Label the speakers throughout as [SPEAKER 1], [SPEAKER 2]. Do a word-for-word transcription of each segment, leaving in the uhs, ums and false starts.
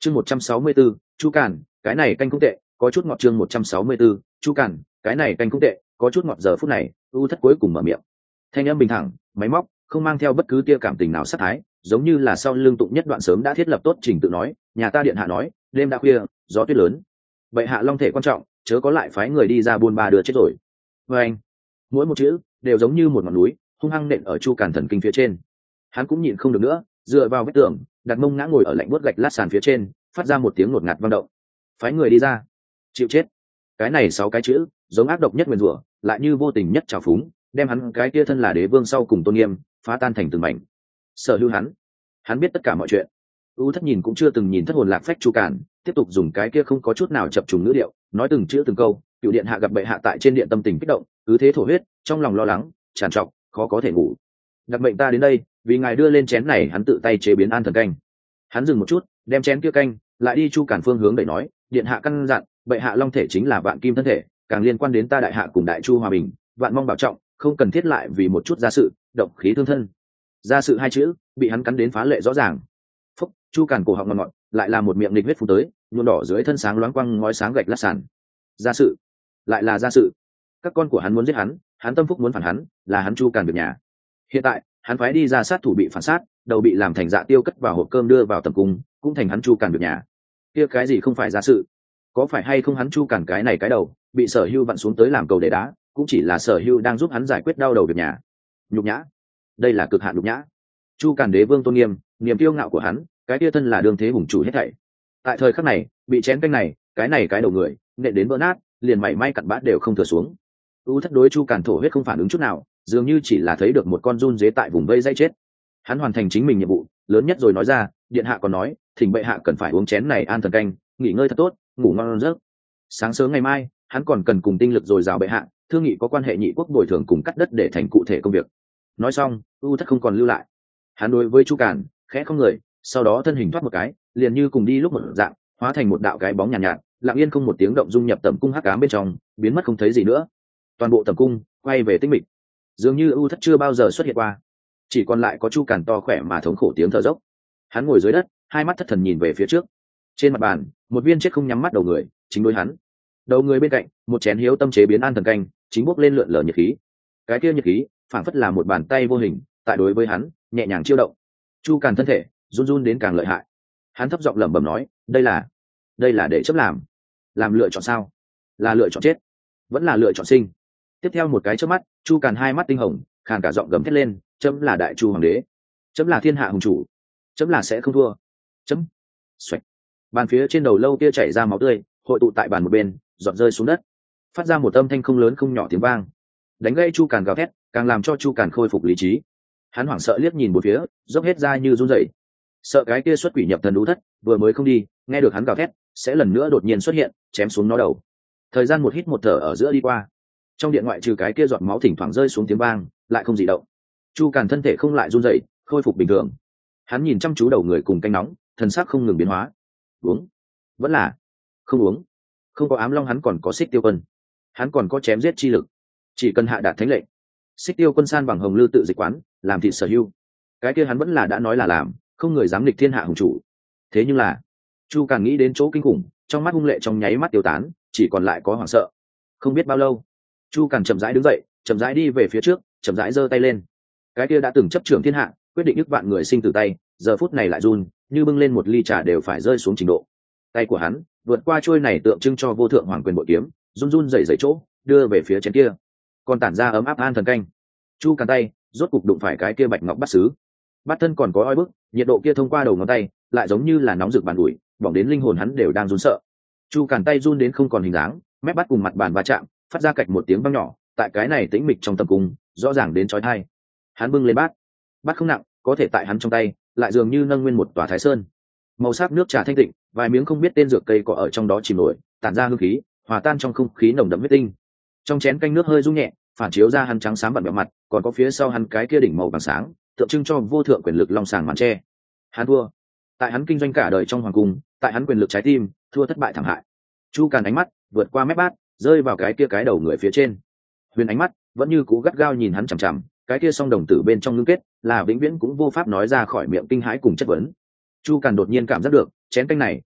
[SPEAKER 1] chương một trăm sáu mươi 164, chu càn cái này canh cũng tệ có chút ngọt. chương một trăm sáu mươi 164, chu càn cái này canh cũng tệ có chút ngọt. Giờ phút này u thất cuối cùng mở miệng, thanh âm bình thẳng máy móc, không mang theo bất cứ tia cảm tình nào sát thái, giống như là sau lương tụng nhất đoạn sớm đã thiết lập tốt trình tự nói. Nhà ta điện hạ nói đêm đã khuya gió tuyết lớn, vậy hạ long thể quan trọng, chớ có lại phái người đi ra buôn ba đưa chết rồi. Và anh mỗi một chữ đều giống như một ngọn núi hung hăng nện ở chu càn thần kinh phía trên. Hắn cũng nhịn không được nữa, dựa vào vách tường đặt mông ngã ngồi ở lạnh buốt gạch lát sàn phía trên, phát ra một tiếng ngột ngạt vang động. Phái người đi ra chịu chết. Cái này sáu cái chữ giống ác độc nhất nguyền rủa, lại như vô tình nhất trào phúng, đem hắn cái kia thân là đế vương sau cùng tôn nghiêm phá tan thành từng mảnh. Sở hữu hắn hắn biết tất cả mọi chuyện. U thất nhìn cũng chưa từng nhìn thất hồn lạc phách chu càn, tiếp tục dùng cái kia không có chút nào chập trùng ngữ điệu nói từng chữ từng câu. Cựu điện hạ gặp bệ hạ tại trên điện tâm tình kích động, cứ thế thổ huyết, trong lòng lo lắng tràn trọc, khó có thể ngủ. Đặc mệnh ta đến đây vì ngài đưa lên chén này, hắn tự tay chế biến an thần canh. Hắn dừng một chút, đem chén kia canh lại đi chu càn phương hướng để nói, điện hạ căn dặn bệ hạ long thể chính là vạn kim thân thể, càng liên quan đến ta đại hạ cùng đại chu hòa bình, vạn mong bảo trọng, không cần thiết lại vì một chút gia sự động khí thương thân. Gia sự hai chữ bị hắn cắn đến phá lệ rõ ràng. Phúc, chu càn cổ họng ngọt ngọt, lại là một miệng nghịch huyết phun tới, nhuộm đỏ dưới thân sáng loáng quăng ngói sáng gạch lát sàn. Gia sự, lại là gia sự. Các con của hắn muốn giết hắn, hắn tâm phúc muốn phản hắn, là hắn chu càn việc nhà. Hiện tại hắn phái đi ra sát thủ bị phản sát, đầu bị làm thành dạ tiêu cất vào hộp cơm đưa vào tầm cung, cũng thành hắn chu càn việc nhà. Kia cái gì không phải gia sự? Có phải hay không hắn chu càn cái này cái đầu bị sở hưu vặn xuống tới làm cầu để đá, cũng chỉ là sở hưu đang giúp hắn giải quyết đau đầu việc nhà. Nhục nhã, đây là cực hạn nhục nhã. Chu càn đế vương tôn nghiêm, niềm kiêu ngạo của hắn, cái kia thân là đương thế hùng chủ hết thảy, tại thời khắc này bị chén canh này cái này cái đầu người nện đến vỡ nát, liền mảy may cặn bát đều không thừa xuống. U thất đối chu càn thổ huyết không phản ứng chút nào, dường như chỉ là thấy được một con run dế tại vùng vây dây chết. Hắn hoàn thành chính mình nhiệm vụ lớn nhất rồi nói ra, điện hạ còn nói thỉnh bệ hạ cần phải uống chén này an thần canh, nghỉ ngơi thật tốt, ngủ ngon giấc. Sáng sớm ngày mai hắn còn cần cùng tinh lực dồi dào bệ hạ thương nghị có quan hệ nhị quốc bồi thường cùng cắt đất để thành cụ thể công việc. Nói xong u thất không còn lưu lại. Hắn đối với chu càn khẽ không người, sau đó thân hình thoát một cái, liền như cùng đi lúc một dạng, hóa thành một đạo cái bóng nhàn nhạt, nhạt lặng yên không một tiếng động dung nhập tẩm cung hắc ám bên trong, biến mất không thấy gì nữa. Toàn bộ tẩm cung quay về tĩnh mịch, dường như u thất chưa bao giờ xuất hiện qua, chỉ còn lại có chu càn to khỏe mà thống khổ tiếng thở dốc. Hắn ngồi dưới đất, hai mắt thất thần nhìn về phía trước. Trên mặt bàn một viên chết không nhắm mắt đầu người chính đối hắn. Đầu người bên cạnh một chén hiếu tâm chế biến an thần canh chính bốc lên lượn lờ nhiệt khí. Cái kia nhiệt khí phảng phất là một bàn tay vô hình tại đối với hắn nhẹ nhàng chiêu động. Chu càn thân thể run run đến càng lợi hại. Hắn thấp giọng lẩm bẩm nói, đây là đây là để chấp làm làm lựa chọn sao? Là lựa chọn chết vẫn là lựa chọn sinh? Tiếp theo một cái chớp mắt, chu càn hai mắt tinh hồng, khàn cả giọng gầm thét lên, chấm là đại chu hoàng đế, chấm là thiên hạ hùng chủ, chấm là sẽ không thua, chấm. Xoạch. Bàn phía trên đầu lâu kia chảy ra máu tươi, hội tụ tại bàn một bên, giọt rơi xuống đất, phát ra một âm thanh không lớn không nhỏ tiếng vang, đánh gây chu càn gào thét, càng làm cho chu càn khôi phục lý trí. Hắn hoảng sợ liếc nhìn một phía, dốc hết ra như run rẩy, sợ cái kia xuất quỷ nhập thần u thất vừa mới không đi, nghe được hắn gào thét sẽ lần nữa đột nhiên xuất hiện, chém xuống nó đầu. Thời gian một hít một thở ở giữa đi qua, trong điện ngoại trừ cái kia giọt máu thỉnh thoảng rơi xuống tiếng vang, lại không gì động. Chu càn thân thể không lại run rẩy, khôi phục bình thường. Hắn nhìn chăm chú đầu người cùng canh nóng, thần sắc không ngừng biến hóa. Uống, vẫn là không uống. Không có ám long hắn còn có xích tiêu quân, hắn còn có chém giết chi lực, chỉ cần hạ đạt thánh lệnh, xích tiêu quân san bằng hồng lư tự dịch quán, làm thị sở hưu. Cái kia hắn vẫn là đã nói là làm, không người dám nghịch thiên hạ hùng chủ. Thế nhưng là chu càn nghĩ đến chỗ kinh khủng, trong mắt hung lệ trong nháy mắt tiêu tán, chỉ còn lại có hoảng sợ. Không biết bao lâu, chu càn chậm rãi đứng dậy, chậm rãi đi về phía trước, chậm rãi giơ tay lên. Cái kia đã từng chấp trưởng thiên hạ, quyết định ức vạn người sinh tử tay, giờ phút này lại run như bưng lên một ly trà đều phải rơi xuống trình độ. Tay của hắn vượt qua trôi này tượng trưng cho vô thượng hoàng quyền bội kiếm, run run rẩy rẩy chỗ đưa về phía chén kia, còn tản ra ấm áp an thần canh. Chu càn tay rốt cục đụng phải cái kia bạch ngọc bát sứ, bát thân còn có oi bức, nhiệt độ kia thông qua đầu ngón tay lại giống như là nóng rực bàn ủi, bỏng đến linh hồn hắn đều đang run sợ. Chu càn tay run đến không còn hình dáng, mép bắt cùng mặt bàn va chạm, phát ra cạch một tiếng vang nhỏ, tại cái này tĩnh mịch trong tâm cung rõ ràng đến chói tai. Hắn bưng lên bát, bát không nặng, có thể tại hắn trong tay lại dường như nâng nguyên một tòa thái sơn. Màu sắc nước trà thanh tịnh, vài miếng không biết tên dược cây cỏ ở trong đó chìm nổi, tản ra hương khí hòa tan trong không khí nồng đậm huyết tinh. Trong chén canh nước hơi rung nhẹ, phản chiếu ra hắn trắng xám bận bẹo mặt, còn có phía sau hắn cái kia đỉnh màu vàng sáng, tượng trưng cho vô thượng quyền lực long sàng màn tre. Hắn thua. Tại hắn kinh doanh cả đời trong hoàng cung, tại hắn quyền lực trái tim, thua thất bại thảm hại. Chu càn ánh mắt vượt qua mép bát, rơi vào cái kia cái đầu người phía trên. Huyền ánh mắt vẫn như cú gắt gao nhìn hắn chằm chằm, cái kia song đồng tử bên trong ngưng kết, là vĩnh viễn cũng vô pháp nói ra khỏi miệng kinh hãi cùng chất vấn. Chu càn đột nhiên cảm giác được, chén canh này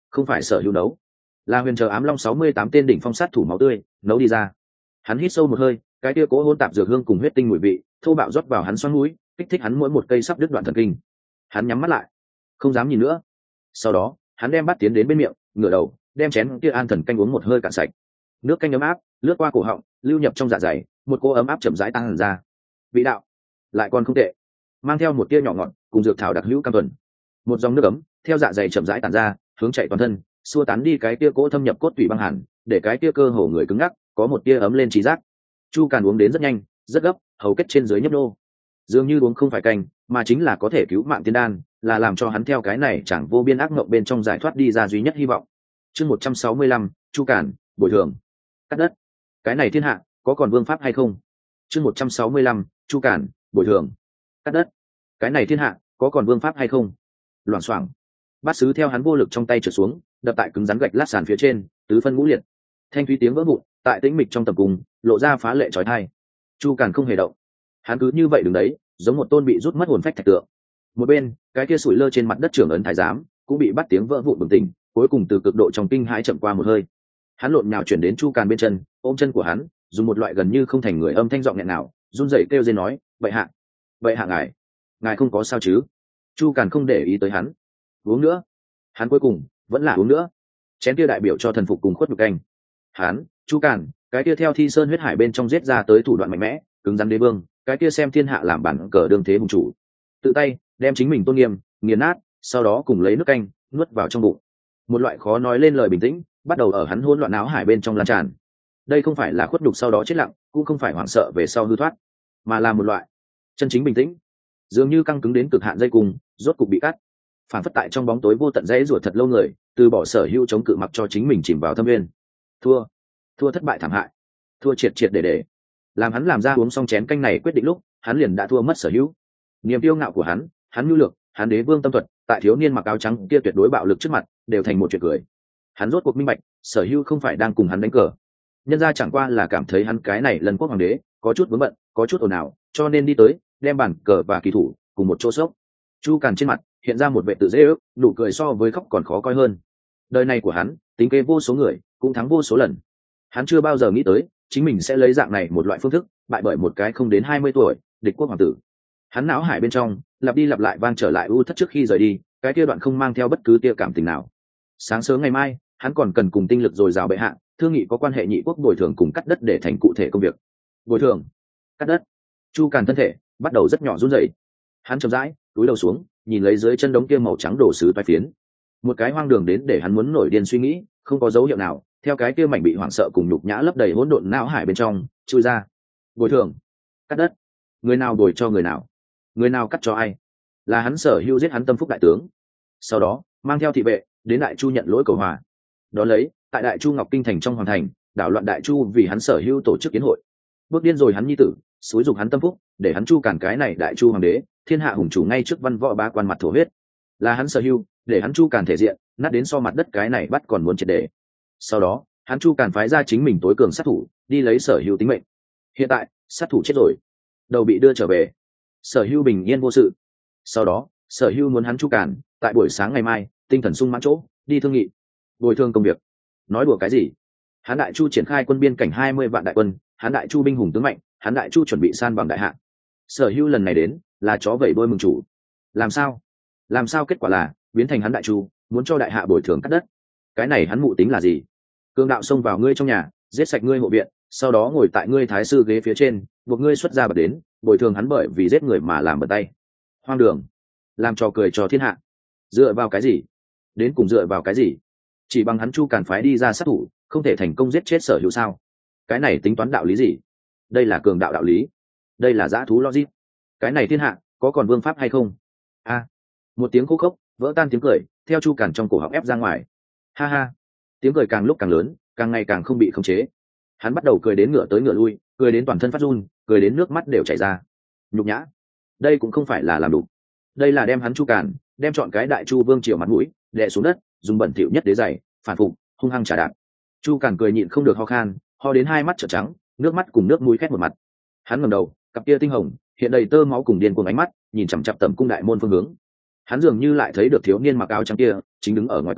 [SPEAKER 1] không phải Sở Hữu nấu, là Huyền Chờ Ám Long sáu mươi tám tên đỉnh phong sát thủ máu tươi nấu đi ra. Hắn hít sâu một hơi, cái kia cố hỗn tạp dược hương cùng huyết tinh mùi vị thô bạo rót vào hắn xoắn mũi, kích thích hắn mỗi một cây sắp đứt đoạn thần kinh. Hắn nhắm mắt lại, không dám nhìn nữa. Sau đó hắn đem bát tiến đến bên miệng, ngửa đầu đem chén kia an thần canh uống một hơi cạn sạch. Nước canh ấm áp lướt qua cổ họng, lưu nhập trong dạ dày, một cô ấm áp chậm rãi tăng ra. Vị đạo lại còn không tệ, mang theo một tia nhỏ ngọt cùng dược thảo đặc hữu cam tuần. Một dòng nước ấm theo dạ dày chậm rãi tản ra, hướng chạy toàn thân, xua tán đi cái tia cỗ thâm nhập cốt tủy băng hàn, để cái tia cơ hồ người cứng ngắc có một tia ấm lên trí giác. Chu Càn uống đến rất nhanh, rất gấp, hầu kết trên dưới nhấp nô, dường như uống không phải canh mà chính là có thể cứu mạng tiên đan, là làm cho hắn theo cái này chẳng vô biên ác mộng bên trong giải thoát đi ra duy nhất hy vọng. Chương một trăm sáu mươi lăm, Chu Càn bồi thường. Cắt đất. Cái này thiên hạ có còn vương pháp hay không? Chương một trăm sáu mươi lăm, Chu Càn bồi thường. Cắt đất. Cái này thiên hạ có còn vương pháp hay không? Loảng xoảng. Bát sứ theo hắn vô lực trong tay trượt xuống, đập tại cứng rắn gạch lát sàn phía trên, tứ phân ngũ liệt. Thanh thúy tiếng vỡ vụn tại tĩnh mịch trong tầm cung lộ ra phá lệ chói tai. Chu Càn không hề động, hắn cứ như vậy đứng đấy, giống một tôn bị rút mất hồn phách thạch tượng. Một bên, cái kia sủi lơ trên mặt đất trưởng ấn thái giám cũng bị bắt tiếng vỡ vụn bừng tỉnh, cuối cùng từ cực độ trong kinh hãi chậm qua một hơi. Hắn lộn nhào chuyển đến Chu Càn bên chân, ôm chân của hắn, dùng một loại gần như không thành người âm thanh giọng nghẹn nào, run rẩy kêu rên nói, "Vậy hạ, vậy hạ ngài, ngài không có sao chứ?" Chu Càn không để ý tới hắn. Uống nữa. Hắn cuối cùng vẫn là uống nữa. Chén kia đại biểu cho thần phục cùng khuất nhục canh. Hắn, Chu Càn, cái kia theo Thi Sơn huyết hải bên trong giết ra tới thủ đoạn mạnh mẽ, cứng rắn đế vương, cái kia xem thiên hạ làm bản cờ đương thế hùng chủ, tự tay đem chính mình tôn nghiêm nghiền nát, sau đó cùng lấy nước canh nuốt vào trong bụng. Một loại khó nói lên lời bình tĩnh bắt đầu ở hắn hỗn loạn áo hải bên trong lan tràn. Đây không phải là khuất nhục sau đó chết lặng, cũng không phải hoảng sợ về sau hư thoát, mà là một loại chân chính bình tĩnh, dường như căng cứng đến cực hạn dây cùng rốt cục bị cắt. Phản phất tại trong bóng tối vô tận dãy rủa thật lâu người, từ bỏ sở hữu chống cự mặc cho chính mình chìm vào thâm nguyên. Thua, thua thất bại thảm hại, thua triệt triệt để để. Làm hắn làm ra uống xong chén canh này quyết định lúc, hắn liền đã thua mất sở hữu. Niềm kiêu ngạo của hắn, hắn nhu lược, hắn đế vương tâm thuật, tại thiếu niên mặc áo trắng kia tuyệt đối bạo lực trước mặt, đều thành một chuyện cười. Hắn rốt cuộc minh bạch, sở hữu không phải đang cùng hắn đánh cờ. Nhân ra chẳng qua là cảm thấy hắn cái này lần quốc hoàng đế có chút vướng bận, có chút ồn ào, cho nên đi tới đem bản cờ và kỳ thủ cùng một chỗ sốc. Chu Càn trên mặt hiện ra một vẻ tự dễ ước, nụ cười so với khóc còn khó coi hơn. Đời này của hắn tính kế vô số người, cũng thắng vô số lần. Hắn chưa bao giờ nghĩ tới chính mình sẽ lấy dạng này một loại phương thức bại bởi một cái không đến hai mươi tuổi địch quốc hoàng tử. Hắn não hải bên trong lặp đi lặp lại vang trở lại u thất trước khi rời đi cái kia đoạn không mang theo bất cứ tia cảm tình nào. Sáng sớm ngày mai hắn còn cần cùng tinh lực dồi dào bệ hạ thương nghị có quan hệ nhị quốc bồi thường cùng cắt đất để thành cụ thể công việc. Bồi thường, cắt đất. Chu Càn thân thể bắt đầu rất nhỏ run rẩy. Hắn chậm rãi cúi đầu xuống, nhìn lấy dưới chân đống kia màu trắng đổ sứ toái phiến. Một cái hoang đường đến để hắn muốn nổi điên suy nghĩ, không có dấu hiệu nào theo cái kia mảnh bị hoảng sợ cùng nhục nhã lấp đầy hỗn độn não hải bên trong chui ra. Bồi thường, cắt đất. Người nào bồi cho người nào, người nào cắt cho ai? Là hắn Sở Hữu giết hắn tâm phúc đại tướng, sau đó mang theo thị vệ đến Đại Chu nhận lỗi cầu hòa. Đó lấy tại Đại Chu Ngọc Kinh thành trong hoàng thành đảo loạn Đại Chu vì hắn Sở Hữu tổ chức kiến hội. Bước điên rồi hắn nhi tử, xúi dục hắn tâm phúc, để hắn Chu Càn cái này Đại Chu hoàng đế thiên hạ hùng chủ ngay trước văn võ ba quan mặt thổ huyết. Là hắn Sở Hữu để hắn Chu Càn thể diện nát đến so mặt đất cái này bắt còn muốn triệt để. Sau đó hắn Chu Càn phái ra chính mình tối cường sát thủ đi lấy Sở Hữu tính mệnh. Hiện tại sát thủ chết rồi, đầu bị đưa trở về, Sở Hữu bình yên vô sự. Sau đó Sở Hữu muốn hắn Chu Càn tại buổi sáng ngày mai tinh thần sung mãn chỗ đi thương nghị bồi thường công việc. Nói đùa cái gì? Hắn Đại Chu triển khai quân biên cảnh hai mươi vạn đại quân, hắn Đại Chu binh hùng tướng mạnh, hắn Đại Chu chuẩn bị san bằng đại hạ. Sở Hữu lần này đến là chó vẩy đôi mừng chủ. Làm sao làm sao kết quả là biến thành hắn Đại Chu muốn cho đại hạ bồi thường cắt đất. Cái này hắn mụ tính là gì? Cương đạo xông vào ngươi trong nhà, giết sạch ngươi hộ viện, sau đó ngồi tại ngươi thái sư ghế phía trên, buộc ngươi xuất ra bật đến bồi thường hắn bởi vì giết người mà làm bật tay. Hoang đường, làm trò cười cho thiên hạ. Dựa vào cái gì? Đến cùng dựa vào cái gì? Chỉ bằng hắn Chu Càn phái đi ra sát thủ không thể thành công giết chết Sở Hữu sao? Cái này tính toán đạo lý gì? Đây là cường đạo đạo lý, đây là dã thú logic. Cái này thiên hạ có còn vương pháp hay không? A, một tiếng khô khốc vỡ tan tiếng cười theo Chu Càn trong cổ họng ép ra ngoài. Ha ha. Tiếng cười càng lúc càng lớn, càng ngày càng không bị khống chế. Hắn bắt đầu cười đến ngửa tới ngửa lui, cười đến toàn thân phát run, cười đến nước mắt đều chảy ra. Nhục nhã, đây cũng không phải là làm đủ, đây là đem hắn Chu Càn đem chọn cái Đại Chu vương triều mặt mũi đè xuống đất, dùng bẩn thỉu nhất đế giày phản phục hung hăng trả đạp. Chu Càn cười nhịn không được ho khan, ho đến hai mắt trợn trắng, nước mắt cùng nước mũi khét một mặt. Hắn ngẩng đầu, cặp kia tinh hồng hiện đầy tơ máu cùng điên cuồng ánh mắt nhìn chằm chằm tầm cung đại môn phương hướng. Hắn dường như lại thấy được thiếu niên mặc áo trắng kia chính đứng ở ngoài cửa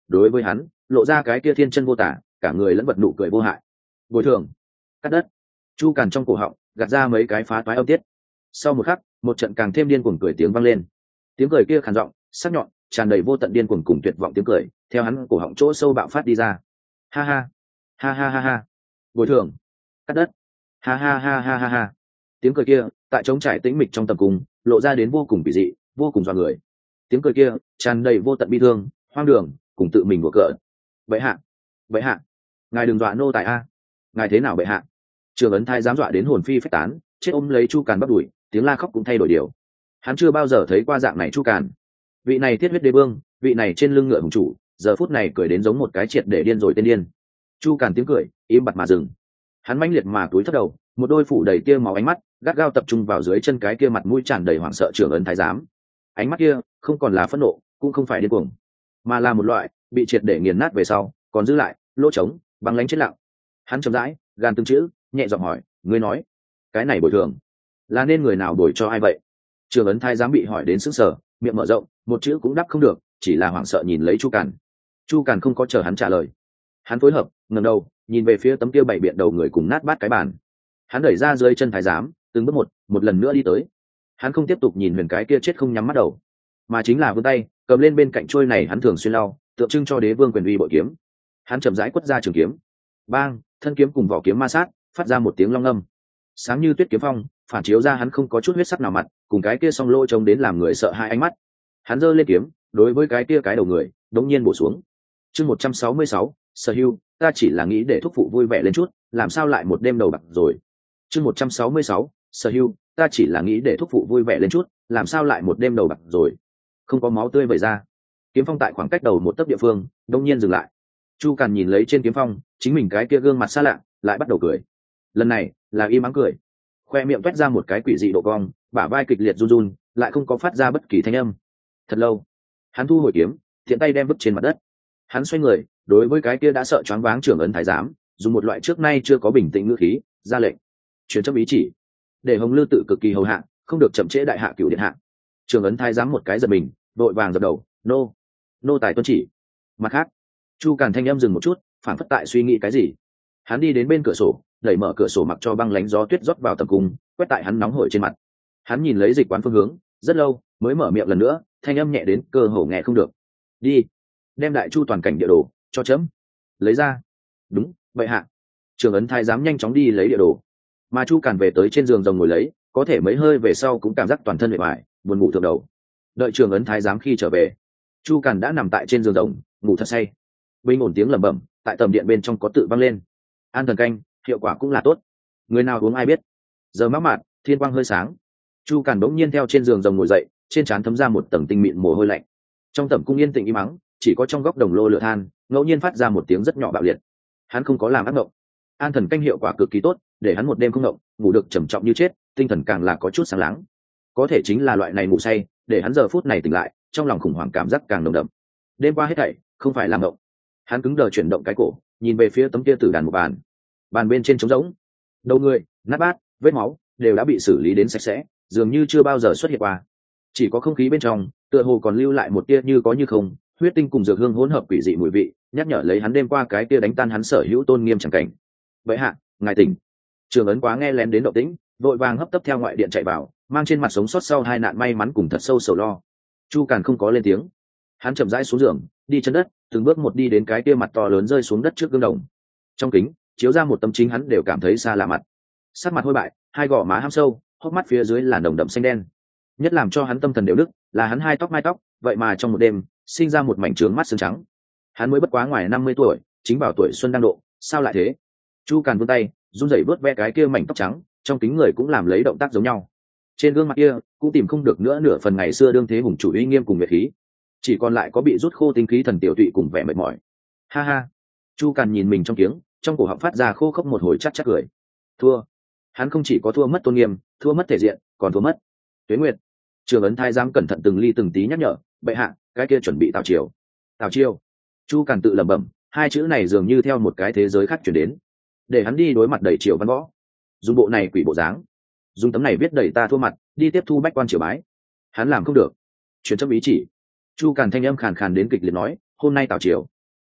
[SPEAKER 1] đối với hắn lộ ra cái kia thiên chân vô tả, cả người lẫn vật nụ cười vô hại. Bồi thường, cắt đất. Chu Càn trong cổ họng gạt ra mấy cái phá toái âm tiết. Sau một khắc, một trận càng thêm điên cuồng cười tiếng vang lên. Tiếng cười kia khàn giọng, sắc nhọn, tràn đầy vô tận điên cuồng cùng tuyệt vọng tiếng cười, theo hắn cổ họng chỗ sâu bạo phát đi ra. Ha ha, ha ha ha ha. Bồi thường, cắt đất. Ha ha ha ha ha ha. Tiếng cười kia tại trống trải tĩnh mịch trong tầm cung lộ ra đến vô cùng kỳ dị, vô cùng dọa người. Tiếng cười kia tràn đầy vô tận bi thương, hoang đường, cùng tự mình đùa cợt. Bệ hạ, bệ hạ, ngài đừng dọa nô tài a. Ngài thế nào bệ hạ? Trường ấn thái dám dọa đến hồn phi phách tán, chết ôm lấy Chu Càn bắt đuổi, tiếng la khóc cũng thay đổi điều. Hắn chưa bao giờ thấy qua dạng này Chu Càn. Vị này thiết huyết đế vương, vị này trên lưng ngựa hùng chủ, giờ phút này cười đến giống một cái triệt để điên rồi tên điên. Chu Càn tiếng cười im bặt mà dừng. Hắn mãnh liệt mà túi thấp đầu, một đôi phủ đầy tia máu ánh mắt gắt gao tập trung vào dưới chân cái kia mặt mũi tràn đầy hoảng sợ trưởng ấn thái giám. Ánh mắt kia không còn là phẫn nộ, cũng không phải điên cuồng, mà là một loại bị triệt để nghiền nát về sau còn giữ lại lỗ trống băng lánh chết lặng. Hắn chậm rãi gan từng chữ nhẹ giọng hỏi, ngươi nói cái này bồi thường là nên người nào đổi cho ai vậy? Trường ấn thái giám bị hỏi đến sững sờ, miệng mở rộng, một chữ cũng đáp không được, chỉ là hoảng sợ nhìn lấy Chu Càn. Chu Càn không có chờ hắn trả lời, hắn phối hợp ngẩng đầu nhìn về phía tấm kia bảy biện đầu người cùng nát bát cái bàn. Hắn đẩy ra dưới chân thái giám, từng bước một một lần nữa đi tới. Hắn không tiếp tục nhìn huyền cái kia chết không nhắm mắt đầu, mà chính là vươn tay cầm lên bên cạnh trôi này hắn thường xuyên lau, tượng trưng cho đế vương quyền uy bội kiếm. Hắn chậm rãi quất ra trường kiếm, bang, thân kiếm cùng vỏ kiếm ma sát, phát ra một tiếng long âm. Sáng như tuyết kiếm phong phản chiếu ra hắn không có chút huyết sắc nào mặt, cùng cái kia song lỗ trông đến làm người sợ hai ánh mắt. Hắn giơ lên kiếm, đối với cái kia cái đầu người đống nhiên bổ xuống. Chương một trăm sáu mươi sáu, sở hưu, ta chỉ là nghĩ để thúc phụ vui vẻ lên chút, làm sao lại một đêm đầu bạc rồi. Chương một trăm sáu mươi sáu, sở hưu, ta chỉ là nghĩ để thúc phụ vui vẻ lên chút, làm sao lại một đêm đầu bạc rồi. Không có máu tươi vẩy ra, kiếm phong tại khoảng cách đầu một tấc địa phương đống nhiên dừng lại. Chu Càn nhìn lấy trên kiếm phong chính mình cái kia gương mặt xa lạ, lại bắt đầu cười. Lần này là im ắng cười, khoe miệng toét ra một cái quỷ dị độ cong, bả vai kịch liệt run run, lại không có phát ra bất kỳ thanh âm. Thật lâu, hắn thu hồi kiếm, thiện tay đem vứt trên mặt đất. Hắn xoay người, đối với cái kia đã sợ choáng váng trưởng ấn thái giám, dùng một loại trước nay chưa có bình tĩnh ngữ khí ra lệnh, truyền chấp ý chỉ, để Hồng Lư tự cực kỳ hầu hạ, không được chậm trễ đại hạ cửu điện hạ. Trưởng ấn thái giám một cái giật mình, đội vàng dập đầu, nô nô tài tuân chỉ. Mặt khác, Chu Càn thanh âm dừng một chút, phản phất tại suy nghĩ cái gì. Hắn đi đến bên cửa sổ, đẩy mở cửa sổ mặc cho băng lánh gió tuyết rót vào tầm cung, quét tại hắn nóng hổi trên mặt. Hắn nhìn lấy dịch quán phương hướng, rất lâu mới mở miệng lần nữa, thanh âm nhẹ đến cơ hồ nghe không được. Đi, đem đại chu toàn cảnh địa đồ cho chấm lấy ra. Đúng vậy hạ. Trường ấn thái giám nhanh chóng đi lấy địa đồ, mà Chu Càn về tới trên giường rồng ngồi lấy, có thể mấy hơi về sau cũng cảm giác toàn thân mệt mỏi, buồn ngủ thượng đầu. Đợi trường ấn thái giám khi trở về, Chu Càn đã nằm tại trên giường rồng ngủ thật say. Bình ổn tiếng lẩm bẩm tại tầm điện bên trong có tự vang lên. An thần canh hiệu quả cũng là tốt, người nào uống ai biết. Giờ mắc mạn thiên quang hơi sáng, Chu Càn bỗng nhiên theo trên giường rồng ngồi dậy, trên trán thấm ra một tầng tinh mịn mồ hôi lạnh. Trong tẩm cung yên tĩnh im mắng, chỉ có trong góc đồng lô lửa than ngẫu nhiên phát ra một tiếng rất nhỏ bạo liệt. Hắn không có làm ác mộng, an thần canh hiệu quả cực kỳ tốt, để hắn một đêm không mộng, ngủ được trầm trọng như chết, tinh thần càng là có chút sáng láng. Có thể chính là loại này ngủ say, để hắn giờ phút này tỉnh lại, trong lòng khủng hoảng cảm giác càng nồng đậm. Đêm qua hết thảy không phải làm mộng. Hắn cứng đờ chuyển động cái cổ, nhìn về phía tấm kia tử đàn một bàn. Bàn bên trên trống rỗng, đầu người nát bát, vết máu đều đã bị xử lý đến sạch sẽ, dường như chưa bao giờ xuất hiện qua. Chỉ có không khí bên trong tựa hồ còn lưu lại một tia như có như không, huyết tinh cùng dược hương hỗn hợp quỷ dị mùi vị, nhắc nhở lấy hắn đêm qua cái tia đánh tan hắn sở hữu tôn nghiêm chẳng cảnh. Vậy hạ, ngài tỉnh. Trường ấn quá nghe lén đến động tĩnh, vội vàng hấp tấp theo ngoại điện chạy vào, mang trên mặt sống sót sau hai nạn may mắn cùng thật sâu sầu lo. Chu Càn không có lên tiếng, hắn chậm rãi xuống giường, đi chân đất, từng bước một đi đến cái tia mặt to lớn rơi xuống đất trước gương đồng. Trong kính chiếu ra một tấm chính hắn đều cảm thấy xa lạ mặt, sắc mặt hôi bại, hai gò má hăm sâu, hốc mắt phía dưới là nồng đậm xanh đen. Nhất làm cho hắn tâm thần đều đứt là hắn hai tóc mai tóc, vậy mà trong một đêm sinh ra một mảnh trướng mắt xương trắng. Hắn mới bất quá ngoài năm mươi tuổi, chính vào tuổi xuân đang độ, sao lại thế? Chu Càn vươn tay run rẩy vớt ve cái kia mảnh tóc trắng, trong kính người cũng làm lấy động tác giống nhau. Trên gương mặt kia cũng tìm không được nữa nửa phần ngày xưa đương thế hùng chủ uy nghiêm cùng nguyệt khí, chỉ còn lại có bị rút khô tinh khí thần tiểu tụy cùng vẻ mệt mỏi. Ha ha. Chu Càn nhìn mình trong kiếng, trong cổ họng phát ra khô khốc một hồi chắc chắc cười. Thua. Hắn không chỉ có thua mất tôn nghiêm, thua mất thể diện, còn thua mất Tuế Nguyệt. Trường ấn thái giám cẩn thận từng ly từng tí nhắc nhở, bệ hạ, cái kia chuẩn bị tào triều. Tào triều. Chu Càn tự lẩm bẩm, hai chữ này dường như theo một cái thế giới khác chuyển đến, để hắn đi đối mặt đầy triều văn võ, dùng bộ này quỷ bộ dáng, dùng tấm này viết đầy ta thua mặt, đi tiếp thu bách quan triều bái. Hắn làm không được. Truyền chấp ý chỉ. Chu Càn thanh âm khàn khàn đến kịch liệt nói, hôm nay tào triều,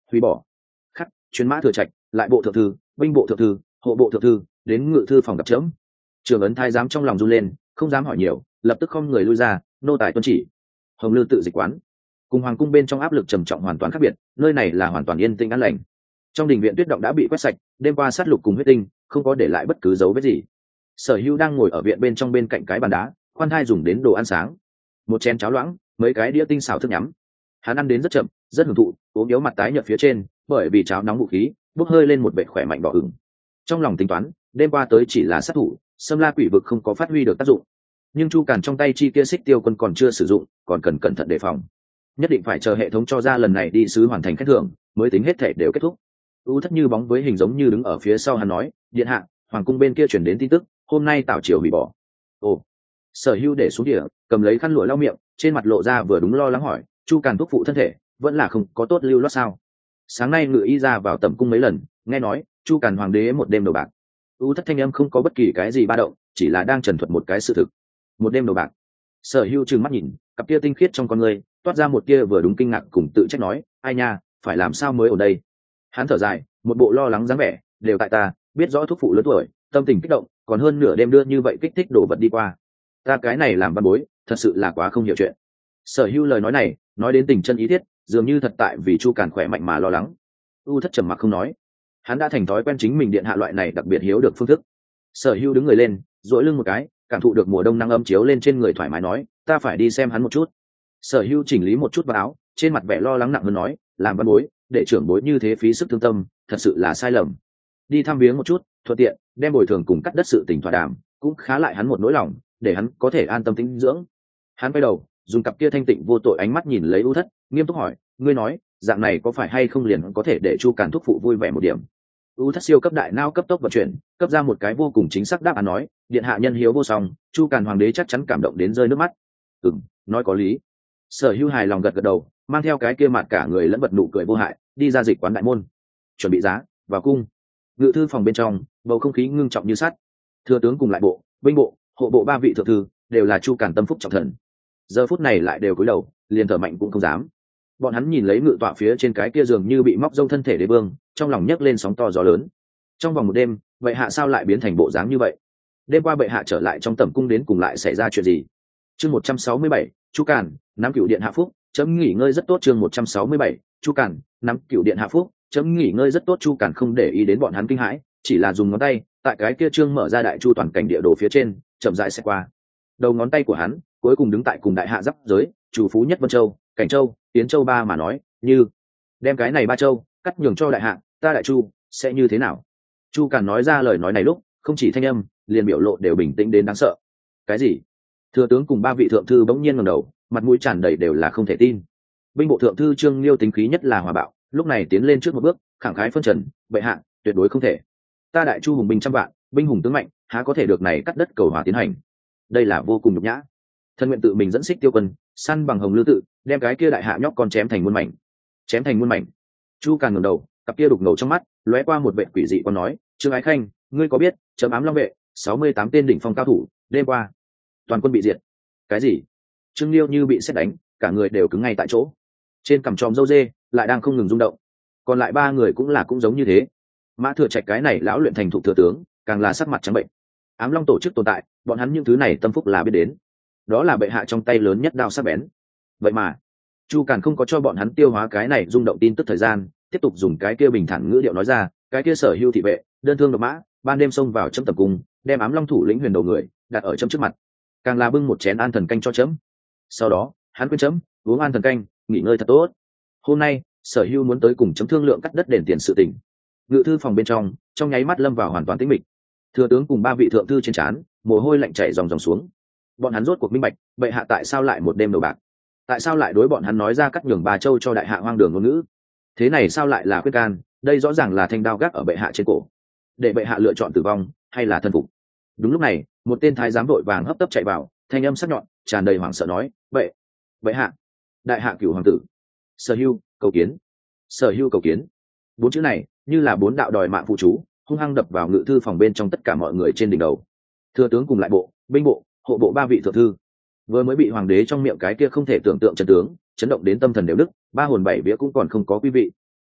[SPEAKER 1] hủy bỏ. Khắc, chuyến mã thừa trạch, lại bộ thượng thư, binh bộ thượng thư, hộ bộ thượng thư, đến ngự thư phòng gặp chấm. Trường ấn thái giám trong lòng run lên, không dám hỏi nhiều, lập tức không người lui ra, nô tài tuân chỉ. Hồng Lư tự dịch quán, cùng hoàng cung bên trong áp lực trầm trọng hoàn toàn khác biệt, nơi này là hoàn toàn yên tĩnh an lành. Trong đình viện tuyết động đã bị quét sạch, đêm qua sát lục cùng huyết tinh, không có để lại bất cứ dấu vết gì. Sở Hưu đang ngồi ở viện bên trong bên cạnh cái bàn đá, khoan thai dùng đến đồ ăn sáng, một chén cháo loãng, mấy cái đĩa tinh xào thức nhắm. Hắn ăn đến rất chậm, rất hưởng thụ, ốm yếu mặt tái nhợt phía trên, bởi vì cháo nóng vũ khí, bốc hơi lên một vẻ khỏe mạnh đỏ ửng. Trong lòng tính toán, đêm qua tới chỉ là sát thủ, Sâm La Quỷ Vực không có phát huy được tác dụng, nhưng Chu Càn trong tay chi kia xích tiêu quân còn chưa sử dụng, còn cần cẩn thận đề phòng. Nhất định phải chờ hệ thống cho ra lần này đi sứ hoàn thành khen thưởng, mới tính hết thể đều kết thúc. U Thất như bóng với hình giống như đứng ở phía sau hắn nói, điện hạ, hoàng cung bên kia truyền đến tin tức, hôm nay tảo triều hủy bỏ. Ồ. Sở Hưu để xuống địa, cầm lấy khăn lụa lau miệng, trên mặt lộ ra vừa đúng lo lắng hỏi, Chu Càn thúc phụ thân thể vẫn là không có tốt lưu loát sao? Sáng nay ngự y ra vào tẩm cung mấy lần, nghe nói Chu Càn hoàng đế một đêm đầu bạc. U Thất thanh âm không có bất kỳ cái gì ba động, chỉ là đang trần thuật một cái sự thực. Một đêm đầu bạc. Sở Hưu trừng mắt nhìn, cặp kia tinh khiết trong con người toát ra một kia vừa đúng kinh ngạc cùng tự trách nói, ai nha, phải làm sao mới ở đây? Hắn thở dài, một bộ lo lắng dáng vẻ, đều tại ta, biết rõ thúc phụ lớn tuổi, tâm tình kích động, còn hơn nửa đêm đưa như vậy kích thích đổ vật đi qua. Ta cái này làm văn bối, thật sự là quá không hiểu chuyện. Sở Hưu lời nói này, nói đến tình chân ý thiết, dường như thật tại vì Chu Càn khỏe mạnh mà lo lắng. U Thất trầm mặc không nói, hắn đã thành thói quen chính mình điện hạ loại này đặc biệt hiếu được phương thức. Sở Hưu đứng người lên, duỗi lưng một cái, cảm thụ được mùa đông nắng ấm chiếu lên trên người thoải mái nói, ta phải đi xem hắn một chút. Sở Hưu chỉnh lý một chút vào áo, trên mặt vẻ lo lắng nặng hơn nói, làm văn bối, để trưởng bối như thế phí sức thương tâm, thật sự là sai lầm. Đi thăm viếng một chút, thuận tiện đem bồi thường cùng cắt đất sự tình thỏa đàm, cũng khá lại hắn một nỗi lòng, để hắn có thể an tâm tĩnh dưỡng. Hắn quay đầu, dùng cặp kia thanh tịnh vô tội ánh mắt nhìn lấy U Thất, nghiêm túc hỏi, ngươi nói, dạng này có phải hay không liền có thể để Chu Càn thúc phụ vui vẻ một điểm? U Thất siêu cấp đại não cấp tốc vận chuyển, cấp ra một cái vô cùng chính xác đáp án nói, điện hạ nhân hiếu vô song, Chu Càn hoàng đế chắc chắn cảm động đến rơi nước mắt. Ừm, nói có lý. Sở Hưu hài lòng gật gật đầu, mang theo cái kia mặt cả người lẫn vật nụ cười vô hại, đi ra dịch quán đại môn, chuẩn bị giá vào cung. Ngự thư phòng bên trong, bầu không khí ngưng trọng như sắt. Thừa tướng cùng lại bộ, binh bộ, hộ bộ ba vị thượng thư đều là Chu Càn tâm phúc trọng thần. Giờ phút này lại đều cúi đầu, liền thở mạnh cũng không dám. Bọn hắn nhìn lấy ngự tọa phía trên cái kia giường như bị móc rông thân thể đế vương, trong lòng nhấc lên sóng to gió lớn. Trong vòng một đêm, vậy hạ sao lại biến thành bộ dáng như vậy? Đêm qua bệ hạ trở lại trong tẩm cung đến cùng lại xảy ra chuyện gì? Chương một trăm sáu mươi bảy, Chu Càn, nắm cửu điện hạ phúc, chấm nghỉ ngơi rất tốt. Chương một trăm sáu mươi bảy, Chu Càn, nắm cửu điện hạ phúc, chấm nghỉ ngơi rất tốt. Chu Càn không để ý đến bọn hắn kinh hãi, chỉ là dùng ngón tay tại cái kia trương mở ra đại chu toàn cảnh địa đồ phía trên chậm rãi xẹt qua. Đầu ngón tay của hắn cuối cùng đứng tại cùng đại hạ giáp giới, chủ phú nhất Vân Châu, Cảnh Châu, Tiến Châu ba mà nói, như đem cái này ba châu cắt nhường cho đại hạ, ta đại chu sẽ như thế nào? Chu Càn nói ra lời nói này lúc, không chỉ thanh âm, liền biểu lộ đều bình tĩnh đến đáng sợ. Cái gì? Thừa tướng cùng ba vị thượng thư bỗng nhiên ngẩng đầu, mặt mũi tràn đầy đều là không thể tin. Binh bộ thượng thư Trương Liêu tính khí nhất là hòa bạo, lúc này tiến lên trước một bước, khẳng khái phân trần, bệ hạ, tuyệt đối không thể. Ta đại chu hùng binh trăm vạn, binh hùng tướng mạnh, há có thể được này cắt đất cầu hòa tiến hành? Đây là vô cùng nhục nhã. Thân nguyện tự mình dẫn xích tiêu quân, săn bằng Hồng Lư tự, đem cái kia đại hạ nhóc con chém thành muôn mảnh. Chém thành muôn mảnh. Chu Càn ngẩng đầu, cặp kia đục ngầu trong mắt lóe qua một vệ quỷ dị, còn nói, Trương Ái Khanh, ngươi có biết chấm ám long vệ sáu mươi tám tên đỉnh phong cao thủ đêm qua toàn quân bị diệt? Cái gì? Trương Liêu như bị sét đánh, cả người đều cứng ngay tại chỗ, trên cằm tròm râu dê lại đang không ngừng rung động. Còn lại ba người cũng là cũng giống như thế. Mã Thừa Trạch cái này lão luyện thành thục thừa tướng, càng là sắc mặt trắng bệnh. Ám long tổ chức tồn tại, bọn hắn những thứ này tâm phúc là biết đến, đó là bệ hạ trong tay lớn nhất đao sắc bén. Vậy mà Chu Càn không có cho bọn hắn tiêu hóa cái này rung động tin tức thời gian, tiếp tục dùng cái kia bình thản ngữ điệu nói ra, cái kia Sở Hưu thị vệ đơn thương độc mã, ban đêm xông vào chấm tập cung, đem ám long thủ lĩnh huyền đầu người đặt ở chấm trước mặt, càng là bưng một chén an thần canh cho chấm. Sau đó hắn khuyên chấm uống an thần canh, nghỉ ngơi thật tốt. Hôm nay Sở Hưu muốn tới cùng chấm thương lượng cắt đất đền tiền sự tình. Ngự thư phòng bên trong trong nháy mắt lâm vào hoàn toàn tĩnh mịch. Thừa tướng cùng ba vị thượng thư trên trán mồ hôi lạnh chảy ròng ròng xuống. Bọn hắn rốt cuộc minh bạch, bệ hạ tại sao lại một đêm đầu bạc, tại sao lại đối bọn hắn nói ra cắt nhường bà châu cho đại hạ hoang đường ngôn ngữ. Thế này sao lại là khuyên can? Đây rõ ràng là thanh đao gác ở bệ hạ trên cổ, để bệ hạ lựa chọn tử vong hay là thân phục. Đúng lúc này một tên thái giám vội vàng hấp tấp chạy vào, thanh âm sắc nhọn tràn đầy hoảng sợ nói, bệ bệ hạ, đại hạ cửu hoàng tử Sở Hưu cầu kiến. Sở Hưu cầu kiến. Bốn chữ này như là bốn đạo đòi mạng phụ chú, hung hăng đập vào ngự thư phòng bên trong tất cả mọi người trên đỉnh đầu. Thừa tướng cùng lại bộ, binh bộ, hộ bộ ba vị thượng thư vừa mới bị hoàng đế trong miệng cái kia không thể tưởng tượng trận tướng chấn động đến tâm thần đều đức, ba hồn bảy vía cũng còn không có quý vị.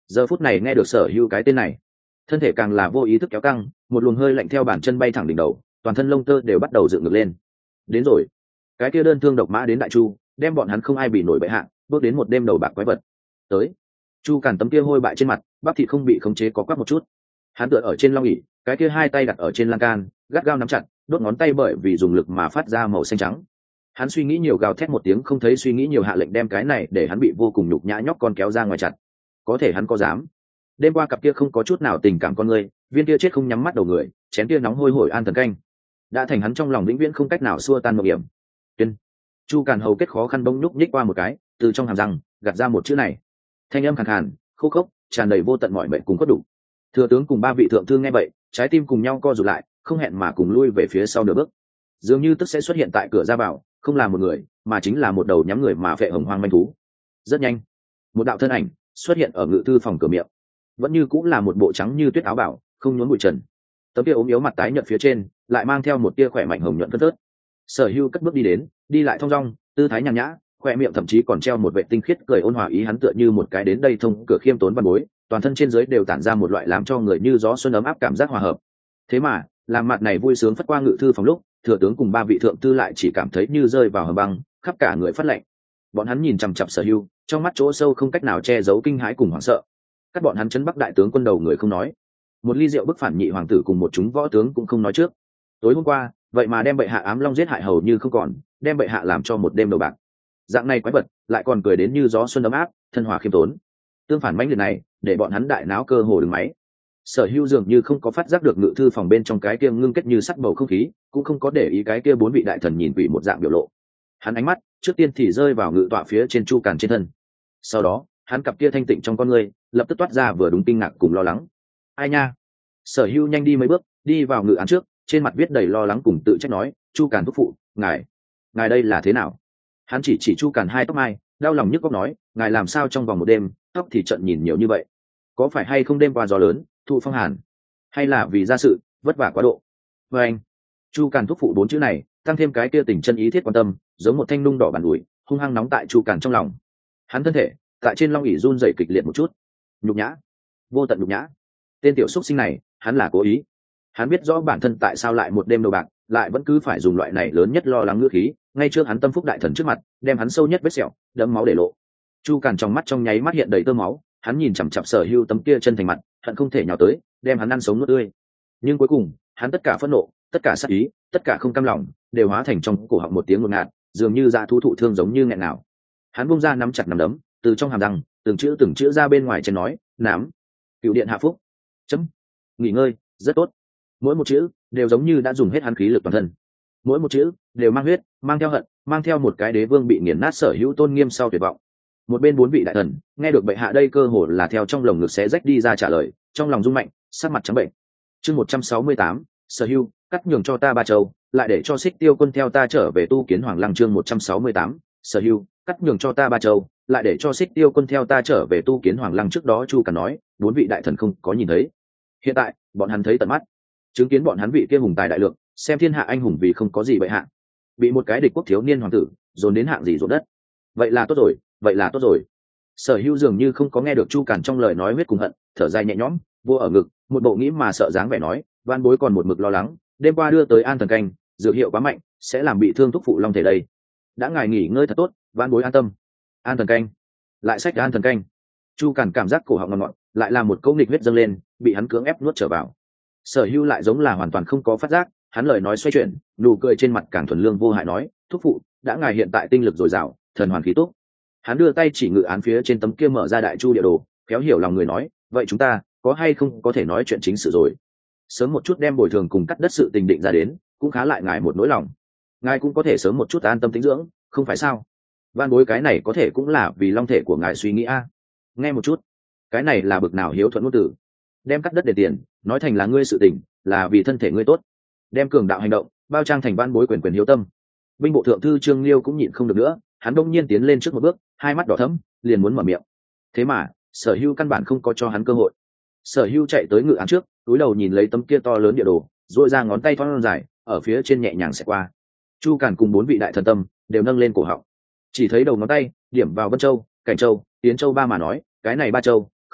[SPEAKER 1] giờ phút này nghe được Sở Hưu cái tên này, thân thể càng là vô ý thức kéo căng, một luồng hơi lạnh theo bàn chân bay thẳng đỉnh đầu, toàn thân lông tơ đều bắt đầu dựng ngược lên. Đến rồi, cái kia đơn thương độc mã đến Đại Chu, đem bọn hắn không ai bị nổi bệ hạ, bước đến một đêm đầu bạc quái vật. Tới, Chu Càn tấm kia hôi bại trên mặt, bắp thịt không bị khống chế có quắc một chút. Hắn tựa ở trên long ỷ, cái kia hai tay đặt ở trên lan can, gắt gao nắm chặt, đốt ngón tay bởi vì dùng lực mà phát ra màu xanh trắng. Hắn suy nghĩ nhiều, gào thét một tiếng không thấy suy nghĩ nhiều, hạ lệnh đem cái này để hắn bị vô cùng nhục nhã nhóc con kéo ra ngoài chặt. Có thể hắn có dám? Đêm qua cặp kia không có chút nào tình cảm con người, viên kia chết không nhắm mắt đầu người, chén kia nóng hôi hổi an thần canh, đã thành hắn trong lòng vĩnh viễn không cách nào xua tan mộng hiểm. Tuyên. Chu Càn hầu kết khó khăn bỗng nhúc nhích qua một cái, từ trong hàm răng gạt ra một chữ này. Thanh âm khàn khàn, khô khốc, tràn đầy vô tận mọi mệnh cùng cốt đủ. Thừa tướng cùng ba vị thượng thư nghe vậy, trái tim cùng nhau co rụt lại, không hẹn mà cùng lui về phía sau nửa bước. Dường như tức sẽ xuất hiện tại cửa ra vào, không là một người, mà chính là một đầu nhắm người mà phệ hồng hoang manh thú. Rất nhanh, một đạo thân ảnh xuất hiện ở ngự thư phòng cửa miệng, vẫn như cũng là một bộ trắng như tuyết áo bảo, không nhốn bụi trần. Tấm kia ốm yếu mặt tái nhợt phía trên, lại mang theo một tia khỏe mạnh hồng nhuận phân phớt. Sở Hưu cất bước đi đến, đi lại thong dong, tư thái nhàn nhã, khoe miệng thậm chí còn treo một vệ tinh khiết cười ôn hòa ý, hắn tựa như một cái đến đây thông cửa khiêm tốn văn bối, toàn thân trên dưới đều tản ra một loại làm cho người như gió xuân ấm áp cảm giác hòa hợp. Thế mà, làm mặt này vui sướng phất qua ngự thư phòng lúc, thừa tướng cùng ba vị thượng thư lại chỉ cảm thấy như rơi vào hầm băng, khắp cả người phát lạnh. Bọn hắn nhìn chằm chằm Sở Hưu, trong mắt chỗ sâu không cách nào che giấu kinh hãi cùng hoảng sợ. Các bọn hắn chấn Bắc đại tướng quân đầu người không nói, một ly rượu bức phản nhị hoàng tử cùng một chúng võ tướng cũng không nói trước. Tối hôm qua, vậy mà đem bệ hạ ám long giết hại hầu như không còn, đem bệ hạ làm cho một đêm đầu bạc. Dạng này quái vật, lại còn cười đến như gió xuân ấm áp, thân hòa khiêm tốn. Tương phản mãnh liệt này, để bọn hắn đại náo cơ hồ đừng máy. Sở Hưu dường như không có phát giác được ngự thư phòng bên trong cái kia ngưng kết như sắc bầu không khí, cũng không có để ý cái kia bốn vị đại thần nhìn quỷ một dạng biểu lộ. Hắn ánh mắt trước tiên thì rơi vào ngự tọa phía trên Chu Càn trên thân. Sau đó, hắn cặp kia thanh tịnh trong con người lập tức toát ra vừa đúng kinh ngạc cùng lo lắng. Ai nha? Sở Hưu nhanh đi mấy bước, đi vào ngự án trước, trên mặt viết đầy lo lắng cùng tự trách nói, Chu Càn thúc phụ, ngài, ngài đây là thế nào? Hắn chỉ chỉ Chu Càn hai tóc mai, đau lòng nhức góc nói, ngài làm sao trong vòng một đêm tóc thì trận nhìn nhiều như vậy? Có phải hay không đêm qua gió lớn, thụ phong hàn, hay là vì gia sự vất vả quá độ? Và anh, Chu Càn thúc phụ bốn chữ này tăng thêm cái kia tình chân ý thiết quan tâm, giống một thanh nung đỏ bàn ủi, hung hăng nóng tại Chu Càn trong lòng. Hắn thân thể tại trên long ỷ run rẩy kịch liệt một chút. Nhục nhã, vô tận nhục nhã. Tên tiểu xúc sinh này, hắn là cố ý. Hắn biết rõ bản thân tại sao lại một đêm đầu bạc, lại vẫn cứ phải dùng loại này lớn nhất lo lắng ngữ khí, ngay trước hắn tâm phúc đại thần trước mặt, đem hắn sâu nhất vết sẹo, đẫm máu để lộ. Chu Càn trong mắt trong nháy mắt hiện đầy tơ máu, hắn nhìn chằm chằm Sở Hưu tấm kia chân thành mặt, hận không thể nhào tới, đem hắn ăn sống nuốt tươi. Nhưng cuối cùng, hắn tất cả phẫn nộ, tất cả sát ý, tất cả không cam lòng, đều hóa thành trong cổ họng một tiếng ngột ngạt, dường như dạ thú thụ thương giống như nghẹn nào. Hắn buông ra nắm chặt nắm đấm, từ trong hàm răng, từng chữ từng chữ ra bên ngoài trên nói, "Nám, cựu điện hạ phúc." Chấm. Nghỉ ngơi, rất tốt. Mỗi một chữ đều giống như đã dùng hết hắn khí lực toàn thân. Mỗi một chữ đều mang huyết, mang theo hận, mang theo một cái đế vương bị nghiền nát sở hữu tôn nghiêm sau tuyệt vọng. Một bên bốn vị đại thần nghe được bệ hạ đây cơ hồ là theo trong lồng ngực xé rách đi ra trả lời, trong lòng rung mạnh, sắc mặt trắng bệnh. Chương một trăm sáu mươi tám, Sở Hưu, cắt nhường cho ta ba châu, lại để cho Xích Tiêu quân theo ta trở về tu kiến Hoàng Lăng. Chương một trăm sáu mươi tám, Sở Hưu, cắt nhường cho ta ba châu, lại để cho Xích Tiêu quân theo ta trở về tu kiến Hoàng Lăng. Trước đó Chu Càn nói, bốn vị đại thần không có nhìn thấy. Hiện tại, bọn hắn thấy tận mắt, chứng kiến bọn hắn vị kia hùng tài đại lượng, xem thiên hạ anh hùng vì không có gì bệ hạ, bị một cái địch quốc thiếu niên hoàng tử dồn đến hạng gì ruộng đất. Vậy là tốt rồi, vậy là tốt rồi. Sở Hưu dường như không có nghe được Chu Càn trong lời nói huyết cùng hận, thở dài nhẹ nhõm, vô ở ngực, một bộ nghĩ mà sợ dáng vẻ nói, van bối còn một mực lo lắng, đêm qua đưa tới an thần canh, dược hiệu quá mạnh, sẽ làm bị thương thúc phụ long thể đây. Đã ngài nghỉ ngơi thật tốt, van bối an tâm. An thần canh, lại sách an thần canh. Chu Càn cảm giác cổ họng ngọt ngọt, lại là một câu nghịch huyết dâng lên, bị hắn cưỡng ép nuốt trở vào. Sở Hưu lại giống là hoàn toàn không có phát giác, hắn lời nói xoay chuyển, nụ cười trên mặt càng thuần lương vô hại nói, thúc phụ, đã ngài hiện tại tinh lực dồi dào, thần hoàn khí túc. Hắn đưa tay chỉ ngự án phía trên tấm kia mở ra đại chu địa đồ, khéo hiểu lòng người nói, vậy chúng ta có hay không có thể nói chuyện chính sự rồi, sớm một chút đem bồi thường cùng cắt đất sự tình định ra đến, cũng khá lại ngài một nỗi lòng. Ngài cũng có thể sớm một chút an tâm tĩnh dưỡng, không phải sao? Van bối cái này có thể cũng là vì long thể của ngài suy nghĩ a. Nghe một chút, cái này là bực nào hiếu thuận ngôn tử, đem cắt đất để tiền nói thành là ngươi sự tình, là vì thân thể ngươi tốt, đem cường đạo hành động bao trang thành van bối quyền quyền hiếu tâm. Binh bộ thượng thư Trương Liêu cũng nhịn không được nữa, hắn đông nhiên tiến lên trước một bước, hai mắt đỏ thẫm, liền muốn mở miệng. Thế mà Sở Hưu căn bản không có cho hắn cơ hội. Sở Hưu chạy tới ngự án trước, cúi đầu nhìn lấy tấm kia to lớn địa đồ, duỗi ra ngón tay thon dài ở phía trên nhẹ nhàng xẹt qua. Chu Càn cùng bốn vị đại thần tâm đều nâng lên cổ họng, chỉ thấy đầu ngón tay điểm vào Vân Châu, Cảnh Châu, Tiến Châu ba mà nói, cái này ba châu không tệ,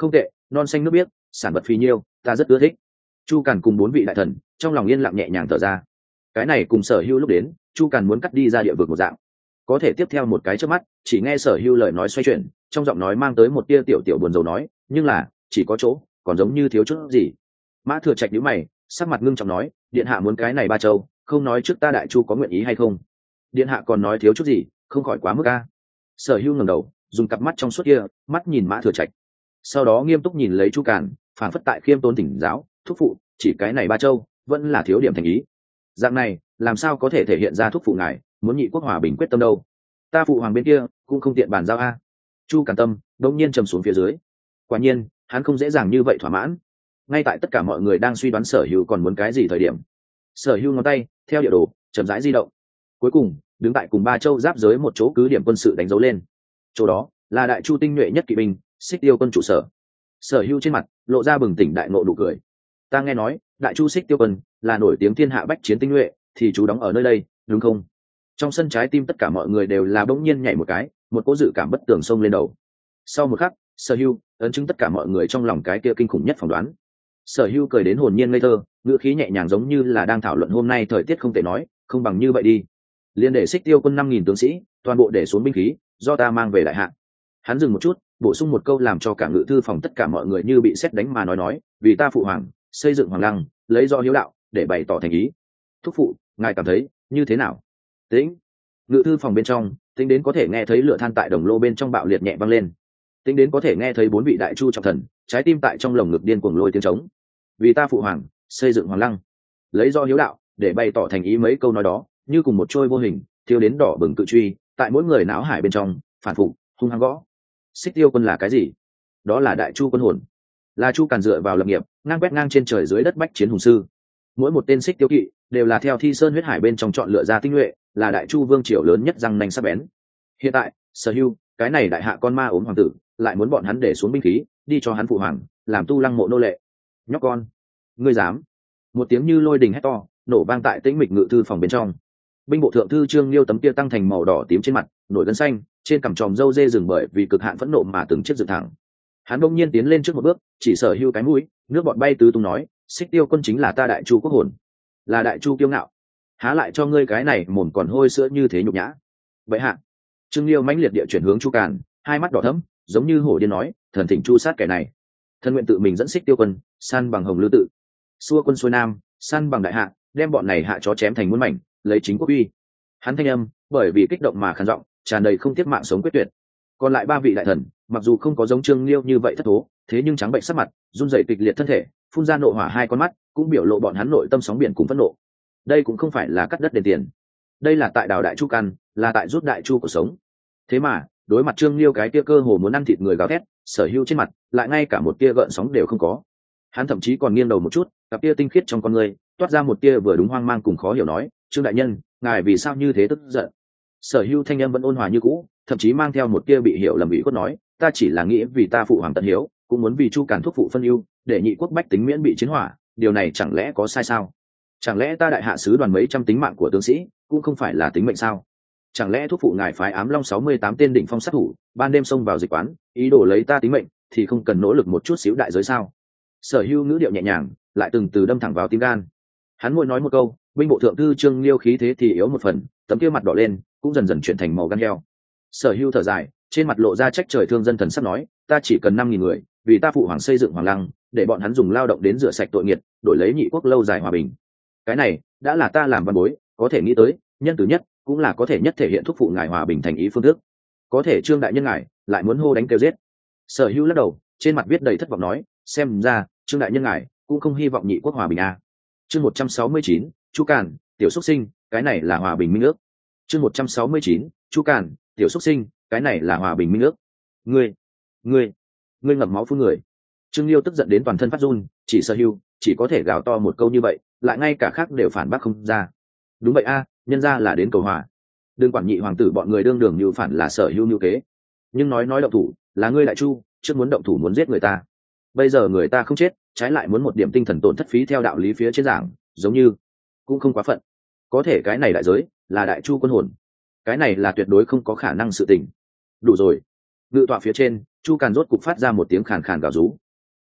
[SPEAKER 1] non xanh nước biếc, sản vật phì nhiêu, ta rất ưa thích. Chu Càn cùng bốn vị đại thần trong lòng yên lặng nhẹ nhàng thở ra. Cái này cùng Sở Hưu lúc đến, Chu Càn muốn cắt đi ra địa vực một dạng. Có thể tiếp theo một cái chớp mắt, chỉ nghe Sở Hưu lời nói xoay chuyển, trong giọng nói mang tới một tia tiểu tiểu buồn rầu nói, nhưng là chỉ có chỗ, còn giống như thiếu chút gì. Mã Thừa Trạch nhíu mày, sắc mặt ngưng trọng nói, điện hạ muốn cái này ba châu, không nói trước ta đại chu có nguyện ý hay không. Điện hạ còn nói thiếu chút gì, không khỏi quá mức a. Sở Hưu ngẩng đầu, dùng cặp mắt trong suốt kia, mắt nhìn Mã Thừa Trạch, sau đó nghiêm túc nhìn lấy Chu Càn, phản phất tại khiêm tôn tỉnh giáo, thúc phụ, chỉ cái này ba châu, vẫn là thiếu điểm thành ý. Dạng này, làm sao có thể thể hiện ra thúc phụ ngài muốn nhị quốc hòa bình quyết tâm đâu? Ta phụ hoàng bên kia cũng không tiện bàn giao a. Chu Càn tâm đột nhiên trầm xuống phía dưới. Quả nhiên, hắn không dễ dàng như vậy thỏa mãn. Ngay tại tất cả mọi người đang suy đoán Sở Hưu còn muốn cái gì thời điểm, Sở Hưu ngón tay theo địa đồ chậm rãi di động, cuối cùng đứng tại cùng ba châu giáp giới một chỗ cứ điểm quân sự đánh dấu lên. Chỗ đó là đại chu tinh nhuệ nhất kỵ binh, Xích Tiêu quân trụ sở. Sở Hưu trên mặt lộ ra bừng tỉnh đại ngộ nụ cười. Ta nghe nói đại chu Xích Tiêu quân là nổi tiếng thiên hạ bách chiến tinh nhuệ, thì chú đóng ở nơi đây, đúng không? Trong sân trái tim tất cả mọi người đều là bỗng nhiên nhảy một cái, một cỗ dự cảm bất tường xông lên đầu. Sau một khắc, Sở Hưu ấn chứng tất cả mọi người trong lòng cái kia kinh khủng nhất phỏng đoán. Sở Hưu cười đến hồn nhiên ngây thơ, ngữ khí nhẹ nhàng giống như là đang thảo luận hôm nay thời tiết không thể nói, không bằng như vậy đi, liên để Xích Tiêu quân năm nghìn tướng sĩ, toàn bộ để xuống binh khí, do ta mang về đại hạ. Hắn dừng một chút, bổ sung một câu làm cho cả ngự thư phòng tất cả mọi người như bị sét đánh mà nói nói, vì ta phụ hoàng xây dựng hoàng lăng, lấy do hiếu đạo để bày tỏ thành ý. Thúc phụ, ngài cảm thấy như thế nào? Tĩnh. Ngự thư phòng bên trong, tính đến có thể nghe thấy lửa than tại đồng lô bên trong bạo liệt nhẹ vang lên. Tính đến có thể nghe thấy bốn vị đại chu trọng thần, trái tim tại trong lồng ngực điên cuồng lôi tiếng trống. Vì ta phụ hoàng xây dựng hoàng lăng, lấy do hiếu đạo để bày tỏ thành ý, mấy câu nói đó như cùng một trôi vô hình thiêu đến đỏ bừng cự truy tại mỗi người não hải bên trong phản phục hung hăng gõ. Xích Tiêu quân là cái gì? Đó là đại chu quân hồn, là Chu Càn dựa vào lập nghiệp ngang quét ngang trên trời dưới đất bách chiến hùng sư. Mỗi một tên Xích Tiêu kỵ đều là theo Thi Sơn huyết hải bên trong chọn lựa ra tinh nhuệ, là đại chu vương triều lớn nhất răng nanh sắc bén. Hiện tại Sở Hưu cái này đại hạ con ma ốm hoàng tử lại muốn bọn hắn để xuống binh khí, đi cho hắn phụ hoàng làm tu lăng mộ nô lệ. Nhóc con, ngươi dám! Một tiếng như lôi đình hét to nổ vang tại tĩnh mịch ngự thư phòng bên trong. Binh bộ thượng thư Trương Liêu tấm kia tăng thành màu đỏ tím trên mặt nổi gân xanh, trên cằm tròm râu dê rừng bởi vì cực hạn phẫn nộ mà từng chiếc dựng thẳng. Hắn bỗng nhiên tiến lên trước một bước, chỉ Sở Hưu cái mũi, nước bọt bay tứ tung nói, Xích Tiêu quân chính là ta đại chu quốc hồn, là đại chu kiêu ngạo, há lại cho ngươi cái này mồm còn hôi sữa như thế nhục nhã. Vậy hạ. Trương Liêu mãnh liệt địa chuyển hướng Chu Càn, hai mắt đỏ thẫm, giống như hổ điên nói, thần thỉnh chu sát kẻ này. Thần nguyện tự mình dẫn Xích Tiêu quân săn bằng Hồng Lư tự, xua quân xuôi nam, săn bằng đại hạ, đem bọn này hạ chó chém thành muôn mảnh, lấy chính quốc uy. Hắn thanh âm bởi vì kích động mà khàn giọng, tràn đầy không tiếc mạng sống quyết tuyệt. Còn lại ba vị đại thần mặc dù không có giống Trương Liêu như vậy thất thố, thế nhưng trắng bệnh sắc mặt, run rẩy kịch liệt thân thể, phun ra nộ hỏa hai con mắt, cũng biểu lộ bọn hắn nội tâm sóng biển cùng phẫn nộ. Đây cũng không phải là cắt đất đền tiền, đây là tại đào đại chu căn, là tại rút đại chu cuộc sống. Thế mà đối mặt Trương Liêu cái kia cơ hồ muốn ăn thịt người gào thét, Sở Hưu trên mặt lại ngay cả một tia gợn sóng đều không có. Hắn thậm chí còn nghiêng đầu một chút, cặp tia tinh khiết trong con người toát ra một tia vừa đúng hoang mang cùng khó hiểu nói, Trương đại nhân, ngài vì sao như thế tức giận? Sở Hưu thanh âm vẫn ôn hòa như cũ, thậm chí mang theo một tia bị hiểu lầm ủy khuất nói, ta chỉ là nghĩ vì ta phụ hoàng tận hiếu, cũng muốn vì Chu Càn thúc phụ phân ưu, để nhị quốc bách tính miễn bị chiến hỏa, điều này chẳng lẽ có sai sao? Chẳng lẽ ta đại hạ sứ đoàn mấy trăm tính mạng của tướng sĩ cũng không phải là tính mệnh sao? Chẳng lẽ thúc phụ ngài phái ám long sáu mươi tám tên đỉnh phong sát thủ ban đêm xông vào dịch quán, ý đồ lấy ta tính mệnh, thì không cần nỗ lực một chút xíu đại giới sao? Sở Hưu ngữ điệu nhẹ nhàng, lại từng từ đâm thẳng vào tim gan. Hắn mỗi nói một câu, binh bộ thượng thư Trương Liêu khí thế thì yếu một phần, tấm kia mặt đỏ lên, cũng dần dần chuyển thành màu gan heo. Sở Hưu thở dài, trên mặt lộ ra trách trời thương dân thần sắp nói, ta chỉ cần năm nghìn người, vì ta phụ hoàng xây dựng hoàng lăng, để bọn hắn dùng lao động đến rửa sạch tội nghiệt, đổi lấy nhị quốc lâu dài hòa bình. Cái này đã là ta làm văn bối có thể nghĩ tới, nhân từ nhất, cũng là có thể nhất thể hiện thúc phụ ngài hòa bình thành ý phương thức. Có thể Trương đại nhân ngài lại muốn hô đánh kêu giết. Sở Hưu lắc đầu, trên mặt viết đầy thất vọng nói, xem ra Trương đại nhân ngài cũng không hy vọng nhị quốc hòa bình à. Chương một trăm sáu mươi chín, Chu Càn, tiểu xuất sinh, cái này là hòa bình minh ước. Chương một trăm sáu mươi chín, Chu Càn, tiểu xuất sinh, cái này là hòa bình minh ước. Ngươi, ngươi, ngươi ngậm máu phun người. Trương Liêu tức giận đến toàn thân phát run, chỉ Sở Hưu chỉ có thể gào to một câu như vậy, lại ngay cả khác đều phản bác không ra. Đúng vậy a, à, nhân ra là đến cầu hòa. Đương quản nhị hoàng tử bọn người đương đường như phản là Sở Hưu như kế. Nhưng nói nói động thủ, là ngươi đại chu, trước muốn động thủ muốn giết người ta. Bây giờ người ta không chết, trái lại muốn một điểm tinh thần tổn thất phí theo đạo lý phía trên giảng, giống như cũng không quá phận. Có thể cái này đại giới là đại chu quân hồn, cái này là tuyệt đối không có khả năng sự tình. Đủ rồi. Ngự tọa phía trên, Chu Càn rốt cục phát ra một tiếng khàn khàn gào rú.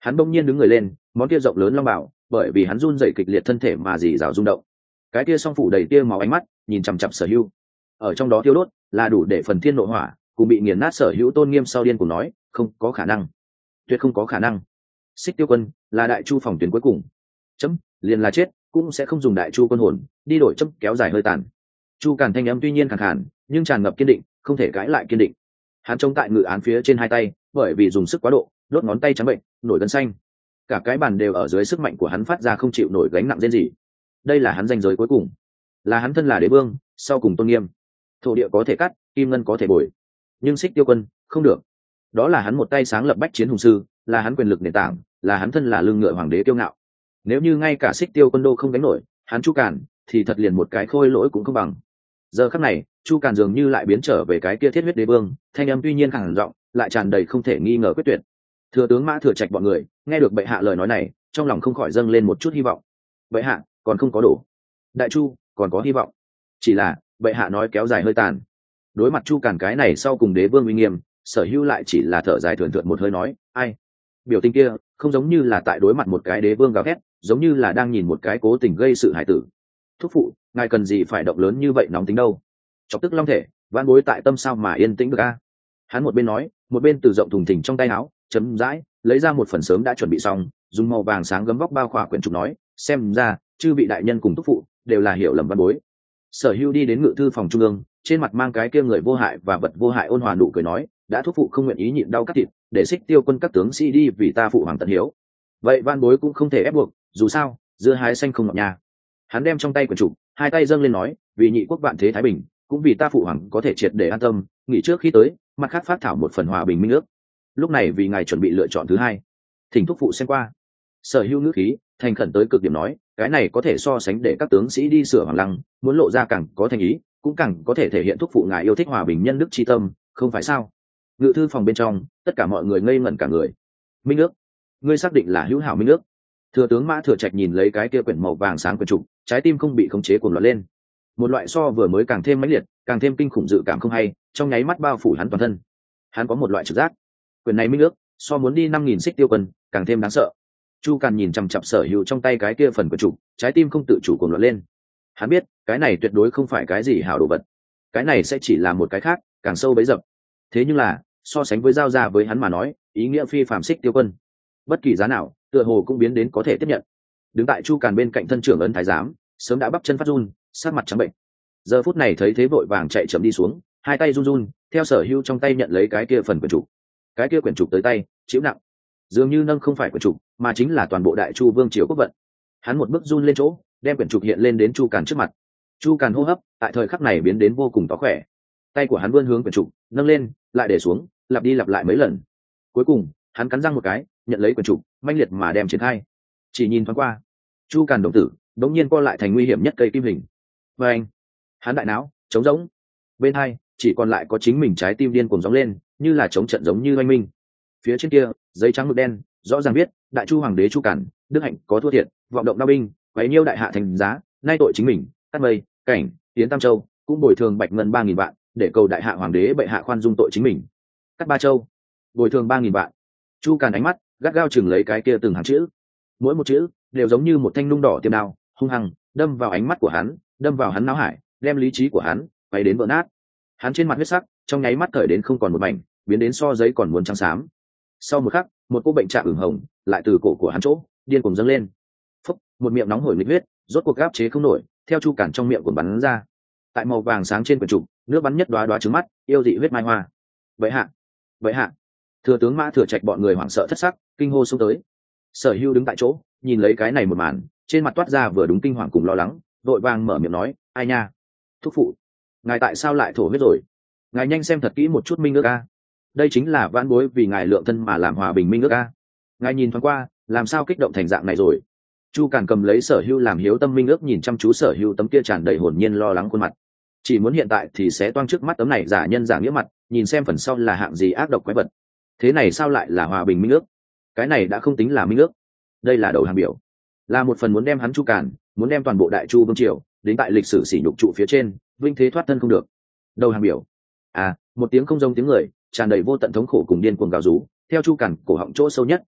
[SPEAKER 1] Hắn bỗng nhiên đứng người lên, món kia rộng lớn long bảo bởi vì hắn run rẩy kịch liệt thân thể mà dì rào rung động. Cái kia song phủ đầy tia máu ánh mắt nhìn chằm chằm Sở Hưu, ở trong đó thiêu đốt là đủ để phần thiên nộ hỏa, cùng bị nghiền nát Sở Hữu tôn nghiêm sau điên cùng nói không có khả năng, tuyệt không có khả năng. Xích Tiêu Quân là đại chu phòng tuyến cuối cùng, chấm liền là chết cũng sẽ không dùng đại chu quân hồn đi đổi chấm kéo dài hơi tàn. Chu Càn thanh âm tuy nhiên khàn khàn nhưng tràn ngập kiên định, không thể cãi lại kiên định. Hắn chống tại ngự án phía trên hai tay, bởi vì dùng sức quá độ đốt ngón tay trắng bệnh nổi gân xanh, cả cái bàn đều ở dưới sức mạnh của hắn phát ra không chịu nổi gánh nặng rên gì. Đây là hắn danh giới cuối cùng, là hắn thân là đế vương sau cùng tôn nghiêm. Thổ địa có thể cắt, kim ngân có thể bồi, nhưng Xích Tiêu Quân không được. Đó là hắn một tay sáng lập bách chiến hùng sư, là hắn quyền lực nền tảng, là hắn thân là lưng ngựa hoàng đế kiêu ngạo. Nếu như ngay cả Xích Tiêu Quân đô không đánh nổi, hắn Chu Càn thì thật liền một cái khôi lỗi cũng không bằng. Giờ khắc này Chu Càn dường như lại biến trở về cái kia thiết huyết đế vương, thanh âm tuy nhiên khàn giọng lại tràn đầy không thể nghi ngờ quyết tuyệt. Thừa tướng Mã Thừa Trạch bọn người nghe được bệ hạ lời nói này, trong lòng không khỏi dâng lên một chút hy vọng. Bệ hạ còn không có đổ, đại chu còn có hy vọng, chỉ là bệ hạ nói kéo dài hơi tàn. Đối mặt Chu Càn cái này sau cùng đế vương uy nghiêm, Sở Hữu lại chỉ là thở dài thườn thượt một hơi nói ai. Biểu tình kia không giống như là tại đối mặt một cái đế vương gào thét, giống như là đang nhìn một cái cố tình gây sự hải tử. Thúc phụ, ngài cần gì phải động lớn như vậy nóng tính đâu? Chọc tức long thể, van bối tại tâm sao mà yên tĩnh được a? Hắn một bên nói một bên từ rộng thùng thình trong tay áo chấm dãi lấy ra một phần sớm đã chuẩn bị xong, dùng màu vàng sáng gấm vóc bao khỏa quyển trục nói xem ra chư vị đại nhân cùng thúc phụ đều là hiểu lầm văn bối. Sở Hữu đi đến ngự thư phòng trung ương, trên mặt mang cái kia người vô hại và vật vô hại ôn hòa nụ cười nói đã thúc phụ không nguyện ý nhịn đau cắt thịt để Xích Tiêu Quân các tướng sĩ đi vì ta phụ hoàng tận hiếu, vậy van bối cũng không thể ép buộc, dù sao dưa hái xanh không ngọt nhà. Hắn đem trong tay quyển trục hai tay dâng lên nói vì nhị quốc vạn thế thái bình, cũng vì ta phụ hoàng có thể triệt để an tâm nghỉ trước khi tới, mặt khác phát thảo một phần hòa bình minh ước. Lúc này vì ngài chuẩn bị lựa chọn thứ hai, thỉnh thúc phụ xem qua. Sở Hữu ngữ khí thành khẩn tới cực điểm nói cái này có thể so sánh để các tướng sĩ đi sửa hoàng lăng, muốn lộ ra càng có thành ý, cũng càng có thể thể hiện thúc phụ ngài yêu thích hòa bình nhân đức tri tâm, không phải sao? Ngự thư phòng bên trong tất cả mọi người ngây ngẩn cả người. Minh ước? Ngươi xác định là hữu hảo minh ước? Thừa tướng Mã Thừa Trạch nhìn lấy cái kia quyển màu vàng sáng quyển trục, trái tim không bị khống chế cuồng loạn lên. Một loại so vừa mới càng thêm mãnh liệt, càng thêm kinh khủng dự cảm không hay trong nháy mắt bao phủ hắn toàn thân. Hắn có một loại trực giác, quyển này minh ước so muốn đi năm nghìn Xích Tiêu Quân càng thêm đáng sợ. Chu Càn nhìn chằm chằm Sở Hữu trong tay cái kia phần quyển trục, trái tim không tự chủ cuồng loạn lên. Hắn biết cái này tuyệt đối không phải cái gì hảo đồ vật, cái này sẽ chỉ là một cái khác càng sâu bấy dập. Thế nhưng là so sánh với giao ra với hắn mà nói, ý nghĩa phi phàm Xích Tiêu Quân bất kỳ giá nào tựa hồ cũng biến đến có thể tiếp nhận. Đứng tại Chu Càn bên cạnh thân trưởng ấn thái giám sớm đã bắp chân phát run, sát mặt trắng bệnh. Giờ phút này thấy thế vội vàng chạy chậm đi xuống, hai tay run run theo Sở Hữu trong tay nhận lấy cái kia phần quyển trục. Cái kia quyển trục tới tay chịu nặng, dường như nâng không phải quyển trục mà chính là toàn bộ đại chu vương triều quốc vận. Hắn một bước run lên chỗ, đem quyển trục hiện lên đến Chu Càn trước mặt. Chu Càn hô hấp tại thời khắc này biến đến vô cùng to khỏe, tay của hắn vươn hướng quyển trục, nâng lên lại để xuống, lặp đi lặp lại mấy lần. Cuối cùng hắn cắn răng một cái nhận lấy quyển trục, manh liệt mà đem triển khai. Chỉ nhìn thoáng qua, Chu Càn đồng tử đống nhiên co lại thành nguy hiểm nhất cây kim hình. Và anh, hắn đại não trống rỗng, bên hai chỉ còn lại có chính mình trái tim điên cuồng gióng lên, như là chống trận giống như oanh minh. Phía trên kia giấy trắng mực đen rõ ràng viết đại chu hoàng đế Chu Càn đức hạnh có thua thiệt, vọng động đao binh, quấy nhiêu đại hạ thành giá, nay tội chính mình, cắt mây cảnh tiến Tam Châu cũng bồi thường bạch ngân ba nghìn vạn để cầu đại hạ hoàng đế bệ hạ khoan dung tội chính mình. Cắt Ba Châu bồi thường ba nghìn vạn. Chu Càn ánh mắt gắt gao chừng lấy cái kia từng hàng chữ, mỗi một chữ đều giống như một thanh nung đỏ tiêm đao hung hăng đâm vào ánh mắt của hắn, đâm vào hắn não hải, đem lý trí của hắn quay đến vỡ nát. Hắn trên mặt huyết sắc trong nháy mắt thời đến không còn một mảnh, biến đến so giấy còn muốn trắng xám. Sau một khắc một cô bệnh trạng ửng hồng lại từ cổ của hắn chỗ điên cuồng dâng lên. Phúc, một miệng nóng hổi nghịch huyết rốt cuộc áp chế không nổi theo Chu Càn trong miệng của bắn ra. Tại màu vàng sáng trên quyển trục nước bắn nhất đoá đoá trứng mắt yêu dị huyết mai hoa. Vậy hạ, vậy hạ. Thừa tướng Mã Thừa Trạch bọn người hoảng sợ thất sắc kinh hô xông tới. Sở Hữu đứng tại chỗ nhìn lấy cái này một màn, trên mặt toát ra vừa đúng kinh hoàng cùng lo lắng, vội vàng mở miệng nói ai nha, thúc phụ ngài tại sao lại thổ huyết rồi? Ngài nhanh xem thật kỹ một chút minh ước a, đây chính là vãn bối vì ngài lượng thân mà làm hòa bình minh ước a. Ngài nhìn thoáng qua làm sao kích động thành dạng này rồi? Chu Càn cầm lấy Sở Hữu làm hiếu tâm minh ước, nhìn chăm chú Sở Hữu tấm kia tràn đầy hồn nhiên lo lắng khuôn mặt, chỉ muốn hiện tại thì sẽ toang trước mắt tấm này giả nhân giả nghĩa mặt, nhìn xem phần sau là hạng gì ác độc quái vật. Thế này sao lại là hòa bình minh ước? Cái này đã không tính là minh ước, đây là đầu hàng biểu, là một phần muốn đem hắn Chu Càn, muốn đem toàn bộ đại chu vương triều đến tại lịch sử sỉ nhục trụ phía trên, vinh thế thoát thân không được. Đầu hàng biểu. À, một tiếng không giống tiếng người, tràn đầy vô tận thống khổ cùng điên cuồng gào rú theo Chu Càn cổ họng chỗ sâu nhất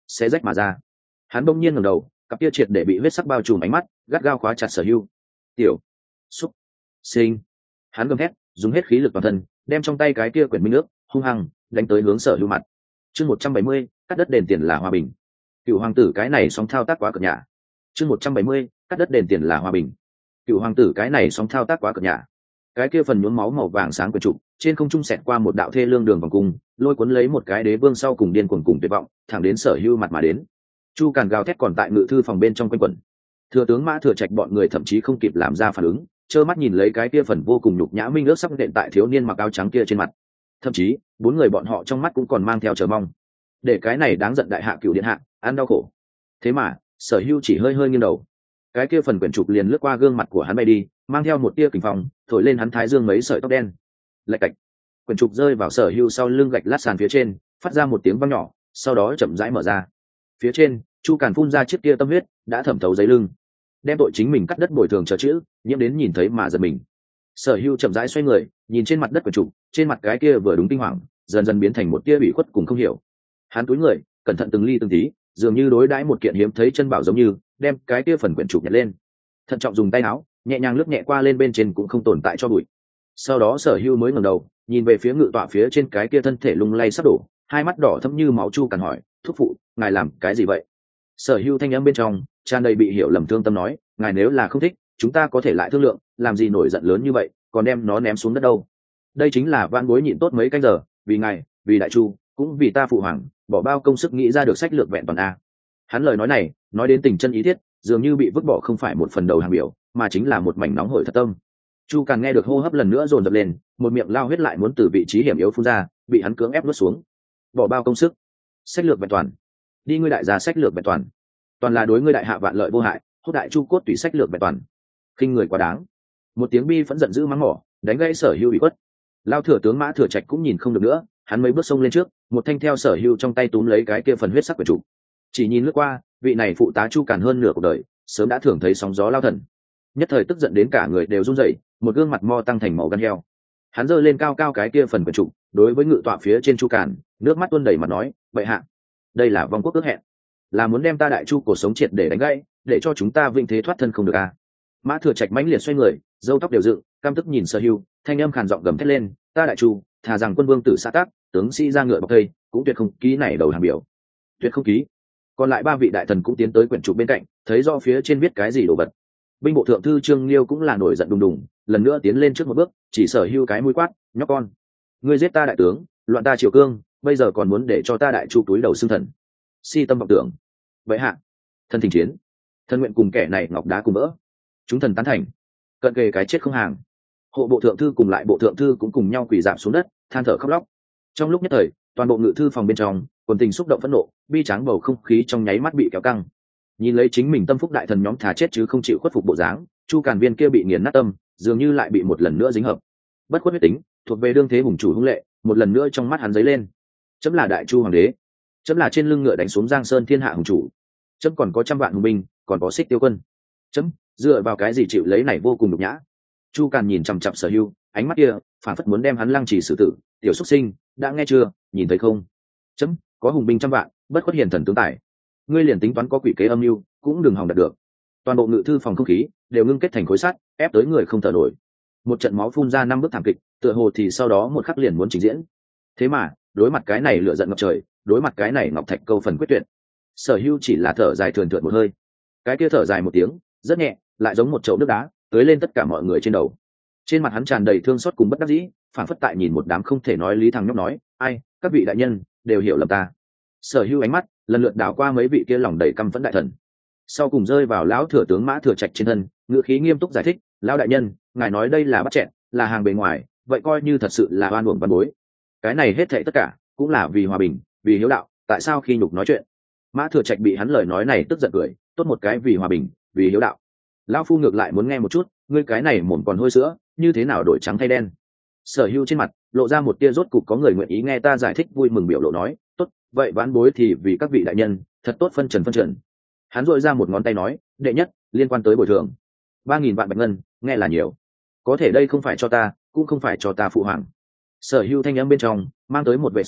[SPEAKER 1] sẽ rách mà ra. Hắn bỗng nhiên ngẩng đầu, cặp kia triệt để bị huyết sắc bao trùm ánh mắt gắt gao khóa chặt Sở Hưu. Tiểu xúc sinh. Hắn gầm thét, dùng hết khí lực toàn thân, đem trong tay cái kia quyển minh nước hung hăng đánh tới hướng Sở Hưu mặt. Chương một trăm bảy mươi, cắt đất đền tiền là hòa bình. Cựu hoàng tử cái này sóng thao tác quá cợt nhả. Chương một trăm bảy mươi, cắt đất đền tiền là hòa bình. Cựu hoàng tử cái này sóng thao tác quá cợt nhả. Cái kia phần nhuốm máu màu vàng sáng quyển trục, trên không trung xẹt qua một đạo thê lương đường vòng cung, lôi cuốn lấy một cái đế vương sau cùng điên cuồng cùng tuyệt vọng, thẳng đến Sở Hưu mặt mà đến. Chu Càn gào thét còn tại ngự thư phòng bên trong quanh quẩn. Thừa tướng Mã Thừa Trạch bọn người thậm chí không kịp làm ra phản ứng, trơ mắt nhìn lấy cái kia phần vô cùng nhục nhã minh ước sắp đệm tại thiếu niên mặc áo trắng kia trên mặt. Thậm chí bốn người bọn họ trong mắt cũng còn mang theo chờ mong, để cái này đáng giận đại hạ cựu điện hạ ăn đau khổ. Thế mà Sở Hưu chỉ hơi hơi nghiêng đầu, cái kia phần quyển trục liền lướt qua gương mặt của hắn bay đi, mang theo một tia kình phong thổi lên hắn thái dương mấy sợi tóc đen. Lạch cạch, quyển trục rơi vào Sở Hưu sau lưng gạch lát sàn phía trên, phát ra một tiếng vang nhỏ, sau đó chậm rãi mở ra. Phía trên Chu Càn phun ra chiếc kia tâm huyết đã thẩm thấu giấy lưng, đem tội chính mình cắt đất bồi thường chờ chữ nhiễm đến nhìn thấy mà giật mình. Sở Hưu chậm rãi xoay người, nhìn trên mặt đất quyển trục, trên mặt cái kia vừa đúng kinh hoàng dần dần biến thành một tia ủy khuất cùng không hiểu. Hắn cúi người, cẩn thận từng ly từng tí, dường như đối đãi một kiện hiếm thấy chân bảo giống như, đem cái kia phần quyển trục nhặt lên, thận trọng dùng tay áo nhẹ nhàng lướt nhẹ qua lên bên trên cũng không tồn tại cho bụi. Sau đó Sở Hưu mới ngẩng đầu, nhìn về phía ngự tọa phía trên cái kia thân thể lung lay sắp đổ, hai mắt đỏ thẫm như máu. Chu Càn hỏi, thúc phụ, ngài làm cái gì vậy? Sở Hưu thanh âm bên trong tràn đầy bị hiểu lầm thương tâm nói, ngài nếu là không thích, chúng ta có thể lại thương lượng, làm gì nổi giận lớn như vậy, còn đem nó ném xuống đất đâu. Đây chính là van bối nhịn tốt mấy canh giờ, vì ngài, vì đại chu, cũng vì ta phụ hoàng, bỏ bao công sức nghĩ ra được sách lược vẹn toàn a. Hắn lời nói này nói đến tình chân ý thiết, dường như bị vứt bỏ không phải một phần đầu hàng biểu, mà chính là một mảnh nóng hổi thật tâm. Chu Càn nghe được hô hấp lần nữa dồn dập lên, một miệng lao huyết lại muốn từ vị trí hiểm yếu phun ra, bị hắn cưỡng ép nuốt xuống. Bỏ bao công sức, sách lược vẹn toàn, đi ngươi đại gia sách lược vẹn toàn, toàn là đối ngươi đại hạ vạn lợi vô hại, hốt đại chu cốt tùy sách lược vẹn toàn, khinh người quá đáng. Một tiếng bi phẫn giận dữ mắng mỏ đánh gãy Sở Hưu bị quất. Lao thừa tướng Mã Thừa Trạch cũng nhìn không được nữa, hắn mấy bước xông lên trước, một thanh theo Sở Hưu trong tay túm lấy cái kia phần huyết sắc quyển trục. Chỉ nhìn lướt qua, vị này phụ tá Chu Càn hơn nửa cuộc đời, sớm đã thường thấy sóng gió lao thần, nhất thời tức giận đến cả người đều run rẩy, một gương mặt mo tăng thành màu gan heo. Hắn giơ lên cao cao cái kia phần quyển trục, đối với ngự tọa phía trên Chu Càn, nước mắt tuôn đầy mặt nói, bệ hạ, đây là vong quốc ước hẹn, là muốn đem ta đại chu cuộc sống triệt để đánh gãy, để cho chúng ta vinh thế thoát thân không được à. Mã Thừa Trạch mãnh liệt xoay người, râu tóc đều dựng, căm tức nhìn Sở Hưu, thanh âm khàn giọng gầm thét lên, ta đại chu, thà rằng quân vương tử xã tác, tướng sĩ ra ngựa bọc thây, cũng tuyệt không ký này đầu hàng biểu, tuyệt không ký. Còn lại ba vị đại thần cũng tiến tới quyển trục bên cạnh, thấy rõ phía trên viết cái gì đồ vật. Binh bộ thượng thư Trương Liêu cũng là nổi giận đùng đùng, lần nữa tiến lên trước một bước, chỉ Sở Hưu cái mũi quát, nhóc con, ngươi giết ta đại tướng, loạn ta triều cương, bây giờ còn muốn để cho ta đại chu túi đầu xương thần, si tâm vọng tưởng. Vậy hạ, thân thỉnh chiến, thân nguyện cùng kẻ này ngọc đá cùng vỡ, chúng thần tán thành, cận kề cái chết không hàng. Hộ bộ thượng thư cùng lại bộ thượng thư cũng cùng nhau quỳ rạp xuống đất, than thở khóc lóc. Trong lúc nhất thời, toàn bộ ngự thư phòng bên trong quần tình xúc động phẫn nộ, bi tráng bầu không khí trong nháy mắt bị kéo căng. Nhìn lấy chính mình tâm phúc đại thần nhóm thà chết chứ không chịu khuất phục bộ dáng, Chu Càn viên kia bị nghiền nát tâm dường như lại bị một lần nữa dính hợp. Bất khuất huyết tính thuộc về đương thế hùng chủ hung lệ, một lần nữa trong mắt hắn dấy lên. Chấm là đại chu hoàng đế, chấm là trên lưng ngựa đánh xuống giang sơn thiên hạ hùng chủ, chấm còn có trăm vạn hùng binh, còn có xích tiêu quân, chấm dựa vào cái gì chịu lấy này vô cùng nhục nhã. Chu Càn nhìn chằm chằm Sở Hưu, ánh mắt kia phản phất muốn đem hắn lăng trì xử tử. Tiểu xuất sinh, đã nghe chưa, nhìn thấy không, chấm có hùng binh trăm vạn, bất khuất hiền thần tướng tài, ngươi liền tính toán có quỷ kế âm mưu cũng đừng hòng đạt được. Toàn bộ ngự thư phòng không khí đều ngưng kết thành khối sắt, ép tới người không thở nổi. Một trận máu phun ra năm bước thảm kịch, tựa hồ thì sau đó một khắc liền muốn trình diễn. Thế mà đối mặt cái này lửa giận ngập trời, đối mặt cái này ngọc thạch câu phần quyết tuyệt, Sở Hưu chỉ là thở dài thườn thượt một hơi. Cái kia thở dài một tiếng rất nhẹ, lại giống một chậu nước đá tưới lên tất cả mọi người trên đầu. Trên mặt hắn tràn đầy thương xót cùng bất đắc dĩ, phản phất tại nhìn một đám không thể nói lý thằng nhóc nói, ai, các vị đại nhân đều hiểu lầm ta. Sở Hưu ánh mắt lần lượt đảo qua mấy vị kia lòng đầy căm phẫn đại thần, sau cùng rơi vào lão thừa tướng Mã Thừa Trạch trên thân, ngữ khí nghiêm túc giải thích, lão đại nhân, ngài nói đây là bắt chẹn, là hàng bề ngoài, vậy coi như thật sự là oan uổng văn bối. Cái này hết thảy tất cả cũng là vì hòa bình, vì hiếu đạo, tại sao khi nhục nói chuyện. Mã Thừa Trạch bị hắn lời nói này tức giận cười, tốt một cái vì hòa bình, vì hiếu đạo. Lão phu ngược lại muốn nghe một chút, ngươi cái này mồm còn hôi sữa, như thế nào đổi trắng thay đen. Sở Hưu trên mặt lộ ra một tia rốt cục có người nguyện ý nghe ta giải thích vui mừng biểu lộ nói, tốt, vậy vãn bối thì vì các vị đại nhân thật tốt phân trần phân trần. Hắn dội ra một ngón tay nói, đệ nhất liên quan tới bồi thường ba nghìn vạn bạch ngân, nghe là nhiều, có thể đây không phải cho ta, cũng không phải cho ta phụ hoàng. Sở Hưu thanh âm bên trong mang tới một vẻ sâu sắc,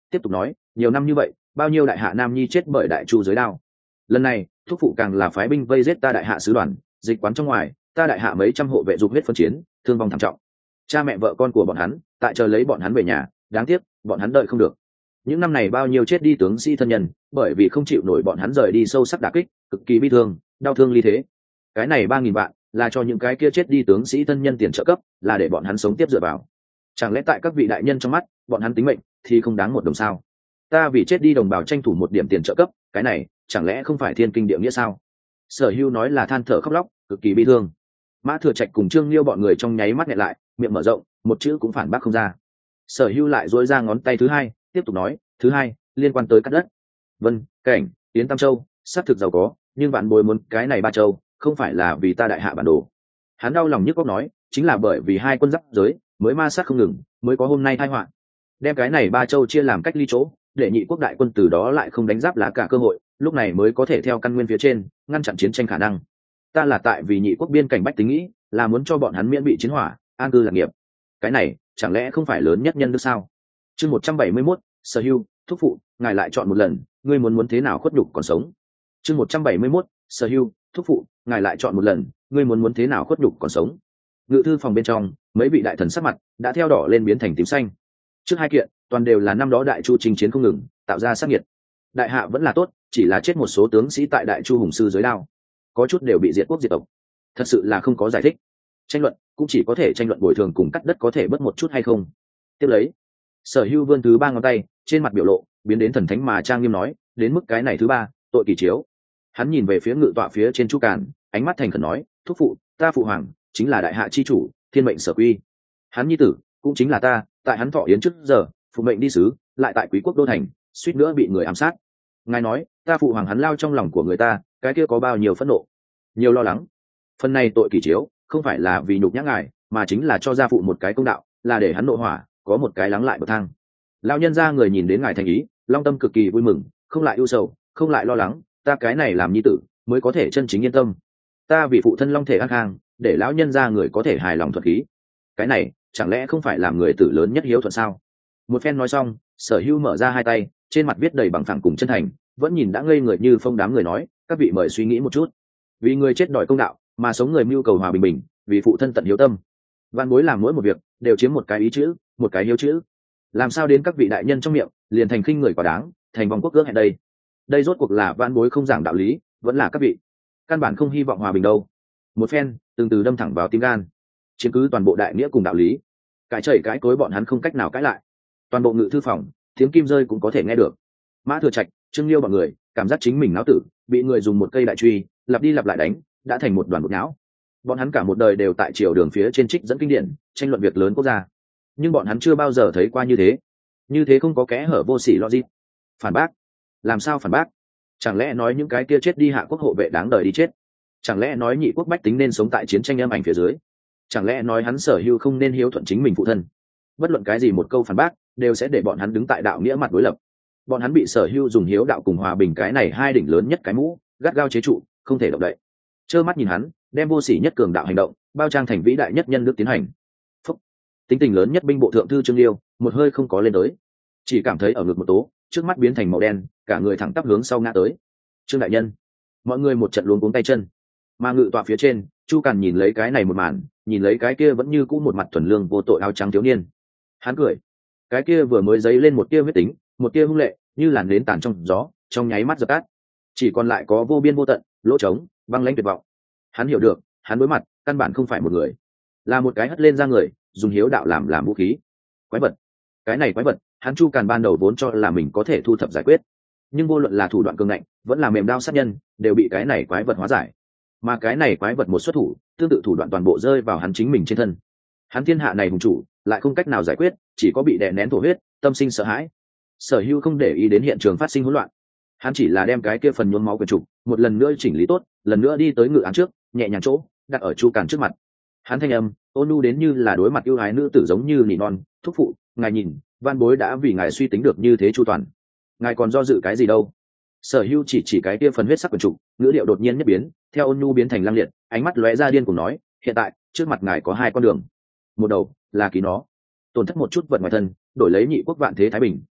[SPEAKER 1] tiếp tục nói nhiều năm như vậy bao nhiêu đại hạ nam nhi chết bởi đại chu giới đao, lần này thúc phụ càng là phái binh vây giết ta đại hạ sứ đoàn, dịch quán trong ngoài ta đại hạ mấy trăm hộ vệ dục huyết phân chiến, thương vong thảm trọng. Cha mẹ vợ con của bọn hắn tại chờ lấy bọn hắn về nhà, đáng tiếc bọn hắn đợi không được. Những năm này bao nhiêu chết đi tướng sĩ thân nhân bởi vì không chịu nổi bọn hắn rời đi sâu sắc đả kích, cực kỳ bi thương đau thương ly thế. Cái này ba nghìn vạn là cho những cái kia chết đi tướng sĩ thân nhân tiền trợ cấp, là để bọn hắn sống tiếp dựa vào. Chẳng lẽ tại các vị đại nhân trong mắt bọn hắn tính mệnh thì không đáng một đồng sao? Ta vì chết đi đồng bào tranh thủ một điểm tiền trợ cấp, cái này chẳng lẽ không phải thiên kinh địa nghĩa sao? Sở Hưu nói là than thở khóc lóc, cực kỳ bi thương. Mã Thừa Trạch cùng Trương Liêu bọn người trong nháy mắt nhẹ lại, miệng mở rộng, một chữ cũng phản bác không ra. Sở Hưu lại duỗi ra ngón tay thứ hai, tiếp tục nói, thứ hai liên quan tới cắt đất. Vân, Cảnh, Yến Tam Châu xác thực giàu có, nhưng bạn bồi muốn cái này ba châu không phải là vì ta đại hạ bản đồ. Hắn đau lòng nhức óc nói, chính là bởi vì hai quân giáp giới mới ma sát không ngừng, mới có hôm nay tai họa. Đem cái này ba châu chia làm cách ly chỗ, để nhị quốc đại quân từ đó lại không đánh giáp lá cả cơ hội, lúc này mới có thể theo căn nguyên phía trên ngăn chặn chiến tranh khả năng. Ta là tại vì nhị quốc biên cảnh bách tính nghĩ, là muốn cho bọn hắn miễn bị chiến hỏa, an cư lạc nghiệp. Cái này chẳng lẽ không phải lớn nhất nhân đức sao? Chương một trăm bảy mươi mốt, Sở Hưu, thúc phụ, ngài lại chọn một lần, ngươi muốn muốn thế nào khuất nhục còn sống. Chương một trăm bảy mươi mốt, Sở Hưu, thúc phụ, ngài lại chọn một lần, ngươi muốn muốn thế nào khuất nhục còn sống. Ngự thư phòng bên trong, mấy vị đại thần sắc mặt đã theo đỏ lên biến thành tím xanh. Trước hai kiện toàn đều là năm đó đại chu chinh chiến không ngừng, tạo ra sát nhiệt. Đại hạ vẫn là tốt, chỉ là chết một số tướng sĩ tại đại chu hùng sư dưới đao, có chút đều bị diệt quốc diệt tộc, thật sự là không có giải thích. Tranh luận cũng chỉ có thể tranh luận bồi thường cùng cắt đất có thể bớt một chút hay không. Tiếp lấy, Sở Hưu vươn thứ ba ngón tay, trên mặt biểu lộ biến đến thần thánh mà trang nghiêm nói, đến mức cái này thứ ba, tội kỳ chiếu. Hắn nhìn về phía ngự tọa phía trên Chu Càn, ánh mắt thành khẩn nói, thúc phụ, ta phụ hoàng chính là đại hạ chi chủ, thiên mệnh sở quy. Hắn nhi tử cũng chính là ta, tại hắn thọ yến trước giờ phụ mệnh đi sứ, lại tại quý quốc đô thành suýt nữa bị người ám sát. Ngài nói ta phụ hoàng hắn lao trong lòng của người ta, cái kia có bao nhiêu phẫn nộ, nhiều lo lắng. Phần này tội kỳ chiếu không phải là vì nhục nhã ngài, mà chính là cho gia phụ một cái công đạo, là để hắn nộ hỏa có một cái lắng lại bậc thang. Lão nhân gia người nhìn đến ngài thành ý, long tâm cực kỳ vui mừng, không lại ưu sầu, không lại lo lắng, ta cái này làm nhi tử mới có thể chân chính yên tâm. Ta vì phụ thân long thể an khang, để lão nhân gia người có thể hài lòng thuận khí. Cái này chẳng lẽ không phải làm người tử lớn nhất hiếu thuận sao? Một phen nói xong, Sở Hưu mở ra hai tay, trên mặt viết đầy bằng phẳng cùng chân thành, vẫn nhìn đã ngây người như phong đám người nói, các vị mời suy nghĩ một chút. Vì người chết đòi công đạo, mà sống người mưu cầu hòa bình bình, vì phụ thân tận hiếu tâm. Văn bối làm mỗi một việc đều chiếm một cái ý chữ, một cái hiếu chữ. Làm sao đến các vị đại nhân trong miệng liền thành khinh người quá đáng, thành vòng quốc ước hẹn đây? Đây rốt cuộc là văn bối không giảng đạo lý, vẫn là các vị căn bản không hy vọng hòa bình đâu. Một phen từng từ đâm thẳng vào tim gan, chiếm cứ toàn bộ đại nghĩa cùng đạo lý, cãi chảy cãi cối bọn hắn không cách nào cãi lại. Toàn bộ ngự thư phòng tiếng kim rơi cũng có thể nghe được. Mã Thừa Trạch, Trương Liêu bọn người cảm giác chính mình náo tử, bị người dùng một cây đại truy lặp đi lặp lại đánh, đã thành một đoàn bột não. Bọn hắn cả một đời đều tại triều đường phía trên trích dẫn kinh điển, tranh luận việc lớn quốc gia, nhưng bọn hắn chưa bao giờ thấy qua như thế, như thế không có kẽ hở vô sỉ logic. Phản bác? Làm sao phản bác? Chẳng lẽ nói những cái kia chết đi hạ quốc hộ vệ đáng đời đi chết? Chẳng lẽ nói nhị quốc bách tính nên sống tại chiến tranh âm ảnh phía dưới? Chẳng lẽ nói hắn Sở Hưu không nên hiếu thuận chính mình phụ thân? Bất luận cái gì một câu phản bác đều sẽ để bọn hắn đứng tại đạo nghĩa mặt đối lập. Bọn hắn bị Sở Hưu dùng hiếu đạo cùng hòa bình cái này hai đỉnh lớn nhất cái mũ gắt gao chế trụ, không thể động đậy. Trơ mắt nhìn hắn đem vô sỉ nhất cường đạo hành động bao trang thành vĩ đại nhất nhân đức tiến hành. Phúc. Tính tình lớn nhất binh bộ thượng thư Trương Liêu một hơi không có lên tới, chỉ cảm thấy ở ngực một tố, trước mắt biến thành màu đen, cả người thẳng tắp hướng sau ngã tới. Trương đại nhân, mọi người một trận luống cuống tay chân. Mà ngự tọa phía trên, Chu Càn nhìn lấy cái này một màn, nhìn lấy cái kia vẫn như cũ một mặt thuần lương vô tội áo trắng thiếu niên, hắn cười. Cái kia vừa mới dấy lên một tia huyết tính, một tia hung lệ, như làn nến tàn trong gió, trong nháy mắt dập tắt, chỉ còn lại có vô biên vô tận lỗ trống, băng lãnh tuyệt vọng. Hắn hiểu được, hắn đối mặt căn bản không phải một người, là một cái hất lên ra người, dùng hiếu đạo làm làm vũ khí. Quái vật. Cái này quái vật, hắn Chu Càn ban đầu vốn cho là mình có thể thu thập giải quyết, nhưng vô luận là thủ đoạn cường ngạnh, vẫn là mềm đao sát nhân, đều bị cái này quái vật hóa giải. Mà cái này quái vật một xuất thủ, tương tự thủ đoạn toàn bộ rơi vào hắn chính mình trên thân. Hắn thiên hạ này hùng chủ lại không cách nào giải quyết, chỉ có bị đè nén thổ huyết, tâm sinh sợ hãi. Sở Hưu không để ý đến hiện trường phát sinh hỗn loạn, hắn chỉ là đem cái kia phần nhuốm máu quyền trục một lần nữa chỉnh lý tốt, lần nữa đi tới ngự án trước, nhẹ nhàng chỗ đặt ở Chu Càn trước mặt. Hắn thanh âm ôn nhu đến như là đối mặt yêu ái nữ tử giống như nỉ non, thúc phụ, ngài nhìn, van bối đã vì ngài suy tính được như thế chu toàn, ngài còn do dự cái gì đâu? Sở Hưu chỉ chỉ cái kia phần huyết sắc quyền trục, ngữ điệu đột nhiên nhất biến, theo ôn nhu biến thành lăng liệt, ánh mắt lóe ra điên cùng nói, hiện tại trước mặt ngài có hai con đường, một đầu là ký nó, tổn thất một chút vật ngoài thân, đổi lấy nhị quốc vạn thế thái bình,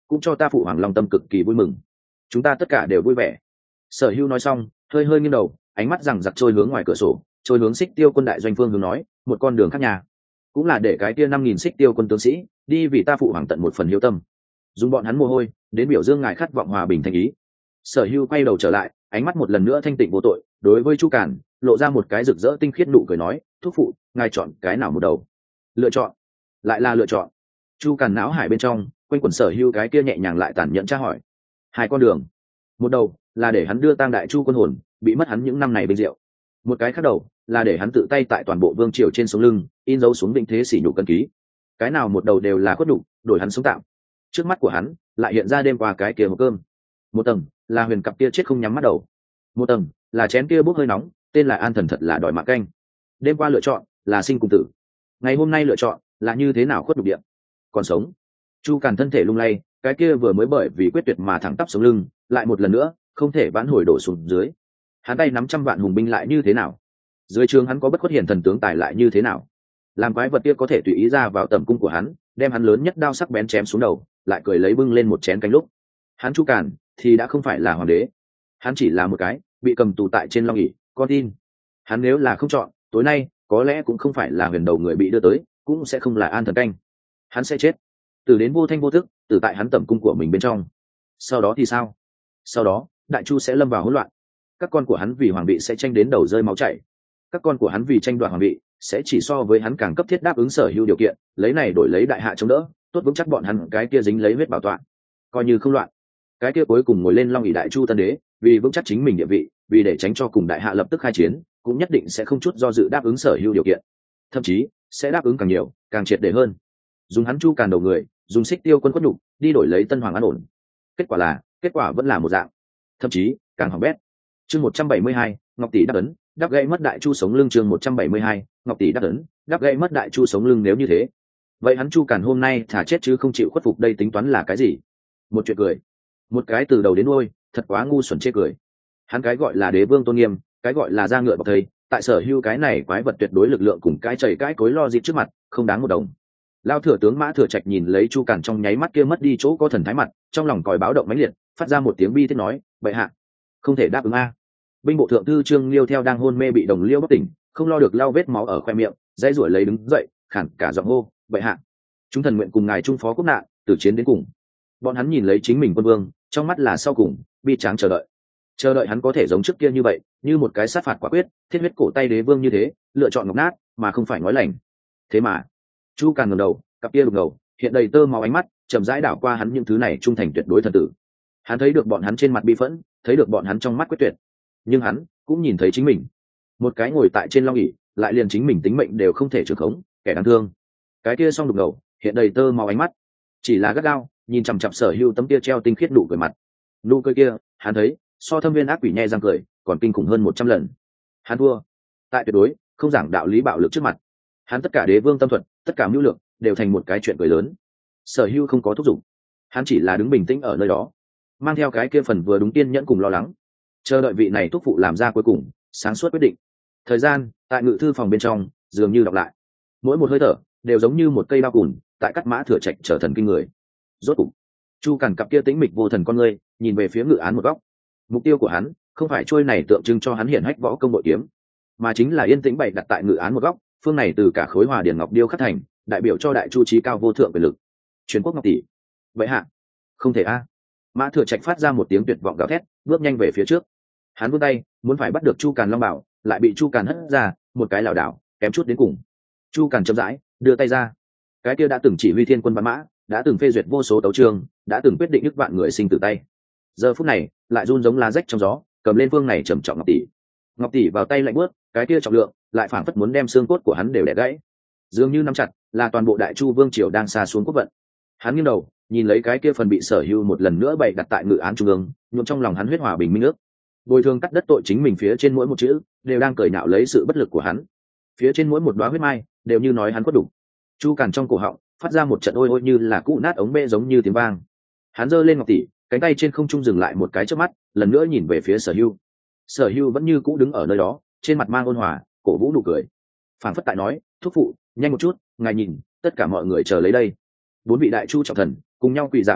[SPEAKER 1] cũng cho ta phụ hoàng long tâm cực kỳ vui mừng. Chúng ta tất cả đều vui vẻ. Sở Hưu nói xong, hơi hơi nghiêng đầu, ánh mắt rằng giặc trôi hướng ngoài cửa sổ, trôi hướng Xích Tiêu quân đại doanh phương hướng nói, một con đường khác nhà, cũng là để cái kia năm nghìn Xích Tiêu quân tướng sĩ đi vì ta phụ hoàng tận một phần hiếu tâm, dùng bọn hắn mồ hôi đến biểu dương ngài khát vọng hòa bình thành ý. Sở Hưu quay đầu trở lại, ánh mắt một lần nữa thanh tịnh vô tội, đối với Chu Cản lộ ra một cái rực rỡ tinh khiết nụ cười nói, thúc phụ, ngài chọn cái nào một đầu? Lựa chọn, lại là lựa chọn. Chu Cản não hải bên trong quanh quẩn Sở Hưu cái kia nhẹ nhàng lại tàn nhẫn tra hỏi. Hai con đường, một đầu là để hắn đưa tang đại chu quân hồn bị mất hắn những năm này bình diệu, một cái khác đầu là để hắn tự tay tại toàn bộ vương triều trên sống lưng in dấu xuống định thế sỉ nhục cân ký. Cái nào một đầu đều là khuất nhục, đổi hắn sống tạm. Trước mắt của hắn lại hiện ra đêm qua cái kia hộp cơm. Một tầng là huyền cặp kia chết không nhắm mắt đầu, một tầng là chén kia bốc hơi nóng tên là an thần thật là đòi mạng canh. Đêm qua lựa chọn là sinh cùng tử, ngày hôm nay lựa chọn là như thế nào khuất nhục điện còn sống. Chu Càn thân thể lung lay, cái kia vừa mới bởi vì quyết tuyệt mà thẳng tắp sống lưng lại một lần nữa không thể vãn hồi đổ xuống dưới. Hắn tay nắm trăm vạn hùng binh lại như thế nào, dưới trường hắn có bất khuất hiển thần tướng tài lại như thế nào, làm quái vật kia có thể tùy ý ra vào tầm cung của hắn, đem hắn lớn nhất đao sắc bén chém xuống đầu, lại cười lấy bưng lên một chén canh lúc. Hắn Chu Càn thì đã không phải là hoàng đế, hắn chỉ là một cái bị cầm tù tại trên long ỷ con tin. Hắn nếu là không chọn, tối nay có lẽ cũng không phải là huyền đầu người bị đưa tới, cũng sẽ không là an thần canh. Hắn sẽ chết từ đến vô thanh vô thức, từ tại hắn tẩm cung của mình bên trong. Sau đó thì sao? Sau đó đại chu sẽ lâm vào hỗn loạn, các con của hắn vì hoàng vị sẽ tranh đến đầu rơi máu chảy, các con của hắn vì tranh đoạt hoàng vị sẽ chỉ so với hắn càng cấp thiết đáp ứng sở hữu điều kiện, lấy này đổi lấy đại hạ chống đỡ, tốt vững chắc bọn hắn cái kia dính lấy huyết bảo tọa. Coi như không loạn, cái kia cuối cùng ngồi lên long ỷ đại chu tân đế, vì vững chắc chính mình địa vị, vì để tránh cho cùng đại hạ lập tức khai chiến, cũng nhất định sẽ không chút do dự đáp ứng sở hữu điều kiện, thậm chí sẽ đáp ứng càng nhiều càng triệt để hơn, dùng hắn Chu Càn đầu người, dùng Xích Tiêu quân quất nhục đi đổi lấy tân hoàng an ổn. Kết quả là kết quả vẫn là một dạng, thậm chí càng hỏng bét. Chương một trăm bảy mươi hai, Ngọc tỷ đắc ấn, đắp gãy mất đại chu sống lưng. Chương một trăm bảy mươi hai, Ngọc tỷ đắc ấn, đắp gãy mất đại chu sống lưng. Nếu như thế, vậy hắn Chu Càn hôm nay thả chết chứ không chịu khuất phục, đây tính toán là cái gì? Một chuyện cười, một cái từ đầu đến đuôi thật quá ngu xuẩn chê cười. Hắn cái gọi là đế vương tôn nghiêm, cái gọi là ra ngựa bọc thầy, tại sở hữu cái này quái vật tuyệt đối lực lượng cùng cái chảy cái cối lo dịp trước mặt không đáng một đồng. Lao thừa tướng Mã Thừa Trạch nhìn lấy Chu Càn trong nháy mắt kia mất đi chỗ có thần thái mặt, trong lòng còi báo động mãnh liệt, phát ra một tiếng bi thiết nói, bệ hạ không thể đáp ứng a. Binh bộ thượng thư Trương Liêu theo đang hôn mê bị đồng liêu bất tỉnh, không lo được lau vết máu ở khoe miệng, dãy ruổi lấy đứng dậy, khản cả giọng hô, bệ hạ chúng thần nguyện cùng ngài trung phó quốc nạn, từ chiến đến cùng. Bọn hắn nhìn lấy chính mình quân vương, trong mắt là sau cùng bi tráng chờ đợi, chờ đợi hắn có thể giống trước kia như vậy, như một cái sát phạt quả quyết, thiết huyết cổ tay đế vương như thế, lựa chọn ngọc nát mà không phải nói lành. Thế mà Chu Càn ngẩng đầu, cặp kia đục ngầu hiện đầy tơ máu ánh mắt chậm rãi đảo qua hắn những thứ này trung thành tuyệt đối thần tử. Hắn thấy được bọn hắn trên mặt bi phẫn, thấy được bọn hắn trong mắt quyết tuyệt, nhưng hắn cũng nhìn thấy chính mình, một cái ngồi tại trên long ỷ lại liền chính mình tính mệnh đều không thể trưởng khống kẻ đáng thương. Cái kia song đục ngầu hiện đầy tơ máu ánh mắt chỉ là gắt gao nhìn chằm chằm sở hữu tấm kia treo tinh khiết nụ cười mặt. Nụ cười kia hắn thấy so thâm viên ác quỷ nhe răng cười còn kinh khủng hơn một trăm lần. Hắn thua tại tuyệt đối không giảng đạo lý bạo lực trước mặt. Hắn tất cả đế vương tâm thuật, tất cả mưu lược đều thành một cái chuyện cười lớn. Sở hữu không có thúc giục, hắn chỉ là đứng bình tĩnh ở nơi đó, mang theo cái kia phần vừa đúng kiên nhẫn cùng lo lắng, chờ đợi vị này thúc phụ làm ra cuối cùng sáng suốt quyết định. Thời gian tại ngự thư phòng bên trong dường như đọc lại, mỗi một hơi thở đều giống như một cây bao cùn tại cắt Mã Thừa Trạch trở thần kinh người. Rốt cục Chu Càn cặp kia tĩnh mịch vô thần con ngươi nhìn về phía ngự án một góc. Mục tiêu của hắn không phải trôi này tượng trưng cho hắn hiển hách võ công bội kiếm, mà chính là yên tĩnh bày đặt tại ngự án một góc, phương này từ cả khối hòa điển ngọc điêu khắc thành, đại biểu cho đại chu trí cao vô thượng quyền lực, truyền quốc ngọc tỷ. Vậy hạ không thể a. Mã Thừa Trạch phát ra một tiếng tuyệt vọng gào thét, bước nhanh về phía trước. Hắn vươn tay muốn phải bắt được Chu Càn long bảo, lại bị Chu Càn hất ra, một cái lảo đảo kém chút đến cùng. Chu Càn chậm rãi đưa tay ra, cái kia đã từng chỉ huy thiên quân bắn mã, đã từng phê duyệt vô số tấu chương, đã từng quyết định ức vạn người sinh tử tay, giờ phút này lại run giống lá rách trong gió, cầm lên phương này trầm trọng ngọc tỷ. Ngọc tỷ vào tay lạnh buốt, cái kia trọng lượng lại phảng phất muốn đem xương cốt của hắn đều đè gãy, dường như nắm chặt là toàn bộ đại chu vương triều đang xa xuống quốc vận. Hắn nghiêng đầu nhìn lấy cái kia phần bị sở hữu một lần nữa bày đặt tại ngự án trung ương, nhuộm trong lòng hắn huyết hòa bình minh nước, bồi thường cắt đất tội chính mình phía trên mỗi một chữ đều đang cười nhạo lấy sự bất lực của hắn, phía trên mỗi một đóa huyết mai đều như nói hắn có đủ. Chu Càn trong cổ họng phát ra một trận ôi ôi như là cũ nát ống bê giống như tiếng vang. Hắn giơ lên ngọc tỷ, cánh tay trên không trung dừng lại một cái chớp mắt, lần nữa nhìn về phía sở hữu. Sở hữu vẫn như cũ đứng ở nơi đó, trên mặt mang ôn hòa cổ vũ nụ cười, phảng phất tại nói, thúc phụ nhanh một chút, ngài nhìn tất cả mọi người chờ lấy đây. Bốn vị đại chu trọng thần cùng nhau quỳ rạp xuống đất,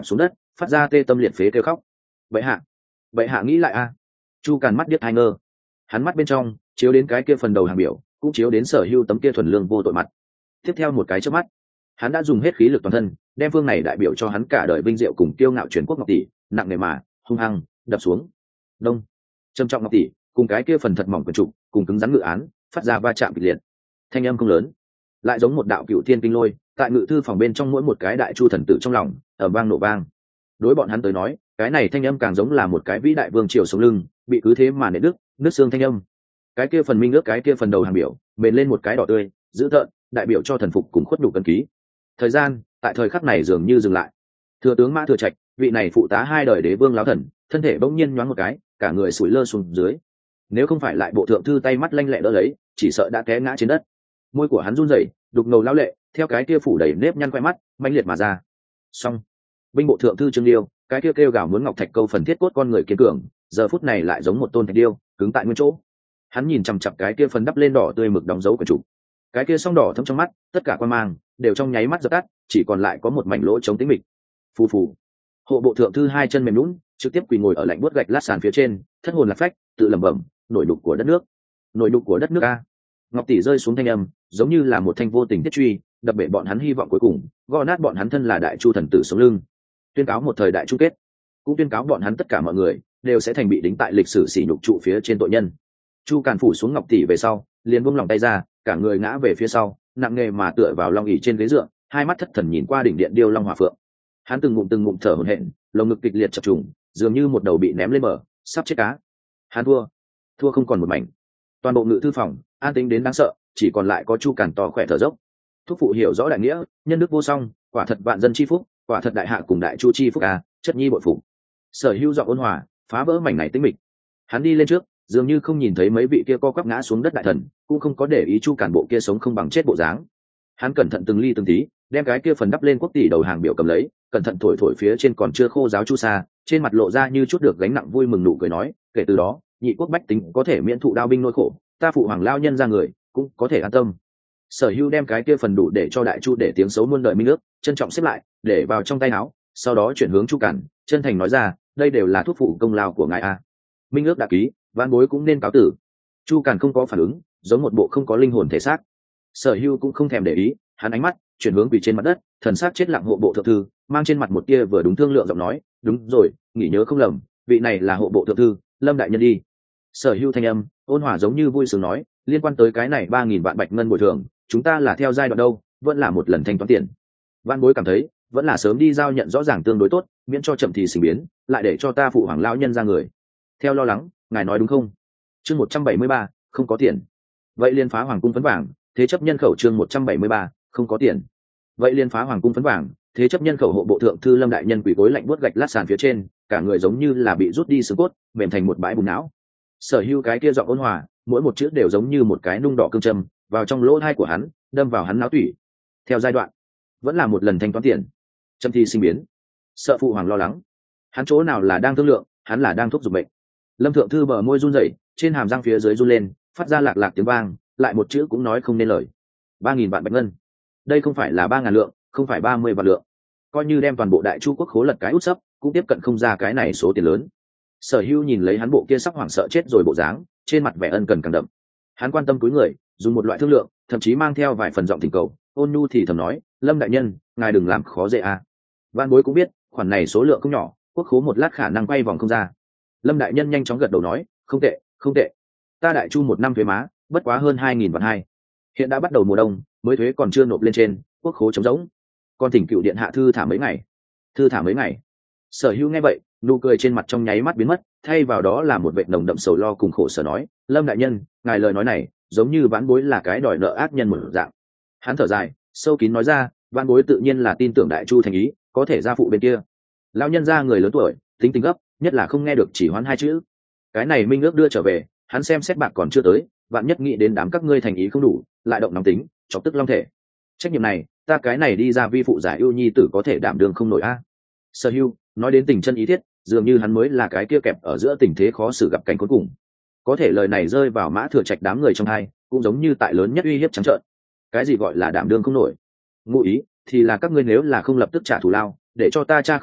[SPEAKER 1] phát ra tê tâm liệt phế kêu khóc. Vậy hạ vậy hạ nghĩ lại a. Chu Càn mắt điếc hai ngơ, hắn mắt bên trong chiếu đến cái kia phần đầu hàng biểu, cũng chiếu đến Sở Hưu tấm kia thuần lương vô tội mặt. Tiếp theo một cái chớp mắt, hắn đã dùng hết khí lực toàn thân, đem phương này đại biểu cho hắn cả đời vinh diệu cùng kiêu ngạo truyền quốc ngọc tỷ nặng nề mà hung hăng đập xuống. Đông, trầm trọng ngọc tỷ cùng cái kia phần thật mỏng quyển trục cùng cứng rắn ngự án phát ra va chạm kịch liệt. Thanh âm không lớn, lại giống một đạo cựu thiên kinh lôi tại ngự thư phòng bên trong mỗi một cái đại chu thần tử trong lòng ở vang nổ vang. Đối bọn hắn tới nói, cái này thanh âm càng giống là một cái vĩ đại vương triều sống lưng bị cứ thế mà nện đứt, nứt xương thanh âm. Cái kia phần minh ước, cái kia phần đầu hàng biểu mền lên một cái đỏ tươi dữ tợn, đại biểu cho thần phục cùng khuất nhục cân ký. Thời gian tại thời khắc này dường như dừng lại. Thừa tướng Mã Thừa Trạch, vị này phụ tá hai đời đế vương láo thần, thân thể bỗng nhiên nhoáng một cái, cả người sủi lơ xuống dưới. Nếu không phải lại bộ thượng thư tay mắt lanh lẹ đỡ lấy, chỉ sợ đã té ngã trên đất. Môi của hắn run rẩy, đục ngầu lao lệ theo cái kia phủ đầy nếp nhăn quay mắt manh liệt mà ra. Xong, binh bộ thượng thư Trương Liêu, cái kia kêu, kêu gào muốn ngọc thạch câu phần thiết cốt con người kiên cường, giờ phút này lại giống một tôn thạch điêu cứng tại nguyên chỗ. Hắn nhìn chằm chằm cái kia phần đắp lên đỏ tươi mực đóng dấu của chủ, cái kia song đỏ thấm trong mắt, tất cả quan mang đều trong nháy mắt dập tắt, chỉ còn lại có một mảnh lỗ trống tĩnh mịch. Phù phù, hộ bộ thượng thư hai chân mềm nhũn, trực tiếp quỳ ngồi ở lạnh buốt gạch lát sàn phía trên, thất hồn lạc phách, tự lẩm bẩm, nổi đục của đất nước, nổi đục của đất nước a. Ngọc tỷ rơi xuống thanh âm, giống như là một thanh vô tình thiết truy, đập bể bọn hắn hy vọng cuối cùng, gõ nát bọn hắn thân là đại chu thần tử sống lưng. Tuyên cáo một thời đại chung kết, cũng tuyên cáo bọn hắn tất cả mọi người đều sẽ thành bị đính tại lịch sử sỉ nhục trụ phía trên tội nhân. Chu Càn phủ xuống ngọc tỷ về sau, liền buông lòng tay ra, cả người ngã về phía sau, nặng nề mà tựa vào long ỷ trên ghế dựa, hai mắt thất thần nhìn qua đỉnh điện điêu long hỏa phượng. Hắn từng ngụm từng ngụm thở hổn hển, lồng ngực kịch liệt chập trùng, dường như một đầu bị ném lên bờ, sắp chết cá. Hắn thua, thua không còn một mảnh. Toàn bộ ngự thư phòng an tĩnh đến đáng sợ, chỉ còn lại có Chu Càn to khỏe thở dốc. Thúc phụ hiểu rõ đại nghĩa, nhân đức vô song, quả thật vạn dân chi phúc, quả thật đại hạ cùng đại chu chi phúc à, chất nhi bội phục. Sở Hưu giọng ôn hòa phá vỡ mảnh này tĩnh mịch. Hắn đi lên trước, dường như không nhìn thấy mấy vị kia co quắp ngã xuống đất đại thần, cũng không có để ý Chu Càn bộ kia sống không bằng chết bộ dáng. Hắn cẩn thận từng ly từng tí đem cái kia phần đắp lên quốc tỷ đầu hàng biểu cầm lấy, cẩn thận thổi thổi phía trên còn chưa khô giáo chu sa, trên mặt lộ ra như chút được gánh nặng vui mừng nụ cười nói, kể từ đó nhị quốc bách tính có thể miễn thụ đao binh nỗi khổ, ta phụ hoàng lao nhân ra người cũng có thể an tâm. Sở Hưu đem cái kia phần đủ để cho đại chu để tiếng xấu muôn đời minh ước trân trọng xếp lại, để vào trong tay áo, sau đó chuyển hướng Chu Càn, chân thành nói ra, đây đều là thuốc phụ công lao của ngài a. Minh ước đã ký, vãn bối cũng nên cáo tử. Chu Càn không có phản ứng, giống một bộ không có linh hồn thể xác. Sở Hưu cũng không thèm để ý, hắn ánh mắt chuyển hướng quỳ trên mặt đất, thần sắc chết lặng hộ bộ thượng thư, mang trên mặt một tia vừa đúng thương lượng giọng nói, đúng rồi, nghỉ nhớ không lầm, vị này là hộ bộ thượng thư Lâm đại nhân đi. Sở Hưu thanh âm ôn hòa giống như vui sướng nói, liên quan tới cái này ba nghìn vạn bạch ngân bồi thường, chúng ta là theo giai đoạn đâu, vẫn là một lần thanh toán tiền. Vãn bối cảm thấy vẫn là sớm đi giao nhận rõ ràng tương đối tốt, miễn cho chậm thì sinh biến, lại để cho ta phụ hoàng lão nhân ra người. Theo lo lắng, ngài nói đúng không? Chương một trăm bảy mươi ba, không có tiền. Vậy liên phá hoàng cung phấn vàng, thế chấp nhân khẩu chương một trăm bảy mươi ba, không có tiền. Vậy liên phá hoàng cung phấn vàng, thế chấp nhân khẩu hộ bộ thượng thư Lâm đại nhân quỳ gối lạnh buốt gạch lát sàn phía trên, cả người giống như là bị rút đi xương cốt, mềm thành một bãi bùn não. Sở Hưu cái kia giọng ôn hòa, mỗi một chữ đều giống như một cái nung đỏ cương châm vào trong lỗ tai của hắn, đâm vào hắn não tủy. Theo giai đoạn, vẫn là một lần thanh toán tiền. Châm thi sinh biến, sợ phụ hoàng lo lắng. Hắn chỗ nào là đang thương lượng, hắn là đang thúc giục bệnh. Lâm thượng thư bờ môi run rẩy, trên hàm răng phía dưới run lên, phát ra lạc lạc tiếng vang, lại một chữ cũng nói không nên lời. Ba nghìn vạn bạch ngân, đây không phải là ba ngàn lượng, không phải ba mươi vạn lượng, coi như đem toàn bộ đại chu quốc khố lật cái út sấp, cũng tiếp cận không ra cái này số tiền lớn. Sở Hưu nhìn lấy hắn bộ kia sắp hoảng sợ chết rồi bộ dáng, trên mặt vẻ ân cần càng đậm. Hắn quan tâm cúi người, dùng một loại thương lượng, thậm chí mang theo vài phần giọng thỉnh cầu, ôn nhu thì thầm nói, Lâm đại nhân, ngài đừng làm khó dễ a. Vạn bối cũng biết, khoản này số lượng không nhỏ, quốc khố một lát khả năng quay vòng không ra. Lâm đại nhân nhanh chóng gật đầu nói, không tệ, không tệ. Ta đại chu một năm thuế má, bất quá hơn hai nghìn vạn hai. Hiện đã bắt đầu mùa đông, mới thuế còn chưa nộp lên trên, quốc khố trống rỗng. Còn thỉnh cựu điện hạ thư thả mấy ngày. Thư thả mấy ngày. Sở Hưu nghe vậy, nụ cười trên mặt trong nháy mắt biến mất, thay vào đó là một vệt nồng đậm sầu lo cùng khổ sở nói, Lâm đại nhân, ngài lời nói này giống như vãn bối là cái đòi nợ ác nhân một dạng. Hắn thở dài, sâu kín nói ra, vãn bối tự nhiên là tin tưởng đại chu thành ý, có thể ra phụ bên kia. Lão nhân gia người lớn tuổi, tính tính gấp, nhất là không nghe được chỉ hoán hai chữ. Cái này minh ước đưa trở về, hắn xem xét bạc còn chưa tới, vạn nhất nghĩ đến đám các ngươi thành ý không đủ, lại động nóng tính, chọc tức long thể. Trách nhiệm này, ta cái này đi ra vi phụ giải ưu nhi tử có thể đảm đương không nổi a. Sở Hưu nói đến tình chân ý thiết, dường như hắn mới là cái kia kẹp ở giữa tình thế khó xử gặp cảnh cuối cùng. Có thể lời này rơi vào Mã Thừa Trạch đám người trong hai, cũng giống như tại lớn nhất uy hiếp trắng trợn. Cái gì gọi là đảm đương không nổi? Ngụ ý thì là các ngươi nếu là không lập tức trả thù lao, để cho ta cha không vui,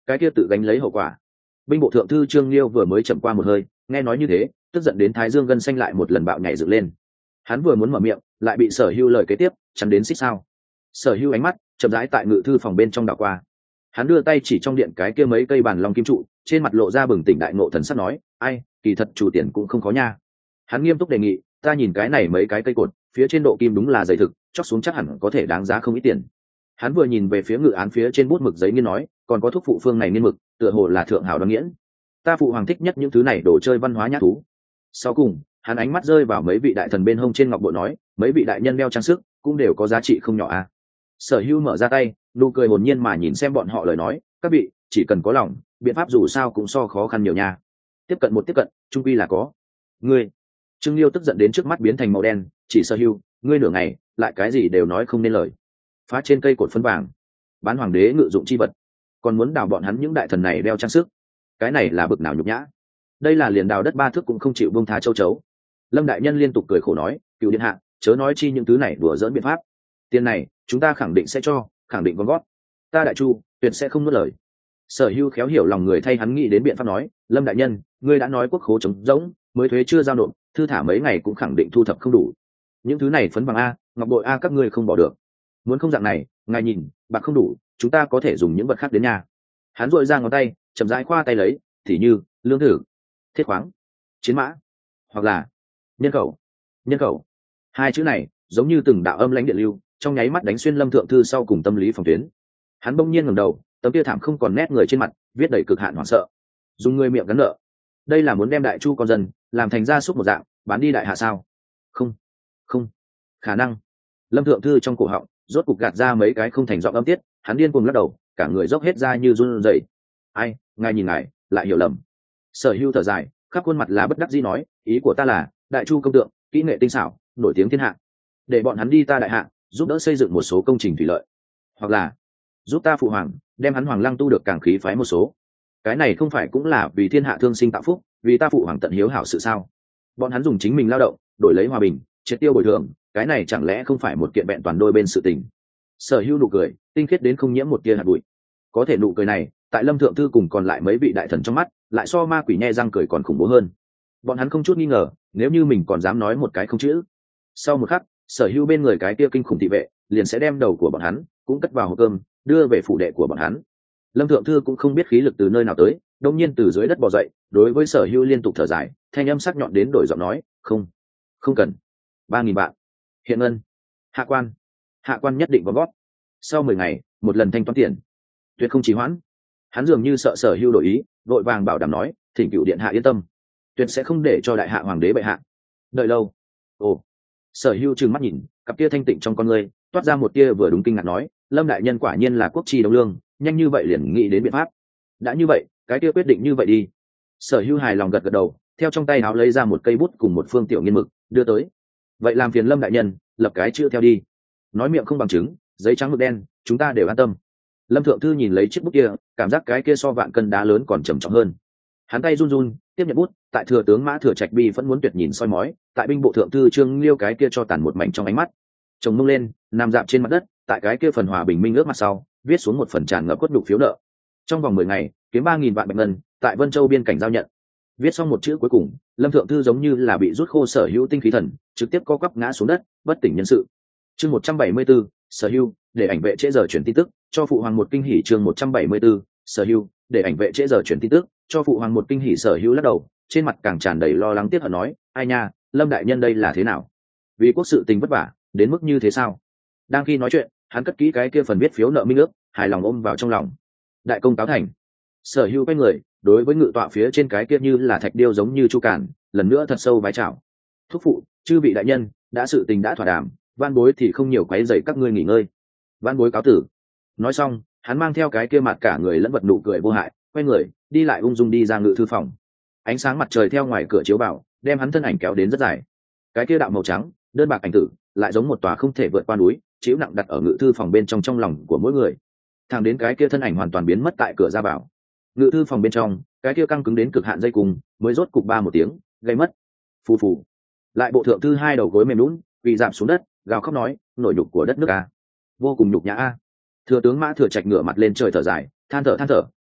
[SPEAKER 1] cái kia tự gánh lấy hậu quả. Binh bộ thượng thư Trương Liêu vừa mới chậm qua một hơi, nghe nói như thế, tức giận đến thái dương gân xanh lại một lần bạo nhảy dựng lên. Hắn vừa muốn mở miệng, lại bị Sở Hưu lời kế tiếp chắn đến xích sao. Sở Hưu ánh mắt chậm rãi tại ngự thư phòng bên trong đảo qua. Hắn đưa tay chỉ trong điện cái kia mấy cây bàn long kim trụ, trên mặt lộ ra bừng tỉnh đại ngộ thần sắc nói, ai, kỳ thật chủ tiền cũng không khó nha. Hắn nghiêm túc đề nghị, ta nhìn cái này mấy cái cây cột, phía trên độ kim đúng là dày thực, chóc xuống chắc hẳn có thể đáng giá không ít tiền. Hắn vừa nhìn về phía ngự án phía trên bút mực giấy nghiên nói, còn có thuốc phụ phương này nghiên mực, tựa hồ là thượng hảo đoan nghiễn. Ta phụ hoàng thích nhất những thứ này đồ chơi văn hóa nhã thú. Sau cùng, hắn ánh mắt rơi vào mấy vị đại thần bên hông trên ngọc bội nói, mấy vị đại nhân đeo trang sức cũng đều có giá trị không nhỏ à. Sở Hưu mở ra tay, nụ cười hồn nhiên mà nhìn xem bọn họ lời nói, các vị chỉ cần có lòng, biện pháp dù sao cũng so khó khăn nhiều nha. Tiếp cận một tiếp cận, trung quy là có. Ngươi, Trương Liêu tức giận đến trước mắt biến thành màu đen, chỉ Sở Hưu, ngươi nửa ngày lại cái gì đều nói không nên lời. Phá trên cây cột phấn vàng, bán hoàng đế ngự dụng chi vật, còn muốn đào bọn hắn những đại thần này đeo trang sức, cái này là bực nào nhục nhã. Đây là liền đào đất ba thước cũng không chịu buông tha châu chấu. Lâm đại nhân liên tục cười khổ nói, cựu điện hạ chớ nói chi những thứ này đùa dỡn biện pháp, tiền này chúng ta khẳng định sẽ cho, khẳng định con gót, ta đại chu tuyệt sẽ không nuốt lời. Sở Hưu khéo hiểu lòng người thay hắn nghĩ đến biện pháp nói, Lâm đại nhân ngươi đã nói quốc khố trống rỗng, mới thuế chưa giao nộp, thư thả mấy ngày cũng khẳng định thu thập không đủ, những thứ này phấn vàng a, ngọc bội a các ngươi không bỏ được, muốn không dạng này ngài nhìn bạc không đủ, chúng ta có thể dùng những vật khác đến nhà. Hắn dội ra ngón tay chậm rãi khoa tay lấy, thì như lương thử, thiết khoáng, chiến mã, hoặc là nhân khẩu. Nhân khẩu hai chữ này giống như từng đạo âm lãnh điện lưu, trong nháy mắt đánh xuyên Lâm thượng thư sau cùng tâm lý phòng tuyến. Hắn bỗng nhiên ngẩng đầu, tấm kia thảm không còn nét người trên mặt viết đầy cực hạn hoảng sợ, dùng người miệng gắn nợ. Đây là muốn đem đại chu con dân làm thành gia súc một dạng bán đi đại hạ sao? Không, không khả năng. Lâm thượng thư trong cổ họng rốt cục gạt ra mấy cái không thành giọng âm tiết, hắn điên cuồng lắc đầu, cả người dốc hết ra như run rẩy. Ai, ngài nhìn ngài lại hiểu lầm. Sở Hưu thở dài, khắp khuôn mặt là bất đắc dĩ nói, ý của ta là đại chu công tượng kỹ nghệ tinh xảo nổi tiếng thiên hạ, để bọn hắn đi ta đại hạ giúp đỡ xây dựng một số công trình thủy lợi, hoặc là giúp ta phụ hoàng đem hắn hoàng lăng tu được càng khí phái một số. Cái này không phải cũng là vì thiên hạ thương sinh tạo phúc, vì ta phụ hoàng tận hiếu hảo sự sao? Bọn hắn dùng chính mình lao động đổi lấy hòa bình, triệt tiêu bồi thường, cái này chẳng lẽ không phải một kiện vẹn toàn đôi bên sự tình? Sở Hưu nụ cười tinh khiết đến không nhiễm một tia hạt bụi. Có thể nụ cười này tại Lâm thượng thư cùng còn lại mấy vị đại thần trong mắt lại so ma quỷ nhe răng cười còn khủng bố hơn. Bọn hắn không chút nghi ngờ, nếu như mình còn dám nói một cái không chữ, sau một khắc Sở Hưu bên người cái kia kinh khủng thị vệ liền sẽ đem đầu của bọn hắn cũng cất vào hộp cơm đưa về phủ đệ của bọn hắn. Lâm thượng thư cũng không biết khí lực từ nơi nào tới, đột nhiên từ dưới đất bò dậy, đối với Sở Hưu liên tục thở dài, thanh âm sắc nhọn đến đổi giọng nói, không không cần. Ba nghìn vạn hiện ngân. Hạ quan hạ quan nhất định có gót. Sau mười ngày một lần thanh toán tiền, tuyệt không trì hoãn. Hắn dường như sợ Sở Hưu đổi ý, vội vàng bảo đảm nói, thỉnh cựu điện hạ yên tâm, tuyệt sẽ không để cho đại hạ hoàng đế bệ hạ đợi lâu. Ồ. Sở Hưu trừng mắt nhìn, cặp tia thanh tịnh trong con người toát ra một tia vừa đúng kinh ngạc nói, Lâm đại nhân quả nhiên là quốc chi đông lương, nhanh như vậy liền nghĩ đến biện pháp. Đã như vậy cái tia quyết định như vậy đi. Sở Hưu hài lòng gật gật đầu, theo trong tay áo lấy ra một cây bút cùng một phương tiểu nghiên mực đưa tới. Vậy làm phiền Lâm đại nhân lập cái chữ theo đi. Nói miệng không bằng chứng, giấy trắng mực đen, chúng ta đều an tâm. Lâm thượng thư nhìn lấy chiếc bút kia, cảm giác cái kia so vạn cân đá lớn còn trầm trọng hơn. Hắn tay run run tiếp nhận bút, tại thừa tướng Mã Thừa Trạch bi vẫn muốn tuyệt nhìn soi mói, tại binh bộ thượng thư Trương Liêu cái kia cho tàn một mảnh trong ánh mắt. Chồng mông lên nằm dạp trên mặt đất, tại cái kia phần hòa bình minh ước mặt sau viết xuống một phần tràn ngập cốt đục phiếu nợ. Trong vòng mười ngày kiếm ba nghìn vạn bạch ngân, tại Vân Châu biên cảnh giao nhận. Viết xong một chữ cuối cùng, Lâm thượng thư giống như là bị rút khô sở hữu tinh khí thần, trực tiếp co quắp ngã xuống đất, bất tỉnh nhân sự. Chương một trăm bảy mươi 174, Sở Hưu, để ảnh vệ trễ giờ chuyển tin tức, cho phụ hoàng một kinh hỉ. Chương một trăm bảy mươi 174, Sở Hưu, để ảnh vệ trễ giờ chuyển tin tức, cho phụ hoàng một kinh hỉ. Sở Hưu lắc đầu, trên mặt càng tràn đầy lo lắng tiếc hận nói, ai nha, Lâm đại nhân đây là thế nào? Vì quốc sự tình vất vả, đến mức như thế sao? Đang khi nói chuyện, hắn cất kỹ cái kia phần viết phiếu nợ minh ước, hài lòng ôm vào trong lòng. Đại công cáo thành. Sở Hưu quay người, đối với ngự tọa phía trên cái kia như là thạch điêu giống như chu cản, lần nữa thật sâu vái chào. Thúc phụ, chư vị đại nhân, đã sự tình đã thỏa đàm, van bối thì không nhiều quấy rầy các ngươi nghỉ ngơi. Van bối cáo tử. Nói xong, hắn mang theo cái kia mặt cả người lẫn vật nụ cười vô hại, quay người đi lại ung dung đi ra ngự thư phòng. Ánh sáng mặt trời theo ngoài cửa chiếu vào, đem hắn thân ảnh kéo đến rất dài. Cái kia đạo màu trắng đơn bạc ảnh tử lại giống một tòa không thể vượt qua núi, chịu nặng đặt ở ngự thư phòng bên trong trong lòng của mỗi người. Thẳng đến cái kia thân ảnh hoàn toàn biến mất tại cửa ra vào. Ngự thư phòng bên trong, cái kia căng cứng đến cực hạn dây cùng mới rốt cục ba một tiếng gây mất. Phù phù. Lại bộ thượng thư hai đầu gối mềm lún, quỳ rạp xuống đất, gào khóc nói, nổi nhục của đất nước a, vô cùng nhục nhã a. Thừa tướng Mã Thừa Trạch ngửa mặt lên trời thở dài, than thở than thở,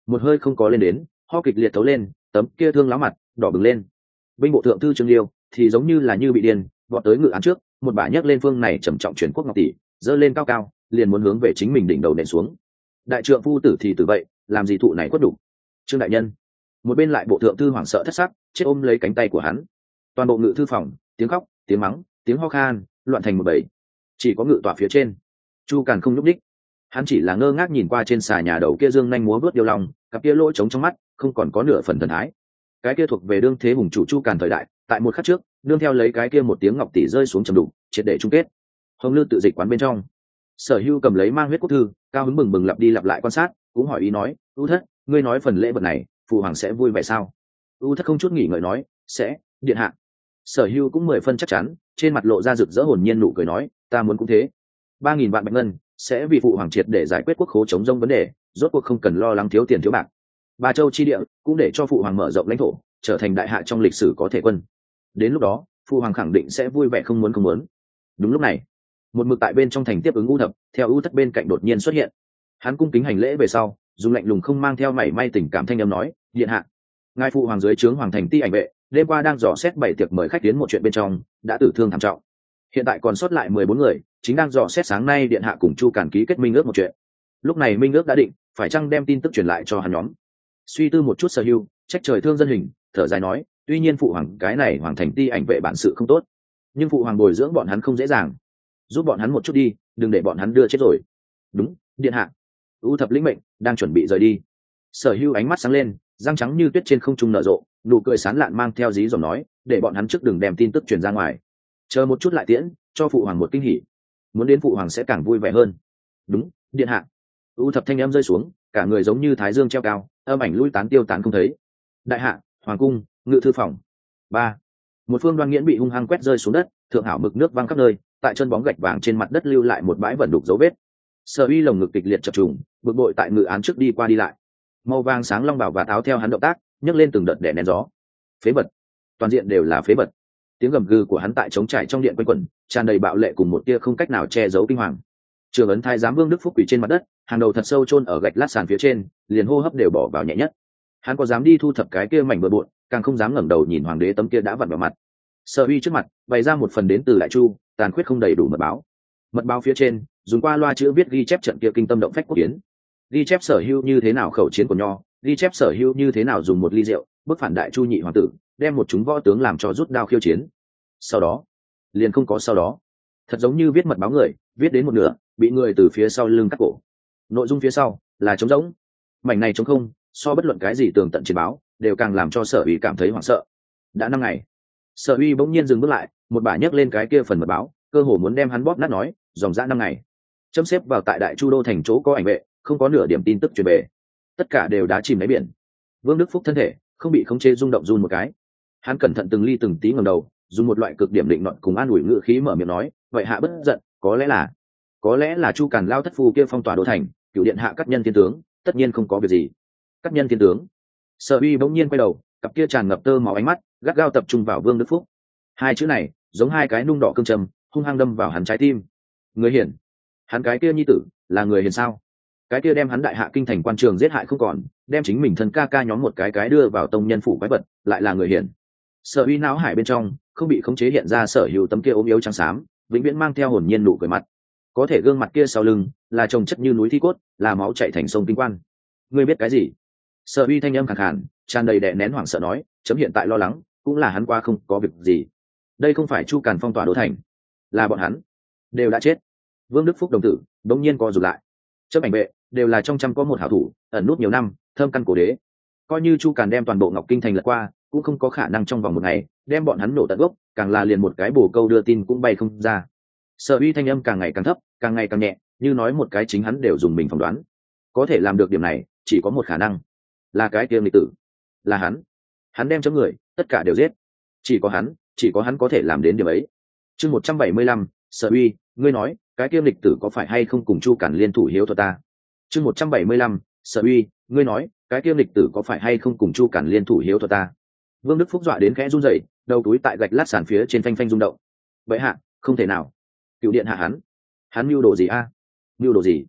[SPEAKER 1] một hơi không có lên đến, ho kịch liệt thấu lên, tấm kia thương láo mặt đỏ bừng lên. Binh bộ thượng thư Trương Liêu thì giống như là như bị điên, vọt tới ngự án trước, một bả nhấc lên phương này trầm trọng chuyển quốc ngọc tỷ, giơ lên cao cao, liền muốn hướng về chính mình đỉnh đầu nện xuống. Đại trượng phu tử thì tử vậy, làm gì thụ này quất đủ. Trương đại nhân, một bên lại bộ thượng thư hoảng sợ thất sắc, chết ôm lấy cánh tay của hắn. Toàn bộ ngự thư phòng, tiếng khóc, tiếng mắng, tiếng ho khan, loạn thành một bầy. Chỉ có ngự tọa phía trên, Chu Càn không nhúc nhích. Hắn chỉ là ngơ ngác nhìn qua trên xà nhà đầu kia dương nhanh múa vớt điêu lòng, cặp kia lỗ trống trong mắt, không còn có nửa phần thần thái. Cái kia thuộc về đương thế hùng chủ Chu Càn thời đại, tại một khắc trước, nương theo lấy cái kia một tiếng ngọc tỷ rơi xuống trầm đục, triệt để chung kết. Hồng Lư tự dịch quán bên trong, Sở Hưu cầm lấy mang huyết quốc thư, cao hứng bừng bừng lặp đi lặp lại quan sát, cũng hỏi ý nói, "U thất, ngươi nói phần lễ vật này, phụ hoàng sẽ vui vẻ sao?" U thất không chút nghỉ ngợi nói, "Sẽ, điện hạ." Sở Hưu cũng mười phân chắc chắn, trên mặt lộ ra rực rỡ hồn nhiên nụ cười nói, "Ta muốn cũng thế. Ba nghìn vạn bạch ngân sẽ vì phụ hoàng triệt để giải quyết quốc khố chống rông vấn đề, rốt cuộc không cần lo lắng thiếu tiền thiếu bạc. Ba châu chi địa cũng để cho phụ hoàng mở rộng lãnh thổ, trở thành đại hạ trong lịch sử có thể quân. Đến lúc đó, phụ hoàng khẳng định sẽ vui vẻ không muốn không muốn." Đúng lúc này, một mực tại bên trong thành tiếp ứng U thập, theo U thất bên cạnh đột nhiên xuất hiện. Hắn cung kính hành lễ về sau, dùng lạnh lùng không mang theo mảy may tình cảm thanh âm nói, "Điện hạ, ngài phụ hoàng dưới trướng hoàng thành ti ảnh vệ, đêm qua đang dò xét bảy tiệc mời khách tiến một chuyện bên trong, đã tử thương thảm trọng. Hiện tại còn sót lại mười bốn người, chính đang dò xét sáng nay điện hạ cùng Chu Càn ký kết minh ước một chuyện. Lúc này minh ước đã định, phải chăng đem tin tức truyền lại cho hắn nhóm?" Suy tư một chút Sở Hưu, trách trời thương dân hình, thở dài nói, "Tuy nhiên phụ hoàng cái này hoàng thành ti ảnh vệ bản sự không tốt, nhưng phụ hoàng bồi dưỡng bọn hắn không dễ dàng, giúp bọn hắn một chút đi, đừng để bọn hắn đưa chết rồi." "Đúng, điện hạ." U thập lĩnh mệnh, đang chuẩn bị rời đi. Sở Hưu ánh mắt sáng lên, răng trắng như tuyết trên không trung nở rộ, nụ cười sán lạn mang theo dí dỏm nói, "Để bọn hắn trước đừng đem tin tức truyền ra ngoài, chờ một chút lại tiễn, cho phụ hoàng một kinh hỉ, muốn đến phụ hoàng sẽ càng vui vẻ hơn." "Đúng, điện hạ." U thập thanh em rơi xuống, cả người giống như thái dương treo cao, âm ảnh lui tán tiêu tán không thấy. Đại hạ, hoàng cung, ngự thư phòng. Ba, một phương Đoan Nghiễn bị hung hăng quét rơi xuống đất, thượng hảo mực nước văng khắp nơi, tại chân bóng gạch vàng trên mặt đất lưu lại một bãi vẩn đục dấu vết. Sở Uy lồng ngực kịch liệt chập trùng, bực bội tại ngự án trước đi qua đi lại. Màu vàng sáng long bảo và áo theo hắn động tác, nhấc lên từng đợt đè nén gió. Phế vật, toàn diện đều là phế vật. Tiếng gầm gừ của hắn tại trống trải trong điện quanh quẩn, tràn đầy bạo lệ cùng một tia không cách nào che giấu kinh hoàng. Trường ấn thái giám Vương Đức Phúc quỳ trên mặt đất, hàng đầu thật sâu chôn ở gạch lát sàn phía trên, liền hô hấp đều bỏ vào nhẹ nhất. Hắn có dám đi thu thập cái kia mảnh bừa bộn, càng không dám ngẩng đầu nhìn hoàng đế tấm kia đã vặn vào mặt. Sở Uy trước mặt bày ra một phần đến từ Đại Chu, tàn khuyết không đầy đủ mật báo. Mật báo phía trên dùng qua loa chữ viết ghi chép trận kia kinh tâm động phách quốc kiến, ghi chép Sở Hưu như thế nào khẩu chiến của nho, ghi chép Sở Hưu như thế nào dùng một ly rượu bức phản Đại Chu nhị hoàng tử, đem một chúng võ tướng làm cho rút đao khiêu chiến. Sau đó liền không có sau đó. Thật giống như viết mật báo người viết đến một nửa, bị người từ phía sau lưng cắt cổ. Nội dung phía sau là trống rỗng, mảnh này trống không, so bất luận cái gì tường tận chiến báo đều càng làm cho Sở Uy cảm thấy hoảng sợ. Đã năm ngày, Sở Uy bỗng nhiên dừng bước lại, một bà nhấc lên cái kia phần mật báo, cơ hồ muốn đem hắn bóp nát, nói, dòng dã năm ngày, chấm xếp vào tại Đại Chu đô thành chỗ có ảnh vệ, không có nửa điểm tin tức truyền về, tất cả đều đã chìm đáy biển. Vương Đức Phúc thân thể không bị khống chế rung động run một cái, hắn cẩn thận từng ly từng tí ngẩng đầu, dùng một loại cực điểm định nọt cùng an ủi ngữ khí mở miệng nói, "Vậy hạ bất giận, có lẽ là có lẽ là Chu Càn lao thất phu kia phong tỏa đô thành, cửu điện hạ cắt nhân thiên tướng, tất nhiên không có việc gì." Cắt nhân thiên tướng. Sở Uy bỗng nhiên quay đầu, cặp kia tràn ngập tơ máu ánh mắt gắt gao tập trung vào Vương Đức Phúc. Hai chữ này giống hai cái nung đỏ cương châm, hung hăng đâm vào hắn trái tim. Người hiền? Hắn cái kia nhi tử là người hiền sao? Cái kia đem hắn đại hạ kinh thành quan trường giết hại không còn, đem chính mình thân ca ca nhóm một cái cái đưa vào tông nhân phủ quái vật, lại là người hiền? Sở Uy não hải bên trong không bị khống chế hiện ra Sở Hữu tấm kia ốm yếu trắng xám, vĩnh viễn mang theo hồn nhiên nụ cười mặt. Có thể gương mặt kia sau lưng là chồng chất như núi thi cốt, là máu chảy thành sông kinh quan. Ngươi biết cái gì? Sở Uy thanh âm khàn khàn, tràn đầy đè nén hoảng sợ nói, chấm hiện tại lo lắng, cũng là hắn qua không có việc gì. Đây không phải Chu Càn phong tỏa đô thành, là bọn hắn đều đã chết. Vương Đức Phúc đồng tử đống nhiên co rụt lại. Chấm ảnh vệ đều là trong trăm có một hảo thủ, ẩn nút nhiều năm, thơm căn cổ đế. Coi như Chu Càn đem toàn bộ Ngọc Kinh thành lật qua, cũng không có khả năng trong vòng một ngày đem bọn hắn nổ tận gốc, càng là liền một cái bồ câu đưa tin cũng bay không ra. Sở Uy thanh âm càng ngày càng thấp, càng ngày càng nhẹ, như nói một cái chính hắn đều dùng mình phỏng đoán. Có thể làm được điểm này, chỉ có một khả năng, là cái kia nghịch tử, là hắn. Hắn đem chấm người tất cả đều giết, chỉ có hắn, chỉ có hắn có thể làm đến điểm ấy. Chương một trăm bảy mươi lăm, Sở Uy, ngươi nói, cái kia nghịch tử có phải hay không cùng Chu Càn liên thủ hiếu thuật ta? Chương một trăm bảy mươi lăm, Sở Uy, ngươi nói, cái kia nghịch tử có phải hay không cùng Chu Càn liên thủ hiếu thuật ta? Vương Đức Phúc dọa đến khẽ run rẩy, đầu túi tại gạch lát sàn phía trên phanh phanh rung động. Vậy hạ, không thể nào. Cựu điện hạ hắn, hắn mưu đồ gì a? Mưu đồ gì?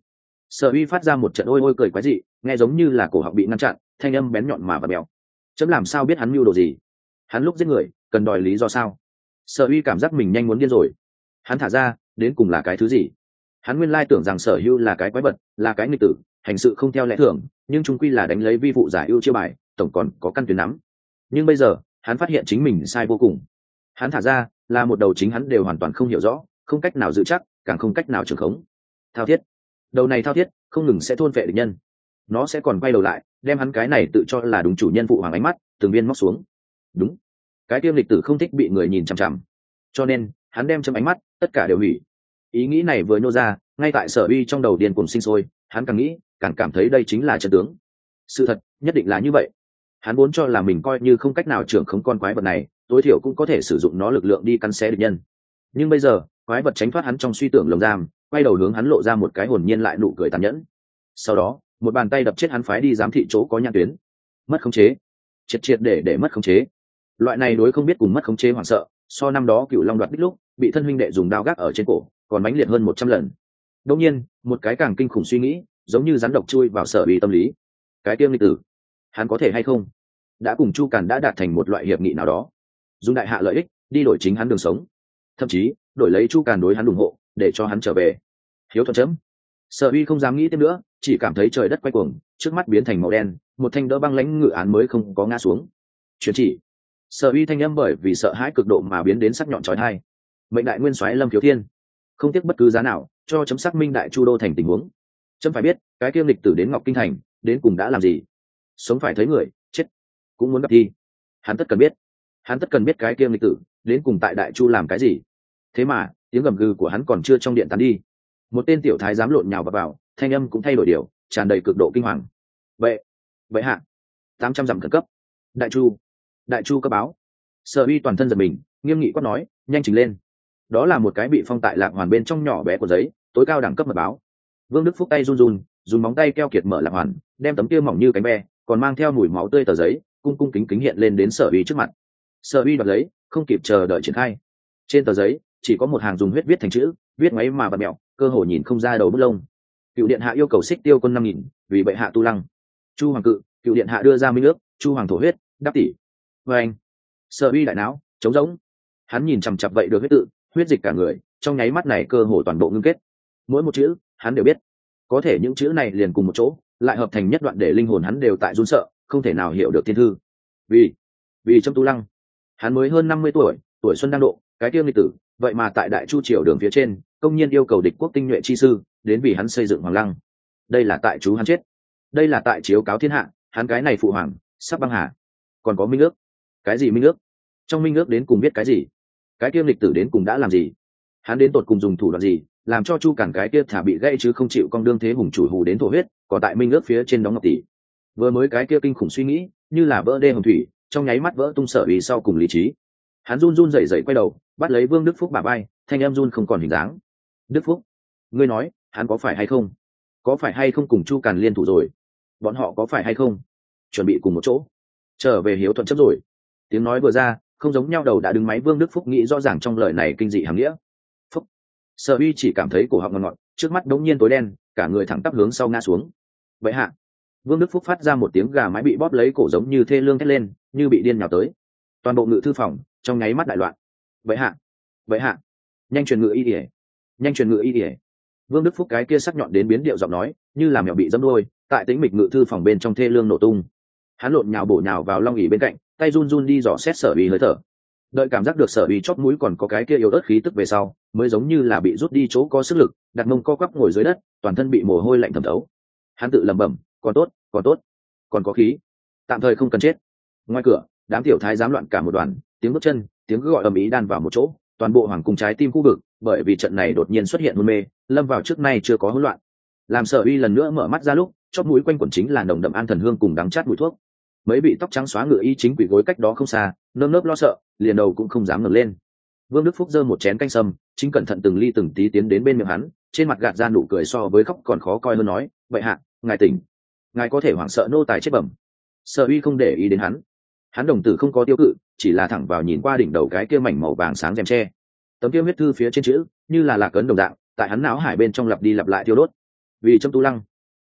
[SPEAKER 1] Sở uy phát ra một trận ôi ôi cười quái dị, nghe giống như là cổ họng bị ngăn chặn, thanh âm bén nhọn mà và bèo. Chấm làm sao biết hắn mưu đồ gì? Hắn lúc giết người cần đòi lý do sao? Sở uy cảm giác mình nhanh muốn điên rồi. Hắn thả ra đến cùng là cái thứ gì? Hắn nguyên lai tưởng rằng Sở Hưu là cái quái vật, là cái nghịch tử, hành sự không theo lẽ thường, nhưng chung quy là đánh lấy vi phụ giải ưu chiêu bài, tổng còn có căn tuyến nắm. Nhưng bây giờ hắn phát hiện chính mình sai vô cùng. Hắn thả ra là một đầu chính hắn đều hoàn toàn không hiểu rõ, không cách nào dự chắc, càng không cách nào trường khống. Thao thiết, đầu này thao thiết không ngừng sẽ thôn vệ địch nhân, nó sẽ còn quay đầu lại đem hắn cái này tự cho là đúng chủ nhân phụ hoàng ánh mắt từng viên móc xuống. Đúng, cái tiêm lịch tử không thích bị người nhìn chằm chằm, cho nên hắn đem châm ánh mắt tất cả đều hủy. Ý nghĩ này vừa nhô ra, ngay tại Sở Uy trong đầu điên cuồng sinh sôi, hắn càng nghĩ càng cảm thấy đây chính là chân tướng. Sự thật nhất định là như vậy. Hắn vốn cho là mình coi như không cách nào trưởng khống con quái vật này, tối thiểu cũng có thể sử dụng nó lực lượng đi cắn xé địch nhân. Nhưng bây giờ quái vật tránh thoát hắn trong suy tưởng lồng giam, quay đầu hướng hắn lộ ra một cái hồn nhiên lại nụ cười tàn nhẫn. Sau đó một bàn tay đập chết hắn, phái đi giám thị chỗ có nhãn tuyến. Mất khống chế, triệt triệt để để mất khống chế. Loại này đối không biết cùng mất khống chế hoảng sợ, so năm đó Cựu Long đoạt đích lúc bị thân huynh đệ dùng đao gác ở trên cổ còn mãnh liệt hơn một trăm lần. Đột nhiên một cái càng kinh khủng suy nghĩ giống như rắn độc chui vào Sở Uy tâm lý. Cái tiêm lịch tử, hắn có thể hay không đã cùng Chu Càn đã đạt thành một loại hiệp nghị nào đó, dùng đại hạ lợi ích đi đổi chính hắn đường sống, thậm chí đổi lấy Chu Càn đối hắn ủng hộ để cho hắn trở về. Hiếu thuận chấm. Sở Uy không dám nghĩ tiếp nữa, chỉ cảm thấy trời đất quay cuồng, trước mắt biến thành màu đen, một thanh đỡ băng lãnh ngự án mới không có ngã xuống. Chuyển chỉ. Sở Uy thanh âm bởi vì sợ hãi cực độ mà biến đến sắc nhọn chói tai. Mệnh đại nguyên soái Lâm Thiếu Thiên, không tiếc bất cứ giá nào cho chấm xác minh đại chu đô thành tình huống. Chấm phải biết cái kiêm lịch tử đến Ngọc Kinh thành đến cùng đã làm gì. Sống phải thấy người, chết cũng muốn gặp thi. Hắn tất cần biết, hắn tất cần biết cái kiêm lịch tử đến cùng tại đại chu làm cái gì. Thế mà tiếng gầm gừ của hắn còn chưa trong điện tán đi, một tên tiểu thái dám lộn nhào vào, vào thanh âm cũng thay đổi điều, tràn đầy cực độ kinh hoàng. Vậy vậy hạ tám trăm dặm khẩn cấp, đại chu đại chu cấp báo. Sở Uy toàn thân giật mình, nghiêm nghị quát nói, nhanh trình lên. Đó là một cái bị phong tại lạc hoàn bên trong nhỏ bé của giấy, tối cao đẳng cấp mật báo. Vương Đức Phúc tay run run, dùng móng tay keo kiệt mở lạc hoàn, đem tấm kia mỏng như cánh be còn mang theo mùi máu tươi tờ giấy cung cung kính kính hiện lên đến Sở Uy trước mặt. Sở Uy đoạt lấy, không kịp chờ đợi triển khai. Trên tờ giấy chỉ có một hàng dùng huyết viết thành chữ, viết ngoáy mà bật mẹo, cơ hồ nhìn không ra đầu bút lông. Cựu điện hạ yêu cầu xích tiêu quân năm nghìn, vì bệ hạ tu lăng. Chu hoàng cự, cựu điện hạ đưa ra minh ước, chu hoàng thổ huyết, đáp tỷ. Và anh, Sở Uy đại não trống rỗng, hắn nhìn chằm chặp vậy được huyết tự, huyết dịch cả người, trong nháy mắt này cơ hồ toàn bộ ngưng kết. Mỗi một chữ hắn đều biết, có thể những chữ này liền cùng một chỗ lại hợp thành nhất đoạn, để linh hồn hắn đều tại run sợ, không thể nào hiểu được thiên thư. Vì vì trong tu lăng, hắn mới hơn năm mươi tuổi, tuổi xuân đang độ, cái tiêm lịch tử vậy mà tại đại chu triều đường phía trên công nhiên yêu cầu địch quốc tinh nhuệ chi sư đến vì hắn xây dựng hoàng lăng. Đây là tại chú hắn chết, đây là tại chiếu cáo thiên hạ hắn cái này phụ hoàng sắp băng hà. Còn có minh ước, cái gì minh ước? Trong minh ước đến cùng biết cái gì? Cái tiêm lịch tử đến cùng đã làm gì? Hắn đến tột cùng dùng thủ đoạn gì làm cho Chu Cản cái kia thả bị gãy chứ không chịu con đương thế hùng chủ hù đến thổ huyết, còn tại minh ước phía trên đóng ngọc tỷ. Vừa mới cái kia kinh khủng suy nghĩ như là vỡ đê hồng thủy, trong nháy mắt vỡ tung Sở Uy sau cùng lý trí. Hắn run run rẩy rẩy quay đầu, bắt lấy Vương Đức Phúc bả vai, thanh em run không còn hình dáng. Đức Phúc, ngươi nói hắn có phải hay không, có phải hay không cùng Chu Càn liên thủ rồi? Bọn họ có phải hay không chuẩn bị cùng một chỗ trở về hiếu thuận chấp rồi? Tiếng nói vừa ra, không giống nhau đầu đã đứng máy. Vương Đức Phúc nghĩ rõ ràng trong lời này kinh dị hàm nghĩa. Phúc. Sở Uy chỉ cảm thấy cổ họng ngọt ngọt, trước mắt đống nhiên tối đen, cả người thẳng tắp hướng sau ngã xuống. Vậy hạ. Vương Đức Phúc phát ra một tiếng gà mái bị bóp lấy cổ giống như thê lương thét lên, như bị điên nhào tới. Toàn bộ ngự thư phòng trong nháy mắt đại loạn. Vậy hạ, vậy hạ, nhanh truyền ngự y ỉa, nhanh truyền ngự y ỉa. Vương Đức Phúc cái kia sắc nhọn đến biến điệu giọng nói như làm mèo bị dẫm đôi, tại tĩnh mịch ngự thư phòng bên trong thê lương nổ tung. Hắn lộn nhào bổ nhào vào long ỉ bên cạnh, tay run run đi dò xét Sở Uy hơi thở. Đợi cảm giác được Sở Uy chót mũi còn có cái kia yếu ớt khí tức về sau, mới giống như là bị rút đi chỗ có sức lực, đặt mông co quắp ngồi dưới đất, toàn thân bị mồ hôi lạnh thấm thấu. Hắn tự lẩm bẩm, còn tốt, còn tốt, còn có khí, tạm thời không cần chết. Ngoài cửa, đám tiểu thái giám loạn cả một đoàn, tiếng bước chân, tiếng gọi ầm ĩ đan vào một chỗ, toàn bộ hoàng cung trái tim khu vực bởi vì trận này đột nhiên xuất hiện hôn mê, lâm vào trước nay chưa có hỗn loạn. Làm Sở Uy lần nữa mở mắt ra lúc, chóp mũi quanh quẩn chính là nồng đậm an thần hương cùng đắng chát mùi thuốc. Mấy bị tóc trắng xóa ngựa y chính quỷ gối cách đó không xa, nơm nớp lo sợ, liền đầu cũng không dám ngẩng lên. Vương Đức Phúc giơ một chén canh sâm, chính cẩn thận từng ly từng tí tiến đến bên miệng hắn, trên mặt gạt ra nụ cười so với khóc còn khó coi hơn, nói, vậy hạ, ngài tỉnh, ngài có thể hoảng sợ nô tài chết bẩm. Sở Uy không để ý đến hắn, hắn đồng tử không có tiêu cự, chỉ là thẳng vào nhìn qua đỉnh đầu cái kia mảnh màu vàng sáng rèm tre. Tấm kia huyết thư phía trên chữ như là lạc ấn đồng dạng, tại hắn não hải bên trong lặp đi lặp lại thiêu đốt. Vì trong tu lăng,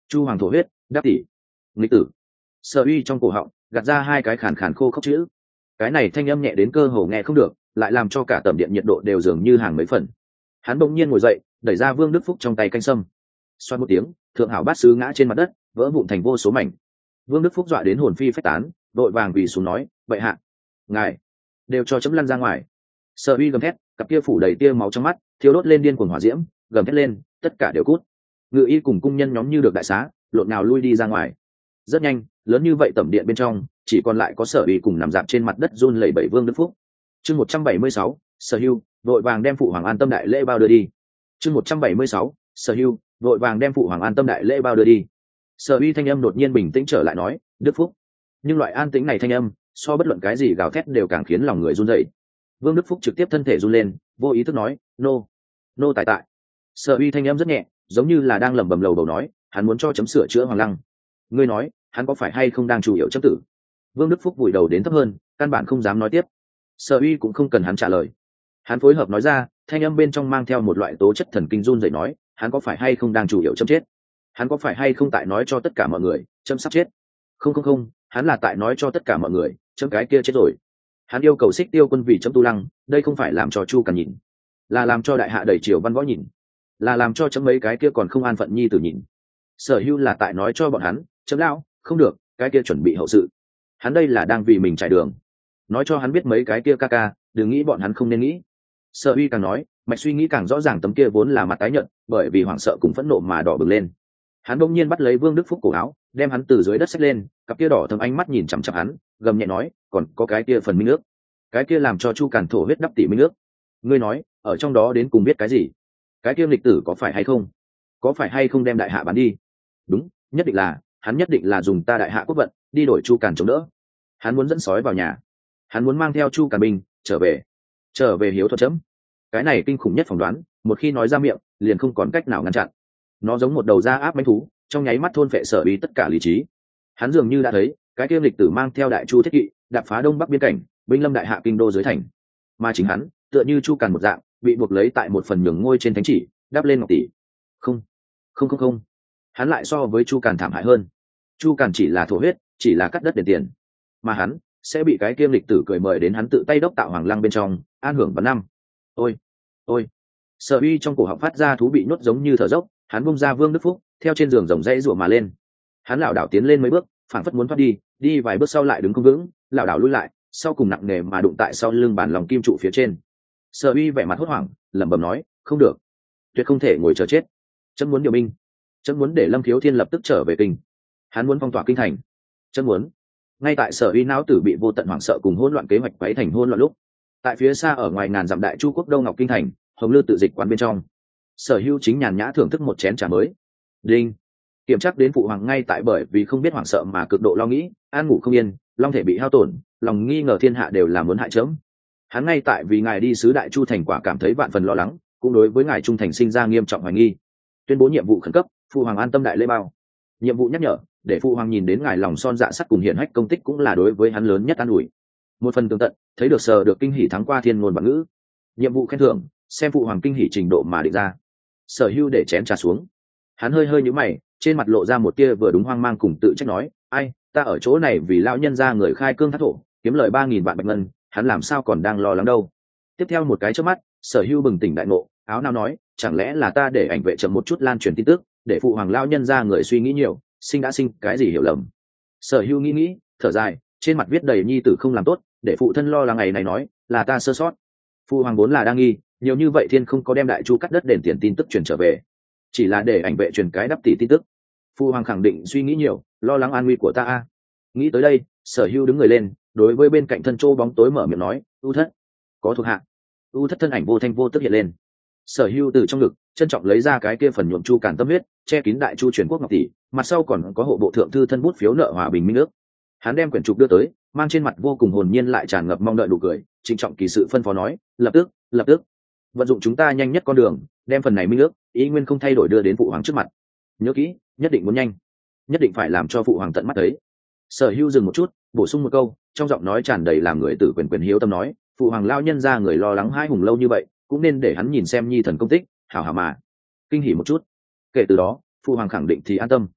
[SPEAKER 1] Chu hoàng thổ huyết, đáp tỷ. Nghịch tử. Sở Uy trong cổ họng gạt ra hai cái khàn khàn khô khốc chữ. Cái này thanh âm nhẹ đến cơ hồ nghe không được, lại làm cho cả tầm điện nhiệt độ đều dường như hàng mấy phần. Hắn bỗng nhiên ngồi dậy, đẩy ra Vương Đức Phúc trong tay canh sâm. Xoát một tiếng, thượng hảo bát sứ ngã trên mặt đất, vỡ vụn thành vô số mảnh. Vương Đức Phúc dọa đến hồn phi phách tán, đội vàng quỳ xuống nói, vậy hạ, ngài đều cho chấm lăn ra ngoài. Sở Uy gầm thét, cặp kia phủ đầy tia máu trong mắt, thiêu đốt lên điên cuồng hỏa diễm, gầm thét lên, tất cả đều cút. Ngự y cùng cung nhân nhóm như được đại xá, lộn nào lui đi ra ngoài. Rất nhanh, lớn như vậy tẩm điện bên trong chỉ còn lại có Sở Uy cùng nằm dạp trên mặt đất run lẩy bẩy Vương Đức Phúc. Chương một trăm bảy mươi sáu, Sở Hưu, đội vàng đem phụ hoàng an tâm đại lễ bao đưa đi. Chương một trăm bảy mươi sáu, Sở Hưu, đội vàng đem phụ hoàng an tâm đại lễ bao đưa đi. Sở Uy thanh âm đột nhiên bình tĩnh trở lại nói, Đức Phúc. Nhưng loại an tĩnh này thanh âm, so bất luận cái gì gào thét đều càng khiến lòng người run rẩy. Vương Đức Phúc trực tiếp thân thể run lên, vô ý thức nói, nô, nô tại tại. Sở Uy thanh âm rất nhẹ, giống như là đang lẩm bẩm lầu bầu nói, hắn muốn cho chấm sửa chữa hoàng lăng. Ngươi nói, hắn có phải hay không đang chủ yếu chấm tử? Vương Đức Phúc vùi đầu đến thấp hơn, căn bản không dám nói tiếp. Sở Uy cũng không cần hắn trả lời. Hắn phối hợp nói ra, thanh âm bên trong mang theo một loại tố chất thần kinh run rẩy nói, hắn có phải hay không đang chủ yếu chấm chết? Hắn có phải hay không tại nói cho tất cả mọi người, chấm sắp chết? Không không không, hắn là tại nói cho tất cả mọi người, chấm cái kia chết rồi. Hắn yêu cầu Xích Tiêu quân vì chấm tu lăng, đây không phải làm cho Chu Càn nhìn, là làm cho đại hạ đầy triều văn võ nhìn, là làm cho chấm mấy cái kia còn không an phận nhi tử nhìn. Sở Hưu là tại nói cho bọn hắn, chấm lão, không được, cái kia chuẩn bị hậu sự. Hắn đây là đang vì mình trải đường, nói cho hắn biết mấy cái kia ca ca, đừng nghĩ bọn hắn không nên nghĩ. Sở Uy càng nói, mạch suy nghĩ càng rõ ràng, tấm kia vốn là mặt tái nhợt, bởi vì hoảng sợ cùng phẫn nộ mà đỏ bừng lên. Hắn bỗng nhiên bắt lấy Vương Đức Phúc cổ áo, đem hắn từ dưới đất xách lên, cặp kia đỏ thâm ánh mắt nhìn chằm chằm hắn, gầm nhẹ nói, còn có cái kia phần minh nước, cái kia làm cho Chu Càn thổ huyết đắp tỷ minh nước. Ngươi nói, ở trong đó đến cùng biết cái gì? Cái kia lịch tử có phải hay không? Có phải hay không đem đại hạ bán đi? Đúng, nhất định là, hắn nhất định là dùng ta đại hạ quốc vận đi đổi Chu Càn chống đỡ. Hắn muốn dẫn sói vào nhà, hắn muốn mang theo Chu Càn binh trở về, trở về hiếu thuận chấm. Cái này kinh khủng nhất phỏng đoán, một khi nói ra miệng, liền không còn cách nào ngăn chặn. Nó giống một đầu da áp mãnh thú, trong nháy mắt thôn phệ Sở Uy tất cả lý trí. Hắn dường như đã thấy, cái kia lịch tử mang theo đại chu thiết kỵ, đạp phá đông bắc biên cảnh, binh lâm đại hạ kinh đô dưới thành. Mà chính hắn, tựa như Chu Càn một dạng, bị buộc lấy tại một phần nhường ngôi trên thánh chỉ, đáp lên ngọc tỷ. Không, không không không, hắn lại so với Chu Càn thảm hại hơn. Chu Càn chỉ là thổ huyết, chỉ là cắt đất đền tiền, mà hắn sẽ bị cái kiêm lịch tử cười mời đến hắn tự tay đốc tạo hoàng lăng bên trong, an hưởng vạn năm. Ôi, ôi! Sở Uy trong cổ họng phát ra thú bị nhốt giống như thở dốc, hắn bung ra Vương Đức Phúc, theo trên giường rồng rẽ rủa mà lên. Hắn lảo đảo tiến lên mấy bước, phảng phất muốn thoát đi, đi vài bước sau lại đứng không vững, lảo đảo lùi lại, sau cùng nặng nề mà đụng tại sau lưng bàn lòng kim trụ phía trên. Sở Uy vẻ mặt hốt hoảng, lẩm bẩm nói, không được, tuyệt không thể ngồi chờ chết. Chấm muốn điều binh, chấm muốn để Lâm Thiếu Thiên lập tức trở về kinh. Hắn muốn phong tỏa kinh thành, chấm muốn. Ngay tại Sở Uy não tử bị vô tận hoảng sợ cùng hỗn loạn kế hoạch quấy thành hỗn loạn lúc, tại phía xa ở ngoài ngàn dặm đại chu quốc Đông Ngọc kinh thành, Hồng Lư tự dịch quán bên trong, Sở Hưu chính nhàn nhã thưởng thức một chén trà mới. Đinh, kiểm tra đến phụ hoàng ngay tại bởi vì không biết hoảng sợ mà cực độ lo nghĩ, an ngủ không yên, long thể bị hao tổn, lòng nghi ngờ thiên hạ đều là muốn hại chấm. Hắn ngay tại vì ngài đi sứ đại chu thành quả cảm thấy vạn phần lo lắng, cũng đối với ngài trung thành sinh ra nghiêm trọng hoài nghi. Tuyên bố nhiệm vụ khẩn cấp, phụ hoàng an tâm đại lễ bao. Nhiệm vụ nhắc nhở, để phụ hoàng nhìn đến ngài lòng son dạ sắt cùng hiển hách công tích cũng là đối với hắn lớn nhất an ủi. Một phần tường tận, thấy được sờ được kinh hỉ thắng qua thiên ngôn vạn ngữ. Nhiệm vụ khen thưởng, xem phụ hoàng kinh hỉ trình độ mà định ra. Sở Hưu để chén trà xuống, hắn hơi hơi nhíu mày, trên mặt lộ ra một tia vừa đúng hoang mang cùng tự trách nói, ai, ta ở chỗ này vì lão nhân gia người khai cương thác thổ, kiếm lời ba nghìn vạn bạch ngân, hắn làm sao còn đang lo lắng đâu. Tiếp theo một cái chớp mắt, Sở Hưu bừng tỉnh đại ngộ, áo nao nói, chẳng lẽ là ta để ảnh vệ chậm một chút lan truyền tin tức, để phụ hoàng lão nhân gia người suy nghĩ nhiều, sinh đã sinh cái gì hiểu lầm. Sở Hưu nghĩ nghĩ, thở dài, trên mặt viết đầy nhi tử không làm tốt, để phụ thân lo lắng ngày này nói, là ta sơ sót. Phụ hoàng vốn là đang nghi, nhiều như vậy thiên không có đem đại chu cắt đất đền tiền tin tức truyền trở về, chỉ là để ảnh vệ truyền cái đắp tỷ tin tức. Phụ hoàng khẳng định suy nghĩ nhiều, lo lắng an nguy của ta a. Nghĩ tới đây, Sở Hưu đứng người lên, đối với bên cạnh thân châu bóng tối mở miệng nói, u thất, có thuộc hạ. U thất thân ảnh vô thanh vô tức hiện lên. Sở Hưu từ trong ngực trân trọng lấy ra cái kia phần nhuộm chu càn tâm huyết, che kín đại chu truyền quốc ngọc tỷ, mặt sau còn có hộ bộ thượng thư thân bút phiếu nợ hòa bình minh ước. Hắn đem quyển trục đưa tới, mang trên mặt vô cùng hồn nhiên lại tràn ngập mong đợi nụ cười, trịnh trọng kỳ sự phân phó nói, lập tức, lập tức, vận dụng chúng ta nhanh nhất con đường, đem phần này minh ước ý nguyên không thay đổi đưa đến phụ hoàng trước mặt. Nhớ kỹ, nhất định muốn nhanh, nhất định phải làm cho phụ hoàng tận mắt thấy. Sở Hưu dừng một chút, bổ sung một câu, trong giọng nói tràn đầy làm người tử quyền quyền hiếu tâm nói, phụ hoàng lao nhân ra người lo lắng hai hùng lâu như vậy, cũng nên để hắn nhìn xem nhi thần công tích, hảo hảo mà kinh hỉ một chút. Kể từ đó, phụ hoàng khẳng định thì an tâm.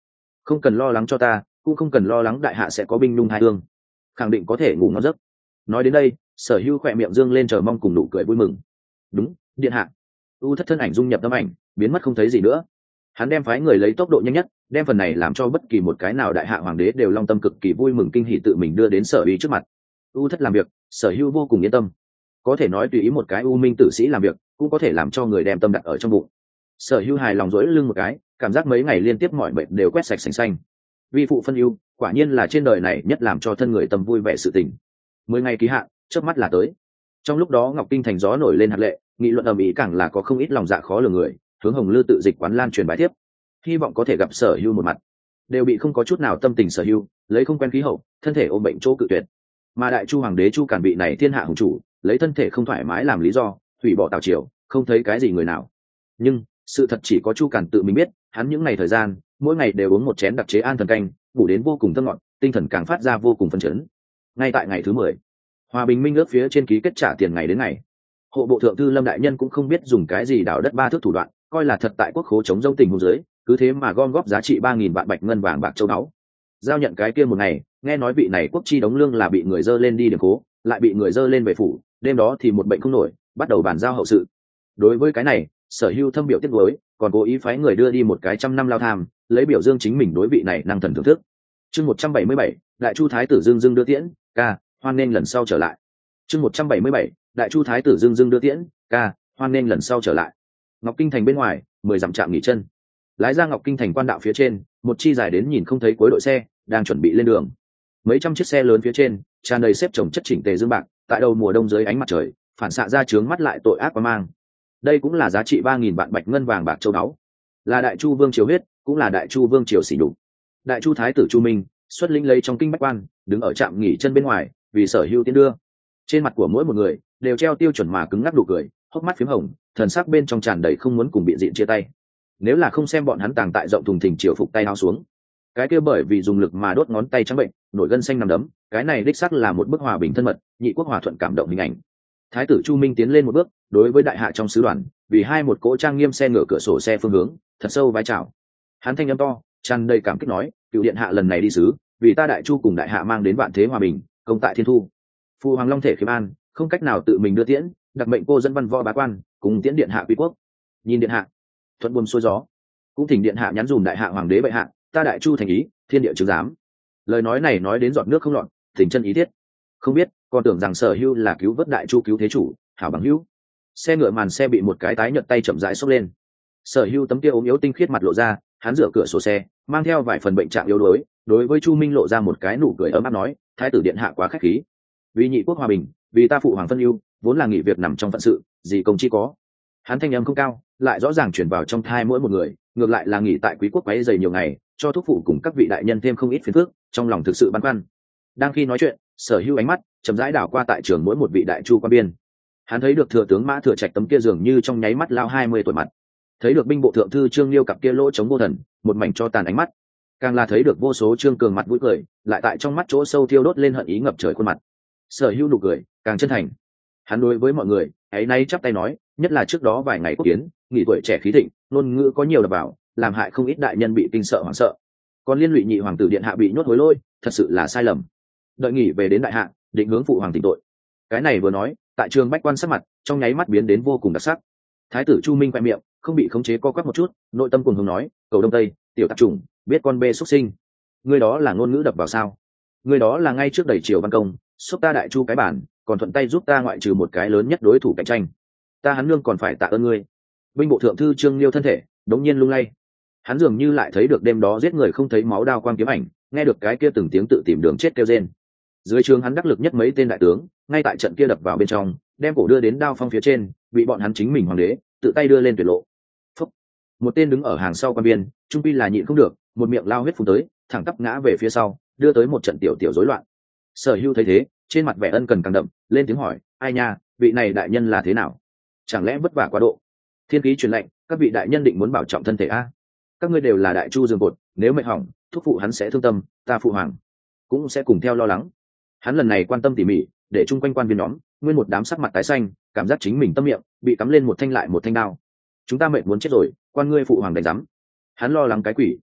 [SPEAKER 1] không cần lo lắng cho ta, cũng không cần lo lắng đại hạ sẽ có binh nhung hai thương, khẳng định có thể ngủ ngon giấc. Nói đến đây, Sở Hưu khỏe miệng dương lên chờ mong cùng nụ cười vui mừng. Đúng, điện hạ. U Thất thân ảnh dung nhập tấm ảnh, biến mất không thấy gì nữa. Hắn đem phái người lấy tốc độ nhanh nhất, đem phần này làm cho bất kỳ một cái nào đại hạ hoàng đế đều long tâm cực kỳ vui mừng kinh hỉ tự mình đưa đến Sở Uy trước mặt. U Thất làm việc, Sở Hưu vô cùng yên tâm. Có thể nói tùy ý một cái u minh tử sĩ làm việc, cũng có thể làm cho người đem tâm đặt ở trong bụng. Sở Hưu hài lòng duỗi lưng một cái, cảm giác mấy ngày liên tiếp mọi bệnh đều quét sạch sành xanh. Vi phụ phân ưu, quả nhiên là trên đời này nhất làm cho thân người tâm vui vẻ sự tình. Mười ngày ký hạn, chớp mắt là tới. Trong lúc đó Ngọc Kinh thành gió nổi lên hạt lệ, nghị luận ầm ĩ càng là có không ít lòng dạ khó lường người, hướng Hồng Lư tự dịch quán lan truyền bài tiếp, hy vọng có thể gặp Sở Hưu một mặt. Đều bị không có chút nào tâm tình Sở Hưu, lấy không quen khí hậu, thân thể ôm bệnh chỗ cự tuyệt. Mà đại chu hoàng đế Chu Cản bị này thiên hạ hùng chủ, lấy thân thể không thoải mái làm lý do, hủy bỏ Tào triều, không thấy cái gì người nào. Nhưng sự thật chỉ có Chu Cản tự mình biết, hắn những ngày thời gian, mỗi ngày đều uống một chén đặc chế an thần canh, bổ đến vô cùng thơm ngọt, tinh thần càng phát ra vô cùng phấn chấn. Ngay tại ngày thứ mười, hòa bình minh ước phía trên ký kết trả tiền ngày đến ngày, hộ bộ thượng thư Lâm đại nhân cũng không biết dùng cái gì đào đất ba thước thủ đoạn, coi là thật tại quốc khố chống dông tình huống dưới, cứ thế mà gom góp giá trị ba nghìn vạn bạch ngân vàng bạc châu báu. Giao nhận cái kia một ngày, nghe nói vị này quốc chi đóng lương là bị người dơ lên đi điểm cố, lại bị người dơ lên về phủ, đêm đó thì một bệnh không nổi, bắt đầu bàn giao hậu sự. Đối với cái này, Sở Hưu thâm biểu tiếc nuối, còn cố ý phái người đưa đi một cái trăm năm lao tham, lấy biểu dương chính mình đối vị này năng thần thưởng thức. Chương một trăm bảy mươi bảy, Đại Chu thái tử Dương Dương đưa tiễn, ca, hoan nên lần sau trở lại. Chương một trăm bảy mươi bảy, Đại Chu thái tử Dương Dương đưa tiễn, ca, hoan nên lần sau trở lại. Ngọc Kinh thành bên ngoài, mười dặm trạm nghỉ chân. Lái ra Ngọc Kinh thành quan đạo phía trên, một chi dài đến nhìn không thấy cuối đội xe đang chuẩn bị lên đường. Mấy trăm chiếc xe lớn phía trên, tràn đầy xếp chồng chất chỉnh tề dương bạc, tại đầu mùa đông dưới ánh mặt trời, phản xạ ra chướng mắt lại tội ác quá mang. Đây cũng là giá trị ba nghìn vạn bạch ngân vàng bạc châu báu, là Đại Chu vương triều huyết, cũng là Đại Chu vương triều sỉ nhục. Đại Chu thái tử Chu Minh xuất lĩnh lấy trong kinh bách quan, đứng ở trạm nghỉ chân bên ngoài, vì Sở Hưu tiến đưa. Trên mặt của mỗi một người đều treo tiêu chuẩn mà cứng ngắc nụ cười, hốc mắt phím hồng, thần sắc bên trong tràn đầy không muốn cùng bị diện chia tay. Nếu là không xem bọn hắn tàng tại rộng thùng thình triều phục tay áo xuống, cái kia bởi vì dùng lực mà đốt ngón tay trắng bệnh, nổi gân xanh nằm đấm, cái này đích xác là một bức hòa bình thân mật, nhị quốc hòa thuận cảm động hình ảnh. Thái tử Chu Minh tiến lên một bước, đối với đại hạ trong sứ đoàn, vì hai một cỗ trang nghiêm xe ngựa cửa sổ xe phương hướng, thật sâu vái chào. Hắn thanh âm to, tràn đầy cảm kích nói, cựu điện hạ lần này đi sứ, vì ta Đại Chu cùng đại hạ mang đến vạn thế hòa bình, công tại thiên thu. Phu hoàng long thể khiêm an, không cách nào tự mình đưa tiễn, đặc mệnh cô dẫn văn võ bá quan, cùng tiễn điện hạ quý quốc. Nhìn điện hạ, thuận buồm xuôi gió, cũng thỉnh điện hạ nhắn dùm đại hạ hoàng đế bệ hạ, ta Đại Chu thành ý, thiên địa chứng giám. Lời nói này nói đến giọt nước không lọt, tình chân ý thiết. Không biết, còn tưởng rằng Sở Hưu là cứu vớt Đại Chu cứu thế chủ, hảo bằng hữu. Xe ngựa màn xe bị một cái tái nhợt tay chậm rãi xốc lên. Sở Hưu tấm kia ốm yếu tinh khiết mặt lộ ra, hắn dựa cửa sổ xe, mang theo vài phần bệnh trạng yếu đuối, đối với Chu Minh lộ ra một cái nụ cười ấm áp nói, thái tử điện hạ quá khách khí. Vì nhị quốc hòa bình, vì ta phụ hoàng phân ưu, vốn là nghị việc nằm trong phận sự, gì công chi có. Hắn thanh âm không cao, lại rõ ràng truyền vào trong thai mỗi một người, ngược lại là nghỉ tại quý quốc quấy dày nhiều ngày, cho thúc phụ cùng các vị đại nhân thêm không ít phiền phức, trong lòng thực sự băn khoăn. Đang khi nói chuyện, Sở Hưu ánh mắt chậm rãi đảo qua tại trường mỗi một vị đại chu quan biên. Hắn thấy được thừa tướng Mã Thừa Trạch tấm kia dường như trong nháy mắt lao hai mươi tuổi mặt, thấy được binh bộ thượng thư Trương Liêu cặp kia lỗ chống vô thần, một mảnh cho tàn ánh mắt, càng là thấy được vô số Trương Cường mặt mũi cười, lại tại trong mắt chỗ sâu thiêu đốt lên hận ý ngập trời khuôn mặt. Sở Hưu nụ cười càng chân thành. Hắn đối với mọi người ấy nay chắp tay nói, nhất là trước đó vài ngày quốc kiến, nghỉ tuổi trẻ khí thịnh, ngôn ngữ có nhiều đập vào, làm hại không ít đại nhân bị kinh sợ hoảng sợ. Còn liên lụy nhị hoàng tử điện hạ bị nhốt hối lôi, thật sự là sai lầm. Đợi nghỉ về đến đại hạ, định hướng phụ hoàng tỉnh tội. Cái này vừa nói, tại trường bách quan sắc mặt trong nháy mắt biến đến vô cùng đặc sắc. Thái tử Chu Minh quẹ miệng, không bị khống chế co quắp một chút, nội tâm cuồng hùng nói, cầu đông tây, tiểu tạp chủng, biết con bê xuất sinh. Ngươi đó là ngôn ngữ đập vào sao? Ngươi đó là ngay trước đầy triều văn công, xúc ta Đại Chu cái bản, còn thuận tay giúp ta ngoại trừ một cái lớn nhất đối thủ cạnh tranh. Ta hắn nương còn phải tạ ơn ngươi. Binh bộ thượng thư Trương Liêu thân thể đống nhiên lung lay. Hắn dường như lại thấy được đêm đó giết người không thấy máu đao quang kiếm ảnh, nghe được cái kia từng tiếng tự tìm đường chết kêu rên. Dưới trường hắn đắc lực nhất mấy tên đại tướng, ngay tại trận kia đập vào bên trong, đem cổ đưa đến đao phong phía trên, bị bọn hắn chính mình hoàng đế tự tay đưa lên tuyệt lộ. Phúc. Một tên đứng ở hàng sau quan biên, trung pi là nhịn không được, một miệng lao huyết phun tới, thẳng tắp ngã về phía sau, đưa tới một trận tiểu tiểu rối loạn. Sở Hưu thấy thế, trên mặt vẻ ân cần càng đậm, lên tiếng hỏi, ai nha, vị này đại nhân là thế nào? Chẳng lẽ vất vả quá độ? Thiên khí truyền lệnh, các vị đại nhân định muốn bảo trọng thân thể a. Các ngươi đều là Đại Chu dương cột, nếu mệnh hỏng, thúc phụ hắn sẽ thương tâm, ta phụ hoàng cũng sẽ cùng theo lo lắng. Hắn lần này quan tâm tỉ mỉ, để chung quanh quan viên nhóm nguyên một đám sắc mặt tái xanh, cảm giác chính mình tâm miệng bị cắm lên một thanh lại một thanh đao. Chúng ta mệt muốn chết rồi, quan ngươi phụ hoàng đánh rắm. Hắn lo lắng cái quỷ.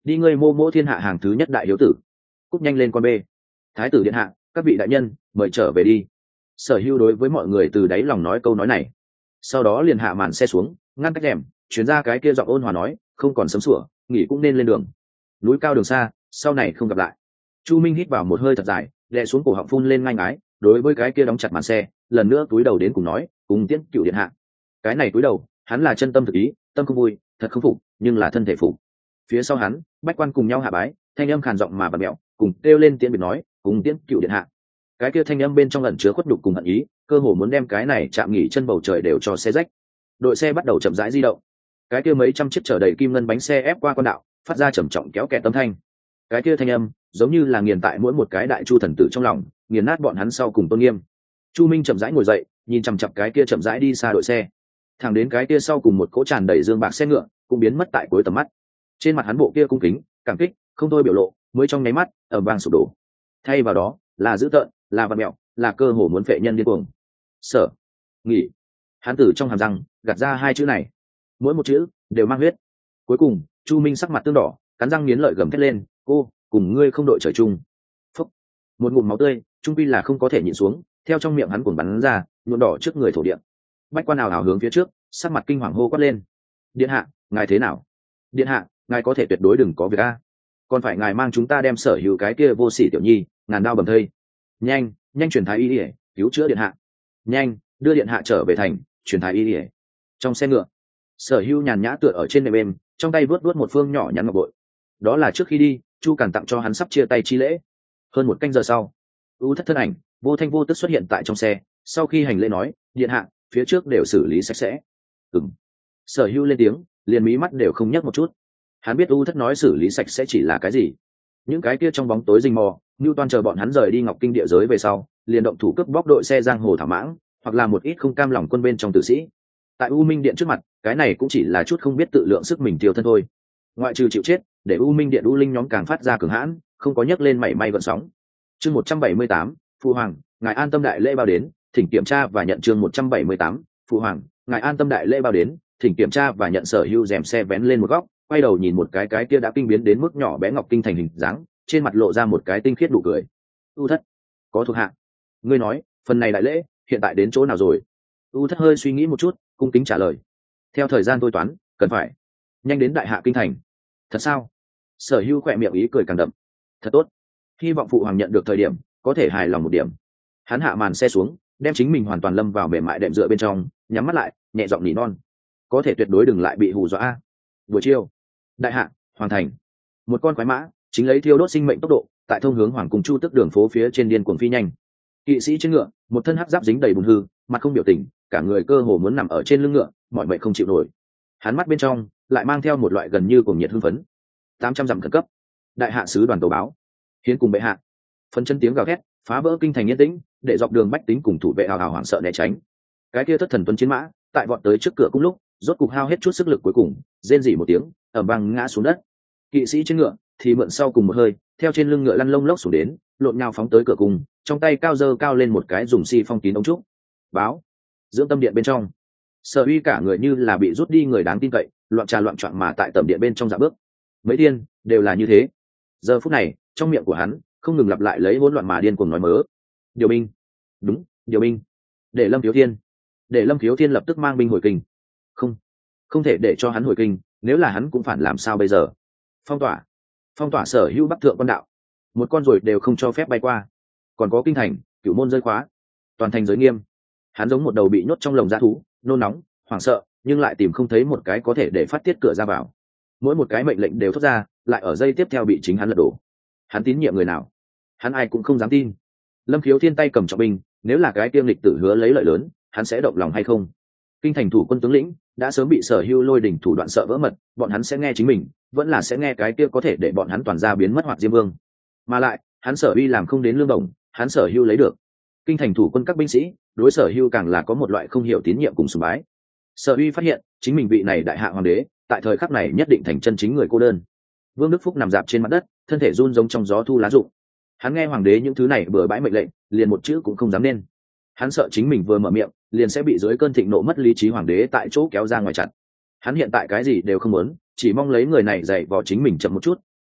[SPEAKER 1] đi ngươi mô mỗ thiên hạ hàng thứ nhất đại hiếu tử, cúp nhanh lên con bê. Thái tử điện hạ, các vị đại nhân mời trở về đi. Sở Hưu đối với mọi người từ đáy lòng nói câu nói này, sau đó liền hạ màn xe xuống, ngăn cách rèm, chuyển ra cái kia giọng ôn hòa nói, không còn sớm sủa, nghỉ cũng nên lên đường. Núi cao đường xa, sau này không gặp lại. Chu Minh hít vào một hơi thật dài, đè xuống cổ họng phun lên ngang ái, đối với cái kia đóng chặt màn xe, lần nữa túi đầu đến cùng nói, cùng tiễn cựu điện hạ. Cái này túi đầu, hắn là chân tâm thực ý, tâm không vui, thật không phục, nhưng là thân thể phục. Phía sau hắn, bách quan cùng nhau hạ bái, thanh âm khàn giọng mà bật mẹo, cùng kêu lên tiễn biệt nói, cùng tiễn cựu điện hạ. Cái kia thanh âm bên trong ẩn chứa khuất đục cùng hận ý, cơ hồ muốn đem cái này chạm nghỉ chân bầu trời đều cho xe rách. Đội xe bắt đầu chậm rãi di động, cái kia mấy trăm chiếc chở đầy kim ngân bánh xe ép qua con đạo, phát ra trầm trọng kéo kẹt âm thanh. Cái kia thanh âm giống như là nghiền tại mỗi một cái đại chu thần tử trong lòng, nghiền nát bọn hắn sau cùng tôn nghiêm. Chu Minh chậm rãi ngồi dậy, nhìn chằm chằm cái kia chậm rãi đi xa đội xe, thẳng đến cái kia sau cùng một cỗ tràn đầy dương bạc xe ngựa cũng biến mất tại cuối tầm mắt. Trên mặt hắn bộ kia cung kính, cảm kích, không thôi biểu lộ, mới trong nháy mắt ở vang sụp đổ. Thay vào đó là dữ tợn, là vặn mẹo, là cơ hồ muốn phệ nhân điên cuồng. Sở nghỉ. Hắn từ trong hàm răng gạt ra hai chữ này, mỗi một chữ đều mang huyết. Cuối cùng Chu Minh sắc mặt tương đỏ, cắn răng nghiến lợi gầm thét lên, cô cùng ngươi không đội trời chung. Phúc. Một ngụm máu tươi trung pi là không có thể nhịn xuống, theo trong miệng hắn cuồng bắn ra, nhuộm đỏ trước người thổ địa. Bách quan nào hào hướng phía trước, sắc mặt kinh hoàng hô quát lên, điện hạ ngài thế nào? Điện hạ ngài có thể tuyệt đối đừng có việc a, còn phải ngài mang chúng ta đem sở hữu cái kia vô sỉ tiểu nhi ngàn đao bầm thây. Nhanh nhanh truyền thái y ỉa cứu chữa điện hạ, nhanh đưa điện hạ trở về thành truyền thái y ỉa. Trong xe ngựa, Sở Hưu nhàn nhã tựa ở trên nệm êm, trong tay vớt vớt một phương nhỏ nhắn ngọc bội. Đó là trước khi đi Chu Càn tặng cho hắn sắp chia tay chi lễ. Hơn một canh giờ sau, U Thất thân ảnh vô thanh vô tức xuất hiện tại trong xe, sau khi hành lễ nói, điện hạ phía trước đều xử lý sạch sẽ. Ừm. Sở Hưu lên tiếng, liền mí mắt đều không nhấc một chút. Hắn biết U Thất nói xử lý sạch sẽ chỉ là cái gì. Những cái kia trong bóng tối rình mò, Nưu Toan chờ bọn hắn rời đi Ngọc Kinh địa giới về sau, liền động thủ cướp bóc đội xe giang hồ thảo mãng, hoặc là một ít không cam lòng quân bên trong tử sĩ. Tại U Minh Điện trước mặt, cái này cũng chỉ là chút không biết tự lượng sức mình tiêu thân thôi. Ngoại trừ chịu chết, để U Minh Điện U Linh nhóm càng phát ra cường hãn, không có nhấc lên mảy may gợn sóng. Chương một trăm bảy mươi tám, Phụ hoàng, ngài an tâm đại lễ bao đến, thỉnh kiểm tra và nhận chương một trăm bảy mươi tám, Phụ hoàng, ngài an tâm đại lễ bao đến, thỉnh kiểm tra và nhận. Sở Hưu rèm xe vén lên một góc, quay đầu nhìn một cái cái kia đã kinh biến đến mức nhỏ bé Ngọc Kinh thành hình dáng, trên mặt lộ ra một cái tinh khiết nụ cười. U Thất, có thuộc hạ. Ngươi nói, phần này đại lễ hiện tại đến chỗ nào rồi? U Thất hơi suy nghĩ một chút, cung kính trả lời, theo thời gian tôi toán, cần phải nhanh đến đại hạ kinh thành. Thật sao? Sở Hưu khỏe miệng ý cười càng đậm. Thật tốt, hy vọng phụ hoàng nhận được thời điểm có thể hài lòng một điểm. Hắn hạ màn xe xuống, đem chính mình hoàn toàn lâm vào mềm mại đệm dựa bên trong, nhắm mắt lại, nhẹ giọng nỉ non, có thể tuyệt đối đừng lại bị hù dọa. Buổi chiều, đại hạ hoàng thành, một con quái mã chính lấy thiêu đốt sinh mệnh tốc độ tại thông hướng hoàng cung chu tức đường phố phía trên điên cuồng phi nhanh. Kỵ sĩ trên ngựa, một thân hắc giáp dính đầy bùn hư, mặt không biểu tình, cả người cơ hồ muốn nằm ở trên lưng ngựa, mọi mệnh không chịu nổi. Hắn mắt bên trong lại mang theo một loại gần như cuồng nhiệt hưng phấn. Tám trăm dặm khẩn cấp, đại hạ sứ đoàn tàu báo, hiến cùng bệ hạ. Phân chân tiếng gào thét phá vỡ kinh thành yên tĩnh, để dọc đường bách tính cùng thủ vệ hào hào hoảng sợ né tránh. Cái kia thất thần tuấn chiến mã tại vọt tới trước cửa cung lúc, rốt cục hao hết chút sức lực cuối cùng, rên rỉ một tiếng, ầm vang ngã xuống đất. Kỵ sĩ trên ngựa thì mượn sau cùng một hơi, theo trên lưng ngựa lăn lông lốc xuống đến, lộn nhào phóng tới cửa cung, trong tay cao dơ cao lên một cái dùng xi si phong kín ống trúc. Báo. Dưỡng tâm điện bên trong, Sở Uy cả người như là bị rút đi người đáng tin cậy, loạn trà loạn trọn mà tại tầm điện bên trong dạ bước. Mấy thiên đều là như thế. Giờ phút này, trong miệng của hắn không ngừng lặp lại lấy hỗn loạn mà điên cuồng nói mớ. Điều binh, đúng, điều binh. Để Lâm Thiếu Thiên, để Lâm Thiếu Thiên lập tức mang binh hồi kinh. Không, không thể để cho hắn hồi kinh, nếu là hắn cũng phản làm sao bây giờ? Phong tỏa, phong tỏa sở hữu bắc thượng quan đạo, một con ruồi đều không cho phép bay qua. Còn có kinh thành, cửu môn rơi khóa, toàn thành giới nghiêm. Hắn giống một đầu bị nhốt trong lồng dã thú, nôn nóng, hoảng sợ, nhưng lại tìm không thấy một cái có thể để phát tiết cửa ra vào. Mỗi một cái mệnh lệnh đều thốt ra, lại ở giây tiếp theo bị chính hắn lật đổ. Hắn tín nhiệm người nào, hắn ai cũng không dám tin. Lâm Khiếu Thiên tay cầm trọng binh, nếu là cái tiêm lịch tử hứa lấy lợi lớn, hắn sẽ động lòng hay không? Kinh thành thủ quân tướng lĩnh đã sớm bị Sở Hưu lôi đỉnh thủ đoạn sợ vỡ mật, bọn hắn sẽ nghe chính mình, vẫn là sẽ nghe cái kia có thể để bọn hắn toàn ra biến mất hoặc diêm vương. Mà lại, hắn Sở Uy làm không đến lương đồng, hắn Sở Hưu lấy được. Kinh thành thủ quân các binh sĩ đối Sở Hưu càng là có một loại không hiểu tín nhiệm cùng sùng bái. Sở Uy phát hiện chính mình vị này đại hạ hoàng đế tại thời khắc này nhất định thành chân chính người cô đơn. Vương Đức Phúc nằm dạp trên mặt đất, thân thể run giống trong gió thu lá rụng. Hắn nghe hoàng đế những thứ này bừa bãi mệnh lệnh, liền một chữ cũng không dám nên. Hắn sợ chính mình vừa mở miệng liền sẽ bị dưới cơn thịnh nộ mất lý trí hoàng đế tại chỗ kéo ra ngoài chặt. Hắn hiện tại cái gì đều không muốn, chỉ mong lấy người này dạy vò chính mình chậm một chút,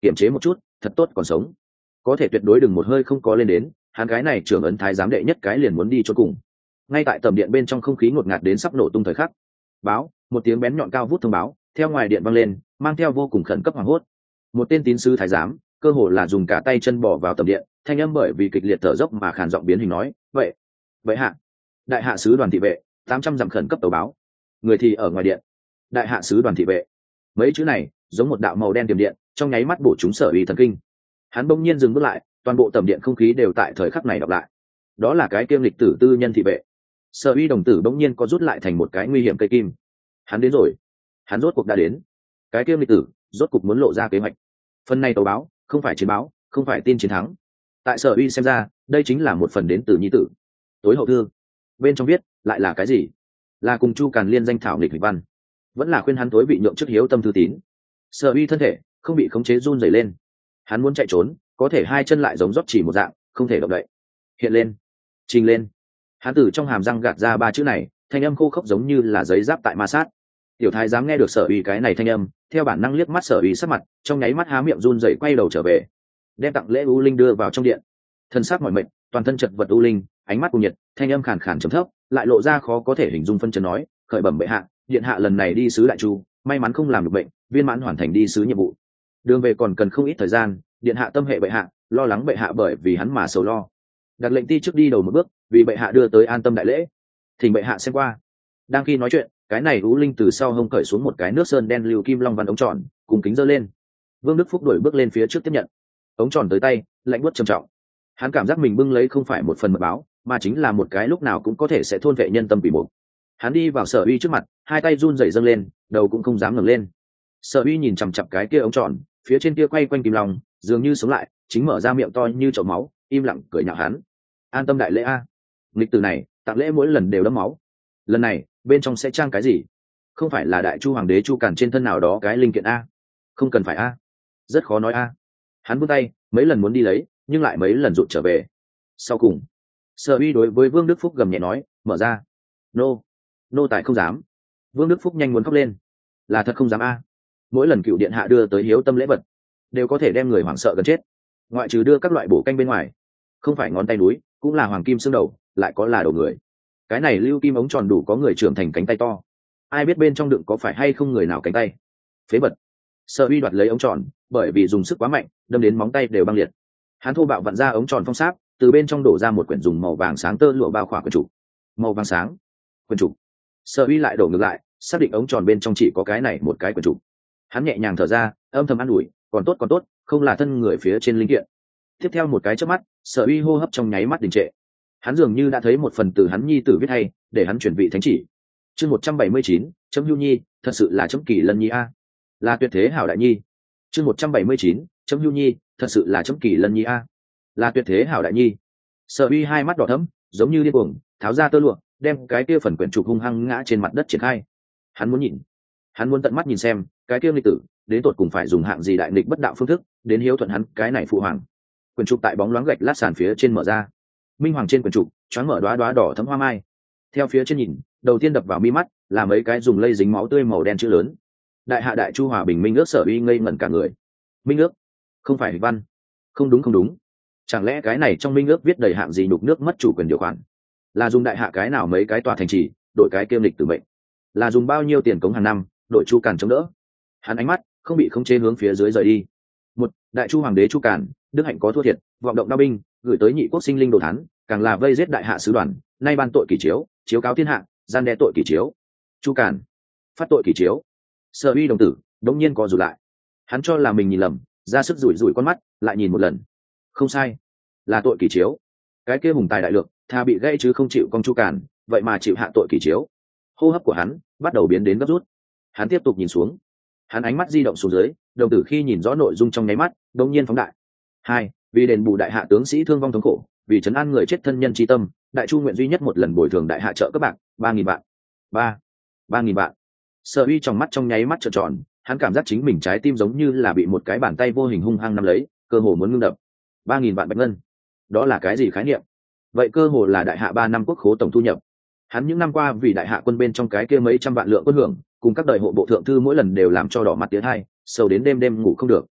[SPEAKER 1] kiềm chế một chút, thật tốt còn sống. Có thể tuyệt đối đừng một hơi không có lên đến, hắn cái này trưởng ấn thái giám đệ nhất cái liền muốn đi cho cùng. Ngay tại tầm điện bên trong không khí ngột ngạt đến sắp nổ tung thời khắc, báo, một tiếng bén nhọn cao vút thông báo, theo ngoài điện vang lên, mang theo vô cùng khẩn cấp hoảng hốt. Một tên tín sứ thái giám, cơ hồ là dùng cả tay chân bỏ vào tầm điện, thanh âm bởi vì kịch liệt thở dốc mà khàn giọng biến hình nói, "Vậy, vậy hạ, đại hạ sứ đoàn thị vệ, tám trăm dặm khẩn cấp tấu báo." Người thì ở ngoài điện. Đại hạ sứ đoàn thị vệ. Mấy chữ này, giống một đạo màu đen tiềm điện, trong nháy mắt bổ trúng Sở Uy thần kinh. Hắn bỗng nhiên dừng bước lại, toàn bộ tầm điện không khí đều tại thời khắc này đọc lại. Đó là cái kiêm lịch tử tư nhân thị vệ. Sở Uy đồng tử bỗng nhiên có rút lại thành một cái nguy hiểm cây kim. Hắn đến rồi. Hắn rốt cuộc đã đến. Cái kiêm lịch tử rốt cuộc muốn lộ ra kế hoạch. Phần này tấu báo, không phải chiến báo, không phải tin chiến thắng. Tại Sở Uy xem ra, đây chính là một phần đến từ nhi tử. Tối hậu thư bên trong viết lại là cái gì? Là cùng Chu Càn liên danh thảo nghịch hịch văn, vẫn là khuyên hắn tối bị nhượng trước hiếu tâm thư tín. Sở Uy thân thể không bị khống chế run rẩy lên. Hắn muốn chạy trốn, có thể hai chân lại giống rót chỉ một dạng, không thể động đậy. Hiện lên, trình lên. Hắn từ trong hàm răng gạt ra ba chữ này, thanh âm khô khốc giống như là giấy giáp tại ma sát. Tiểu thái dám nghe được Sở Uy cái này thanh âm, theo bản năng liếc mắt Sở Uy sắc mặt, trong nháy mắt há miệng run rẩy quay đầu trở về, đem tặng lễ U Linh đưa vào trong điện. Thân xác mỏi mệt, toàn thân chật vật U Linh, ánh mắt cuồng nhiệt, thanh âm khàn khàn trầm thấp, lại lộ ra khó có thể hình dung phân chấn nói, khởi bẩm bệ hạ, điện hạ lần này đi sứ đại chu, may mắn không làm được bệnh, viên mãn hoàn thành đi sứ nhiệm vụ. Đường về còn cần không ít thời gian, điện hạ tâm hệ bệ hạ, lo lắng bệ hạ bởi vì hắn mà sầu lo. Đặt lệnh ti trước đi đầu một bước, vì bệ hạ đưa tới an tâm đại lễ, thỉnh bệ hạ xem qua. Đang khi nói chuyện, cái này U Linh từ sau hông cởi xuống một cái nước sơn đen lưu kim long văn ống tròn, cùng kính giơ lên. Vương Đức Phúc đổi bước lên phía trước tiếp nhận. Ống tròn tới tay, lạnh buốt trầm trọng. Hắn cảm giác mình bưng lấy không phải một phần mật báo, mà chính là một cái lúc nào cũng có thể sẽ thôn vệ nhân tâm quỷ mục. Hắn đi vào Sở Uy trước mặt, hai tay run rẩy dâng lên, đầu cũng không dám ngẩng lên. Sở Uy nhìn chằm chằm cái kia ống tròn, phía trên kia quay quanh kim long, dường như sống lại, chính mở ra miệng to như chậu máu, im lặng cười nhạo hắn. An tâm đại lễ a. Nghịch từ này, tặng lễ mỗi lần đều đẫm máu. Lần này, bên trong sẽ trang cái gì? Không phải là đại chu hoàng đế Chu Càn trên thân nào đó cái linh kiện a? Không cần phải a. Rất khó nói a. Hắn buông tay, mấy lần muốn đi lấy, nhưng lại mấy lần rụt trở về. Sau cùng, Sở Uy đối với Vương Đức Phúc gầm nhẹ nói, mở ra. Nô, nô tài không dám. Vương Đức Phúc nhanh muốn khóc lên. Là thật không dám a. Mỗi lần cựu điện hạ đưa tới hiếu tâm lễ vật, đều có thể đem người hoảng sợ gần chết. Ngoại trừ đưa các loại bổ canh bên ngoài, không phải ngón tay núi, cũng là hoàng kim xương đầu, lại có là đầu người. Cái này lưu kim ống tròn đủ có người trưởng thành cánh tay to. Ai biết bên trong đựng có phải hay không người nào cánh tay. Phế vật. Sở Uy đoạt lấy ống tròn, bởi vì dùng sức quá mạnh, đâm đến móng tay đều băng liệt. Hắn thô bạo vặn ra ống tròn phong sáp, từ bên trong đổ ra một quyển dùng màu vàng sáng tơ lụa bao khỏa quyển trục. Màu vàng sáng, quyển trục. Sở Uy lại đổ ngược lại, xác định ống tròn bên trong chỉ có cái này một cái quyển trục. Hắn nhẹ nhàng thở ra, âm thầm an ủi, còn tốt còn tốt, không là thân người phía trên linh kiện. Tiếp theo một cái chớp mắt, Sở Uy hô hấp trong nháy mắt đình trệ. Hắn dường như đã thấy một phần từ hắn nhi tử viết hay, để hắn chuyển vị thánh chỉ. Chương một trăm bảy mươi chín, chấm Hưu Nhi, thật sự là chấm Kỳ Lân Nhi a. Là tuyệt thế hảo đại nhi. Chương một trăm bảy mươi chín, chấm Hưu Nhi, thật sự là chấm Kỳ Lân Nhi a. Là tuyệt thế hảo đại nhi. Sở Uy hai mắt đỏ thẫm, giống như điên cuồng, tháo ra tơ lụa, đem cái kia phần quyển trục hung hăng ngã trên mặt đất triển khai. Hắn muốn nhìn, hắn muốn tận mắt nhìn xem, cái kia nghịch tử, đến tột cùng phải dùng hạng gì đại nghịch bất đạo phương thức, đến hiếu thuận hắn cái này phụ hoàng. Quyển trục tại bóng loáng gạch lát sàn phía trên mở ra. Minh hoàng trên quyển trục, choáng mở đóa đóa đỏ thẫm hoa mai. Theo phía trên nhìn, đầu tiên đập vào mi mắt là mấy cái dùng lây dính máu tươi màu đen chữ lớn. Đại hạ đại chu hòa bình minh ước. Sở Uy ngây ngẩn cả người. Minh ước? Không phải hịch văn. Không đúng không đúng. Chẳng lẽ cái này trong minh ước viết đầy hạng gì nhục nước mất chủ quyền điều khoản? Là dùng đại hạ cái nào mấy cái tòa thành trì, đội cái kiêm lịch tử mệnh? Là dùng bao nhiêu tiền cống hàng năm, đội Chu Càn chống đỡ? Hắn ánh mắt không bị khống chế hướng phía dưới rời đi. Một, đại chu hoàng đế Chu Càn, đức hạnh có thua thiệt, vọng động đao binh, gửi tới nhị quốc sinh linh đồ thán, càng là vây giết đại hạ sứ đoàn, nay ban tội kỷ chiếu, chiếu cáo thiên hạ, gian đe tội kỷ chiếu. Chu Càn, phát tội kỷ chiếu. Sở Uy đồng tử đống nhiên co rụt lại. Hắn cho là mình nhìn lầm, ra sức rủi rủi con mắt, lại nhìn một lần. Không sai, là tội kỷ chiếu. Cái kia hùng tài đại lượng, tha bị gãy chứ không chịu con Chu Càn, vậy mà chịu hạ tội kỷ chiếu. Hô hấp của hắn bắt đầu biến đến gấp rút. Hắn tiếp tục nhìn xuống. Hắn ánh mắt di động xuống dưới, đồng tử khi nhìn rõ nội dung trong nháy mắt, đống nhiên phóng đại. Hai, vì đền bù đại hạ tướng sĩ thương vong thống khổ, vì trấn an người chết thân nhân tri tâm, đại chu nguyện duy nhất một lần bồi thường đại hạ trợ các bạn ba nghìn vạn. Ba, ba nghìn vạn. Sở Uy trong mắt trong nháy mắt trợn tròn, hắn cảm giác chính mình trái tim giống như là bị một cái bàn tay vô hình hung hăng nắm lấy, cơ hồ muốn ngưng đập. Ba nghìn vạn bạch ngân, đó là cái gì khái niệm? Vậy cơ hồ là đại hạ ba năm quốc khố tổng thu nhập. Hắn những năm qua vì đại hạ quân bên trong cái kia mấy trăm vạn lượng quân hưởng, cùng các đời hộ bộ thượng thư mỗi lần đều làm cho đỏ mặt tiến hai, sầu đến đêm đêm ngủ không được.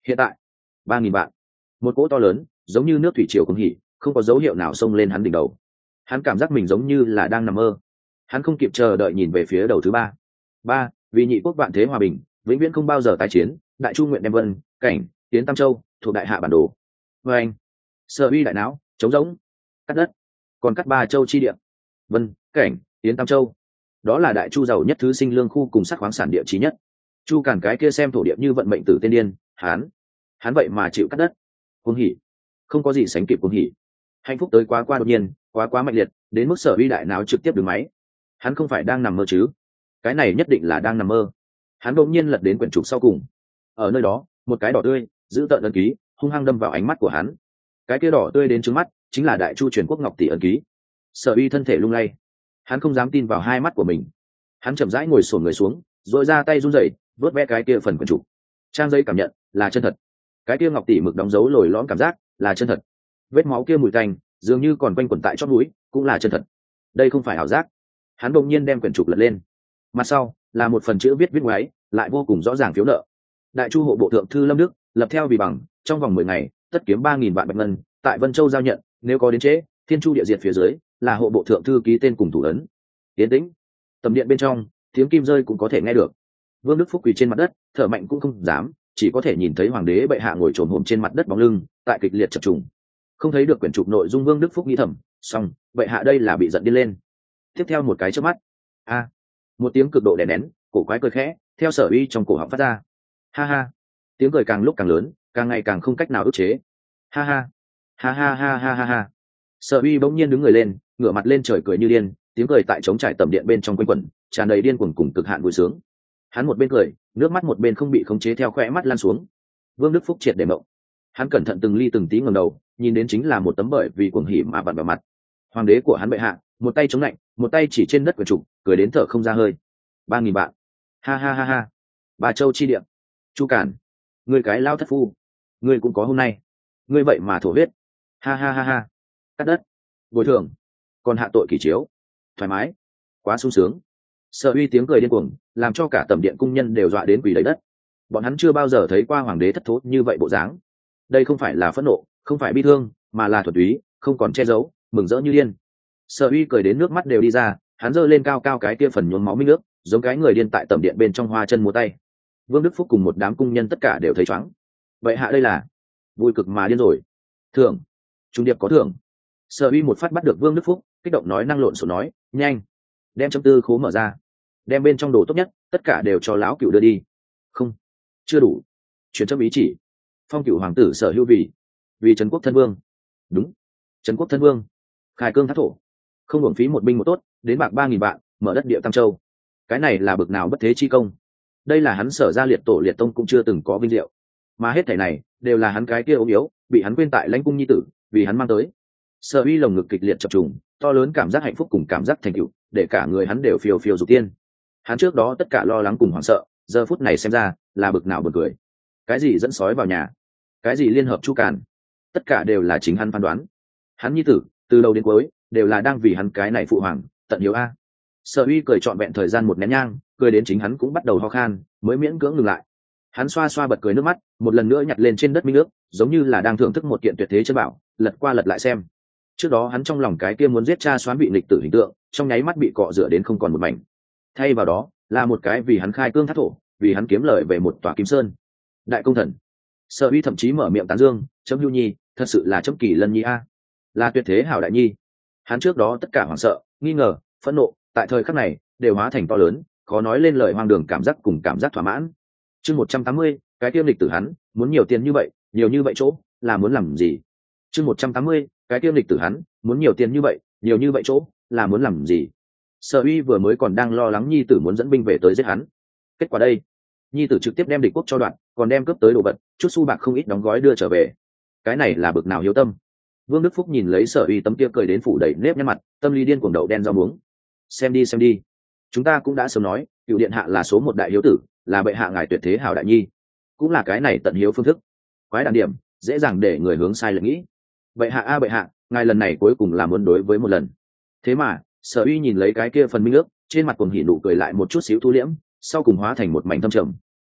[SPEAKER 1] Hiện tại ba nghìn vạn, một cỗ to lớn giống như nước thủy triều cuồng hỉ, không có dấu hiệu nào xông lên hắn đỉnh đầu. Hắn cảm giác mình giống như là đang nằm mơ. Hắn không kịp chờ đợi nhìn về phía đầu thứ ba. Ba, vì nhị quốc vạn thế hòa bình, vĩnh viễn không bao giờ tái chiến, đại chu nguyện đem vân cảnh tiến tam châu thuộc đại hạ bản đồ. Vê anh, Sở Uy đại não trống rỗng, cắt đất, còn cắt ba châu chi địa. Vân cảnh tiến tam châu, đó là đại chu giàu nhất thứ sinh lương khu cùng sắc khoáng sản địa trí nhất. Chu Càn cái kia xem thổ địa như vận mệnh tử tiên điên, hắn hắn vậy mà chịu cắt đất. Cuồng hỉ, không có gì sánh kịp cuồng hỉ. Hạnh phúc tới quá qua đột nhiên, quá quá mạnh liệt, đến mức Sở Uy đại não trực tiếp đứng máy. Hắn không phải đang nằm mơ chứ? Cái này nhất định là đang nằm mơ. Hắn đột nhiên lật đến quyển trục sau cùng. Ở nơi đó, một cái đỏ tươi giữ tợn ấn ký hung hăng đâm vào ánh mắt của hắn. Cái kia đỏ tươi đến trứng mắt chính là đại chu truyền quốc ngọc tỷ ấn ký. Sở Uy thân thể lung lay, hắn không dám tin vào hai mắt của mình. Hắn chậm rãi ngồi xổm người xuống, rồi ra tay run rẩy vớt ve cái kia phần quyển trục. Trang giấy cảm nhận là chân thật, cái kia ngọc tỷ mực đóng dấu lồi lõm cảm giác là chân thật, vết máu kia mùi tanh dường như còn quanh quẩn tại chót mũi cũng là chân thật. Đây không phải ảo giác. Hắn đột nhiên đem quyển trục lật lên, mặt sau là một phần chữ viết viết ngoáy lại vô cùng rõ ràng phiếu nợ. Đại chu hộ bộ thượng thư Lâm Đức lập theo vì bằng trong vòng mười ngày tất kiếm ba nghìn vạn bạch ngân tại Vân Châu giao nhận, nếu có đến trễ thiên chu địa diệt phía dưới là hộ bộ thượng thư ký tên cùng thủ ấn. Tiến tĩnh. Tầm điện bên trong tiếng kim rơi cũng có thể nghe được. Vương Đức Phúc quỳ trên mặt đất, thở mạnh cũng không dám, chỉ có thể nhìn thấy hoàng đế bệ hạ ngồi trồm hổm trên mặt đất bóng lưng tại kịch liệt chập trùng. Không thấy được quyển trục nội dung. Vương Đức Phúc nghĩ thầm, xong bệ hạ đây là bị giận điên lên. Tiếp theo một cái chớp mắt, a một tiếng cực độ đè nén cổ quái cười khẽ theo Sở Uy trong cổ họng phát ra. Ha ha. Tiếng cười càng lúc càng lớn, càng ngày càng không cách nào ức chế. Ha ha ha ha ha ha ha ha. Sở Uy bỗng nhiên đứng người lên, ngửa mặt lên trời cười như điên, tiếng cười tại trống trải tầm điện bên trong quanh quẩn, tràn đầy điên cuồng cùng cực hạn vui sướng. Hắn một bên cười, nước mắt một bên không bị khống chế theo khóe mắt lan xuống. Vương Đức Phúc triệt để mộng. Hắn cẩn thận từng ly từng tí ngẩng đầu, nhìn đến chính là một tấm bởi vì cuồng hỉ mà vặn vào mặt. Hoàng đế của hắn bệ hạ, một tay chống lạnh, một tay chỉ trên đất quyển trục, cười đến thở không ra hơi. Ba nghìn vạn. Ha ha ha ha. Bà châu chi địa. Chu Cản, ngươi cái lao thất phu, ngươi cũng có hôm nay. Ngươi vậy mà thổ huyết. Ha ha ha ha. Cắt đất, bồi thường, còn hạ tội kỷ chiếu. Thoải mái, quá sung sướng. Sở Uy tiếng cười điên cuồng, làm cho cả tầm điện cung nhân đều dọa đến quỳ lấy đất. Bọn hắn chưa bao giờ thấy qua hoàng đế thất thố như vậy bộ dáng. Đây không phải là phẫn nộ, không phải bi thương, mà là thuần túy, không còn che giấu, mừng rỡ như điên. Sở Uy cười đến nước mắt đều đi ra, hắn giơ lên cao cao cái kia phần nhuốm máu minh nước, giống cái người điên tại tầm điện bên trong hoa chân múa tay. Vương Đức Phúc cùng một đám cung nhân tất cả đều thấy choáng. Vậy hạ đây là vui cực mà điên rồi. Thưởng, trung điệp có thưởng. Sở Uy một phát bắt được Vương Đức Phúc, kích động nói năng lộn xộn nói, nhanh, đem châm tư khố mở ra, đem bên trong đồ tốt nhất tất cả đều cho lão cửu đưa đi. Không, chưa đủ, truyền châm ý chỉ, phong cửu hoàng tử sở hữu vì vì trấn quốc thân vương. Đúng, trấn quốc thân vương, khai cương thác thổ, không hưởng phí một binh một tốt, đến bạc ba nghìn vạn, mở đất địa tam châu. Cái này là bực nào bất thế chi công. Đây là hắn Sở gia liệt tổ liệt tông cũng chưa từng có vinh diệu, mà hết thảy này đều là hắn cái kia ốm yếu bị hắn quên tại lãnh cung nhi tử vì hắn mang tới. Sở Uy lồng ngực kịch liệt chập trùng, to lớn cảm giác hạnh phúc cùng cảm giác thành tựu để cả người hắn đều phiêu phiêu dục tiên. Hắn trước đó tất cả lo lắng cùng hoảng sợ, giờ phút này xem ra là bực nào buồn cười. Cái gì dẫn sói vào nhà, cái gì liên hợp Chu Càn, tất cả đều là chính hắn phán đoán. Hắn nhi tử từ đầu đến cuối đều là đang vì hắn cái này phụ hoàng tận hiếu a. Sở Uy cười trọn vẹn thời gian một nén nhang, cười đến chính hắn cũng bắt đầu ho khan, mới miễn cưỡng ngừng lại. Hắn xoa xoa bật cười nước mắt, một lần nữa nhặt lên trên đất minh nước, giống như là đang thưởng thức một kiện tuyệt thế chân bảo, lật qua lật lại xem. Trước đó hắn trong lòng cái kia muốn giết cha xoán bị nghịch tử hình tượng, trong nháy mắt bị cọ rửa đến không còn một mảnh. Thay vào đó là một cái vì hắn khai cương thác thổ, vì hắn kiếm lợi về một tòa kim sơn. Đại công thần. Sở Uy thậm chí mở miệng tán dương, chấm Hưu Nhi, thật sự là chấm Kỳ Lân Nhi a, là tuyệt thế hảo đại nhi. Hắn trước đó tất cả hoảng sợ, nghi ngờ, phẫn nộ, tại thời khắc này đều hóa thành to lớn, khó nói lên lời hoang đường cảm giác cùng cảm giác thỏa mãn. Chương một trăm tám mươi, cái tiêm lịch tử hắn, muốn nhiều tiền như vậy, nhiều như vậy chỗ, là muốn làm gì? Chương một trăm tám mươi, cái tiêm lịch tử hắn, muốn nhiều tiền như vậy, nhiều như vậy chỗ, là muốn làm gì? Sở Uy vừa mới còn đang lo lắng nhi tử muốn dẫn binh về tới giết hắn. Kết quả đây, nhi tử trực tiếp đem địch quốc cho đoạn, còn đem cướp tới đồ vật, chút xu bạc không ít đóng gói đưa trở về. Cái này là bực nào hiếu tâm. Vương Đức Phúc nhìn lấy Sở Uy tấm kia cười đến phủ đầy nếp nhăn mặt, tâm lý điên cuồng đậu đen rau muống. Xem đi xem đi, chúng ta cũng đã sớm nói, cựu điện hạ là số một đại hiếu tử, là bệ hạ ngài tuyệt thế hảo đại nhi, cũng là cái này tận hiếu phương thức. Quái đản điểm, dễ dàng để người hướng sai lệch nghĩ. Bệ hạ a bệ hạ, ngài lần này cuối cùng là muốn đối với một lần. Thế mà Sở Uy nhìn lấy cái kia phần minh ước, trên mặt cuồng hỉ nụ cười lại một chút xíu thu liễm, sau cùng hóa thành một mảnh thâm trầm.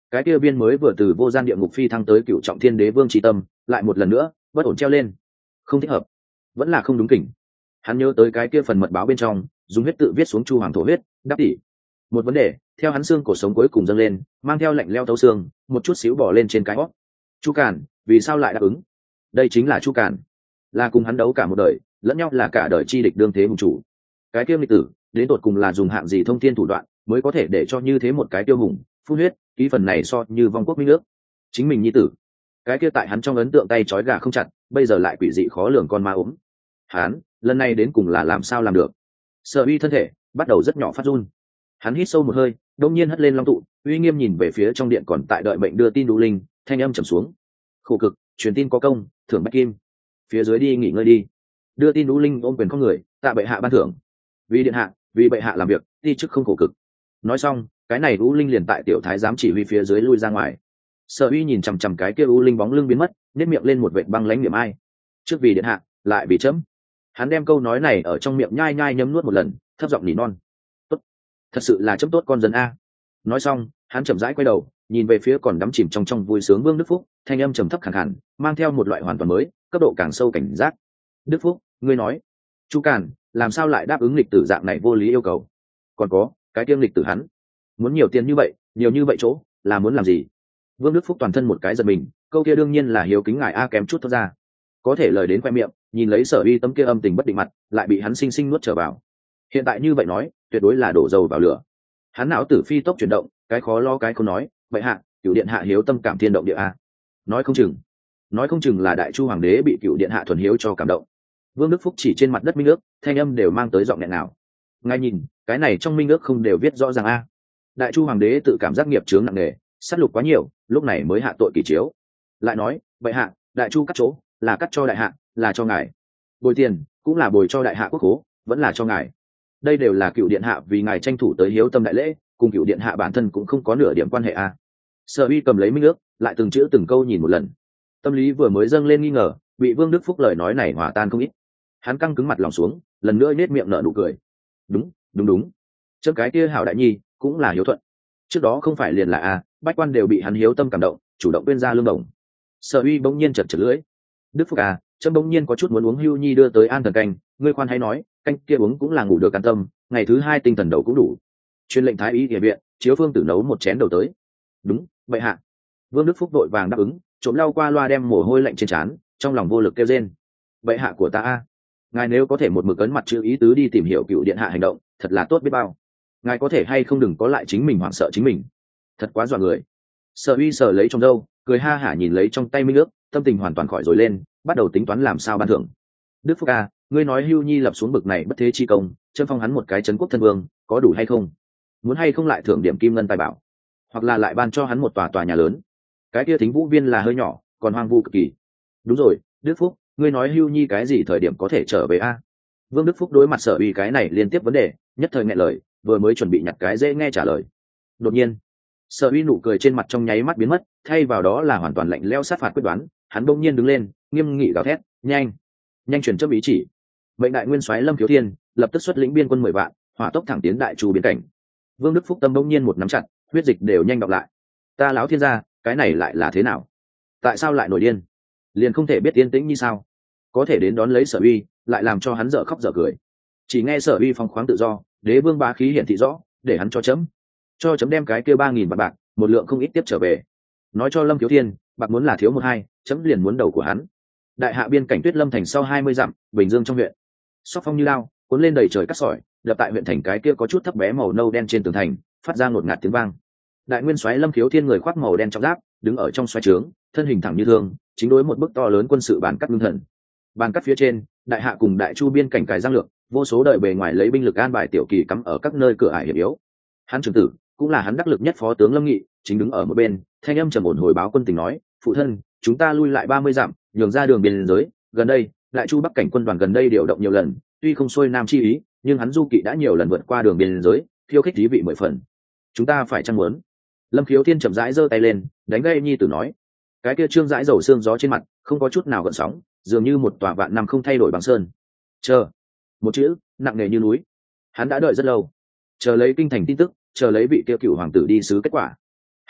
[SPEAKER 1] cái kia viên mới vừa từ vô gian địa ngục phi thăng tới cựu trọng thiên đế vương tri tâm lại một lần nữa bất ổn treo lên. Không thích hợp, vẫn là không đúng kỉnh. Hắn nhớ tới cái kia phần mật báo bên trong dùng huyết tự viết xuống chu hoàng thổ huyết đáp tỷ. Một vấn đề theo hắn xương cổ sống cuối cùng dâng lên, mang theo lạnh leo thấu xương, một chút xíu bỏ lên trên cái hót. Chu Càn vì sao lại đáp ứng? Đây chính là Chu Càn, là cùng hắn đấu cả một đời, lẫn nhau là cả đời chi địch đương thế hùng chủ. Cái kia nghịch tử đến tột cùng là dùng hạng gì thông thiên thủ đoạn mới có thể để cho như thế một cái tiêu hùng phun huyết ký phần này so như vong quốc minh nước. Chính mình nhi tử, cái kia tại hắn trong ấn tượng tay trói gà không chặt, bây giờ lại quỷ dị khó lường con ma ốm. Hắn lần này đến cùng là làm sao làm được? Sở Uy thân thể bắt đầu rất nhỏ phát run. Hắn hít sâu một hơi, đông nhiên hất lên long tụ, uy nghiêm nhìn về phía trong điện còn tại đợi bệnh đưa tin Đu Linh, thanh âm trầm xuống. Khổ cực, truyền tin có công, thưởng bách kim. Phía dưới đi nghỉ ngơi đi. Đưa tin Đu Linh ôm quyền con người, tạ bệ hạ ban thưởng. Vì điện hạ, vì bệ hạ làm việc, đi chức không khổ cực. Nói xong, cái này U Linh liền tại tiểu thái giám chỉ huy phía dưới lui ra ngoài. Sở Uy nhìn chằm chằm cái kia U Linh bóng lưng biến mất, nhếch miệng lên một vệt băng lãnh niệm ai. Trước vì điện hạ, lại vì chấm. Hắn đem câu nói này ở trong miệng nhai nhai nhấm nuốt một lần, thấp giọng nỉ non. Tốt, thật sự là chấm tốt con dân a. Nói xong, hắn chậm rãi quay đầu, nhìn về phía còn đắm chìm trong trong vui sướng Vương Đức Phúc, thanh âm trầm thấp khàn khàn, mang theo một loại hoàn toàn mới, cấp độ càng sâu cảnh giác. Đức Phúc, ngươi nói, Chu Càn làm sao lại đáp ứng lịch tử dạng này vô lý yêu cầu? Còn có, cái tiêm lịch tử hắn muốn nhiều tiền như vậy, nhiều như vậy chỗ, là muốn làm gì? Vương Đức Phúc toàn thân một cái giật mình, câu kia đương nhiên là hiếu kính ngài a kém chút thoát ra. Có thể lời đến khoe miệng, nhìn lấy Sở Uy tấm kia âm tình bất định mặt, lại bị hắn sinh sinh nuốt trở vào. Hiện tại như vậy nói, tuyệt đối là đổ dầu vào lửa. Hắn não tử phi tốc chuyển động, cái khó lo cái không nói, vậy hạ, cửu điện hạ hiếu tâm cảm thiên động địa a. Nói không chừng, nói không chừng là đại chu hoàng đế bị cửu điện hạ thuần hiếu cho cảm động. Vương Đức Phúc chỉ trên mặt đất minh ước, thanh âm đều mang tới giọng nghẹn nào. Ngay nhìn, cái này trong minh ước không đều viết rõ ràng a. Đại chu hoàng đế tự cảm giác nghiệp chướng nặng nề, sát lục quá nhiều, lúc này mới hạ tội kỳ chiếu. Lại nói, vậy hạ, đại chu cắt chỗ, là cắt cho đại hạ, là cho ngài. Bồi tiền, cũng là bồi cho đại hạ quốc khố, vẫn là cho ngài. Đây đều là cựu điện hạ vì ngài tranh thủ tới hiếu tâm đại lễ, cùng cựu điện hạ bản thân cũng không có nửa điểm quan hệ a. Sở Uy cầm lấy minh ước, lại từng chữ từng câu nhìn một lần. Tâm lý vừa mới dâng lên nghi ngờ, bị Vương Đức Phúc lời nói này hòa tan không ít. Hắn căng cứng mặt lòng xuống, lần nữa nết miệng nở nụ cười. Đúng, đúng đúng. Chấm cái kia hảo đại nhi, cũng là hiếu thuận. Trước đó không phải liền là a, bách quan đều bị hắn hiếu tâm cảm động, chủ động quên ra lương đồng. Sở Uy bỗng nhiên chật chật lưỡi. Đức Phúc à, chấm bỗng nhiên có chút muốn uống hưu nhi đưa tới an thần canh, ngươi khoan hay nói, canh kia uống cũng là ngủ được an tâm, ngày thứ hai tinh thần đầu cũng đủ. Truyền lệnh thái y địa viện, chiếu phương tử nấu một chén đầu tới. Đúng, vậy hạ. Vương Đức Phúc đội vàng đáp ứng, trộm lau qua loa đem mồ hôi lạnh trên trán, trong lòng vô lực kêu rên. Vậy hạ của ta a, ngài nếu có thể một mực ấn mặt chữ ý tứ đi tìm hiểu cựu điện hạ hành động, thật là tốt biết bao. Ngài có thể hay không đừng có lại chính mình hoảng sợ chính mình, thật quá dọa người. Sở Uy sờ lấy trong râu, cười ha hả nhìn lấy trong tay minh ước, tâm tình hoàn toàn khỏi rồi lên, bắt đầu tính toán làm sao ban thưởng. Đức Phúc a, ngươi nói hưu nhi lập xuống bực này bất thế chi công, chân phong hắn một cái trấn quốc thân vương, có đủ hay không? Muốn hay không lại thưởng điểm kim ngân tài bảo, hoặc là lại ban cho hắn một tòa tòa nhà lớn? Cái kia thính vũ viên là hơi nhỏ, còn hoang vu cực kỳ. Đúng rồi, Đức Phúc, ngươi nói hưu nhi cái gì thời điểm có thể trở về a? Vương Đức Phúc đối mặt Sở Uy cái này liên tiếp vấn đề, nhất thời nghẹn lời, vừa mới chuẩn bị nhặt cái dễ nghe trả lời. Đột nhiên, Sở Uy nụ cười trên mặt trong nháy mắt biến mất, thay vào đó là hoàn toàn lạnh lẽo sát phạt quyết đoán. Hắn bỗng nhiên đứng lên, nghiêm nghị gào thét, nhanh, nhanh truyền chấp ý chỉ. Mệnh đại nguyên soái Lâm Khiếu Thiên lập tức xuất lĩnh biên quân mười vạn, hỏa tốc thẳng tiến đại chu biên cảnh. Vương Đức Phúc tâm bỗng nhiên một nắm chặt, huyết dịch đều nhanh đọc lại. Ta láo thiên gia, cái này lại là thế nào? Tại sao lại nổi điên? Liền không thể biết yên tĩnh như sao? Có thể đến đón lấy Sở Uy, lại làm cho hắn dở khóc dở cười. Chỉ nghe Sở Uy phong khoáng tự do, đế vương bá khí hiển thị rõ, để hắn cho chấm, cho chấm đem cái kia ba nghìn bạc bạc, một lượng không ít tiếp trở về. Nói cho Lâm Khiếu Thiên, bạc muốn là thiếu một hai, chấm liền muốn đầu của hắn. Đại hạ biên cảnh Tuyết Lâm thành sau hai mươi dặm, Bình Dương trong huyện. Sóc phong như lao, cuốn lên đầy trời cát sỏi, đập tại huyện thành cái kia có chút thấp bé màu nâu đen trên tường thành, phát ra ngột ngạt tiếng vang. Đại nguyên soái Lâm Khiếu Thiên người khoác màu đen trong giáp, đứng ở trong xoáy trướng, thân hình thẳng như thương, chính đối một bức to lớn quân sự bàn cắt ngưng thần. Bàn cắt phía trên, đại hạ cùng đại chu biên cảnh cài giang lược, vô số đợi bề ngoài lấy binh lực an bài tiểu kỳ cắm ở các nơi cửa ải hiểm yếu. Hắn trưởng tử, cũng là hắn đắc lực nhất phó tướng Lâm Nghị, chính đứng ở một bên, thanh âm trầm ổn hồi báo quân tình nói, phụ thân, chúng ta lui lại ba mươi dặm, nhường ra đường biên giới. Gần đây, đại chu bắc cảnh quân đoàn gần đây điều động nhiều lần, tuy không xuôi nam chi ý, nhưng hắn du kỵ đã nhiều lần vượt qua đường biên giới, khiêu khích thí vị mười phần. Chúng ta phải chăng muốn? Lâm Khiếu Thiên chậm rãi giơ tay lên, đánh gây nhi tử nói. Cái kia trương dãi dầu xương gió trên mặt, không có chút nào gợn sóng, dường như một tòa vạn năm không thay đổi bằng sơn. Chờ, một chữ nặng nề như núi. Hắn đã đợi rất lâu, chờ lấy kinh thành tin tức, chờ lấy vị kia cựu hoàng tử đi sứ kết quả. Hắn thấy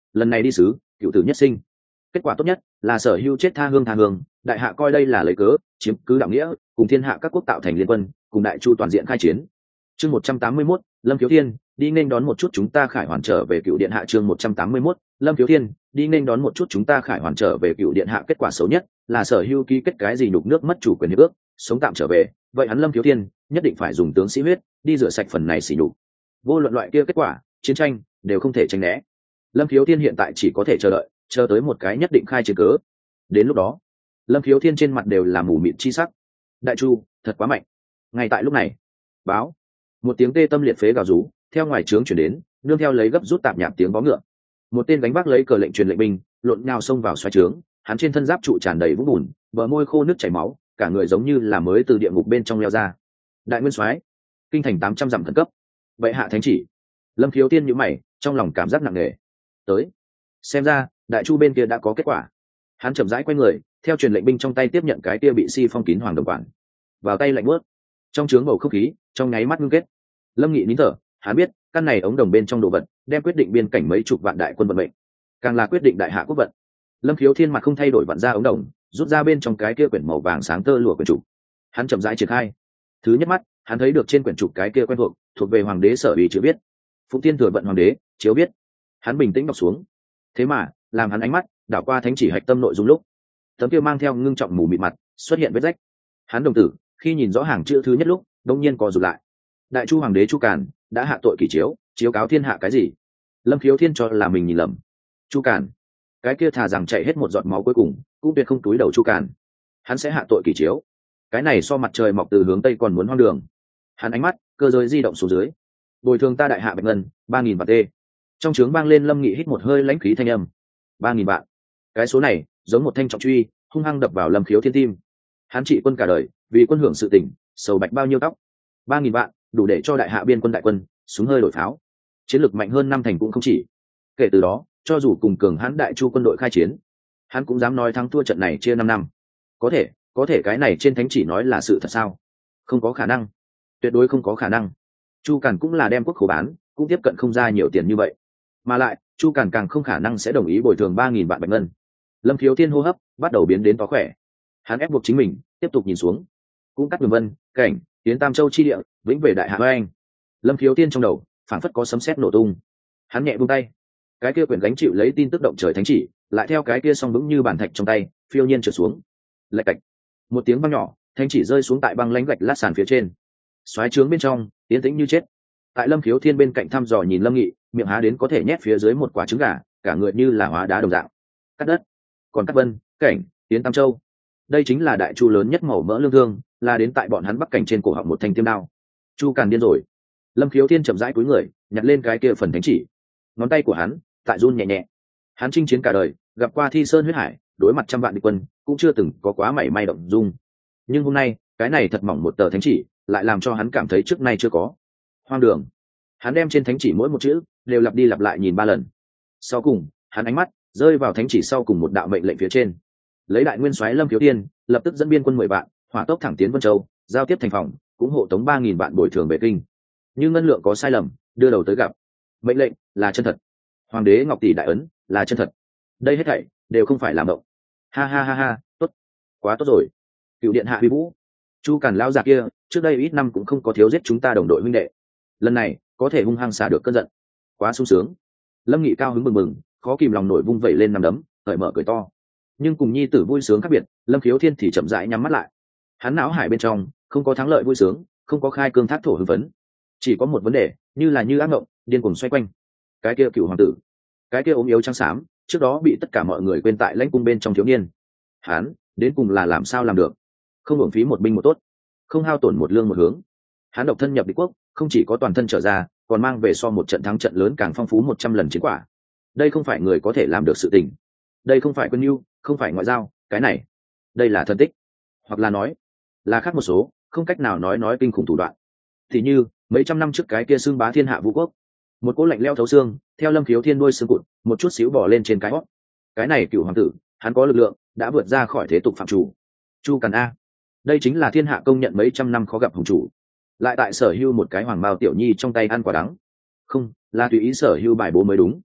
[SPEAKER 1] lần này đi sứ cựu tử nhất sinh. Kết quả tốt nhất là Sở Hưu chết tha hương tha hương, đại hạ coi đây là lấy cớ chiếm cứ đạo nghĩa, cùng thiên hạ các quốc tạo thành liên quân, cùng đại chu toàn diện khai chiến. Chương một trăm tám mươi mốt, Lâm Khiếu Thiên đi nên đón một chút chúng ta khải hoàn trở về cựu điện hạ. Chương một trăm tám mươi mốt, Lâm Khiếu Thiên đi nên đón một chút chúng ta khải hoàn trở về cựu điện hạ. Kết quả xấu nhất là Sở Hưu ký kết cái gì nhục nước mất chủ quyền hiệp ước, sống tạm trở về, vậy hắn Lâm Khiếu Thiên nhất định phải dùng tướng sĩ huyết đi rửa sạch phần này xỉ nhục. Vô luận loại kia kết quả chiến tranh đều không thể tránh né. Lâm Khiếu Thiên hiện tại chỉ có thể chờ đợi, chờ tới một cái nhất định khai chiến cớ. Đến lúc đó Lâm Khiếu Thiên trên mặt đều là mù mịt chi sắc. Đại chu thật quá mạnh. Ngay tại lúc này, báo một tiếng tê tâm liệt phế gào rú theo ngoài trướng chuyển đến, nương theo lấy gấp rút tạp nhạp tiếng vó ngựa. Một tên đánh vác lấy cờ lệnh truyền lệnh binh lộn nhào xông vào xoáy trướng, hắn trên thân giáp trụ tràn đầy vũng bùn, bờ môi khô nước chảy máu, cả người giống như là mới từ địa ngục bên trong leo ra. Đại nguyên soái, kinh thành tám trăm dặm khẩn cấp, bệ hạ thánh chỉ. Lâm Khiếu Thiên nhíu mày, trong lòng cảm giác nặng nề. Tới, xem ra đại chu bên kia đã có kết quả. Hắn chậm rãi quay người, theo truyền lệnh binh trong tay tiếp nhận cái kia bị si phong kín hoàng đồng quản, vào tay lạnh bớt. Trong trướng bầu không khí trong nháy mắt ngưng kết. Lâm Nghị nín thở, hắn biết căn này ống đồng bên trong đồ vật đem quyết định biên cảnh mấy chục vạn đại quân vận mệnh, càng là quyết định đại hạ quốc vận. Lâm Khiếu Thiên mặt không thay đổi vặn ra ống đồng, rút ra bên trong cái kia quyển màu vàng sáng tơ lụa quyển trục. Hắn chậm rãi triển khai. Thứ nhất mắt hắn thấy được trên quyển trục cái kia quen thuộc, thuộc về hoàng đế Sở Uy chữ viết. Phụ tiên thừa vận hoàng đế chiếu viết. Hắn bình tĩnh đọc xuống. Thế mà làm hắn ánh mắt đảo qua thánh chỉ hạch tâm nội dung lúc, tấm kia mang theo ngưng trọng mù mịt mặt xuất hiện vết rách. Hắn đồng tử khi nhìn rõ hàng chữ thứ nhất lúc đông nhiên co rụt lại. Đại chu hoàng đế Chu Càn đã hạ tội kỷ chiếu, chiếu cáo thiên hạ cái gì? Lâm Khiếu Thiên cho là mình nhìn lầm. Chu Càn, cái kia thà rằng chạy hết một giọt máu cuối cùng cũng tuyệt không túi đầu Chu Càn. Hắn sẽ hạ tội kỷ chiếu, cái này so mặt trời mọc từ hướng tây còn muốn hoang đường. Hắn ánh mắt cơ giới di động xuống dưới. Bồi thường ta đại hạ bạch ngân ba nghìn vạn tê. Trong trướng vang lên Lâm Nghị hít một hơi lãnh khí thanh âm. Ba nghìn vạn, cái số này giống một thanh trọng truy hung hăng đập vào Lâm Khiếu Thiên tim. Hắn trị quân cả đời vì quân hưởng sự tỉnh, sầu bạch bao nhiêu tóc. Ba nghìn vạn đủ để cho đại hạ biên quân đại quân súng hơi đổi pháo, chiến lược mạnh hơn năm thành cũng không chỉ. Kể từ đó cho dù cùng cường hãn đại chu quân đội khai chiến, hắn cũng dám nói thắng thua trận này chia năm năm. Có thể có thể cái này trên thánh chỉ nói là sự thật sao? Không có khả năng, tuyệt đối không có khả năng. Chu Càn cũng là đem quốc khố bán, cũng tiếp cận không ra nhiều tiền như vậy, mà lại Chu Càn càng không khả năng sẽ đồng ý bồi thường ba nghìn vạn bạch ngân. Lâm Khiếu Thiên hô hấp bắt đầu biến đến to khỏe. Hắn ép buộc chính mình tiếp tục nhìn xuống. Cũng cắt đường vân cảnh tiến Tam Châu chi địa vĩnh về đại hạ anh. Lâm Khiếu Thiên trong đầu phảng phất có sấm sét nổ tung. Hắn nhẹ buông tay, cái kia quyển gánh chịu lấy tin tức động trời thánh chỉ lại theo cái kia song vững như bản thạch trong tay phiêu nhiên trượt xuống. Lạch cạch, một tiếng vang nhỏ, thánh chỉ rơi xuống tại băng lãnh gạch lát sàn phía trên. Xoáy trướng bên trong tiến tĩnh như chết. Tại Lâm Khiếu Thiên bên cạnh thăm dò nhìn Lâm Nghị, miệng há đến có thể nhét phía dưới một quả trứng gà, cả người như là hóa đá đồng dạng. Cắt đất, còn cắt vân cảnh tiến Tam Châu, đây chính là đại chu lớn nhất màu mỡ lương thương, là đến tại bọn hắn bắc cảnh trên cổ họng một thanh tiêm đao. Chu Càn điên rồi. Lâm Khiếu Thiên chậm rãi cúi người nhặt lên cái kia phần thánh chỉ, ngón tay của hắn tại run nhẹ nhẹ. Hắn chinh chiến cả đời, gặp qua thi sơn huyết hải, đối mặt trăm vạn địch quân cũng chưa từng có quá mảy may động dung, nhưng hôm nay cái này thật mỏng một tờ thánh chỉ lại làm cho hắn cảm thấy trước nay chưa có hoang đường. Hắn đem trên thánh chỉ mỗi một chữ đều lặp đi lặp lại nhìn ba lần. Sau cùng hắn ánh mắt rơi vào thánh chỉ sau cùng một đạo mệnh lệnh phía trên. Lấy đại nguyên soái Lâm Khiếu Thiên lập tức dẫn biên quân mười vạn hỏa tốc thẳng tiến Vân Châu, giao tiếp thành phòng, cũng hộ tống ba nghìn vạn bồi thường về kinh. Nhưng ngân lượng có sai lầm, đưa đầu tới gặp. Mệnh lệnh là chân thật, hoàng đế ngọc tỷ đại ấn là chân thật. Đây hết thảy đều không phải làm động. Ha ha ha ha, tốt, quá tốt rồi. Cựu điện hạ huy vũ. Chu Càn lão già kia trước đây ít năm cũng không có thiếu giết chúng ta đồng đội huynh đệ, lần này có thể hung hăng xả được cơn giận, quá sung sướng. Lâm Nghị cao hứng mừng mừng, khó kìm lòng nổi vung vẩy lên nằm đấm, cởi mở cười to. Nhưng cùng nhi tử vui sướng khác biệt, Lâm Khiếu Thiên thì chậm rãi nhắm mắt lại. Hắn não hải bên trong không có thắng lợi vui sướng, không có khai cương thác thổ hưng phấn, chỉ có một vấn đề như là như ác mộng điên cuồng xoay quanh. Cái kia cựu hoàng tử, cái kia ốm yếu trắng xám, trước đó bị tất cả mọi người quên tại lãnh cung bên trong thiếu niên, hắn đến cùng là làm sao làm được? Không hưởng phí một binh một tốt, không hao tổn một lương một hướng. Hắn độc thân nhập địch quốc, không chỉ có toàn thân trở ra, còn mang về so một trận thắng trận lớn càng phong phú một trăm lần chiến quả. Đây không phải người có thể làm được sự tình. Đây không phải quân nhu, không phải ngoại giao, cái này, đây là thân tích, hoặc là nói là khác một số không cách nào nói nói kinh khủng thủ đoạn. Thì như mấy trăm năm trước cái kia xương bá thiên hạ vũ quốc, một cỗ lạnh leo thấu xương theo Lâm Khiếu Thiên đuôi xương cụt một chút xíu bỏ lên trên cái hót. Cái này cựu hoàng tử, hắn có lực lượng đã vượt ra khỏi thế tục phạm chủ. Chu Càn a, đây chính là thiên hạ công nhận mấy trăm năm khó gặp hùng chủ, lại tại sở hưu một cái hoàng mao tiểu nhi trong tay ăn quả đắng. Không, là tùy ý sở hưu bài bố mới đúng.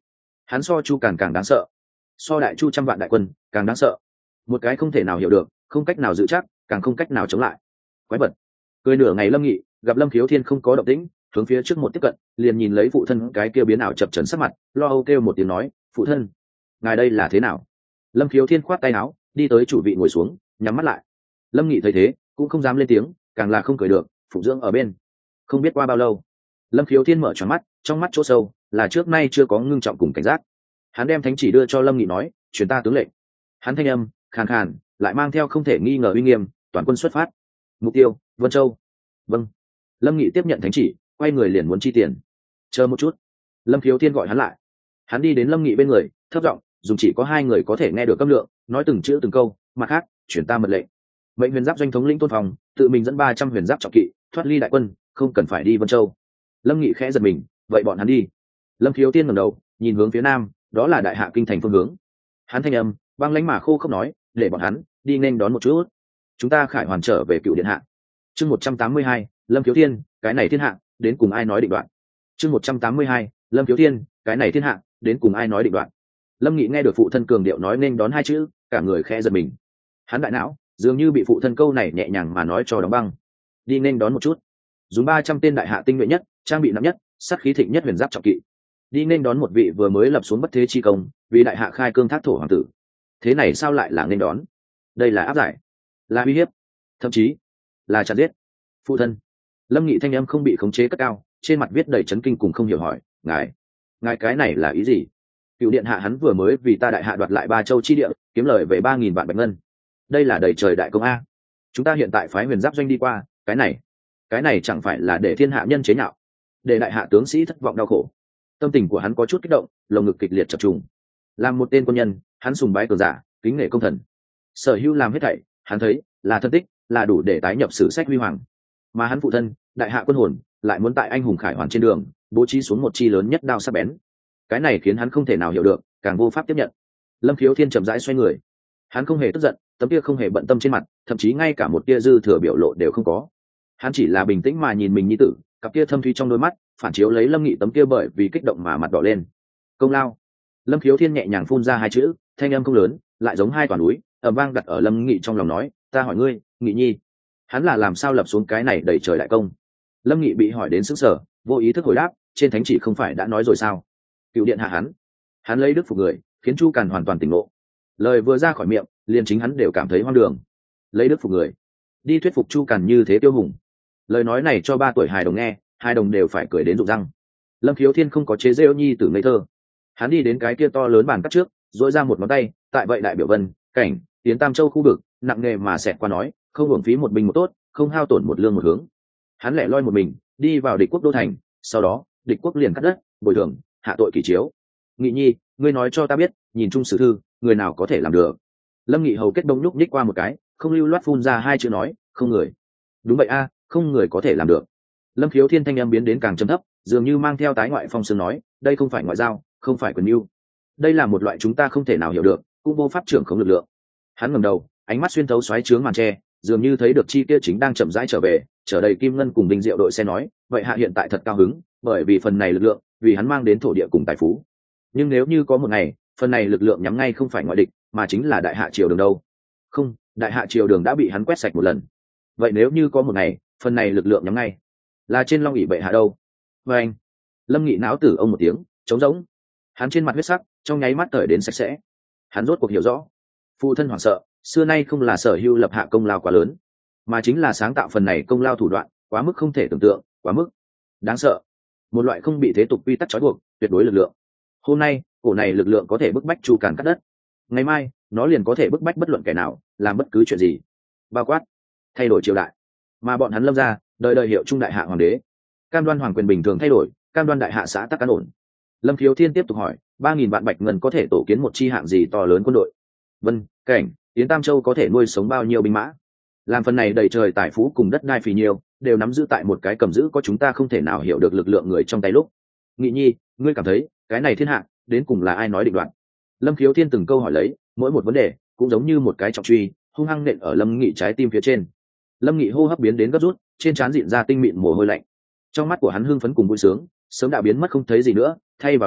[SPEAKER 1] hắn so chu càn càng đáng sợ, so đại chu trăm vạn đại quân càng đáng sợ, một cái không thể nào hiểu được, không cách nào dự chắc, càng không cách nào chống lại quái vật. Cười nửa ngày Lâm Nghị gặp Lâm Khiếu Thiên không có động tĩnh, hướng phía trước một tiếp cận, liền nhìn lấy phụ thân cái kia biến ảo chập chấn sắc mặt, lo âu kêu một tiếng nói, phụ thân ngài đây là thế nào? Lâm Khiếu Thiên khoát tay áo, đi tới chủ vị ngồi xuống, nhắm mắt lại. Lâm Nghị thấy thế cũng không dám lên tiếng, càng là không cười được, phụ dưỡng ở bên. Không biết qua bao lâu, Lâm Khiếu Thiên mở tròn mắt, trong mắt chỗ sâu là trước nay chưa có ngưng trọng cùng cảnh giác. Hắn đem thánh chỉ đưa cho Lâm Nghị nói, truyền ta tướng lệnh. Hắn thanh âm khàn khàn, lại mang theo không thể nghi ngờ uy nghiêm, toàn quân xuất phát. Mục tiêu Vân Châu. Vâng. Lâm Nghị tiếp nhận thánh chỉ, quay người liền muốn chi tiền. Chờ một chút. Lâm Khiếu Thiên gọi hắn lại. Hắn đi đến Lâm Nghị bên người, thấp giọng dùng chỉ có hai người có thể nghe được âm lượng, nói từng chữ từng câu, mặt khác chuyển ta mật lệnh. Mệnh huyền giáp doanh thống lĩnh Tôn Phong tự mình dẫn ba trăm huyền giáp trọng kỵ thoát ly đại quân, không cần phải đi Vân Châu. Lâm Nghị khẽ giật mình, vậy bọn hắn đi. Lâm Khiếu Tiên ngẩng đầu nhìn hướng phía nam, đó là đại hạ kinh thành phương hướng. Hắn thanh âm băng lãnh mà khô không nói, để bọn hắn đi nên đón một chút, chúng ta khải hoàn trở về cựu điện hạ. Chương một trăm tám mươi hai, Lâm Khiếu Thiên, cái này thiên hạ đến cùng ai nói định đoạn. Chương một trăm tám mươi hai, Lâm Khiếu Thiên, cái này thiên hạ đến cùng ai nói định đoạn. Lâm Nghị nghe được phụ thân cường điệu nói nên đón hai chữ, cả người khẽ giật mình. Hắn đại não dường như bị phụ thân câu này nhẹ nhàng mà nói cho đóng băng. Đi nên đón một chút, dùng ba trăm tên đại hạ tinh nhuệ nhất, trang bị nặng nhất, sát khí thịnh nhất huyền giáp trọng kỵ, đi nên đón một vị vừa mới lập xuống bất thế chi công, vì đại hạ khai cương thác thổ hoàng tử. Thế này sao lại là nên đón? Đây là áp giải, là uy hiếp, thậm chí là chặt giết. Phụ thân. Lâm Nghị thanh âm không bị khống chế cất cao, trên mặt viết đầy chấn kinh cùng không hiểu hỏi, ngài ngài cái này là ý gì? Cựu điện hạ hắn vừa mới vì ta đại hạ đoạt lại ba châu chi địa, kiếm lời về ba nghìn vạn bạch ngân, đây là đầy trời đại công a. Chúng ta hiện tại phái huyền giáp doanh đi qua, cái này cái này chẳng phải là để thiên hạ nhân chế nhạo, để đại hạ tướng sĩ thất vọng đau khổ. Tâm tình của hắn có chút kích động, lồng ngực kịch liệt chập trùng. Làm một tên quân nhân, hắn sùng bái cường giả, kính nể công thần, sở hữu làm hết thảy hắn thấy là thân tích, là đủ để tái nhập sử sách huy hoàng. Mà hắn phụ thân đại hạ quân hồn lại muốn tại anh hùng khải hoàn trên đường bố trí xuống một chi lớn nhất đao sắc bén, cái này khiến hắn không thể nào hiểu được, càng vô pháp tiếp nhận. Lâm Khiếu Thiên chậm rãi xoay người, hắn không hề tức giận, tấm kia không hề bận tâm trên mặt, thậm chí ngay cả một tia dư thừa biểu lộ đều không có. Hắn chỉ là bình tĩnh mà nhìn mình nhi tử, cặp kia thâm thúy trong đôi mắt phản chiếu lấy Lâm Nghị tấm kia bởi vì kích động mà mặt đỏ lên. Công lao. Lâm Khiếu Thiên nhẹ nhàng phun ra hai chữ, thanh âm không lớn, lại giống hai toàn núi, ầm vang đặt ở Lâm Nghị trong lòng nói, ta hỏi ngươi, Nghị nhi, hắn là làm sao lập xuống cái này đầy trời đại công? Lâm Nghị bị hỏi đến sững sờ, vô ý thức hồi đáp, trên thánh chỉ không phải đã nói rồi sao? Cựu điện hạ hắn, hắn lấy đức phục người, khiến Chu Càn hoàn toàn tỉnh ngộ. Lời vừa ra khỏi miệng, liền chính hắn đều cảm thấy hoang đường. Lấy đức phục người, đi thuyết phục Chu Càn như thế tiêu hùng. Lời nói này cho ba tuổi hài đồng nghe, hai đồng đều phải cười đến rụng răng. Lâm Khiếu Thiên không có chế giễu nhi tử ngây thơ, hắn đi đến cái kia to lớn bàn cắt trước, dỗi ra một ngón tay, tại vậy đại biểu Vân Cảnh Tiến Tam Châu khu vực nặng nề mà xẹt qua nói, không hưởng phí một binh một tốt, không hao tổn một lương một hướng. Hắn lẻ loi một mình đi vào địch quốc đô thành, sau đó địch quốc liền cắt đất bồi thường, hạ tội kỷ chiếu. Nghị nhi, ngươi nói cho ta biết, nhìn chung sử thư, người nào có thể làm được? Lâm Nghị hầu kết đông nhúc nhích qua một cái, không lưu loát phun ra hai chữ nói, không người. Đúng vậy a, không người có thể làm được. Lâm Khiếu Thiên thanh âm biến đến càng trầm thấp, dường như mang theo tái ngoại phong sương nói, đây không phải ngoại giao, không phải quyền mưu, đây là một loại chúng ta không thể nào hiểu được, cũng vô pháp trưởng không lực lượng. Hắn ngẩng đầu, ánh mắt xuyên thấu xoáy trướng màn tre, dường như thấy được chi kia chính đang chậm rãi trở về, chở đầy kim ngân cùng vinh diệu đội xe nói, vậy hạ hiện tại thật cao hứng, bởi vì phần này lực lượng, vì hắn mang đến thổ địa cùng tài phú. Nhưng nếu như có một ngày, phần này lực lượng nhắm ngay không phải ngoại địch, mà chính là đại hạ triều đường đâu? Không, đại hạ triều đường đã bị hắn quét sạch một lần. Vậy nếu như có một ngày, phần này lực lượng nhắm ngay là trên long ỷ bệ hạ đâu? Và anh, Lâm Nghị não tử ông một tiếng, trống rỗng. Hắn trên mặt huyết sắc trong nháy mắt cởi đến sạch sẽ. Hắn rốt cuộc hiểu rõ, phụ thân hoảng sợ xưa nay không là sở hữu lập hạ công lao quá lớn, mà chính là sáng tạo phần này công lao thủ đoạn quá mức không thể tưởng tượng, quá mức đáng sợ, một loại không bị thế tục quy tắc trói buộc tuyệt đối lực lượng. Hôm nay cổ này lực lượng có thể bức bách Chu Càn cắt đất, ngày mai nó liền có thể bức bách bất luận kẻ nào làm bất cứ chuyện gì, bao quát thay đổi triều đại. Mà bọn hắn Lâm gia đời đời hiệu trung đại hạ hoàng đế, cam đoan hoàng quyền bình thường thay đổi, cam đoan đại hạ xã tắc an ổn. Lâm Khiếu Thiên tiếp tục hỏi, ba nghìn vạn bạch ngân có thể tổ kiến một chi hạng gì to lớn quân đội? Vân Cảnh Tiến Tam Châu có thể nuôi sống bao nhiêu binh mã? Làm phần này đầy trời tài phú cùng đất đai phì nhiêu đều nắm giữ tại một cái cầm giữ có chúng ta không thể nào hiểu được lực lượng người trong tay lúc. Nghị nhi, ngươi cảm thấy cái này thiên hạ đến cùng là ai nói định đoạt? Lâm Khiếu Thiên từng câu hỏi lấy, mỗi một vấn đề cũng giống như một cái trọng truy hung hăng nện ở Lâm Nghị trái tim phía trên. Lâm Nghị hô hấp biến đến gấp rút, trên trán dịn ra tinh mịn mồ hôi lạnh. Trong mắt của hắn hưng phấn cùng vui sướng sớm đã biến mất không thấy gì nữa, thay vào đó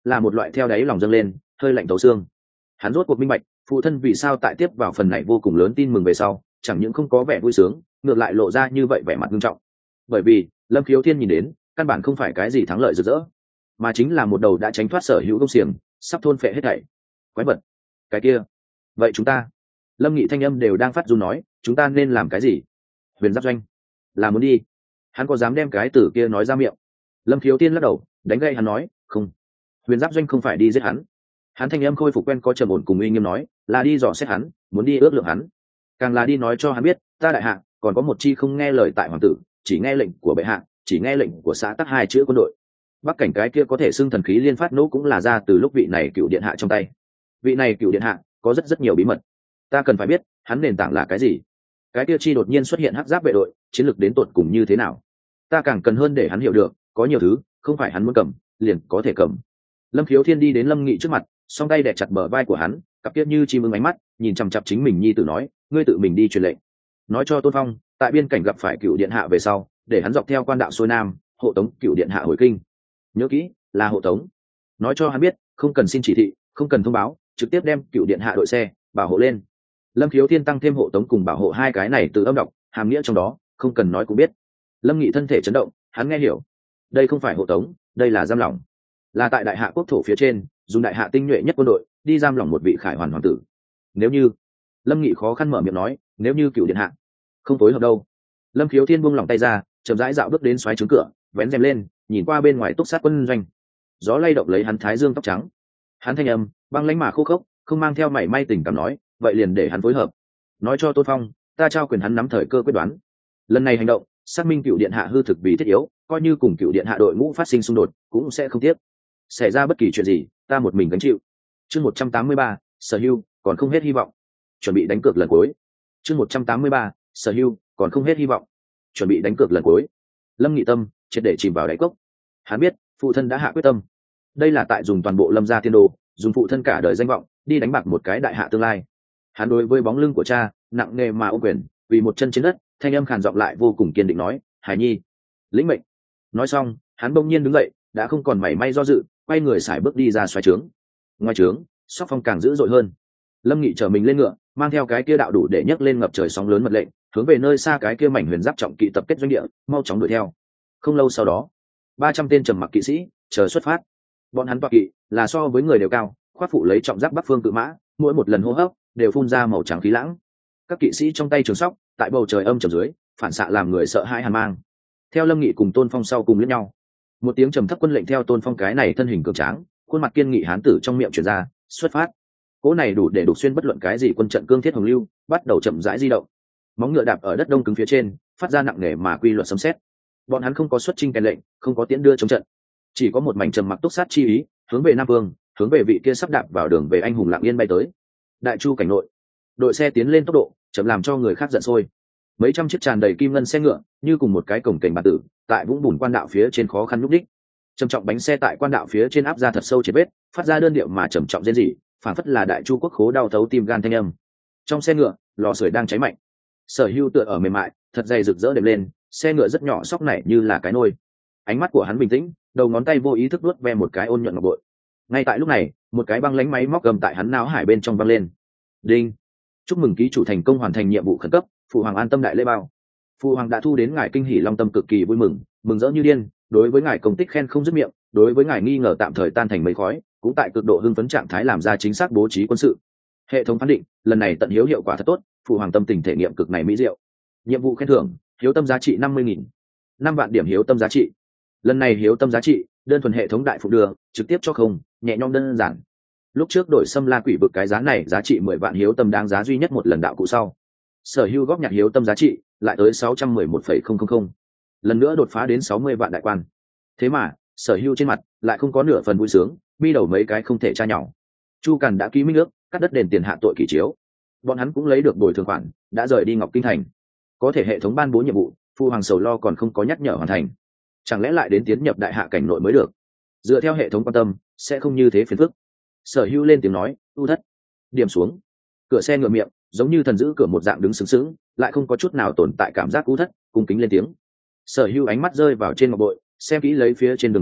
[SPEAKER 1] là một loại theo đáy lòng dâng lên hơi lạnh thấu xương. Hắn rốt cuộc minh bạch phụ thân vì sao tại tiếp vào phần này vô cùng lớn tin mừng về sau chẳng những không có vẻ vui sướng, ngược lại lộ ra như vậy vẻ mặt nghiêm trọng. Bởi vì Lâm Khiếu Thiên nhìn đến căn bản không phải cái gì thắng lợi rực rỡ, mà chính là một đầu đã tránh thoát sở hữu công xiềng, sắp thôn phệ hết thảy quái vật. Cái kia, vậy chúng ta? Lâm Nghị thanh âm đều đang phát run nói, chúng ta nên làm cái gì? Huyền Giáp Doanh là muốn đi. Hắn có dám đem cái từ kia nói ra miệng? Lâm Khiếu Thiên lắc đầu, đánh gậy hắn nói, không. Huyền Giáp Doanh không phải đi giết hắn. Hắn thanh âm khôi phục quen có trầm ổn cùng uy nghiêm nói, là đi dò xét hắn, muốn đi ước lượng hắn. Càng là đi nói cho hắn biết, ta đại hạ còn có một chi không nghe lời tại hoàng tử, chỉ nghe lệnh của bệ hạ, chỉ nghe lệnh của xã tắc hai chữ quân đội. Bắc cảnh cái kia có thể xưng thần khí liên phát nỗ cũng là ra từ lúc vị này cựu điện hạ trong tay. Vị này cựu điện hạ có rất rất nhiều bí mật, ta cần phải biết hắn nền tảng là cái gì. Cái kia chi đột nhiên xuất hiện hắc giáp vệ đội, chiến lược đến tột cùng như thế nào. Ta càng cần hơn để hắn hiểu được, có nhiều thứ không phải hắn muốn cầm liền có thể cầm. Lâm Khiếu Thiên đi đến Lâm Nghị trước mặt, song tay đè chặt bờ vai của hắn, cặp kiết như chim ưng ánh mắt nhìn chằm chặp chính mình nhi tử nói, ngươi tự mình đi truyền lệnh, nói cho Tôn Phong tại biên cảnh gặp phải cựu điện hạ về sau, để hắn dọc theo quan đạo xuôi nam hộ tống cựu điện hạ hồi kinh. Nhớ kỹ là hộ tống. Nói cho hắn biết không cần xin chỉ thị, không cần thông báo, trực tiếp đem cựu điện hạ đội xe bảo hộ lên. Lâm Khiếu Thiên tăng thêm hộ tống cùng bảo hộ hai cái này từ âm đọc hàm nghĩa trong đó không cần nói cũng biết. Lâm Nghị thân thể chấn động, hắn nghe hiểu, đây không phải hộ tống, đây là giam lỏng, là tại đại hạ quốc thổ phía trên dùng đại hạ tinh nhuệ nhất quân đội đi giam lỏng một vị khải hoàn hoàng tử. Nếu như Lâm Nghị khó khăn mở miệng nói, nếu như cựu điện hạ không phối hợp đâu. Lâm Khiếu Thiên buông lỏng tay ra, chậm rãi dạo bước đến xoáy trướng cửa, vén rèm lên nhìn qua bên ngoài túc sát quân doanh. Gió lay động lấy hắn thái dương tóc trắng, hắn thanh âm băng lãnh mà khô khốc, không mang theo mảy may tình cảm nói, vậy liền để hắn phối hợp, nói cho Tôn Phong ta trao quyền hắn nắm thời cơ quyết đoán. Lần này hành động xác minh cựu điện hạ hư thực vì thiết yếu, coi như cùng cựu điện hạ đội ngũ phát sinh xung đột cũng sẽ không tiếc. Xảy ra bất kỳ chuyện gì ta một mình gánh chịu. Chương một trăm tám mươi ba, sở hưu còn không hết hy vọng, chuẩn bị đánh cược lần cuối. Chương một trăm tám mươi ba, sở hưu còn không hết hy vọng, chuẩn bị đánh cược lần cuối. Lâm Nghị tâm triệt để chìm vào đáy cốc. Hắn biết phụ thân đã hạ quyết tâm, đây là tại dùng toàn bộ Lâm gia tiên đồ, dùng phụ thân cả đời danh vọng đi đánh bạc một cái đại hạ tương lai. Hắn đối với bóng lưng của cha nặng nề mà ôm quyền, vì một chân trên đất, thanh âm khàn giọng lại vô cùng kiên định nói, hải nhi lĩnh mệnh. Nói xong hắn bỗng nhiên đứng dậy, đã không còn mảy may do dự, quay người sải bước đi ra xoáy trướng. Ngoài trướng sóc phong càng dữ dội hơn. Lâm Nghị chở mình lên ngựa, mang theo cái kia đạo đủ để nhấc lên ngập trời sóng lớn mật lệnh, hướng về nơi xa cái kia mảnh huyền giáp trọng kỵ tập kết doanh địa mau chóng đuổi theo. Không lâu sau đó ba trăm tên trầm mặc kỵ sĩ chờ xuất phát. Bọn hắn toạc kỵ là so với người đều cao, khoác phụ lấy trọng giáp bắc phương cự mã, mỗi một lần hô hấp đều phun ra màu trắng khí lãng. Các kỵ sĩ trong tay trường sóc tại bầu trời âm trầm dưới phản xạ làm người sợ hãi hàn mang. Theo Lâm Nghị cùng Tôn Phong sau cùng lẫn nhau, một tiếng trầm thấp quân lệnh theo Tôn Phong cái này thân hình cường tráng, khuôn mặt kiên nghị hán tử trong miệng truyền ra, xuất phát. Cỗ này đủ để đục xuyên bất luận cái gì quân trận cương thiết hồng lưu, bắt đầu chậm rãi di động. Móng ngựa đạp ở đất đông cứng phía trên, phát ra nặng nề mà quy luật sấm sét. Bọn hắn không có xuất chinh kèn lệnh, không có tiễn đưa chống trận, chỉ có một mảnh trầm mặc túc sát chi ý, hướng về Nam Vương, hướng về vị kia sắp đạp vào đường về anh hùng lặng yên bay tới. Đại Chu cảnh nội, đội xe tiến lên tốc độ chậm làm cho người khác giận sôi. Mấy trăm chiếc tràn đầy kim ngân xe ngựa như cùng một cái cổng kềnh bàn tử, tại vũng bùn quan đạo phía trên khó khăn lúc đích. Trầm trọng bánh xe tại quan đạo phía trên áp ra thật sâu triệt vết, phát ra đơn điệu mà trầm trọng rên rỉ, phản phất là Đại Chu quốc khố đau thấu tim gan thanh âm. Trong xe ngựa, lò sưởi đang cháy mạnh. Sở Hưu tựa ở mềm mại, thật dày rực rỡ đệm lên, xe ngựa rất nhỏ sóc nảy như là cái nôi. Ánh mắt của hắn bình tĩnh, đầu ngón tay vô ý thức nuốt ve một cái ôn nhuận ngọc bội. Ngay tại lúc này, một cái băng lánh máy móc gầm tại hắn não hải bên trong văng lên. Đinh! Chúc mừng ký chủ thành công hoàn thành nhiệm vụ khẩn cấp, phụ hoàng an tâm đại lễ bao. Phụ hoàng đã thu đến ngài kinh hỉ long tâm cực kỳ vui mừng, mừng rỡ như điên, đối với ngài công tích khen không dứt miệng, đối với ngài nghi ngờ tạm thời tan thành mây khói, cũng tại cực độ hưng phấn trạng thái làm ra chính xác bố trí quân sự. Hệ thống phán định, lần này tận hiếu hiệu quả thật tốt, phụ hoàng tâm tình thể nghiệm cực này mỹ diệu. Nhiệm vụ khen thưởng, hiếu tâm giá trị năm mươi nghìn, năm vạn điểm hiếu tâm giá trị. Lần này hiếu tâm giá trị, đơn thuần hệ thống đại phụ đưa, trực tiếp cho không, nhẹ nhõm đơn giản. Lúc trước đổi xâm la quỷ vực cái giá này giá trị mười vạn hiếu tâm đáng giá duy nhất một lần đạo cụ sau. Sở Hưu góp nhặt hiếu tâm giá trị lại tới sáu trăm mười một phẩy không không không, lần nữa đột phá đến sáu mươi vạn đại quan. Thế mà Sở Hưu trên mặt lại không có nửa phần vui sướng, bi đầu mấy cái không thể tra nhỏ. Chu Càn đã ký minh ước, cắt đất đền tiền hạ tội kỷ chiếu, bọn hắn cũng lấy được bồi thường khoản, đã rời đi Ngọc Kinh thành. Có thể hệ thống ban bố nhiệm vụ, phu hoàng sầu lo còn không có nhắc nhở hoàn thành, chẳng lẽ lại đến tiến nhập đại hạ cảnh nội mới được? Dựa theo hệ thống quan tâm sẽ không như thế phiền phức. Sở Hưu lên tiếng nói, u thất điểm xuống. Cửa xe ngựa miệng giống như thần giữ cửa một dạng đứng sướng sướng, lại không có chút nào tồn tại cảm giác u thất, cung kính lên tiếng. Sở Hưu ánh mắt rơi vào trên ngọc bội, xem kỹ lấy phía trên đường vân,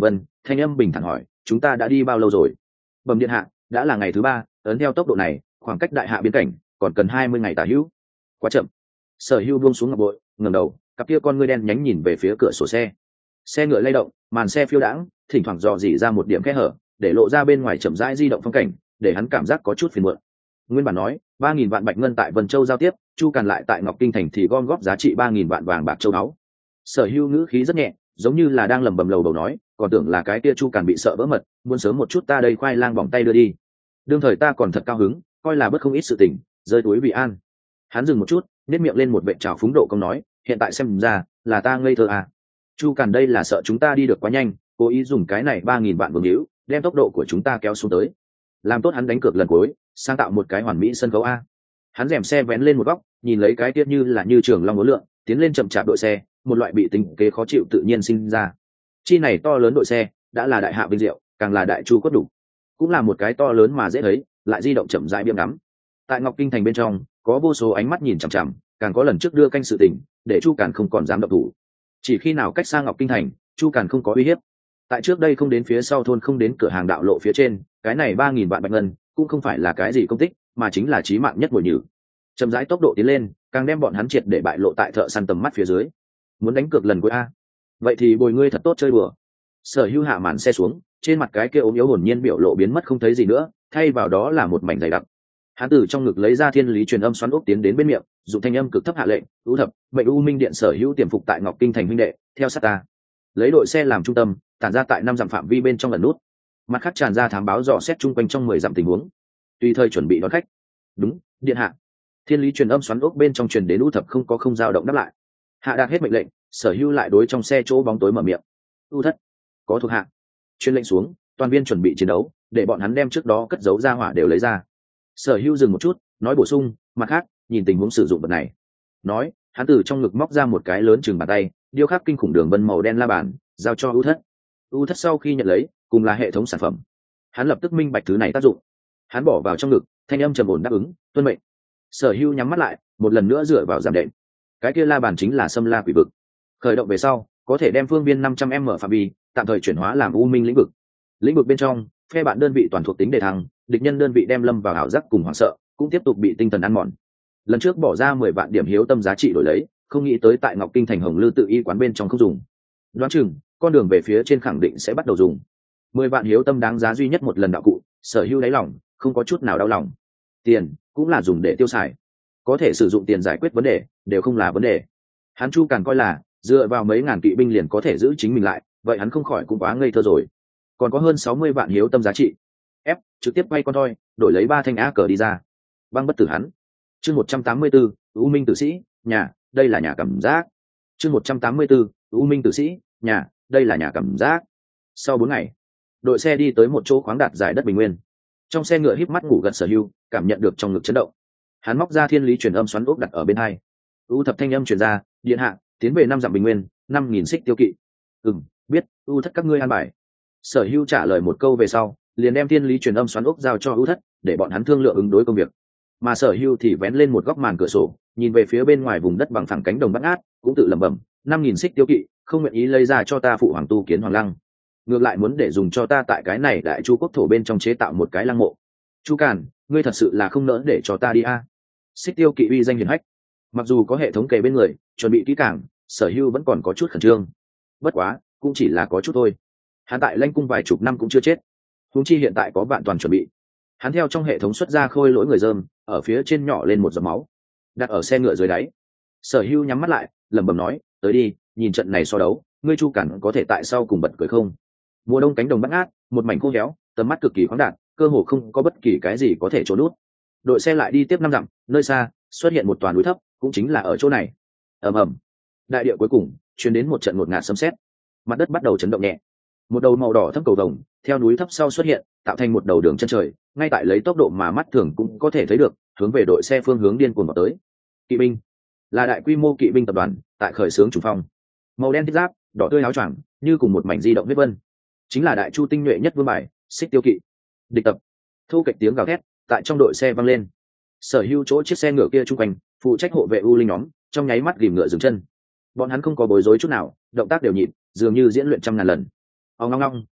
[SPEAKER 1] thanh âm bình thản hỏi chúng ta đã đi bao lâu rồi? Bẩm điện hạ, đã là ngày thứ ba, ấn theo tốc độ này khoảng cách đại hạ biên cảnh còn cần hai mươi ngày tả hữu. Quá chậm. Sở Hưu buông xuống ngọc bội, ngẩng đầu, cặp kia con ngươi đen nhánh nhìn về phía cửa sổ xe. Xe ngựa lay động, màn xe phiêu đãng, thỉnh thoảng dò dỉ ra một điểm kẽ hở, để lộ ra bên ngoài chậm rãi di động phong cảnh, để hắn cảm giác có chút phiền muộn. Nguyên bản nói ba nghìn vạn bạch ngân tại Vân Châu giao tiếp, Chu Càn lại tại Ngọc Kinh thành thì gom góp giá trị ba nghìn vạn vàng bạc châu báu. Sở Hưu ngữ khí rất nhẹ, giống như là đang lẩm bẩm lầu bầu nói, còn tưởng là cái kia Chu Càn bị sợ vỡ mật, muốn sớm một chút ta đây khoai lang bỏng tay đưa đi. Đương thời ta còn thật cao hứng, coi là bất không ít sự tình, rơi túi vì an. Hắn dừng một chút, nét miệng lên một vệ trào phúng độ công nói, hiện tại xem ra là ta ngây thơ à. Chu Càn đây là sợ chúng ta đi được quá nhanh, cố ý dùng cái này ba nghìn vạn vương hữu đem tốc độ của chúng ta kéo xuống tới, làm tốt hắn đánh cược lần cuối, sáng tạo một cái hoàn mỹ sân khấu a. Hắn rèm xe vén lên một góc, nhìn lấy cái tiết như là như trường long ngố lượng tiến lên chậm chạp đội xe, một loại bị tính kế khó chịu tự nhiên sinh ra. Chi này to lớn đội xe đã là đại hạ vinh diệu, càng là đại chu cốt đủ, cũng là một cái to lớn mà dễ thấy, lại di động chậm rãi biếng ngắm. Tại Ngọc Kinh thành bên trong có vô số ánh mắt nhìn chằm chằm, càng có lần trước đưa canh sự tình, để Chu Càn không còn dám động thủ. Chỉ khi nào cách xa Ngọc Kinh thành, Chu Càn không có uy hiếp. Tại trước đây không đến phía sau thôn, không đến cửa hàng đạo lộ phía trên, cái này ba nghìn vạn bạch ngân cũng không phải là cái gì công tích, mà chính là chí mạng nhất bồi nhử. Chậm rãi tốc độ tiến lên, càng đem bọn hắn triệt để bại lộ tại thợ săn tầm mắt phía dưới. Muốn đánh cược lần cuối a? Vậy thì bồi ngươi thật tốt chơi đùa. Sở Hưu hạ màn xe xuống, trên mặt cái kia ốm yếu hồn nhiên biểu lộ biến mất không thấy gì nữa, thay vào đó là một mảnh dày đặc. Hắn từ trong ngực lấy ra thiên lý truyền âm xoắn ốc tiến đến bên miệng, dùng thanh âm cực thấp hạ lệnh, "U thập, mệnh U Minh điện Sở Hữu tiềm phục tại Ngọc Kinh thành huynh đệ, theo sát ta." Lấy đội xe làm trung tâm, tản ra tại năm dặm phạm vi bên trong lần nút. Mặt khác tràn ra thám báo dò xét chung quanh trong mười dặm tình huống, tùy thời chuẩn bị đón khách. "Đúng, điện hạ." Thiên lý truyền âm xoắn ốc bên trong truyền đến U thập không có không dao động đáp lại. Hạ đạt hết mệnh lệnh, Sở Hữu lại đối trong xe chỗ bóng tối mở miệng, "U thất, có thuộc hạ." Truyền lệnh xuống, toàn viên chuẩn bị chiến đấu, để bọn hắn đem trước đó cất giấu ra hỏa đều lấy ra. Sở Hưu dừng một chút, nói bổ sung, mặt khác nhìn tình huống sử dụng vật này. Nói hắn từ trong ngực móc ra một cái lớn chừng bàn tay, điêu khắc kinh khủng đường vân màu đen la bàn, giao cho U thất. U thất sau khi nhận lấy, cùng là hệ thống sản phẩm, hắn lập tức minh bạch thứ này tác dụng. Hắn bỏ vào trong ngực, thanh âm trầm ổn đáp ứng, tuân mệnh. Sở Hưu nhắm mắt lại, một lần nữa dựa vào giảm đệm. Cái kia la bàn chính là Sâm La Quỷ vực, khởi động về sau có thể đem phương viên năm trăm m phạm vi tạm thời chuyển hóa làm U Minh lĩnh vực. Lĩnh vực bên trong, phe bạn đơn vị toàn thuộc tính đề thăng, địch nhân đơn vị đem lâm vào ảo giác cùng hoảng sợ, cũng tiếp tục bị tinh thần ăn mòn. Lần trước bỏ ra mười vạn điểm hiếu tâm giá trị đổi lấy, không nghĩ tới tại Ngọc Kinh thành Hồng Lư tự y quán bên trong không dùng. Đoán chừng con đường về phía trên khẳng định sẽ bắt đầu dùng. Mười vạn hiếu tâm đáng giá duy nhất một lần đạo cụ, Sở Hưu đáy lòng không có chút nào đau lòng. Tiền cũng là dùng để tiêu xài, có thể sử dụng tiền giải quyết vấn đề đều không là vấn đề. Hắn Chu Càn coi là dựa vào mấy ngàn kỵ binh liền có thể giữ chính mình lại, vậy hắn không khỏi cũng quá ngây thơ rồi. Còn có hơn sáu mươi vạn hiếu tâm giá trị, ép trực tiếp quay con thoi, đổi lấy ba thanh á cờ đi ra, băng bất tử hắn. Chương một trăm tám mươi 184, U Minh tử sĩ, nhà, đây là nhà cảm giác. Chương một trăm tám mươi 184, U Minh tử sĩ, nhà, đây là nhà cảm giác. Sau bốn ngày, đội xe đi tới một chỗ khoáng đạt giải đất bình nguyên. Trong xe ngựa híp mắt ngủ gật Sở Hưu, cảm nhận được trong ngực chấn động. Hắn móc ra thiên lý truyền âm xoắn ốc đặt ở bên hai. U thập thanh âm truyền ra, điện hạ, tiến về năm dặm bình nguyên, năm nghìn xích tiêu kỵ. Ừm, biết, U thất các ngươi an bài. Sở Hưu trả lời một câu về sau, liền đem thiên lý truyền âm xoắn ốc giao cho U thất, để bọn hắn thương lượng ứng đối công việc. Mà Sở Hưu thì vén lên một góc màn cửa sổ, nhìn về phía bên ngoài vùng đất bằng phẳng cánh đồng bát ngát, cũng tự lẩm bẩm, năm nghìn xích tiêu kỵ, không nguyện ý lấy ra cho ta phụ hoàng tu kiến hoàng lăng, ngược lại muốn để dùng cho ta tại cái này đại chu quốc thổ bên trong chế tạo một cái lăng mộ. Chu Càn, ngươi thật sự là không nỡ để cho ta đi a? Xích tiêu kỵ uy danh hiển hách, mặc dù có hệ thống kề bên người, chuẩn bị kỹ càng, Sở Hưu vẫn còn có chút khẩn trương. Bất quá, cũng chỉ là có chút thôi. Hắn tại Lãnh Cung vài chục năm cũng chưa chết, huống chi hiện tại có vạn toàn chuẩn bị. Hắn theo trong hệ thống xuất ra khôi lỗi người dơm, ở phía trên nhỏ lên một giọt máu, đặt ở xe ngựa dưới đáy. Sở Hưu nhắm mắt lại, lẩm bẩm nói, tới đi, nhìn trận này so đấu, ngươi Chu Càn có thể tại sau cùng bật cười không? Mùa đông cánh đồng bát ngát, một mảnh khô héo, tầm mắt cực kỳ khoáng đạt, cơ hồ không có bất kỳ cái gì có thể trốn nút. Đội xe lại đi tiếp năm dặm, nơi xa xuất hiện một toàn núi thấp, cũng chính là ở chỗ này. Ầm ầm, đại địa cuối cùng truyền đến một trận ngột ngạt sấm sét, mặt đất bắt đầu chấn động nhẹ. Một đầu màu đỏ thấp cầu vồng theo núi thấp sau xuất hiện, tạo thành một đầu đường chân trời, ngay tại lấy tốc độ mà mắt thường cũng có thể thấy được, hướng về đội xe phương hướng điên cuồng vào tới. Kỵ binh là đại quy mô kỵ binh tập đoàn tại khởi xướng chủ phong, màu đen thiết giáp, đỏ tươi áo choàng, như cùng một mảnh di động huyết vân, chính là đại chu tinh nhuệ nhất vương bài, xích tiêu kỵ. Địch tập, thu kịch tiếng gào thét tại trong đội xe vang lên. Sở Hưu chỗ chiếc xe ngựa kia trung quanh, phụ trách hộ vệ u linh nhóm, trong nháy mắt ghìm ngựa dừng chân. Bọn hắn không có bối rối chút nào, động tác đều nhịp, dường như diễn luyện trăm ngàn lần. Ông ngong ngong,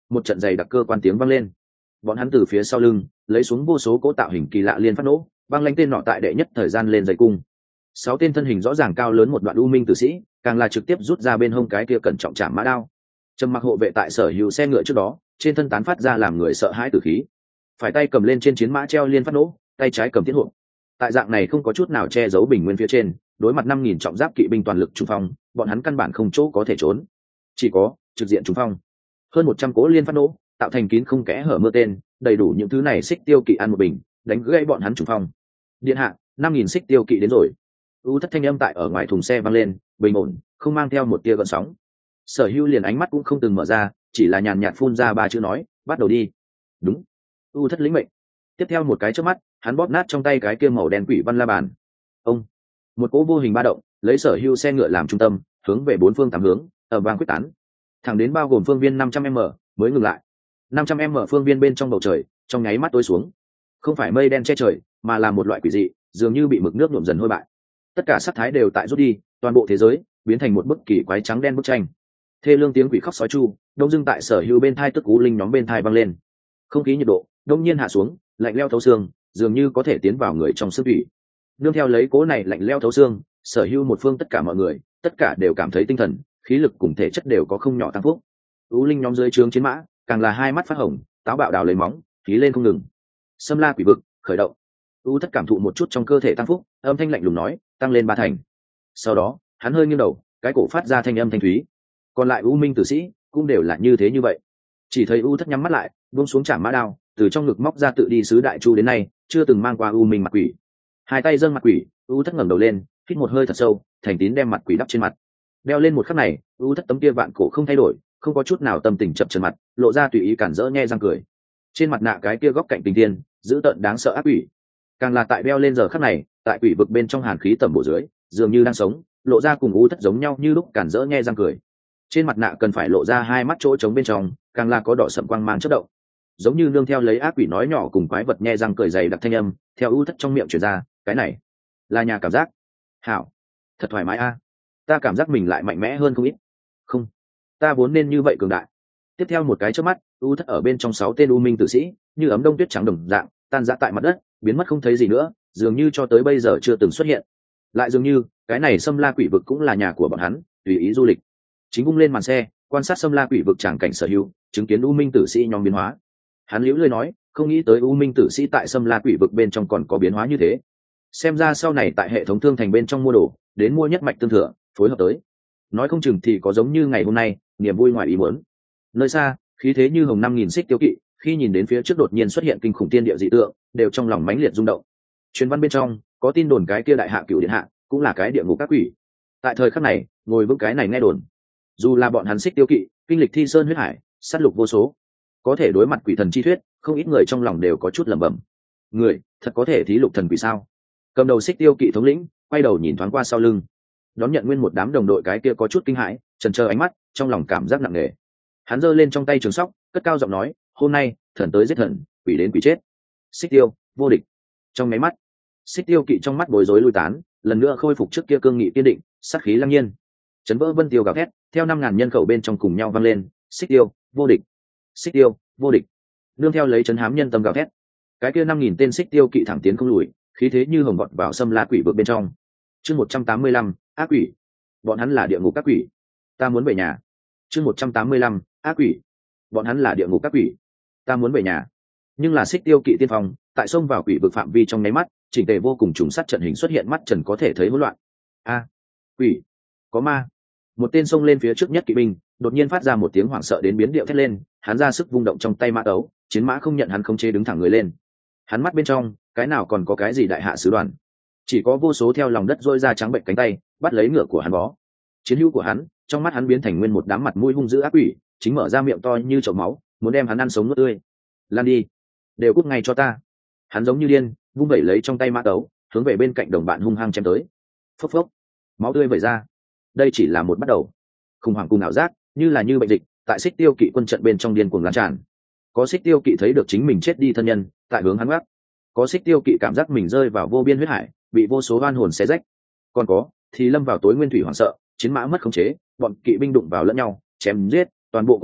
[SPEAKER 1] một trận giày đặc cơ quan tiếng vang lên. Bọn hắn từ phía sau lưng lấy xuống vô số cỗ tạo hình kỳ lạ liên phát nổ, băng lãnh tên nọ tại đệ nhất thời gian lên dây cung. Sáu tên thân hình rõ ràng cao lớn một đoạn u minh tử sĩ, càng là trực tiếp rút ra bên hông cái kia cẩn trọng chạm mã đao. Trầm Mặc hộ vệ tại sở hữu xe ngựa trước đó, trên thân tán phát ra làm người sợ hãi tử khí. Phải tay cầm lên trên chiến mã treo liên phát nổ, tay trái cầm thiết hộp. Tại dạng này không có chút nào che giấu bình nguyên phía trên, đối mặt năm nghìn trọng giáp kỵ binh toàn lực trùng phong, bọn hắn căn bản không chỗ có thể trốn, chỉ có trực diện trùng phong. Hơn một trăm cố liên phát nổ, tạo thành kín không kẽ hở mưa tên, đầy đủ những thứ này xích tiêu kỵ ăn một bình, đánh gãy bọn hắn trùng phong. Điện hạ, năm nghìn xích tiêu kỵ đến rồi. U thất thanh âm tại ở ngoài thùng xe vang lên, bình ổn, không mang theo một tia gợn sóng. Sở Hữu liền ánh mắt cũng không từng mở ra, chỉ là nhàn nhạt phun ra ba chữ nói, bắt đầu đi. Đúng. U thất lĩnh mệnh. Tiếp theo một cái chớp mắt, hắn bóp nát trong tay cái kia màu đen quỷ văn la bàn. Ông. Một cỗ vô hình ba động, lấy Sở Hữu xe ngựa làm trung tâm, hướng về bốn phương tám hướng, ở vang quyết tán. Thẳng đến bao gồm phương viên năm trăm m mới ngừng lại. năm trăm m phương viên bên trong bầu trời, trong nháy mắt tối xuống. Không phải mây đen che trời, mà là một loại quỷ dị, dường như bị mực nước nhuộm dần hôi bại. Tất cả sắc thái đều tại rút đi, toàn bộ thế giới biến thành một bức kỳ quái trắng đen bức tranh. Thê lương tiếng quỷ khóc sói chu, đông dưng tại Sở Hữu bên thai tức cú linh nhóm bên thai vang lên. Không khí nhiệt độ đông nhiên hạ xuống, lạnh lẽo thấu xương, dường như có thể tiến vào người trong xương thủy. Nương theo lấy cố này lạnh lẽo thấu xương, Sở Hữu một phương tất cả mọi người, tất cả đều cảm thấy tinh thần, khí lực cùng thể chất đều có không nhỏ tăng phúc. U linh nhóm dưới trướng chiến mã, càng là hai mắt phát hồng, táo bạo đào lấy móng, khí lên không ngừng. Xâm La quỷ vực khởi động. U thất cảm thụ một chút trong cơ thể tăng phúc, âm thanh lạnh lùng nói, tăng lên ba thành. Sau đó, hắn hơi nghiêng đầu, cái cổ phát ra thanh âm thanh thúy. Còn lại U minh tử sĩ cũng đều là như thế như vậy. Chỉ thấy U thất nhắm mắt lại, buông xuống chạm mã đao, từ trong ngực móc ra tự đi sứ đại chu đến nay chưa từng mang qua U minh mặt quỷ. Hai tay dâng mặt quỷ, U thất ngẩng đầu lên, hít một hơi thật sâu, thành tín đem mặt quỷ đắp trên mặt. Đeo lên một khắc này, U thất tấm kia vạn cổ không thay đổi, không có chút nào tâm tình chập chờn mặt, lộ ra tùy ý cản rỡ nhe răng cười. Trên mặt nạ cái kia góc cạnh tình tiên, giữ tợn đáng sợ ác quỷ. Càng là tại đeo lên giờ khắc này, tại quỷ vực bên trong hàn khí tầm bổ dưới, dường như đang sống, lộ ra cùng U thất giống nhau như lúc cản rỡ nhe răng cười. Trên mặt nạ cần phải lộ ra hai mắt chỗ trống bên trong, càng là có đỏ sẫm quang mang chớp động, giống như nương theo lấy ác quỷ nói nhỏ cùng quái vật nhe răng cười dày đặc thanh âm, theo U thất trong miệng truyền ra, cái này là nhà cảm giác. Hảo, thật thoải mái a, ta cảm giác mình lại mạnh mẽ hơn không ít. Không, ta vốn nên như vậy cường đại. Tiếp theo một cái chớp mắt, U thất ở bên trong sáu tên U minh tử sĩ, như ấm đông tuyết trắng đồng dạng, tan rã tại mặt đất, biến mất không thấy gì nữa, dường như cho tới bây giờ chưa từng xuất hiện. Lại dường như, cái này Xâm La quỷ vực cũng là nhà của bọn hắn, tùy ý du lịch. Chính vung lên màn xe, quan sát Xâm La quỷ vực tràng cảnh sở hữu, chứng kiến U minh tử sĩ nhóm biến hóa. Hắn liễu lơi nói, không nghĩ tới U minh tử sĩ tại Xâm La quỷ vực bên trong còn có biến hóa như thế. Xem ra sau này tại hệ thống thương thành bên trong mua đồ, đến mua nhất mạch tương thừa, phối hợp tới. Nói không chừng thì có giống như ngày hôm nay, niềm vui ngoài ý muốn. Nơi xa, khí thế như hồng năm nghìn xích tiêu kỵ, khi nhìn đến phía trước đột nhiên xuất hiện kinh khủng tiên địa dị tượng, đều trong lòng mãnh liệt rung động. Truyền văn bên trong có tin đồn cái kia đại hạ cửu điện hạ cũng là cái địa ngục các quỷ. Tại thời khắc này, ngồi vững cái này nghe đồn. Dù là bọn hắn xích tiêu kỵ, kinh lịch thi sơn huyết hải, sát lục vô số, có thể đối mặt quỷ thần chi thuyết, không ít người trong lòng đều có chút lẩm bẩm. Người, thật có thể thí lục thần quỷ sao? Cầm đầu xích tiêu kỵ thống lĩnh, quay đầu nhìn thoáng qua sau lưng, đón nhận nguyên một đám đồng đội cái kia có chút kinh hãi, chần chờ ánh mắt, trong lòng cảm giác nặng nề. Hắn giơ lên trong tay trường sóc, cất cao giọng nói, hôm nay thần tới giết thần, quỷ đến quỷ chết. Xích tiêu vô địch. Trong máy mắt, xích tiêu kỵ trong mắt bối rối lui tán, lần nữa khôi phục trước kia cương nghị kiên định, sát khí lăng nhiên. Chấn vỡ vân tiêu gào thét, theo năm ngàn nhân khẩu bên trong cùng nhau vang lên, xích tiêu vô địch, xích tiêu vô địch. Nương theo lấy chấn hám nhân tâm gào thét, cái kia năm nghìn tên xích tiêu kỵ thẳng tiến không lùi, khí thế như hồng vọt vào Xâm La quỷ vực bên trong. Chương một trăm tám mươi lăm, ác quỷ. Bọn hắn là địa ngục các quỷ. Ta muốn về nhà. Chương một trăm tám mươi lăm, ác quỷ. Bọn hắn là địa ngục các quỷ. Ta muốn về nhà. Nhưng là xích tiêu kỵ tiên phong, tại xông vào quỷ vực phạm vi trong nháy mắt, chỉnh tề vô cùng trùng sát trận hình xuất hiện, mắt trần có thể thấy hỗn loạn. A, quỷ, có ma. Một tên xông lên phía trước nhất kỵ binh, đột nhiên phát ra một tiếng hoảng sợ đến biến điệu thét lên, hắn ra sức vung động trong tay mã tấu, chiến mã không nhận hắn khống chế đứng thẳng người lên. Hắn mắt bên trong, cái nào còn có cái gì đại hạ sứ đoàn, chỉ có vô số theo lòng đất rôi ra trắng bệnh cánh tay, bắt lấy ngựa của hắn bó. Chiến hữu của hắn, trong mắt hắn biến thành nguyên một đám mặt mũi hung dữ ác quỷ, chính mở ra miệng to như chậu máu, muốn đem hắn ăn sống nuốt tươi. Lan đi, đều cút ngay cho ta. Hắn giống như điên, vung vẩy lấy trong tay mã tấu, hướng về bên cạnh đồng bạn hung hăng chém tới. Phốc phốc, máu tươi vẩy ra. Đây chỉ là một bắt đầu. Khủng hoảng cùng ảo giác, như là như bệnh dịch, tại xích tiêu kỵ quân trận bên trong điên cuồng lan tràn. Có xích tiêu kỵ thấy được chính mình chết đi thân nhân, tại hướng hắn gác. Có xích tiêu kỵ cảm giác mình rơi vào vô biên huyết hải, bị vô số oan hồn xé rách. Còn có thì lâm vào tối nguyên thủy hoảng sợ, chiến mã mất khống chế, bọn kỵ binh đụng vào lẫn nhau, chém giết, toàn bộ quân trận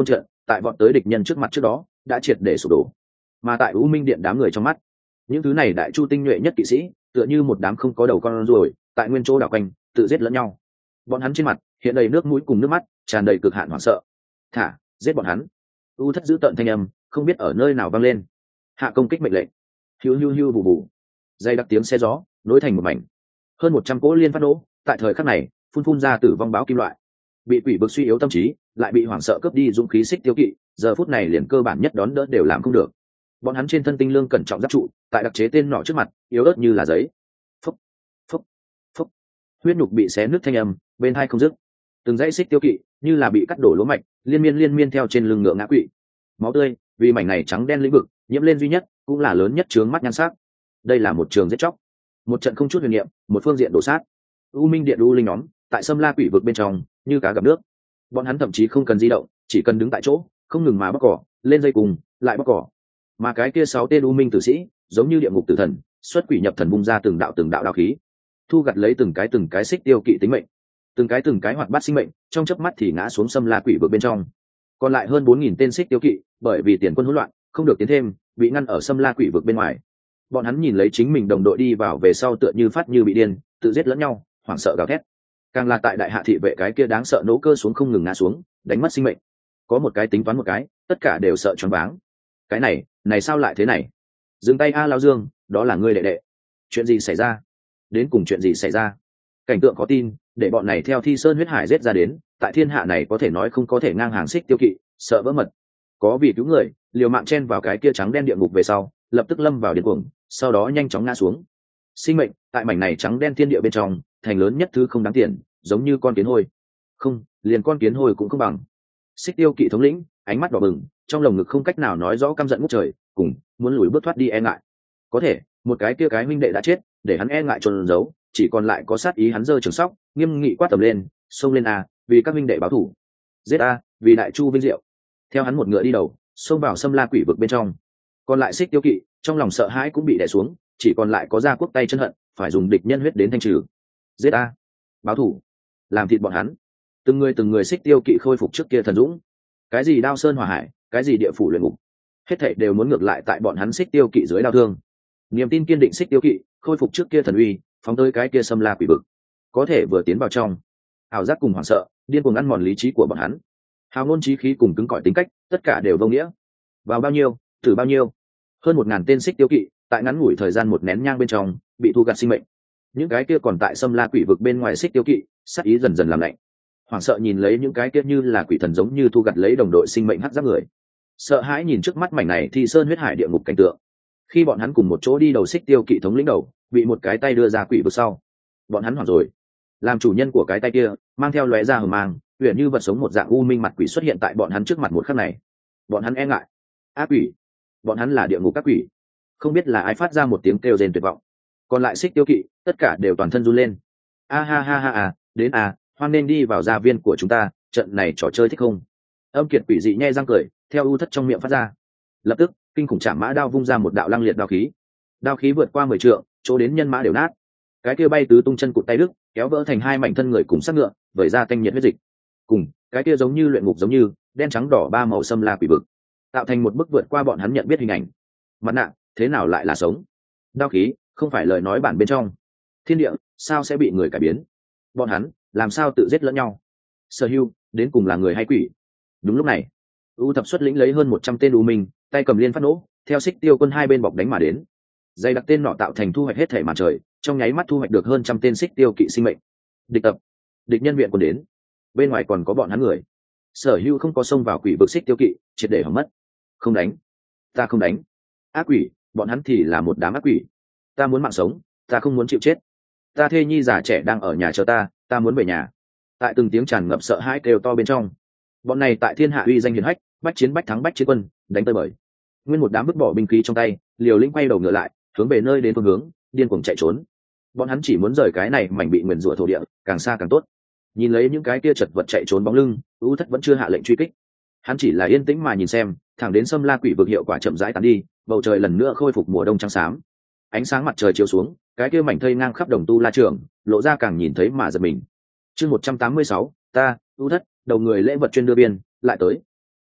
[SPEAKER 1] tại vọt tới địch nhân trước mặt trước đó đã triệt để sụp đổ. Mà tại U Minh Điện đám người trong mắt, những thứ này đại chu tinh nhuệ nhất kỵ sĩ tựa như một đám không có đầu con ruồi tại nguyên chỗ đảo quanh tự giết lẫn nhau. Bọn hắn trên mặt hiện đầy nước mũi cùng nước mắt, tràn đầy cực hạn hoảng sợ. Thả giết bọn hắn. U Thất giữ tận thanh âm không biết ở nơi nào vang lên. Hạ công kích mệnh lệnh. Hiu hiu hiu bù bù. Dây đặc tiếng xe gió nối thành một mảnh. Hơn một trăm cỗ liên phát nổ tại thời khắc này phun phun ra tử vong báo kim loại. Bị quỷ bực suy yếu tâm trí, lại bị hoảng sợ cướp đi dũng khí xích tiêu kỵ, giờ phút này liền cơ bản nhất đón đỡ đều làm không được. Bọn hắn trên thân tinh lương cẩn trọng giáp trụ, tại đặc chế tên nỏ trước mặt yếu ớt như là giấy. Phúc, phúc, phúc. Huyết nhục bị xé nứt thanh âm bên hai không dứt. Từng dãy xích tiêu kỵ như là bị cắt đổ lỗ mạch, liên miên liên miên theo trên lưng ngựa ngã quỵ. Máu tươi vì mảnh này trắng đen lĩnh vực nhiễm lên duy nhất, cũng là lớn nhất chướng mắt nhan sắc. Đây là một trường giết chóc, một trận không chút huyền niệm, một phương diện đổ sát. U Minh Điện U Linh nhóm tại Sâm La Quỷ vực bên trong như cá gặp nước. Bọn hắn thậm chí không cần di động, chỉ cần đứng tại chỗ không ngừng mà bóc cỏ, lên dây cùng lại bóc cỏ. Mà cái kia sáu tên U Minh tử sĩ giống như địa ngục tử thần, xuất quỷ nhập thần bung ra từng đạo từng đạo đạo khí, thu gặt lấy từng cái từng cái xích tiêu kỵ tính mệnh, từng cái từng cái hoạt bát sinh mệnh trong chớp mắt thì ngã xuống Sâm La Quỷ vực bên trong. Còn lại hơn bốn nghìn tên xích tiêu kỵ bởi vì tiền quân hỗn loạn không được tiến thêm, bị ngăn ở Sâm La Quỷ vực bên ngoài. Bọn hắn nhìn lấy chính mình đồng đội đi vào về sau tựa như phát như bị điên, tự giết lẫn nhau, hoảng sợ gào thét. Càng là tại đại hạ thị vệ cái kia đáng sợ nỗ cơ xuống không ngừng ngã xuống, đánh mất sinh mệnh. Có một cái tính toán một cái, tất cả đều sợ choáng váng. Cái này, này sao lại thế này? Dừng tay a Lao Dương, đó là ngươi đệ đệ. Chuyện gì xảy ra? Đến cùng chuyện gì xảy ra? Cảnh tượng khó tin, để bọn này theo Thi Sơn huyết hải giết ra đến, tại thiên hạ này có thể nói không có thể ngang hàng xích tiêu kỵ, sợ vỡ mật. Có vì cứu người, liều mạng chen vào cái kia trắng đen địa ngục về sau, lập tức lâm vào điên cuồng, sau đó nhanh chóng ngã xuống. Sinh mệnh tại mảnh này trắng đen thiên địa bên trong, thành lớn nhất thứ không đáng tiền, giống như con kiến hôi. Không, liền con kiến hôi cũng không bằng. Xích tiêu kỵ thống lĩnh ánh mắt đỏ bừng, trong lồng ngực không cách nào nói rõ căm giận ngút trời, cùng muốn lùi bước thoát đi e ngại. Có thể một cái kia cái minh đệ đã chết, để hắn e ngại trốn giấu, chỉ còn lại có sát ý. Hắn giơ trường sóc nghiêm nghị quát tầm lên, xông lên a, vì các minh đệ báo thù, giết a, vì đại chu vinh diệu. Theo hắn một ngựa đi đầu, xông vào Sâm La Quỷ vực bên trong. Còn lại xích tiêu kỵ trong lòng sợ hãi cũng bị đè xuống, chỉ còn lại có gia quốc tay chân hận, phải dùng địch nhân huyết đến thanh trừ. Giết a, báo thù, làm thịt bọn hắn. Từng người từng người xích tiêu kỵ khôi phục trước kia thần dũng. Cái gì đao sơn hỏa hải, cái gì địa phủ luyện ngục, hết thảy đều muốn ngược lại tại bọn hắn xích tiêu kỵ dưới đao thương. Niềm tin kiên định xích tiêu kỵ khôi phục trước kia thần uy, phóng tới cái kia Sâm La Quỷ vực. Có thể vừa tiến vào trong, ảo giác cùng hoảng sợ điên cuồng ăn mòn lý trí của bọn hắn. Hào ngôn chí khí cùng cứng cỏi tính cách, tất cả đều vô nghĩa. Vào bao nhiêu thử bao nhiêu. Hơn một ngàn tên xích tiêu kỵ tại ngắn ngủi thời gian một nén nhang bên trong bị thu gặt sinh mệnh. Những cái kia còn tại Sâm La Quỷ vực bên ngoài xích tiêu kỵ sát ý dần dần làm lạnh, hoảng sợ nhìn lấy những cái kia như là quỷ thần giống như thu gặt lấy đồng đội sinh mệnh hắt giáp người. Sợ hãi nhìn trước mắt mảnh này Thi Sơn huyết hải địa ngục cảnh tượng. Khi bọn hắn cùng một chỗ đi đầu xích tiêu kỵ thống lĩnh đầu bị một cái tay đưa ra quỷ vực sau, bọn hắn hoảng rồi. Làm chủ nhân của cái tay kia mang theo lóe ra hờ mang, huyền như vật sống một dạng u minh mặt quỷ xuất hiện tại bọn hắn trước mặt một khắc này. Bọn hắn e ngại. Ác quỷ. Bọn hắn là địa ngục các quỷ. Không biết là ai phát ra một tiếng kêu rền tuyệt vọng. Còn lại xích tiêu kỵ tất cả đều toàn thân run lên. A ha ha ha à, đến à, hoan nên đi vào gia viên của chúng ta, trận này trò chơi thích không? Âm kiệt quỷ dị nhe răng cười, theo U Thất trong miệng phát ra. Lập tức kinh khủng chạm mã đao vung ra một đạo lăng liệt đao khí. Đao khí vượt qua mười trượng, chỗ đến nhân mã đều nát. Cái kia bay tứ tung chân cụt tay đức, kéo vỡ thành hai mảnh thân người cùng sát ngựa, vẩy ra canh nhiệt huyết dịch. Cùng cái kia giống như luyện ngục giống như đen trắng đỏ ba màu Sâm La Quỷ vực, tạo thành một bức vượt qua bọn hắn nhận biết hình ảnh. Mặt nạ thế nào lại là sống? Đao khí không phải lời nói bản bên trong. Thiên địa sao sẽ bị người cải biến? Bọn hắn làm sao tự giết lẫn nhau? Sở Hưu đến cùng là người hay quỷ? Đúng lúc này, U Thập xuất lĩnh lấy hơn một trăm tên U Minh, tay cầm liên phát nỗ, theo xích tiêu quân hai bên bọc đánh mà đến. Dây đặc tên nọ tạo thành thu hoạch hết thể màn trời, trong nháy mắt thu hoạch được hơn trăm tên xích tiêu kỵ sinh mệnh. Địch tập, địch nhân viện quân đến, bên ngoài còn có bọn hắn người. Sở Hưu không có xông vào quỷ vực xích tiêu kỵ, triệt để hỏng mất. Không đánh, ta không đánh. Ác quỷ, bọn hắn thì là một đám ác quỷ. Ta muốn mạng sống, ta không muốn chịu chết. Ta thê nhi già trẻ đang ở nhà chờ ta, ta muốn về nhà. Tại từng tiếng tràn ngập sợ hãi kêu to bên trong, bọn này tại thiên hạ uy danh hiển hách, bách chiến bách thắng bách chiến quân đánh tới bời. Nguyên một đám vứt bỏ binh khí trong tay, liều lĩnh quay đầu ngựa lại, hướng về nơi đến phương hướng điên cuồng chạy trốn. Bọn hắn chỉ muốn rời cái này mảnh bị nguyền rủa thổ địa càng xa càng tốt. Nhìn lấy những cái kia chật vật chạy trốn bóng lưng, U Thất vẫn chưa hạ lệnh truy kích. Hắn chỉ là yên tĩnh mà nhìn xem, thẳng đến Sâm La Quỷ vực hiệu quả chậm rãi tàn đi, bầu trời lần nữa khôi phục mùa đông trắng xám. Ánh sáng mặt trời chiếu xuống, cái kia mảnh thây ngang khắp đồng tu la trường, lộ ra càng nhìn thấy mà giật mình. Chương một trăm tám mươi sáu, ta, U Thất, đầu người lễ vật chuyên đưa biên, lại tới.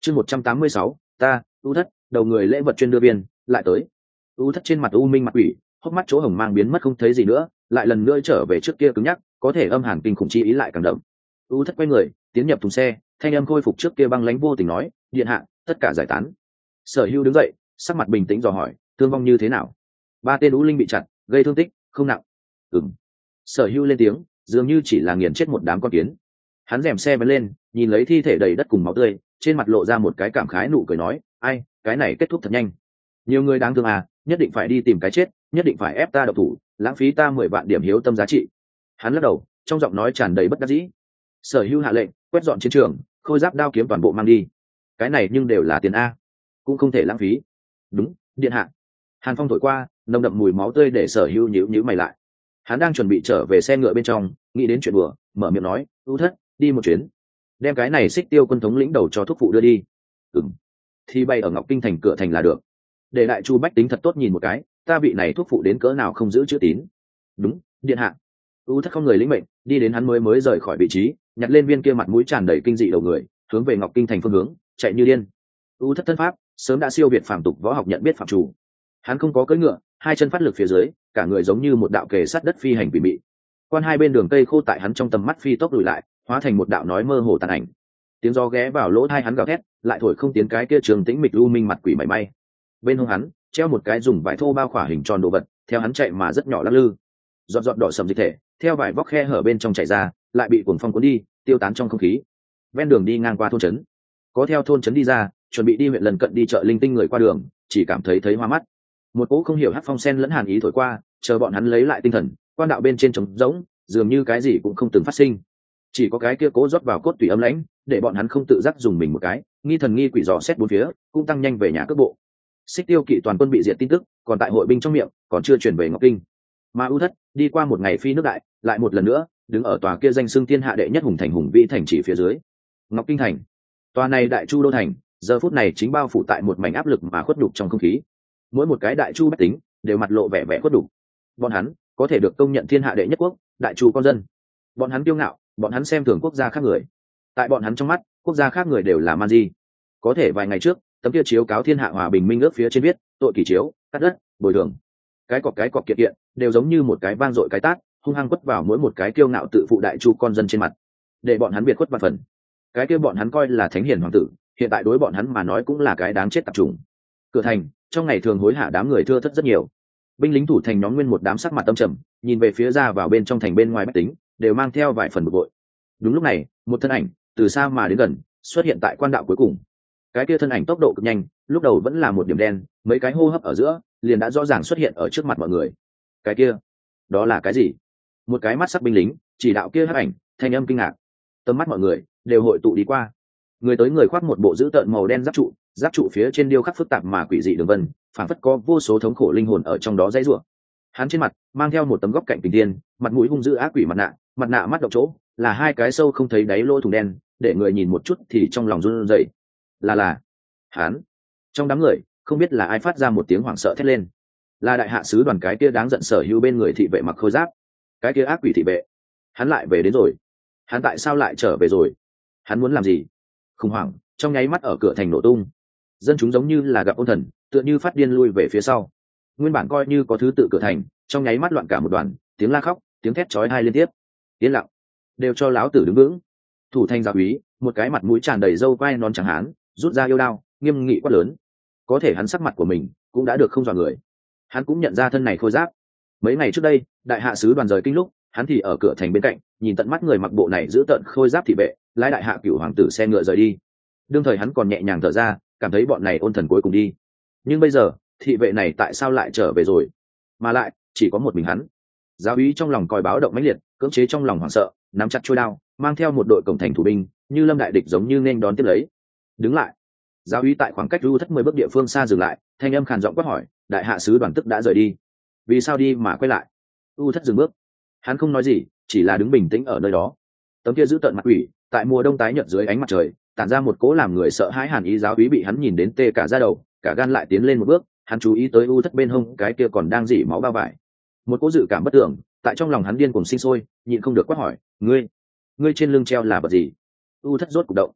[SPEAKER 1] chương một trăm tám mươi sáu ta u thất đầu người lễ vật chuyên đưa viên lại tới. U thất trên mặt u minh mặt quỷ, hốc mắt chỗ hồng mang biến mất không thấy gì nữa, lại lần nữa trở về trước kia cứng nhắc, có thể âm hàn kinh khủng chi ý lại càng đậm. U thất quay người tiến nhập thùng xe, thanh âm khôi phục trước kia băng lãnh vô tình nói, điện hạ tất cả giải tán. Sở Hưu đứng dậy, sắc mặt bình tĩnh dò hỏi, thương vong như thế nào? Ba tên u linh bị chặt, gây thương tích không nặng. Ừm. Sở Hưu lên tiếng, dường như chỉ là nghiền chết một đám con kiến. Hắn rèm xe bắn lên, nhìn lấy thi thể đầy đất cùng máu tươi, trên mặt lộ ra một cái cảm khái nụ cười nói, ai, cái này kết thúc thật nhanh. Nhiều người đáng thương à, nhất định phải đi tìm cái chết, nhất định phải ép ta độc thủ, lãng phí ta mười vạn điểm hiếu tâm giá trị. Hắn lắc đầu, trong giọng nói tràn đầy bất đắc dĩ. Sở Hưu hạ lệnh quét dọn chiến trường, khôi giáp đao kiếm toàn bộ mang đi. Cái này nhưng đều là tiền a, cũng không thể lãng phí. Đúng, điện hạ. Hàn Phong thổi qua, nồng đậm mùi máu tươi để Sở Hưu nhíu nhíu mày lại. Hắn đang chuẩn bị trở về xe ngựa bên trong, nghĩ đến chuyện bừa, mở miệng nói, "U thất, đi một chuyến, đem cái này Xích Tiêu quân thống lĩnh đầu cho thúc phụ đưa đi." Ừm. Thì bay ở Ngọc Kinh thành cửa thành là được. Để đại chu bách tính thật tốt nhìn một cái, ta vị này thúc phụ đến cỡ nào không giữ chữ tín. Đúng, điện hạ. U thất không người lĩnh mệnh, đi đến hắn mới mới rời khỏi vị trí, nhặt lên viên kia mặt mũi tràn đầy kinh dị đầu người, hướng về Ngọc Kinh thành phương hướng chạy như điên. U thất thân pháp sớm đã siêu việt phàm tục võ học nhận biết phạm chủ. Hắn không có cưỡi ngựa, hai chân phát lực phía dưới, cả người giống như một đạo kề sát đất phi hành quỷ mị. Quan hai bên đường cây khô tại hắn trong tầm mắt phi tốc lùi lại, hóa thành một đạo nói mơ hồ tàn ảnh. Tiếng gió ghé vào lỗ tai hắn gào thét, lại thổi không tiến cái kia trường tĩnh mịch u minh mặt quỷ mảy may. Bên hông hắn treo một cái dùng vải thô bao khỏa hình tròn đồ vật, theo hắn chạy mà rất nhỏ lắc lư. Giọt giọt đỏ sầm dịch thể theo vải vóc khe hở bên trong chảy ra, lại bị cuồng phong cuốn đi, tiêu tán trong không khí. Ven đường đi ngang qua thôn trấn, có theo thôn trấn đi ra, chuẩn bị đi huyện lần cận đi chợ linh tinh người qua đường, chỉ cảm thấy thấy hoa mắt. Một cỗ không hiểu hắc phong sen lẫn hàn ý thổi qua, chờ bọn hắn lấy lại tinh thần, quan đạo bên trên trống rỗng, dường như cái gì cũng không từng phát sinh. Chỉ có cái kia cố rót vào cốt tủy ấm lãnh, để bọn hắn không tự giác dùng mình một cái, nghi thần nghi quỷ dò xét bốn phía, cũng tăng nhanh về nhà cước bộ. Xích Tiêu kỵ toàn quân bị diệt tin tức, còn tại hội binh trong miệng, còn chưa truyền về Ngọc Kinh. Mà U thất đi qua một ngày phi nước đại, lại một lần nữa đứng ở tòa kia danh xưng thiên hạ đệ nhất hùng thành hùng vĩ thành chỉ phía dưới. Ngọc Kinh thành, tòa này đại chu đô thành, giờ phút này chính bao phủ tại một mảnh áp lực mà khuất đục trong không khí. Mỗi một cái đại chu bách tính đều mặt lộ vẻ vẻ khuất đục. Bọn hắn có thể được công nhận thiên hạ đệ nhất quốc, đại chu con dân. Bọn hắn kiêu ngạo, bọn hắn xem thường quốc gia khác người. Tại bọn hắn trong mắt, quốc gia khác người đều là man di. Có thể vài ngày trước, tấm kia chiếu cáo thiên hạ hòa bình minh ước phía trên viết, tội kỳ chiếu, cắt đất, bồi thường. Cái cọc cái cọc kiện kiện đều giống như một cái vang dội cái tát, hung hăng quất vào mỗi một cái kiêu ngạo tự phụ đại chu con dân trên mặt, để bọn hắn biệt khuất vạn phần. Cái kia bọn hắn coi là thánh hiền hoàng tử, hiện tại đối bọn hắn mà nói cũng là cái đáng chết tập trung. Cửa thành trong ngày thường hối hả đám người thưa thất rất nhiều. Binh lính thủ thành nhóm nguyên một đám sắc mặt tâm trầm, nhìn về phía ra vào bên trong thành bên ngoài bách tính, đều mang theo vài phần bực bội. Đúng lúc này, một thân ảnh từ xa mà đến gần, xuất hiện tại quan đạo cuối cùng. Cái kia thân ảnh tốc độ cực nhanh, lúc đầu vẫn là một điểm đen, mấy cái hô hấp ở giữa, liền đã rõ ràng xuất hiện ở trước mặt mọi người. Cái kia, đó là cái gì? Một cái mắt sắc binh lính chỉ đạo kia hắc ảnh, thanh âm kinh ngạc. Tầm mắt mọi người đều hội tụ đi qua. Người tới người khoác một bộ dữ tợn màu đen giáp trụ, giáp trụ phía trên điêu khắc phức tạp mà quỷ dị đường vân, phảng phất có vô số thống khổ linh hồn ở trong đó dãy rủa. Hắn trên mặt mang theo một tấm góc cạnh tình tiên, mặt mũi hung dữ ác quỷ mặt nạ, mặt nạ mắt độc chỗ, là hai cái sâu không thấy đáy lỗ thủng đen, để người nhìn một chút thì trong lòng run rẩy. Là là, hắn. Trong đám người, không biết là ai phát ra một tiếng hoảng sợ thét lên. Là đại hạ sứ đoàn cái kia đáng giận sở hữu bên người thị vệ mặc khôi giáp. Cái kia ác quỷ thị vệ, hắn lại về đến rồi. Hắn tại sao lại trở về rồi? Hắn muốn làm gì? Khủng hoảng trong nháy mắt ở cửa thành nổ tung. Dân chúng giống như là gặp ôn thần, tựa như phát điên lui về phía sau. Nguyên bản coi như có thứ tự cửa thành, trong nháy mắt loạn cả một đoàn, tiếng la khóc, tiếng thét chói tai liên tiếp. Yên lặng, đều cho láo tử đứng vững. Thủ thành giáo úy, một cái mặt mũi tràn đầy râu quai non trắng hán, rút ra yêu đao, nghiêm nghị quát lớn. Có thể hắn sắc mặt của mình cũng đã được không dọa người. Hắn cũng nhận ra thân này khôi giáp. Mấy ngày trước đây, đại hạ sứ đoàn rời kinh lúc, hắn thì ở cửa thành bên cạnh, nhìn tận mắt người mặc bộ này giữ tận khôi giáp thị vệ, lái đại hạ cửu hoàng tử xe ngựa rời đi. Đương thời hắn còn nhẹ nhàng thở ra, cảm thấy bọn này ôn thần cuối cùng đi. Nhưng bây giờ, thị vệ này tại sao lại trở về rồi? Mà lại, chỉ có một mình hắn. Giáo úy trong lòng còi báo động mãnh liệt, cưỡng chế trong lòng hoảng sợ, nắm chặt chuôi đao, mang theo một đội cổng thành thủ binh, như lâm đại địch giống như nên đón tiếp lấy. Đứng lại. Giáo úy tại khoảng cách lưu thất mười bước địa phương xa dừng lại, thanh âm khàn giọng quát hỏi, đại hạ sứ đoàn tức đã rời đi, vì sao đi mà quay lại? U thất dừng bước, hắn không nói gì, chỉ là đứng bình tĩnh ở nơi đó. Tấm kia giữ tợn mặt quỷ, tại mùa đông tái nhợt dưới ánh mặt trời, tản ra một cỗ làm người sợ hãi hàn ý. Giáo úy bị hắn nhìn đến tê cả da đầu, cả gan lại tiến lên một bước, hắn chú ý tới U thất bên hông cái kia còn đang rỉ máu bao vải. Một cỗ dự cảm bất tưởng tại trong lòng hắn điên cuồng sinh sôi, nhịn không được quát hỏi, ngươi ngươi trên lưng treo là vật gì? U thất rốt cục động.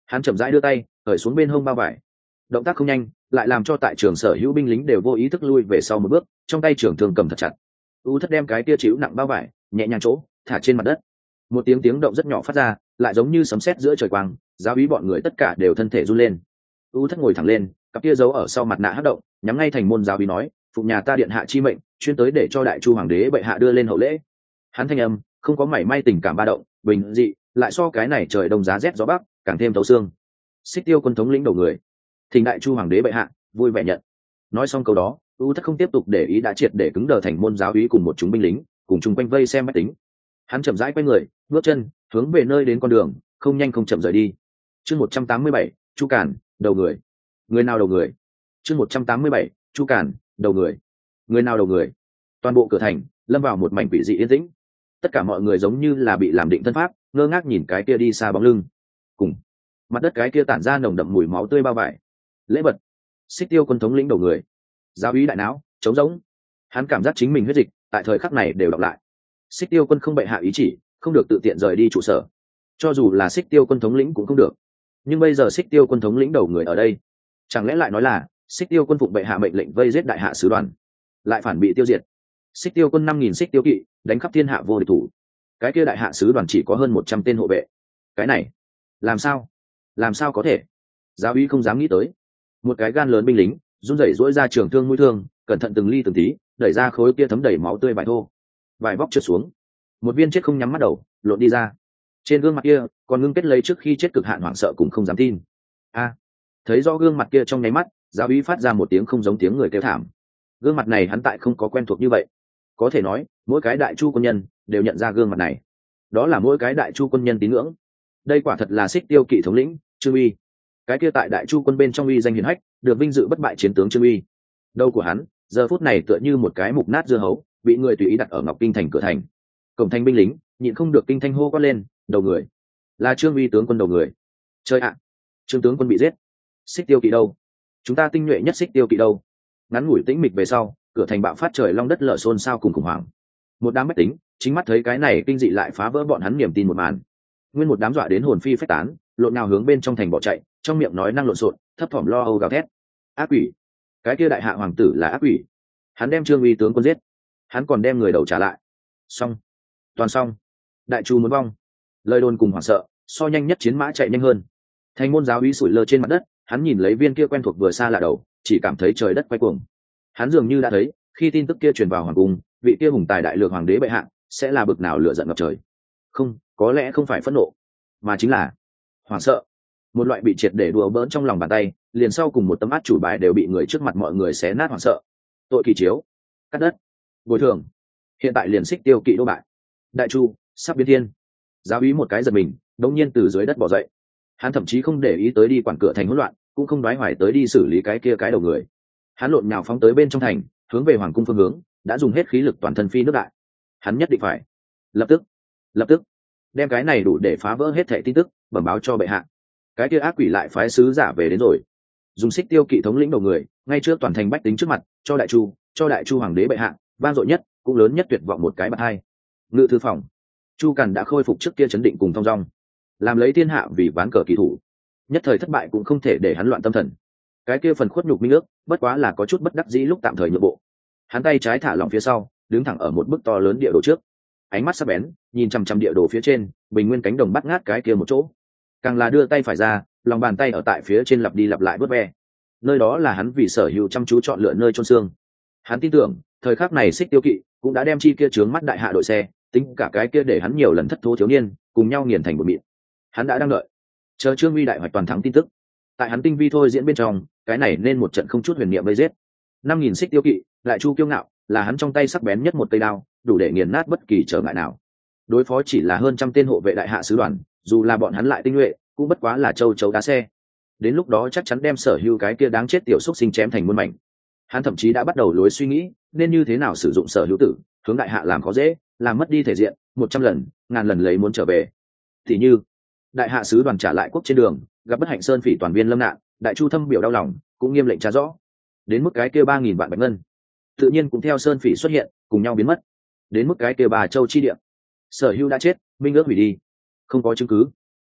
[SPEAKER 1] Hắn chậm rãi đưa tay cởi xuống bên hông bao vải, động tác không nhanh lại làm cho tại trường sở hữu binh lính đều vô ý thức lui về sau một bước, trong tay trưởng thường cầm thật chặt. U thất đem cái kia chịu nặng bao vải nhẹ nhàng chỗ thả trên mặt đất, một tiếng tiếng động rất nhỏ phát ra, lại giống như sấm sét giữa trời quang. Giáo úy bọn người tất cả đều thân thể run lên. U thất ngồi thẳng lên, cặp kia giấu ở sau mặt nạ hất động, nhắm ngay thành môn giáo úy nói: phụng nhà ta điện hạ chi mệnh, chuyên tới để cho đại chu hoàng đế bệ hạ đưa lên hậu lễ. Hắn thanh âm không có mảy may tình cảm ba động, bình dị, lại so cái này trời đông giá rét gió bắc càng thêm thấu xương. Xích Tiêu quân thống lĩnh đầu người, thỉnh đại chu hoàng đế bệ hạ vui vẻ nhận. Nói xong câu đó, U thất không tiếp tục để ý đã triệt để cứng đờ thành môn giáo úy cùng một chúng binh lính cùng chung quanh vây xem máy tính. Hắn chậm rãi quay người, bước chân hướng về nơi đến con đường, không nhanh không chậm rời đi. Chương một trăm tám mươi bảy, Chu Cản, đầu người. Người nào đầu người? Chương một trăm tám mươi bảy, Chu Cản, đầu người. Người nào đầu người? Toàn bộ cửa thành lâm vào một mảnh quỷ dị yên tĩnh. Tất cả mọi người giống như là bị làm định thân pháp, ngơ ngác nhìn cái kia đi xa bóng lưng. Cùng mặt đất cái kia tản ra nồng đậm mùi máu tươi bao vải. Lễ vật. Xích Tiêu quân thống lĩnh đầu người. Giáo úy đại não trống rỗng. Hắn cảm giác chính mình huyết dịch tại thời khắc này đều đọc lại. Xích Tiêu quân không bệ hạ ý chỉ, không được tự tiện rời đi trụ sở. Cho dù là Xích Tiêu quân thống lĩnh cũng không được. Nhưng bây giờ Xích Tiêu quân thống lĩnh đầu người ở đây, chẳng lẽ lại nói là Xích Tiêu quân phụng bệ hạ mệnh lệnh vây giết đại hạ sứ đoàn, lại phản bị tiêu diệt. Xích Tiêu quân năm nghìn xích tiêu kỵ đánh khắp thiên hạ vô địch thủ, cái kia đại hạ sứ đoàn chỉ có hơn một trăm tên hộ vệ. Cái này làm sao làm sao có thể? Giáo úy không dám nghĩ tới. Một cái gan lớn binh lính run rẩy duỗi ra trường thương mũi thương, cẩn thận từng ly từng tí đẩy ra khối kia thấm đầy máu tươi vải thô. Vải vóc trượt xuống, một viên chết không nhắm mắt đầu lộn đi ra. Trên gương mặt kia còn ngưng kết lấy trước khi chết cực hạn hoảng sợ cũng không dám tin. A! Thấy rõ gương mặt kia trong nháy mắt, giáo úy phát ra một tiếng không giống tiếng người kêu thảm. Gương mặt này hắn tại không có quen thuộc như vậy. Có thể nói mỗi cái đại chu quân nhân đều nhận ra gương mặt này. Đó là mỗi cái đại chu quân nhân tín ngưỡng. Đây quả thật là Xích Tiêu kỵ thống lĩnh Trương Uy. Cái kia tại đại chu quân bên trong uy danh hiển hách, được vinh dự bất bại chiến tướng Trương Uy. Đầu của hắn giờ phút này tựa như một cái mục nát dưa hấu, bị người tùy ý đặt ở Ngọc Kinh thành cửa thành. Cổng thành binh lính nhịn không được kinh thanh hô quát lên: đầu người, là Trương Uy tướng quân đầu người. Chơi ạ, Trương tướng quân bị giết. Xích Tiêu kỵ đâu? Chúng ta tinh nhuệ nhất Xích Tiêu kỵ đâu? Ngắn ngủi tĩnh mịch về sau, cửa thành bạo phát trời long đất lở xôn xao cùng khủng hoảng. Một đám bách tính chính mắt thấy cái này kinh dị lại phá vỡ bọn hắn niềm tin một màn. Nguyên một đám dọa đến hồn phi phách tán, lộn nào hướng bên trong thành bỏ chạy, trong miệng nói năng lộn xộn, thấp thỏm lo âu gào thét. Ác quỷ! Cái kia đại hạ hoàng tử là ác quỷ. Hắn đem Trương Uy tướng quân giết, hắn còn đem người đầu trả lại. Xong, toàn xong. Đại chu muốn vong. Lời đồn cùng hoảng sợ, so nhanh nhất chiến mã chạy nhanh hơn. Thành môn giáo úy sủi lơ trên mặt đất, hắn nhìn lấy viên kia quen thuộc vừa xa lạ đầu, chỉ cảm thấy trời đất quay cuồng. Hắn dường như đã thấy, khi tin tức kia truyền vào hoàng cung, vị kia hùng tài đại lược hoàng đế bệ hạ sẽ là bực nào lửa giận ngập trời. Không, có lẽ không phải phẫn nộ, mà chính là hoảng sợ. Một loại bị triệt để đùa bỡn trong lòng bàn tay, liền sau cùng một tấm át chủ bài đều bị người trước mặt mọi người xé nát hoảng sợ. Tội kỳ chiếu, cắt đất, bồi thường. Hiện tại liền Xích Tiêu kỵ đô bại. Đại chu sắp biến thiên. Giáo úy một cái giật mình, đống nhiên từ dưới đất bò dậy. Hắn thậm chí không để ý tới đi quản cửa thành hỗn loạn, cũng không đoái hoài tới đi xử lý cái kia cái đầu người. Hắn lộn nhào phóng tới bên trong thành, hướng về hoàng cung phương hướng, đã dùng hết khí lực toàn thân phi nước đại. Hắn nhất định phải lập tức lập tức đem cái này đủ để phá vỡ hết thảy tin tức bẩm báo cho bệ hạ. Cái kia ác quỷ lại phái sứ giả về đến rồi, dùng Xích Tiêu kỵ thống lĩnh đầu người ngay trước toàn thành bách tính trước mặt, cho đại chu cho đại chu hoàng đế bệ hạ vang dội nhất cũng lớn nhất tuyệt vọng một cái bạt hai. Ngự thư phòng, Chu Càn đã khôi phục trước kia chấn định cùng thong dong, làm lấy thiên hạ vì ván cờ kỳ thủ, nhất thời thất bại cũng không thể để hắn loạn tâm thần. Cái kia phần khuất nhục minh ước bất quá là có chút bất đắc dĩ lúc tạm thời nhượng bộ. Hắn tay trái thả lỏng phía sau, đứng thẳng ở một bức to lớn địa đồ trước, ánh mắt sắc bén nhìn chằm chằm địa đồ phía trên bình nguyên cánh đồng bắt ngát cái kia một chỗ. Càng là đưa tay phải ra, lòng bàn tay ở tại phía trên lặp đi lặp lại vớt ve. Nơi đó là hắn vì sở hữu chăm chú chọn lựa nơi chôn xương. Hắn tin tưởng thời khắc này Xích Tiêu kỵ cũng đã đem chi kia trướng mắt đại hạ đội xe, tính cả cái kia để hắn nhiều lần thất thố thiếu niên cùng nhau nghiền thành một mịn. Hắn đã đang đợi chờ Trương Uy đại hoạch toàn thắng tin tức. Tại hắn tinh vi thôi diễn bên trong, cái này nên một trận không chút huyền niệm vây giết. Năm nghìn Xích Tiêu kỵ, đại chu kiêu ngạo, là hắn trong tay sắc bén nhất một cây đao, đủ để nghiền nát bất kỳ trở ngại nào. Đối phó chỉ là hơn trăm tên hộ vệ đại hạ sứ đoàn, dù là bọn hắn lại tinh nhuệ, cũng bất quá là châu chấu đá xe. Đến lúc đó chắc chắn đem sở hữu cái kia đáng chết tiểu xúc sinh chém thành muôn mảnh. Hắn thậm chí đã bắt đầu lối suy nghĩ, nên như thế nào sử dụng sở hữu tử, hướng đại hạ làm khó dễ, làm mất đi thể diện, một trăm lần, ngàn lần lấy muốn trở về. Thì như, đại hạ sứ đoàn trả lại quốc trên đường, gặp bất hạnh sơn phỉ toàn viên lâm nạn, đại chu thâm biểu đau lòng, cũng nghiêm lệnh tra rõ. Đến mức cái kia ba nghìn vạn bạch ngân, tự nhiên cũng theo sơn phỉ xuất hiện, cùng nhau biến mất. Đến mức cái kia bà châu chi địa, sở hữu đã chết, minh ước hủy đi, không có chứng cứ.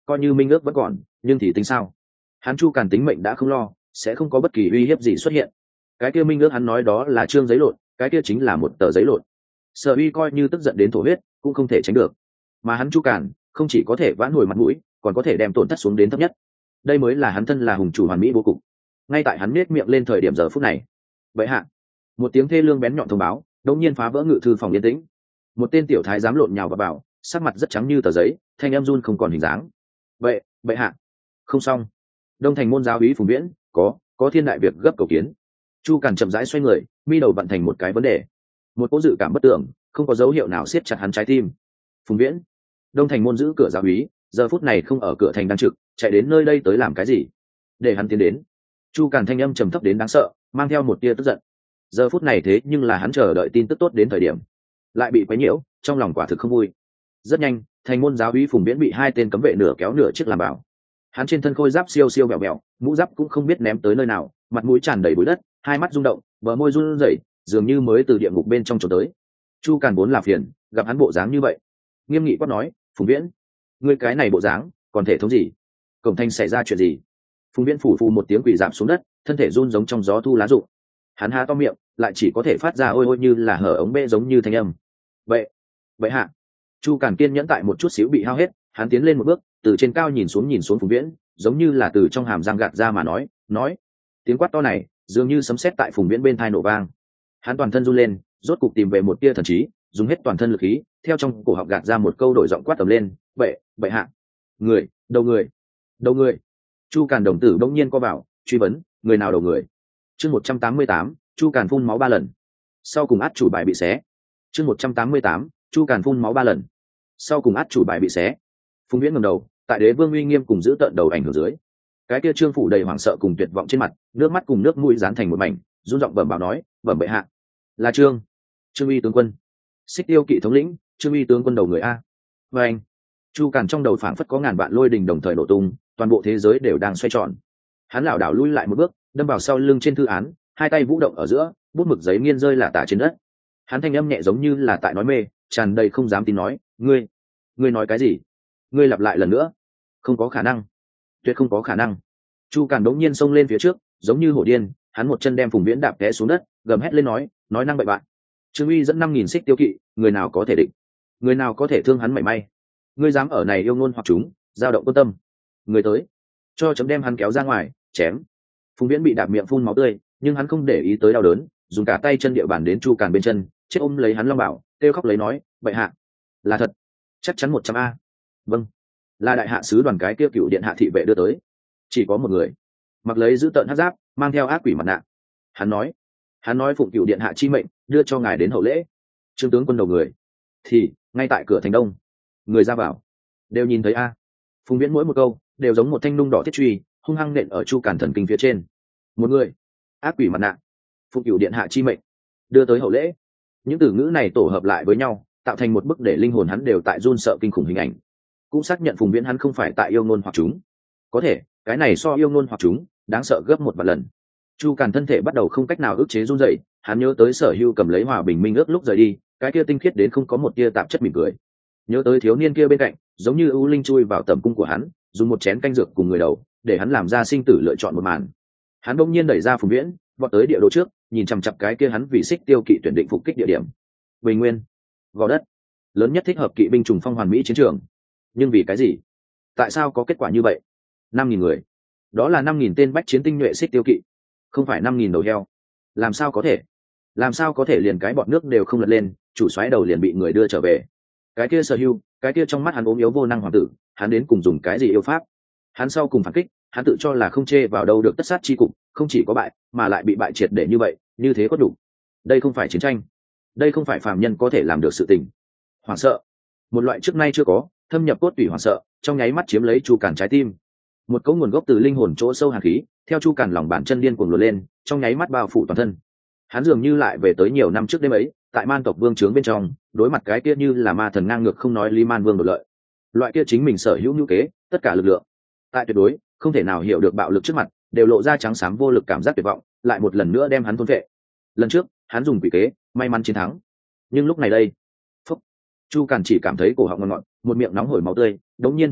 [SPEAKER 1] coi như minh ước vẫn còn nhưng thì tính sao? Hắn Chu Càn tính mệnh đã không lo, sẽ không có bất kỳ uy hiếp gì xuất hiện. Cái kia minh ước hắn nói đó là trương giấy lộn, cái kia chính là một tờ giấy lộn. Sở Uy coi như tức giận đến thổ huyết cũng không thể tránh được, mà hắn Chu Càn không chỉ có thể vãn hồi mặt mũi, còn có thể đem tổn thất xuống đến thấp nhất. Đây mới là hắn thân là hùng chủ hoàn mỹ bố cục. Ngay tại hắn nết miệng lên thời điểm giờ phút này, vậy hạ, một tiếng thê lương bén nhọn thông báo đột nhiên phá vỡ ngự thư phòng yên tĩnh. Một tên tiểu thái giám lộn nhào vào bảo, sắc mặt rất trắng như tờ giấy, thanh em run không còn hình dáng. Vậy, vậy hạ, không xong. Đông Thành môn giáo úy Phùng Viễn, có, có thiên đại việc gấp cầu kiến. Chu Càn chậm rãi xoay người, mi đầu vận thành một cái vấn đề. Một cố dự cảm bất tưởng, không có dấu hiệu nào siết chặt hắn trái tim. Phùng Viễn, Đông Thành môn giữ cửa giáo úy, giờ phút này không ở cửa thành đang trực, chạy đến nơi đây tới làm cái gì? Để hắn tiến đến. Chu Càn thanh âm trầm thấp đến đáng sợ, mang theo một tia tức giận. Giờ phút này thế nhưng là hắn chờ đợi tin tức tốt đến thời điểm, lại bị quấy nhiễu, trong lòng quả thực không vui. Rất nhanh, thành môn giáo úy Phùng Viễn bị hai tên cấm vệ nửa kéo nửa chiếc làm bảo. Hắn trên thân khôi giáp siêu siêu bẹo bẹo, mũ giáp cũng không biết ném tới nơi nào, mặt mũi tràn đầy bụi đất, hai mắt rung động, bờ môi run rẩy, dường như mới từ địa ngục bên trong trốn tới. Chu Càn vốn là phiền, gặp hắn bộ dáng như vậy, nghiêm nghị quát nói: "Phùng Viễn, ngươi cái này bộ dáng, còn thể thống gì? Cổng thành xảy ra chuyện gì?" Phùng Viễn phủ phù một tiếng quỳ rạp xuống đất, thân thể run giống trong gió thu lá rụng. Hắn há to miệng, lại chỉ có thể phát ra ôi ôi như là hở ống bê giống như thanh âm. "Vậy, vậy hạ." Chu Càn kiên nhẫn tại một chút xíu bị hao hết, hắn tiến lên một bước, từ trên cao nhìn xuống nhìn xuống Phùng Viễn, giống như là từ trong hàm răng gạt ra mà nói, nói. Tiếng quát to này, dường như sấm sét tại Phùng Viễn bên tai nổ vang. Hắn toàn thân run lên, rốt cục tìm về một tia thần trí, dùng hết toàn thân lực khí, theo trong cổ họng gạt ra một câu đổi giọng quát tầm lên: "Vậy, vậy hạ." "Người, đầu người, đầu người." Chu Càn đồng tử bỗng nhiên co vào, truy vấn: "Người nào đầu người?" Chương một trăm tám mươi tám, Chu Càn phun máu ba lần. Sau cùng át chủ bài bị xé. Chương một trăm tám mươi tám, Chu Càn phun máu ba lần. Sau cùng át chủ bài bị xé. Phùng Viễn ngẩng đầu, tại Đế Vương uy nghiêm cùng giữ tợn đầu ảnh hưởng dưới, cái kia trương phủ đầy hoảng sợ cùng tuyệt vọng trên mặt, nước mắt cùng nước mũi dán thành một mảnh, run giọng bẩm báo nói: "Bẩm bệ hạ, là Trương, Trương Uy tướng quân, Xích Tiêu kỵ thống lĩnh, Trương Uy tướng quân đầu người a." Và anh, Chu Càn trong đầu phảng phất có ngàn vạn lôi đình đồng thời nổ tung, toàn bộ thế giới đều đang xoay tròn. Hắn lảo đảo lui lại một bước, đâm vào sau lưng trên thư án, hai tay vũ động ở giữa, bút mực giấy nghiêng rơi lả tả trên đất. Hắn thanh âm nhẹ giống như là tại nói mê, tràn đầy không dám tin nói: "Ngươi, ngươi nói cái gì? Ngươi lặp lại lần nữa." "Không có khả năng, tuyệt không có khả năng." Chu Càn đống nhiên xông lên phía trước, giống như hổ điên, hắn một chân đem Phùng Viễn đạp té xuống đất, gầm hét lên nói: "Nói năng bậy bạn. Trương Uy dẫn năm nghìn xích tiêu kỵ, người nào có thể địch? Người nào có thể thương hắn mảy may? Ngươi dám ở này yêu ngôn hoặc chúng, dao động quân tâm. Người tới, cho chấm đem hắn kéo ra ngoài, chém." Phùng Viễn bị đạp miệng phun máu tươi, nhưng hắn không để ý tới đau đớn, dùng cả tay chân địa bàn đến Chu Càn bên chân, chết ôm lấy hắn long bảo, kêu khóc lấy nói: "Bệ hạ, là thật, chắc chắn một trăm a." "Vâng, là đại hạ sứ đoàn cái kia cựu điện hạ thị vệ đưa tới, chỉ có một người, mặc lấy giữ tợn hắc giáp, mang theo ác quỷ mặt nạ. Hắn nói, hắn nói phụng cựu điện hạ chi mệnh, đưa cho ngài đến hậu lễ." Trương tướng quân đầu người thì ngay tại cửa thành đông, người ra vào đều nhìn thấy a. Phùng Viễn mỗi một câu đều giống một thanh nung đỏ thiết truy, hung hăng nện ở Chu Càn thần kinh phía trên. Một người, ác quỷ mặt nạ, phụng cựu điện hạ chi mệnh, đưa tới hậu lễ. Những từ ngữ này tổ hợp lại với nhau, tạo thành một bức để linh hồn hắn đều tại run sợ kinh khủng hình ảnh, cũng xác nhận Phùng Viễn hắn không phải tại yêu ngôn hoặc chúng. Có thể cái này so yêu ngôn hoặc chúng đáng sợ gấp một vạn lần. Chu Càn thân thể bắt đầu không cách nào ức chế run rẩy, hắn nhớ tới Sở Hưu cầm lấy hòa bình minh ước lúc rời đi, cái kia tinh khiết đến không có một tia tạp chất mỉm cười. Nhớ tới thiếu niên kia bên cạnh, giống như ưu linh chui vào tầm cung của hắn, dùng một chén canh dược cùng người đầu, để hắn làm ra sinh tử lựa chọn một màn. Hắn bỗng nhiên đẩy ra Phùng Viễn, vọt tới địa đồ trước, nhìn chằm chằm cái kia hắn vì Xích Tiêu kỵ tuyển định phục kích địa điểm. Bình Nguyên, gò đất, lớn nhất thích hợp kỵ binh trùng phong hoàn mỹ chiến trường. Nhưng vì cái gì? Tại sao có kết quả như vậy? Năm nghìn người, đó là năm nghìn tên bách chiến tinh nhuệ Xích Tiêu kỵ, không phải năm nghìn đầu heo. Làm sao có thể? Làm sao có thể liền cái bọt nước đều không lật lên, chủ soái đầu liền bị người đưa trở về? Cái kia Sở Hưu, cái kia trong mắt hắn ốm yếu vô năng hoàng tử, hắn đến cùng dùng cái gì yêu pháp? Hắn sau cùng phản kích, hắn tự cho là không chê vào đâu được tất sát chi cục, không chỉ có bại, mà lại bị bại triệt để như vậy, như thế có đủ. Đây không phải chiến tranh, đây không phải phàm nhân có thể làm được sự tình. Hoảng sợ, một loại trước nay chưa có, thâm nhập cốt tủy hoảng sợ, trong nháy mắt chiếm lấy Chu Càn trái tim. Một cấu nguồn gốc từ linh hồn chỗ sâu hàn khí, theo Chu Càn lòng bàn chân điên cuồng luồn lên, trong nháy mắt bao phủ toàn thân. Hắn dường như lại về tới nhiều năm trước đêm ấy, tại Man tộc vương trướng bên trong, đối mặt cái kia như là ma thần ngang ngược không nói Lý Man Vương đột lợi. Loại kia chính mình sở hữu nhu kế, tất cả lực lượng, tại tuyệt đối không thể nào hiểu được bạo lực trước mặt, đều lộ ra trắng xám vô lực cảm giác tuyệt vọng, lại một lần nữa đem hắn thôn vệ. Lần trước, hắn dùng quỷ kế, may mắn chiến thắng. Nhưng lúc này đây, phúc, Chu Càn chỉ cảm thấy cổ họng ngọt ngọt, một miệng nóng hổi máu tươi, đống nhiên phun tới,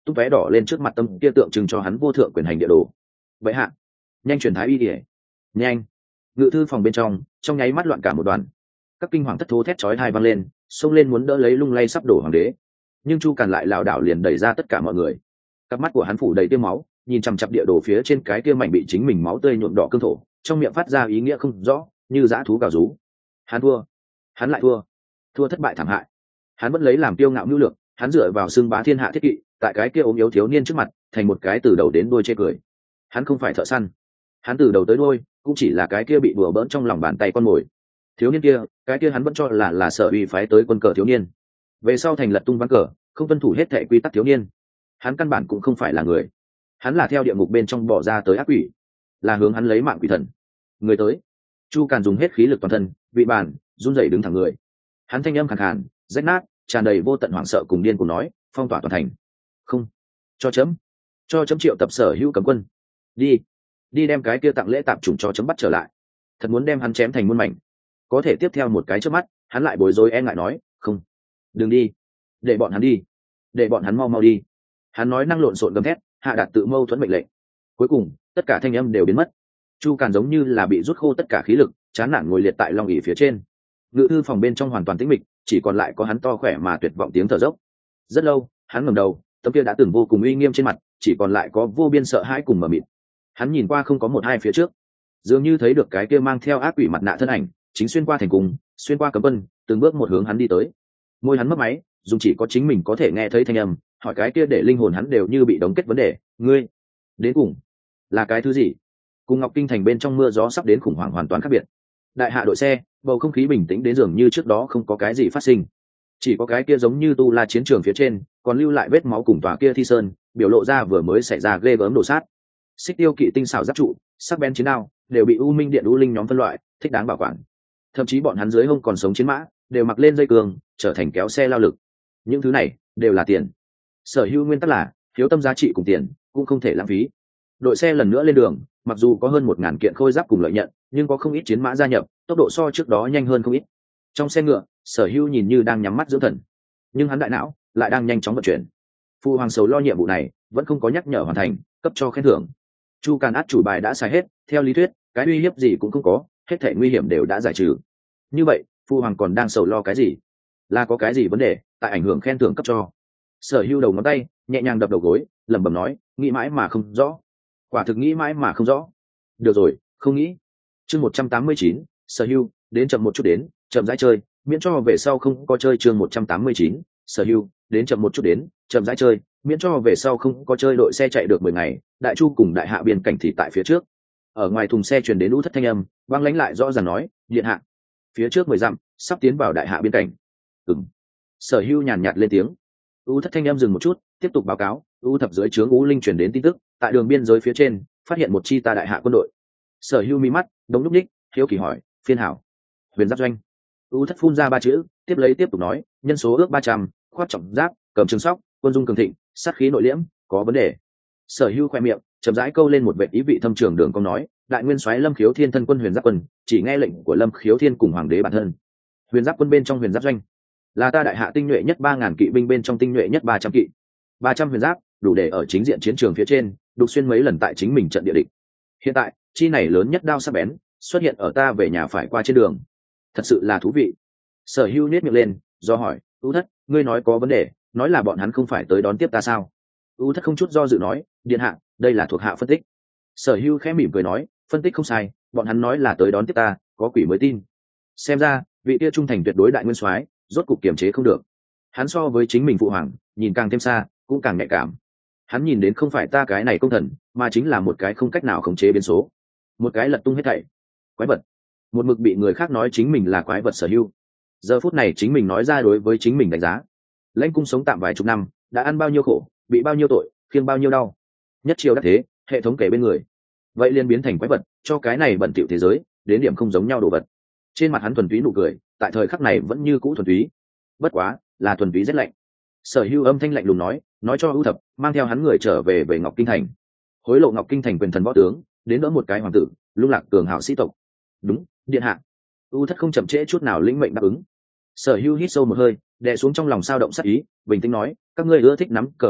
[SPEAKER 1] tung tóe đỏ lên trước mặt tâm kia tượng trưng cho hắn vô thượng quyền hành địa đồ. Vậy hạ, nhanh truyền thái y ỉa, nhanh. Ngự thư phòng bên trong trong nháy mắt loạn cả một đoàn, các kinh hoàng thất thố thét chói tai vang lên, xông lên muốn đỡ lấy lung lay sắp đổ hoàng đế. Nhưng Chu Càn lại lảo đảo liền đẩy ra tất cả mọi người. Cặp mắt của hắn phủ đầy tia máu, nhìn chằm chằm địa đồ phía trên cái kia mảnh bị chính mình máu tươi nhuộm đỏ cương thổ, trong miệng phát ra ý nghĩa không rõ, như dã thú gào rú. Hắn thua, hắn lại thua, thua thất bại thảm hại. Hắn vẫn lấy làm kiêu ngạo nhu lược, hắn dựa vào xưng bá thiên hạ thiết kỵ, tại cái kia ốm yếu thiếu niên trước mặt, thành một cái từ đầu đến đuôi chê cười. Hắn không phải thợ săn, hắn từ đầu tới đuôi cũng chỉ là cái kia bị đùa bỡn trong lòng bàn tay con mồi. Thiếu niên kia, cái kia hắn vẫn cho là là Sở Uy phái tới quân cờ thiếu niên, về sau thành lật tung ván cờ, không tuân thủ hết thệ quy tắc thiếu niên. Hắn căn bản cũng không phải là người, hắn là theo địa ngục bên trong bỏ ra tới ác quỷ, là hướng hắn lấy mạng quỷ thần. Người tới. Chu Càn dùng hết khí lực toàn thân, vị bàn run rẩy đứng thẳng người. Hắn thanh âm khàn khàn, rách nát, tràn đầy vô tận hoảng sợ cùng điên cùng nói, phong tỏa toàn thành. Không, cho chấm, cho chấm triệu tập Sở Hữu cấm quân, đi, đi đem cái kia tặng lễ tạp chủng cho chấm bắt trở lại. Thật muốn đem hắn chém thành muôn mảnh. Có thể tiếp theo một cái trước mắt, hắn lại bối rối e ngại nói, không, đừng đi, để bọn hắn đi, để bọn hắn mau mau đi. Hắn nói năng lộn xộn gầm thét, hạ đạt tự mâu thuẫn mệnh lệnh. Cuối cùng tất cả thanh âm đều biến mất. Chu Càn giống như là bị rút khô tất cả khí lực, chán nản ngồi liệt tại long ỷ phía trên. Ngự thư phòng bên trong hoàn toàn tĩnh mịch, chỉ còn lại có hắn to khỏe mà tuyệt vọng tiếng thở dốc. Rất lâu, hắn ngẩng đầu, tấm kia đã từng vô cùng uy nghiêm trên mặt, chỉ còn lại có vô biên sợ hãi cùng mờ mịt. Hắn nhìn qua không có một hai phía trước, dường như thấy được cái kia mang theo ác quỷ mặt nạ thân ảnh, chính xuyên qua thành cung, xuyên qua cấm quân, từng bước một hướng hắn đi tới. Môi hắn mấp máy, dùng chỉ có chính mình có thể nghe thấy thanh âm, hỏi cái kia để linh hồn hắn đều như bị đóng kết vấn đề, ngươi đến cùng là cái thứ gì? Cùng Ngọc Kinh thành bên trong mưa gió sắp đến khủng hoảng hoàn toàn khác biệt. Đại hạ đội xe, bầu không khí bình tĩnh đến dường như trước đó không có cái gì phát sinh, chỉ có cái kia giống như tu la chiến trường phía trên còn lưu lại vết máu cùng tòa kia thi sơn, biểu lộ ra vừa mới xảy ra ghê gớm đổ sát. Xích tiêu kỵ tinh xảo giáp trụ, sắc bén chiến đao đều bị u minh điện u linh nhóm phân loại, thích đáng bảo quản. Thậm chí bọn hắn dưới hông còn sống chiến mã đều mặc lên dây cường, trở thành kéo xe lao lực. Những thứ này đều là tiền. Sở Hữu nguyên tắc là hiếu tâm giá trị cùng tiền cũng không thể lãng phí. Đội xe lần nữa lên đường, mặc dù có hơn một ngàn kiện khôi giáp cùng lợi nhận, nhưng có không ít chiến mã gia nhập, tốc độ so trước đó nhanh hơn không ít. Trong xe ngựa, Sở Hữu nhìn như đang nhắm mắt dưỡng thần, nhưng hắn đại não lại đang nhanh chóng vận chuyển. Phu hoàng sầu lo nhiệm vụ này vẫn không có nhắc nhở hoàn thành, cấp cho khen thưởng. Chu Càn át chủ bài đã xài hết, theo lý thuyết cái uy hiếp gì cũng không có, hết thảy nguy hiểm đều đã giải trừ. Như vậy phu hoàng còn đang sầu lo cái gì? Là có cái gì vấn đề tại ảnh hưởng khen thưởng cấp cho? Sở Hữu đầu ngón tay nhẹ nhàng đập đầu gối, lẩm bẩm nói, nghĩ mãi mà không rõ, quả thực nghĩ mãi mà không rõ. Được rồi, không nghĩ. Chương một trăm tám mươi chín, Sở Hữu, đến chậm một chút đến, chậm rãi chơi, miễn cho về sau không có chơi. Chương một trăm tám mươi chín, Sở Hữu, đến chậm một chút đến, chậm rãi chơi, miễn cho về sau không có chơi. Đội xe chạy được mười ngày, Đại Chu cùng Đại Hạ biên cảnh thì tại phía trước. Ở ngoài thùng xe truyền đến lũ thất thanh âm, vang lánh lại rõ ràng nói, điện hạ, phía trước mười dặm, sắp tiến vào Đại Hạ biên cảnh. Ừm. Sở Hữu nhàn nhạt lên tiếng. U thất thanh em dừng một chút, tiếp tục báo cáo. U thập dưới trướng U linh truyền đến tin tức, tại đường biên giới phía trên phát hiện một chi ta Đại Hạ quân đội. Sở Hữu mí mắt đống lúc ních, hiếu kỳ hỏi, phiên hảo, huyền giáp doanh? U thất phun ra ba chữ, tiếp lấy tiếp tục nói, nhân số ước ba trăm, khoác trọng giáp, cầm trường sóc, quân dung cường thịnh, sát khí nội liễm, có vấn đề. Sở Hữu khoe miệng chậm rãi câu lên một vệ ý vị thâm trường đường cong nói, đại nguyên soái Lâm Khiếu Thiên thân quân huyền giáp quân, chỉ nghe lệnh của Lâm Khiếu Thiên cùng hoàng đế bản thân. Huyền giáp quân bên trong huyền giáp doanh, là ta Đại Hạ tinh nhuệ nhất ba ngàn kỵ binh bên trong tinh nhuệ nhất ba trăm kỵ. Ba trăm huyền giáp đủ để ở chính diện chiến trường phía trên đục xuyên mấy lần tại chính mình trận địa địch. Hiện tại chi này lớn nhất đao sắc bén xuất hiện ở ta về nhà phải qua trên đường, thật sự là thú vị. Sở Hữu nhếch miệng lên, do hỏi, U thất, ngươi nói có vấn đề, nói là bọn hắn không phải tới đón tiếp ta sao? U thất không chút do dự nói, điện hạ, đây là thuộc hạ phân tích. Sở Hữu khẽ mỉm cười nói, phân tích không sai, bọn hắn nói là tới đón tiếp ta, có quỷ mới tin. Xem ra vị kia trung thành tuyệt đối đại nguyên soái rốt cục kiềm chế không được. Hắn so với chính mình phụ hoàng nhìn càng thêm xa, cũng càng nhạy cảm. Hắn nhìn đến không phải ta cái này công thần, mà chính là một cái không cách nào khống chế biến số, một cái lật tung hết thảy quái vật, một mực bị người khác nói chính mình là quái vật. Sở Hữu giờ phút này chính mình nói ra đối với chính mình đánh giá. Lãnh cung sống tạm vài chục năm, đã ăn bao nhiêu khổ, bị bao nhiêu tội, khiêng bao nhiêu đau, nhất chiêu đắc thế, hệ thống kể bên người, vậy liền biến thành quái vật, cho cái này bẩn thỉu thế giới đến điểm không giống nhau đồ vật. Trên mặt hắn thuần túy nụ cười, tại thời khắc này vẫn như cũ thuần túy, bất quá là thuần túy rất lạnh. Sở Hữu âm thanh lạnh lùng nói, nói cho U thập mang theo hắn người trở về về Ngọc Kinh thành, hối lộ Ngọc Kinh thành quyền thần võ tướng, đến đỡ một cái hoàng tử, lung lạc cường hào sĩ tộc. Đúng, điện hạ. U thất không chậm trễ chút nào lĩnh mệnh đáp ứng. Sở Hữu hít sâu một hơi, đè xuống trong lòng sao động sát ý, bình tĩnh nói, các ngươi ưa thích nắm cờ bố cục,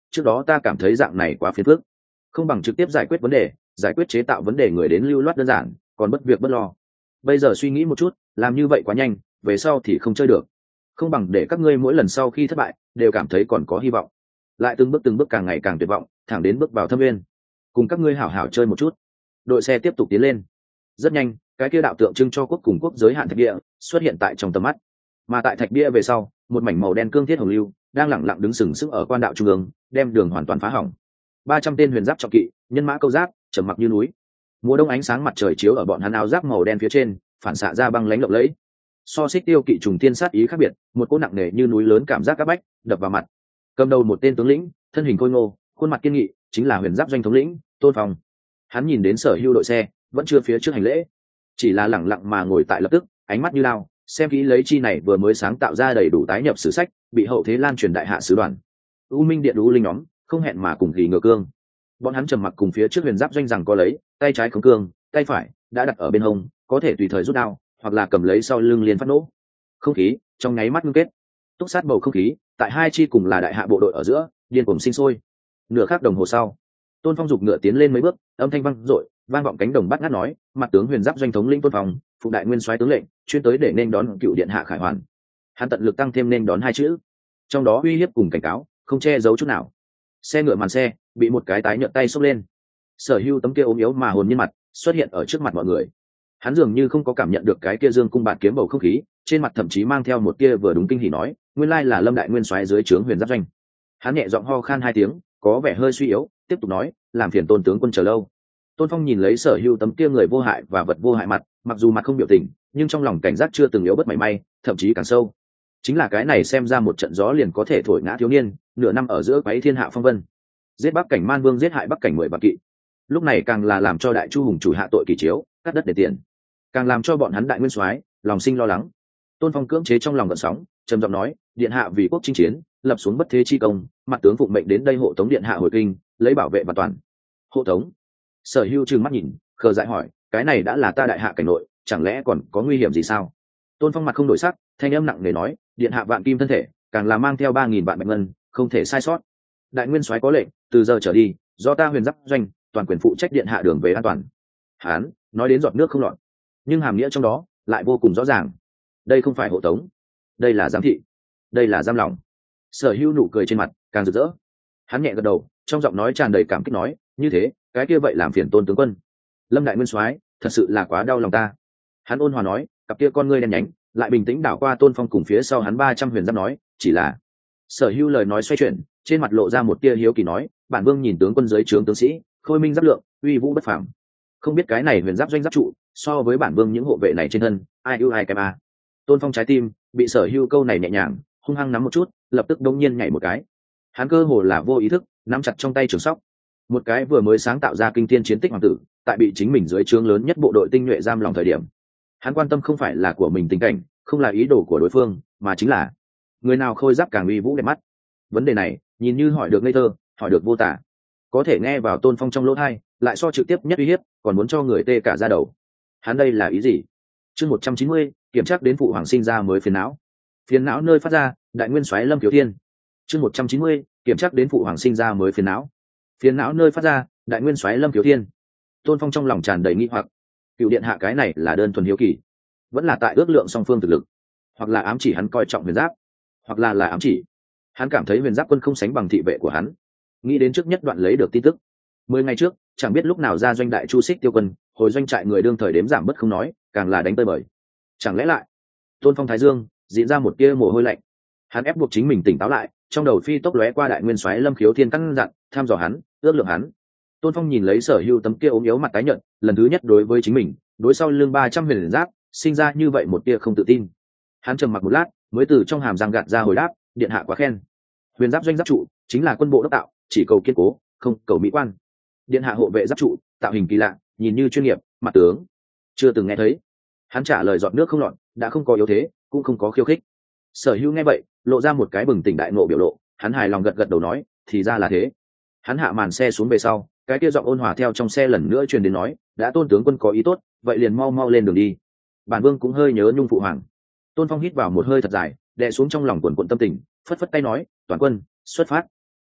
[SPEAKER 1] trước đó ta cảm thấy dạng này quá phiền phức, không bằng trực tiếp giải quyết vấn đề, giải quyết chế tạo vấn đề người đến lưu loát đơn giản, còn bất việc bất lo. Bây giờ suy nghĩ một chút, làm như vậy quá nhanh, về sau thì không chơi được. Không bằng để các ngươi mỗi lần sau khi thất bại đều cảm thấy còn có hy vọng, lại từng bước từng bước càng ngày càng tuyệt vọng, thẳng đến bước vào thâm nguyên, cùng các ngươi hảo hảo chơi một chút. Đội xe tiếp tục tiến lên. Rất nhanh, cái kia đạo tượng trưng cho quốc cùng quốc giới hạn thạch địa xuất hiện tại trong tầm mắt, mà tại thạch bia về sau, một mảnh màu đen cương thiết hồng lưu đang lẳng lặng đứng sừng sững ở quan đạo trung ương, đem đường hoàn toàn phá hỏng. Ba trăm tên huyền giáp trọng kỵ, nhân mã câu giáp, trầm mặc như núi. Mùa đông ánh sáng mặt trời chiếu ở bọn hắn áo giáp màu đen phía trên, phản xạ ra băng lãnh lộng lẫy. So xích tiêu kỵ trùng thiên sát ý khác biệt, một cỗ nặng nề như núi lớn cảm giác áp bách đập vào mặt. Cầm đầu một tên tướng lĩnh, thân hình khôi ngô, khuôn mặt kiên nghị, chính là huyền giáp doanh thống lĩnh Tôn Phong. Hắn nhìn đến Sở Hưu đội xe, vẫn chưa phía trước hành lễ, chỉ là lẳng lặng mà ngồi tại lập tức, ánh mắt như lao, xem kỹ lấy chi này vừa mới sáng tạo ra đầy đủ tái nhập sử sách, bị hậu thế lan truyền đại hạ sứ đoàn. U Minh Điện U Linh nhóm không hẹn mà cùng gỉ ngựa cương. Bọn hắn trầm mặc cùng phía trước huyền giáp doanh rằng có lấy, tay trái khống cương, tay phải đã đặt ở bên hông, có thể tùy thời rút đao, hoặc là cầm lấy sau lưng liền phát nổ. Không khí trong nháy mắt ngưng kết, túc sát bầu không khí tại hai chi cùng là đại hạ bộ đội ở giữa điên cuồng sinh sôi. Nửa khắc đồng hồ sau, Tôn Phong giục ngựa tiến lên mấy bước, âm thanh vang dội vang vọng cánh đồng bắt ngát nói, mặt tướng huyền giáp doanh thống lĩnh Tôn Phong, phụ đại nguyên soái tướng lệnh, chuyên tới để nên đón cựu điện hạ Khải Hoàn. Hắn tận lực tăng thêm nên đón hai chữ, trong đó uy hiếp cùng cảnh cáo không che giấu chút nào. Xe ngựa màn xe bị một cái tái nhợt tay xốc lên, Sở Hưu tấm kia ốm yếu mà hồn nhiên mặt xuất hiện ở trước mặt mọi người. Hắn dường như không có cảm nhận được cái kia dương cung bạt kiếm bầu không khí, trên mặt thậm chí mang theo một kia vừa đúng kinh hỉ nói, nguyên lai là Lâm đại nguyên soái dưới trướng huyền giáp doanh. Hắn nhẹ giọng ho khan hai tiếng, có vẻ hơi suy yếu, tiếp tục nói, làm phiền Tôn tướng quân chờ lâu. Tôn Phong nhìn lấy Sở Hưu tấm kia người vô hại và vật vô hại mặt, mặc dù mặt không biểu tình, nhưng trong lòng cảnh giác chưa từng yếu bất mảy may, thậm chí càng sâu. Chính là cái này xem ra một trận gió liền có thể thổi ngã thiếu niên, nửa năm ở giữa quấy thiên hạ phong vân, giết Bắc cảnh Man Vương, giết hại Bắc cảnh mười vạn kỵ. Lúc này càng là làm cho Đại Chu hùng chủ hạ tội kỳ chiếu, cắt đất để tiền, càng làm cho bọn hắn đại nguyên soái lòng sinh lo lắng. Tôn Phong cưỡng chế trong lòng gợn sóng, trầm giọng nói, điện hạ vì quốc chinh chiến, lập xuống bất thế chi công, mặt tướng phụng mệnh đến đây hộ tống điện hạ hồi kinh, lấy bảo vệ và toàn. Hộ tống? Sở Hưu trừng mắt nhìn, khờ dại hỏi, cái này đã là ta đại hạ cảnh nội, chẳng lẽ còn có nguy hiểm gì sao? Tôn Phong mặt không đổi sắc, thanh âm nặng nề nói, điện hạ vạn kim thân thể, càng là mang theo ba nghìn vạn bạch ngân, không thể sai sót. Đại nguyên soái có lệnh, từ giờ trở đi, do ta huyền giáp doanh toàn quyền phụ trách điện hạ đường về an toàn. Hán nói đến giọt nước không lọt, nhưng hàm nghĩa trong đó lại vô cùng rõ ràng. Đây không phải hộ tống, đây là giám thị, đây là giam lòng. Sở Hưu nụ cười trên mặt càng rực rỡ, hắn nhẹ gật đầu, trong giọng nói tràn đầy cảm kích nói, như thế cái kia vậy làm phiền Tôn tướng quân. Lâm đại nguyên soái thật sự là quá đau lòng ta. Hắn ôn hòa nói, cặp kia con ngươi đen nhánh lại bình tĩnh đảo qua Tôn Phong cùng phía sau hắn ba trăm huyền giáp nói, chỉ là. Sở Hưu lời nói xoay chuyển, trên mặt lộ ra một tia hiếu kỳ nói, bản vương nhìn tướng quân dưới trướng tướng sĩ khôi minh giáp lượng, uy vũ bất phàm, không biết cái này huyền giáp doanh giáp trụ so với bản vương những hộ vệ này trên thân ai ưu ai kém a. Tôn Phong trái tim bị Sở Hưu câu này nhẹ nhàng hung hăng nắm một chút, lập tức đông nhiên nhảy một cái. Hắn cơ hồ là vô ý thức nắm chặt trong tay trường sóc, một cái vừa mới sáng tạo ra kinh thiên chiến tích hoàng tử, tại bị chính mình dưới trướng lớn nhất bộ đội tinh nhuệ giam lòng thời điểm, hắn quan tâm không phải là của mình tình cảnh, không là ý đồ của đối phương, mà chính là người nào khôi giáp càng uy vũ đẹp mắt. Vấn đề này nhìn như hỏi được ngây thơ, hỏi được vô tả, có thể nghe vào Tôn Phong trong lỗ tai, lại so trực tiếp nhất uy hiếp còn muốn cho người tê cả da đầu. Hắn đây là ý gì? Chương một trăm chín mươi, kiểm tra đến phụ hoàng sinh ra mới phiền não. Phiền não nơi phát ra, đại nguyên soái Lâm Khiếu Thiên. Chương một trăm chín mươi, kiểm tra đến phụ hoàng sinh ra mới phiền não. Phiền não nơi phát ra, đại nguyên soái Lâm Khiếu Thiên. Tôn Phong trong lòng tràn đầy nghi hoặc, cựu điện hạ cái này là đơn thuần hiếu kỳ, vẫn là tại ước lượng song phương thực lực, hoặc là ám chỉ hắn coi trọng huyền giáp, hoặc là là ám chỉ hắn cảm thấy huyền giáp quân không sánh bằng thị vệ của hắn. Nghĩ đến trước nhất đoạn lấy được tin tức, mười ngày trước chẳng biết lúc nào ra doanh đại chu xích tiêu quân, hồi doanh trại người đương thời đếm giảm bất không nói, càng là đánh tơi bời. Chẳng lẽ lại? Tôn Phong thái dương diễn ra một tia mồ hôi lạnh, hắn ép buộc chính mình tỉnh táo lại, trong đầu phi tốc lóe qua đại nguyên soái Lâm Khiếu Thiên căn dặn, tham dò hắn, ước lượng hắn. Tôn Phong nhìn lấy Sở Hưu tấm kia ốm yếu mặt tái nhợt, lần thứ nhất đối với chính mình, đối sau lưng ba trăm huyền giáp sinh ra như vậy một tia không tự tin. Hắn trầm mặc một lát, mới từ trong hàm răng gạt ra hồi đáp, điện hạ quá khen. Huyền giáp doanh giáp trụ chính là quân bộ đốc tạo, chỉ cầu kiên cố, không cầu mỹ quan. Điện hạ hộ vệ giáp trụ tạo hình kỳ lạ, nhìn như chuyên nghiệp, mặt tướng chưa từng nghe thấy. Hắn trả lời giọt nước không lọt, đã không có yếu thế, cũng không có khiêu khích. Sở Hưu nghe vậy, lộ ra một cái bừng tỉnh đại ngộ biểu lộ, hắn hài lòng gật gật đầu nói, thì ra là thế. Hắn hạ màn xe xuống về sau, cái kia giọng ôn hòa theo trong xe lần nữa truyền đến nói, đã Tôn tướng quân có ý tốt, vậy liền mau mau lên đường đi. Bản vương cũng hơi nhớ nhung phụ hoàng. Tôn Phong hít vào một hơi thật dài, đè xuống trong lòng quần quần tâm tình, phất phất tay nói, toàn quân xuất phát.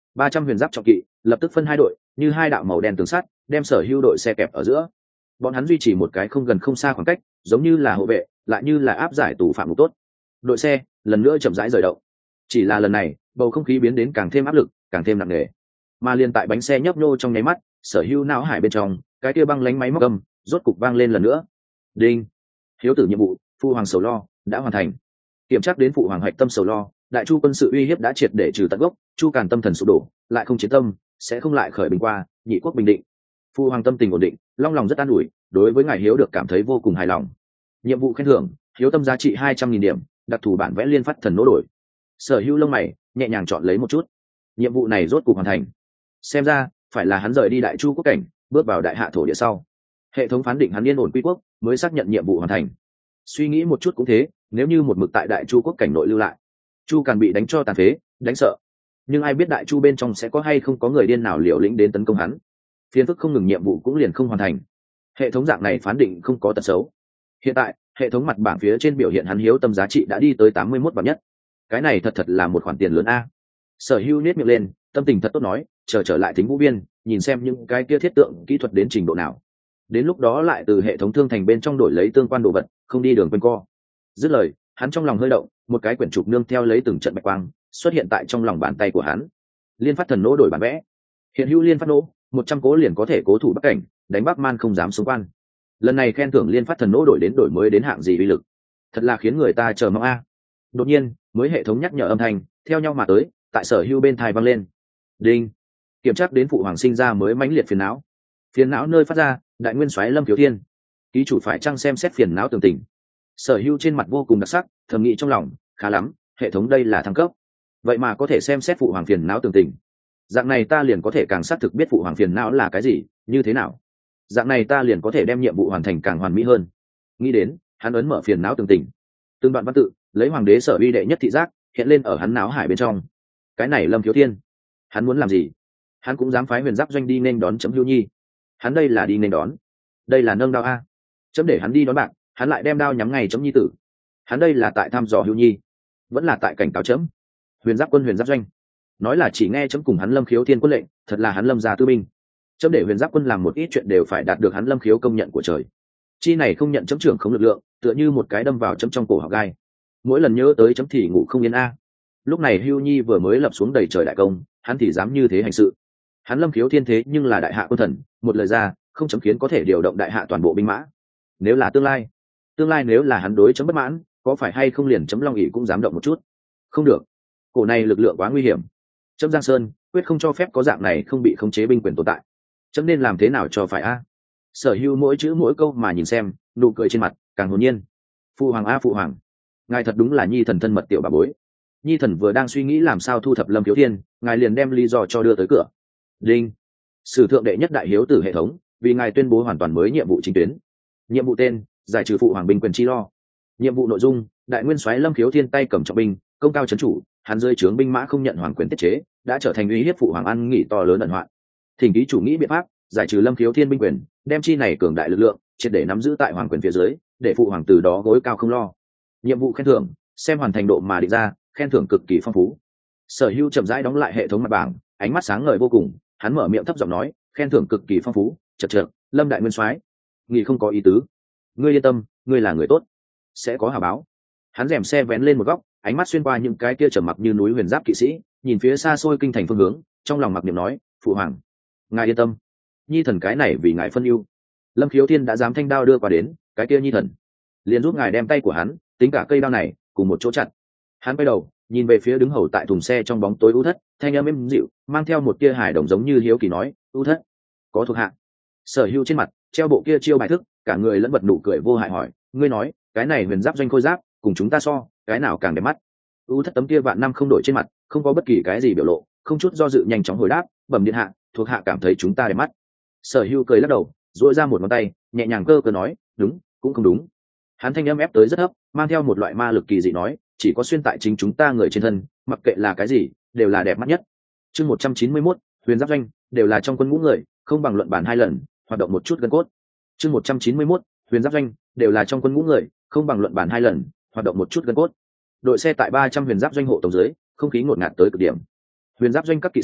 [SPEAKER 1] ba trăm huyền giáp trọng kỵ lập tức phân hai đội, như hai đạo màu đen tường sắt đem Sở Hưu đội xe kẹp ở giữa. Bọn hắn duy trì một cái không gần không xa khoảng cách, giống như là hộ vệ, lại như là áp giải tù phạm ngục tốt. Đội xe lần nữa chậm rãi rời động. Chỉ là lần này, bầu không khí biến đến càng thêm áp lực, càng thêm nặng nề. Mà liên tại bánh xe nhấp nhô trong nháy mắt, Sở Hưu não hải bên trong, cái kia băng lánh máy móc âm rốt cục vang lên lần nữa. Đinh. Hiếu tử nhiệm vụ, Phu Hoàng Sầu Lo đã hoàn thành. Kiểm tra đến Phụ Hoàng hạch tâm Sầu Lo, Đại Chu quân sự uy hiếp đã triệt để trừ tận gốc, Chu Càn tâm thần sụp đổ, lại không chiến tâm, sẽ không lại khởi bình qua, nhị quốc bình định. Phu Hoàng tâm tình ổn định, long lòng rất an ủi, đối với ngài Hiếu được cảm thấy vô cùng hài lòng. Nhiệm vụ khen thưởng, Hiếu tâm giá trị hai trăm nghìn điểm, đặc thù bản vẽ liên phát thần nỗ đổi. Sở Hưu lông mày nhẹ nhàng chọn lấy một chút. Nhiệm vụ này rốt cục hoàn thành. Xem ra phải là hắn rời đi Đại Chu quốc cảnh, bước vào đại hạ thổ địa sau, hệ thống phán định hắn yên ổn quy quốc, mới xác nhận nhiệm vụ hoàn thành. Suy nghĩ một chút cũng thế, nếu như một mực tại Đại Chu quốc cảnh nội lưu lại, Chu Càn bị đánh cho tàn phế, đánh sợ. Nhưng ai biết Đại Chu bên trong sẽ có hay không có người điên nào liều lĩnh đến tấn công hắn. Phiền phức không ngừng, nhiệm vụ cũng liền không hoàn thành. Hệ thống dạng này phán định không có tật xấu. Hiện tại, hệ thống mặt bảng phía trên biểu hiện hắn hiếu tâm giá trị đã đi tới tám mươi mốt vạn nhất. Cái này thật thật là một khoản tiền lớn a. Sở Hưu nét miệng lên, tâm tình thật tốt nói, chờ trở lại Thính Vũ Biên, nhìn xem những cái kia thiết tượng kỹ thuật đến trình độ nào. Đến lúc đó lại từ hệ thống thương thành bên trong đổi lấy tương quan đồ vật, không đi đường quanh co. Dứt lời, hắn trong lòng hơi động, một cái quyển trục nương theo lấy từng trận bạch quang xuất hiện tại trong lòng bàn tay của hắn. Liên phát thần nỗ đổi bản vẽ. Hiện hữu liên phát nỗ, một trăm cố liền có thể cố thủ bắc cảnh, đánh Bắc Man không dám xung quan. Lần này khen thưởng liên phát thần nỗ đổi đến đổi mới đến hạng gì uy lực, thật là khiến người ta chờ mong a. Đột nhiên, mới hệ thống nhắc nhở âm thanh theo nhau mà tới, tại Sở Hưu bên tai vang lên. Đinh. Kiểm tra đến Phụ Hoàng sinh ra mới mãnh liệt phiền não. Phiền não nơi phát ra, Đại Nguyên Soái Lâm Thiếu Thiên. Ký chủ phải chăng xem xét phiền não tường tình. Sở Hưu trên mặt vô cùng đặc sắc, thầm nghĩ trong lòng, khá lắm, hệ thống đây là thăng cấp. Vậy mà có thể xem xét Phụ Hoàng phiền não tường tình. Dạng này ta liền có thể càng xác thực biết Phụ Hoàng phiền não là cái gì, như thế nào. Dạng này ta liền có thể đem nhiệm vụ hoàn thành càng hoàn mỹ hơn. Nghĩ đến, hắn ấn mở phiền não tường tình. Từng đoạn văn tự, lấy Hoàng đế Sở uy đệ nhất thị giác, hiện lên ở hắn não hải bên trong. Cái này Lâm Thiếu Thiên, hắn muốn làm gì? Hắn cũng dám phái huyền giáp doanh đi nên đón chấm Hưu Nhi. Hắn đây là đi nên đón, đây là nâng đao a. Chấm để hắn đi đón bạn, hắn lại đem đao nhắm ngay chấm nhi tử. Hắn đây là tại thăm dò Hưu Nhi, vẫn là tại cảnh cáo chấm. Huyền giáp quân huyền giáp doanh, nói là chỉ nghe chấm cùng hắn Lâm Khiếu Thiên quân lệnh, thật là hắn Lâm gia tư binh. Chấm để huyền giáp quân làm một ít chuyện đều phải đạt được hắn Lâm Khiếu công nhận của trời. Chi này không nhận chấm trưởng không lực lượng, tựa như một cái đâm vào chấm trong cổ họng gai. Mỗi lần nhớ tới chấm thì ngủ không yên a. Lúc này Hưu Nhi vừa mới lập xuống đầy trời đại công, hắn thì dám như thế hành sự. Hắn Lâm Khiếu Thiên thế nhưng là đại hạ quân thần, một lời ra không chấm khiến có thể điều động đại hạ toàn bộ binh mã. Nếu là tương lai, tương lai nếu là hắn đối chấm bất mãn, có phải hay không liền chấm Long ỷ cũng dám động một chút? Không được, cổ này lực lượng quá nguy hiểm. Chấm Giang Sơn quyết không cho phép có dạng này không bị khống chế binh quyền tồn tại. Chấm nên làm thế nào cho phải a? Sở Hưu mỗi chữ mỗi câu mà nhìn xem, nụ cười trên mặt càng hồn nhiên. Phụ Hoàng a phụ hoàng, ngài thật đúng là nhi thần thân mật tiểu bà bối. Nhi thần vừa đang suy nghĩ làm sao thu thập Lâm Thiếu Thiên, ngài liền đem lý do cho đưa tới cửa. Đinh. Sử thượng đệ nhất đại hiếu tử hệ thống, vì ngài tuyên bố hoàn toàn mới nhiệm vụ chính tuyến. Nhiệm vụ tên: giải trừ phụ hoàng binh quyền chi lo. Nhiệm vụ nội dung: Đại Nguyên Soái Lâm Khiếu Thiên tay cầm trọng binh, công cao chấn chủ, hắn rơi trướng binh mã không nhận hoàng quyền tiết chế, đã trở thành uy hiếp phụ hoàng an nghỉ to lớn ẩn hoạn. Thỉnh ký chủ nghĩ biện pháp giải trừ Lâm Khiếu Thiên binh quyền, đem chi này cường đại lực lượng triệt để nắm giữ tại hoàng quyền phía dưới, để phụ hoàng từ đó gối cao không lo. Nhiệm vụ khen thưởng: xem hoàn thành độ mà định ra, khen thưởng cực kỳ phong phú. Sở Hưu chậm rãi đóng lại hệ thống mặt bảng, ánh mắt sáng ngời vô cùng, hắn mở miệng thấp giọng nói, khen thưởng cực kỳ phong phú. Chật chật, Lâm đại nguyên soái, nghị không có ý tứ. Ngươi yên tâm, ngươi là người tốt, sẽ có hào báo. Hắn rèm xe vén lên một góc, ánh mắt xuyên qua những cái kia trầm mặc như núi huyền giáp kỵ sĩ, nhìn phía xa xôi kinh thành phương hướng, trong lòng mặc niệm nói, phụ hoàng, ngài yên tâm, nhi thần cái này vì ngài phân ưu. Lâm Khiếu Thiên đã dám thanh đao đưa qua đến, cái kia nhi thần liền giúp ngài đem tay của hắn tính cả cây đao này cùng một chỗ chặt. Hắn quay đầu nhìn về phía đứng hầu tại thùng xe trong bóng tối U Thất, thanh âm êm dịu mang theo một tia hài đồng giống như hiếu kỳ nói, U Thất, có thuộc hạ. Sở Hưu trên mặt treo bộ kia chiêu bài thức, cả người lẫn vật nụ cười vô hại hỏi, ngươi nói cái này huyền giáp doanh khôi giáp cùng chúng ta so, cái nào càng đẹp mắt? U Thất tấm kia vạn năm không đổi trên mặt không có bất kỳ cái gì biểu lộ, không chút do dự nhanh chóng hồi đáp, bẩm điện hạ, thuộc hạ cảm thấy chúng ta đẹp mắt. Sở Hưu cười lắc đầu, duỗi ra một ngón tay, nhẹ nhàng cơ cơ nói, đúng, cũng không đúng. Hắn thanh âm ép tới rất thấp, mang theo một loại ma lực kỳ dị nói, chỉ có xuyên tại chính chúng ta người trên thân, mặc kệ là cái gì đều là đẹp mắt nhất. Chương một trăm chín mươi mốt, huyền giáp doanh đều là trong quân ngũ người, không bằng luận bản hai lần, hoạt động một chút gân cốt. Chương một trăm chín mươi mốt, huyền giáp doanh đều là trong quân ngũ người, không bằng luận bản hai lần, hoạt động một chút gân cốt. Đội xe tại ba trăm huyền giáp doanh hộ tổng dưới, không khí ngột ngạt tới cực điểm. Huyền giáp doanh các kỵ sĩ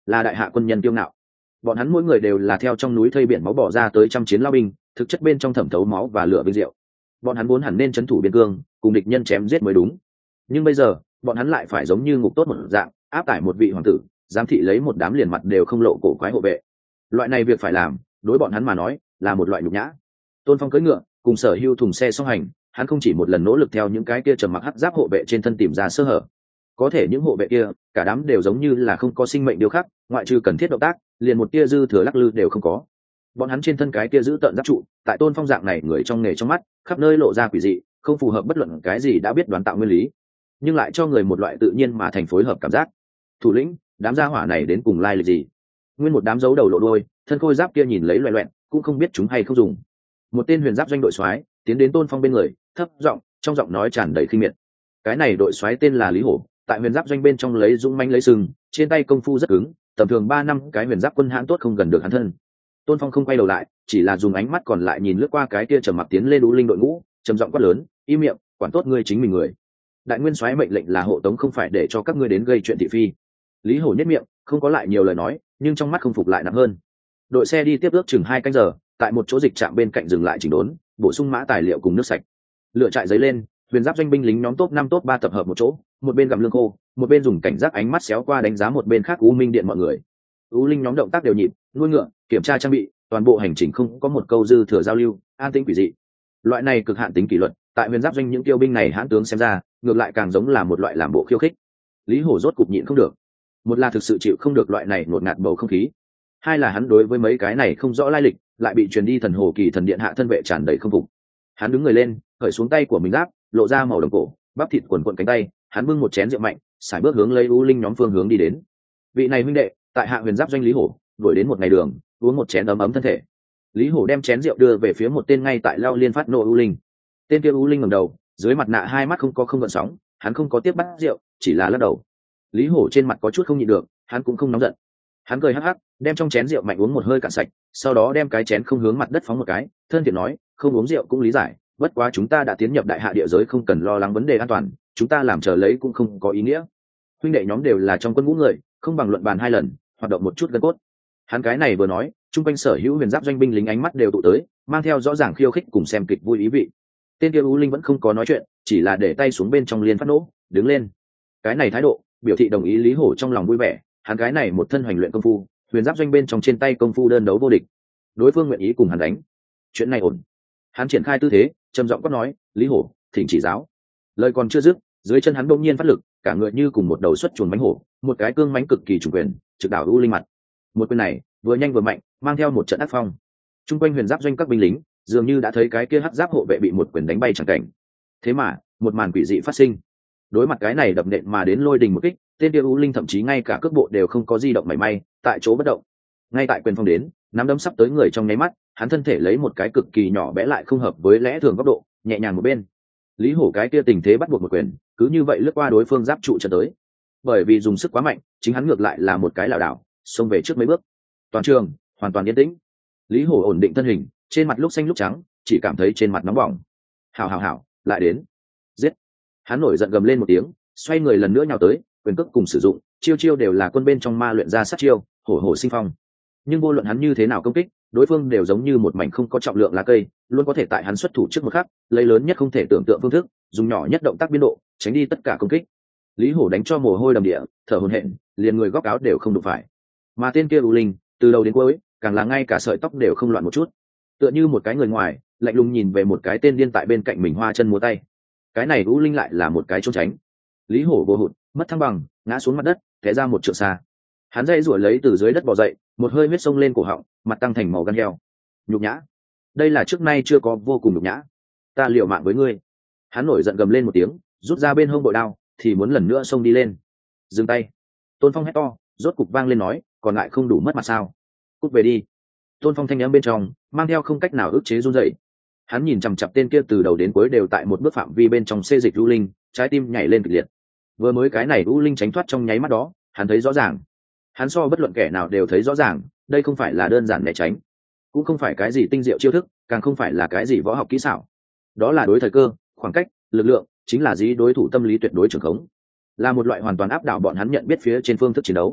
[SPEAKER 1] là đại hạ quân nhân kiêu ngạo. Bọn hắn mỗi người đều là theo trong núi thây biển máu bỏ ra tới trăm chiến lao binh, thực chất bên trong thẩm thấu máu và lửa vinh diệu. Bọn hắn vốn hẳn nên trấn thủ biên cương, cùng địch nhân chém giết mới đúng. Nhưng bây giờ, bọn hắn lại phải giống như ngục tốt một dạng, áp tải một vị hoàng tử, giám thị lấy một đám liền mặt đều không lộ cổ quái hộ vệ. Loại này việc phải làm, đối bọn hắn mà nói, là một loại nhục nhã. Tôn Phong cưỡi ngựa, cùng Sở Hưu thùng xe song hành, hắn không chỉ một lần nỗ lực theo những cái kia trầm mặc hắc giáp hộ vệ trên thân tìm ra sơ hở. Có thể những hộ vệ kia, cả đám đều giống như là không có sinh mệnh điều khác, ngoại trừ cần thiết động tác, liền một tia dư thừa lắc lư đều không có. Bọn hắn trên thân cái kia giữ tợn giáp trụ, tại Tôn Phong dạng này người trong nghề trong mắt, khắp nơi lộ ra quỷ dị, không phù hợp bất luận cái gì đã biết đoán tạo nguyên lý, nhưng lại cho người một loại tự nhiên mà thành phối hợp cảm giác. Thủ lĩnh, đám gia hỏa này đến cùng lai lịch gì? Nguyên một đám dấu đầu lộ đuôi, thân khôi giáp kia nhìn lấy loè loẹt, cũng không biết chúng hay không dùng. Một tên huyền giáp doanh đội soái tiến đến Tôn Phong bên người, thấp giọng, trong giọng nói tràn đầy khinh miệt. Cái này đội soái tên là Lý Hổ, tại huyền giáp doanh bên trong lấy dũng mãnh lấy sừng, trên tay công phu rất cứng, tầm thường ba năm cái huyền giáp quân hãn tốt không gần được hắn thân. Tôn Phong không quay đầu lại, chỉ là dùng ánh mắt còn lại nhìn lướt qua cái kia trầm mặc tiến lên Ú Linh đội ngũ, trầm giọng quát lớn, im miệng, quản tốt ngươi chính mình người. Đại nguyên soái mệnh lệnh là hộ tống, không phải để cho các ngươi đến gây chuyện thị phi. Lý Hổ nhếch miệng, không có lại nhiều lời nói, nhưng trong mắt không phục lại nặng hơn. Đội xe đi tiếp ước chừng hai canh giờ, tại một chỗ dịch trạm bên cạnh dừng lại chỉnh đốn, bổ sung mã tài liệu cùng nước sạch. Lửa trại giấy lên, huyền giáp doanh binh lính nhóm top năm top ba tập hợp một chỗ, một bên gặm lương khô, một bên dùng cảnh giác ánh mắt xéo qua đánh giá một bên khác U Minh Điện mọi người. U Linh nhóm động tác đều nhịp, nuôi ngựa, kiểm tra trang bị, toàn bộ hành trình không có một câu dư thừa giao lưu, an tĩnh quỷ dị. Loại này cực hạn tính kỷ luật, tại huyền giáp doanh những tiêu binh này hãn tướng xem ra, ngược lại càng giống là một loại làm bộ khiêu khích. Lý Hổ rốt cục nhịn không được, một là thực sự chịu không được loại này ngột ngạt bầu không khí, hai là hắn đối với mấy cái này không rõ lai lịch, lại bị truyền đi thần hồ kỳ thần điện hạ thân vệ tràn đầy không phục. Hắn đứng người lên, cởi xuống tay của mình giáp, lộ ra màu đồng cổ, bắp thịt quần quần cánh tay, hắn bưng một chén rượu mạnh, sải bước hướng lấy U Linh nhóm phương hướng đi đến. Vị này huynh đệ, tại hạ huyền giáp doanh Lý Hổ, đuổi đến một ngày đường, uống một chén ấm ấm thân thể. Lý Hổ đem chén rượu đưa về phía một tên ngay tại lao liên phát nộ U Linh. Tên kia U Linh ngẩng đầu, dưới mặt nạ hai mắt không có không gợn sóng, hắn không có tiếp bắt rượu, chỉ là lắc đầu. Lý Hổ trên mặt có chút không nhịn được, hắn cũng không nóng giận. Hắn cười hắc hắc, đem trong chén rượu mạnh uống một hơi cạn sạch, sau đó đem cái chén không hướng mặt đất phóng một cái, thân thiện nói, không uống rượu cũng lý giải, bất quá chúng ta đã tiến nhập đại hạ địa giới, không cần lo lắng vấn đề an toàn, chúng ta làm chờ lấy cũng không có ý nghĩa. Huynh đệ nhóm đều là trong quân ngũ người, không bằng luận bàn hai lần, hoạt động một chút gân cốt. Hắn cái này vừa nói, trung quanh sở hữu huyền giáp doanh binh lính ánh mắt đều tụ tới, mang theo rõ ràng khiêu khích cùng xem kịch vui ý vị. Tên kia U Linh vẫn không có nói chuyện, chỉ là để tay xuống bên trong liên phát nỗ, đứng lên. Cái này thái độ, biểu thị đồng ý. Lý Hổ trong lòng vui vẻ, hắn cái này một thân hoành luyện công phu, huyền giáp doanh bên trong trên tay công phu đơn đấu vô địch, đối phương nguyện ý cùng hắn đánh, chuyện này ổn. Hắn triển khai tư thế, trầm giọng quát nói, Lý Hổ, thỉnh chỉ giáo. Lời còn chưa dứt, dưới chân hắn bỗng nhiên phát lực, cả người như cùng một đầu xuất chuồn mánh hổ, một cái cương mánh cực kỳ chủ quyền, trực đảo U Linh mặt. Một quyền này vừa nhanh vừa mạnh, mang theo một trận ác phong. Trung quanh huyền giáp doanh các binh lính dường như đã thấy cái kia hắc giáp hộ vệ bị một quyền đánh bay chẳng cảnh. Thế mà một màn quỷ dị phát sinh. Đối mặt cái này đập nện mà đến lôi đình một kích, tên kia U Linh thậm chí ngay cả cước bộ đều không có di động mảy may, tại chỗ bất động. Ngay tại quyền phong đến, nắm đấm sắp tới người trong nháy mắt, hắn thân thể lấy một cái cực kỳ nhỏ bé lại không hợp với lẽ thường góc độ, nhẹ nhàng một bên. Lý Hổ cái kia tình thế bắt buộc một quyền, cứ như vậy lướt qua đối phương giáp trụ cho tới. Bởi vì dùng sức quá mạnh, chính hắn ngược lại là một cái lảo đảo, xông về trước mấy bước. Toàn trường hoàn toàn yên tĩnh. Lý Hổ ổn định thân hình, trên mặt lúc xanh lúc trắng, chỉ cảm thấy trên mặt nóng bỏng. Hảo hảo hảo, lại đến. Giết. Hắn nổi giận gầm lên một tiếng, xoay người lần nữa nhào tới, quyền cước cùng sử dụng, chiêu chiêu đều là quân bên trong ma luyện ra sát chiêu, hổ hổ sinh phong. Nhưng vô luận hắn như thế nào công kích, đối phương đều giống như một mảnh không có trọng lượng lá cây, luôn có thể tại hắn xuất thủ trước một khắc, lấy lớn nhất không thể tưởng tượng phương thức, dùng nhỏ nhất động tác biên độ, tránh đi tất cả công kích. Lý Hổ đánh cho mồ hôi đầm địa, thở hổn hển, liền người góc áo đều không đụng phải. Mà tên kia U Linh, từ đầu đến cuối, càng là ngay cả sợi tóc đều không loạn một chút, tựa như một cái người ngoài, lạnh lùng nhìn về một cái tên điên tại bên cạnh mình hoa chân múa tay. Cái này U Linh lại là một cái trốn tránh. Lý Hổ vô hụt, mất thăng bằng, ngã xuống mặt đất, té ra một trượng xa. Hắn dây rủa lấy từ dưới đất bò dậy, một hơi huyết sông lên cổ họng, mặt tăng thành màu gan heo. Nhục nhã, đây là trước nay chưa có vô cùng nhục nhã. Ta liều mạng với ngươi. Hắn nổi giận gầm lên một tiếng, rút ra bên hông bội đao, thì muốn lần nữa xông đi lên. Dừng tay. Tôn Phong hét to, rốt cục vang lên nói, còn lại không đủ mất mặt sao? Cút về đi. Tôn Phong thanh âm bên trong mang theo không cách nào ức chế run rẩy. Hắn nhìn chằm chặp tên kia từ đầu đến cuối đều tại một bước phạm vi bên trong xê dịch U Linh, trái tim nhảy lên kịch liệt. Vừa mới cái này U Linh tránh thoát trong nháy mắt đó, hắn thấy rõ ràng. Hắn so bất luận kẻ nào đều thấy rõ ràng, đây không phải là đơn giản né tránh, cũng không phải cái gì tinh diệu chiêu thức, càng không phải là cái gì võ học kỹ xảo. Đó là đối thời cơ, khoảng cách, lực lượng, chính là dí đối thủ tâm lý tuyệt đối trường khống, là một loại hoàn toàn áp đảo bọn hắn nhận biết phía trên phương thức chiến đấu.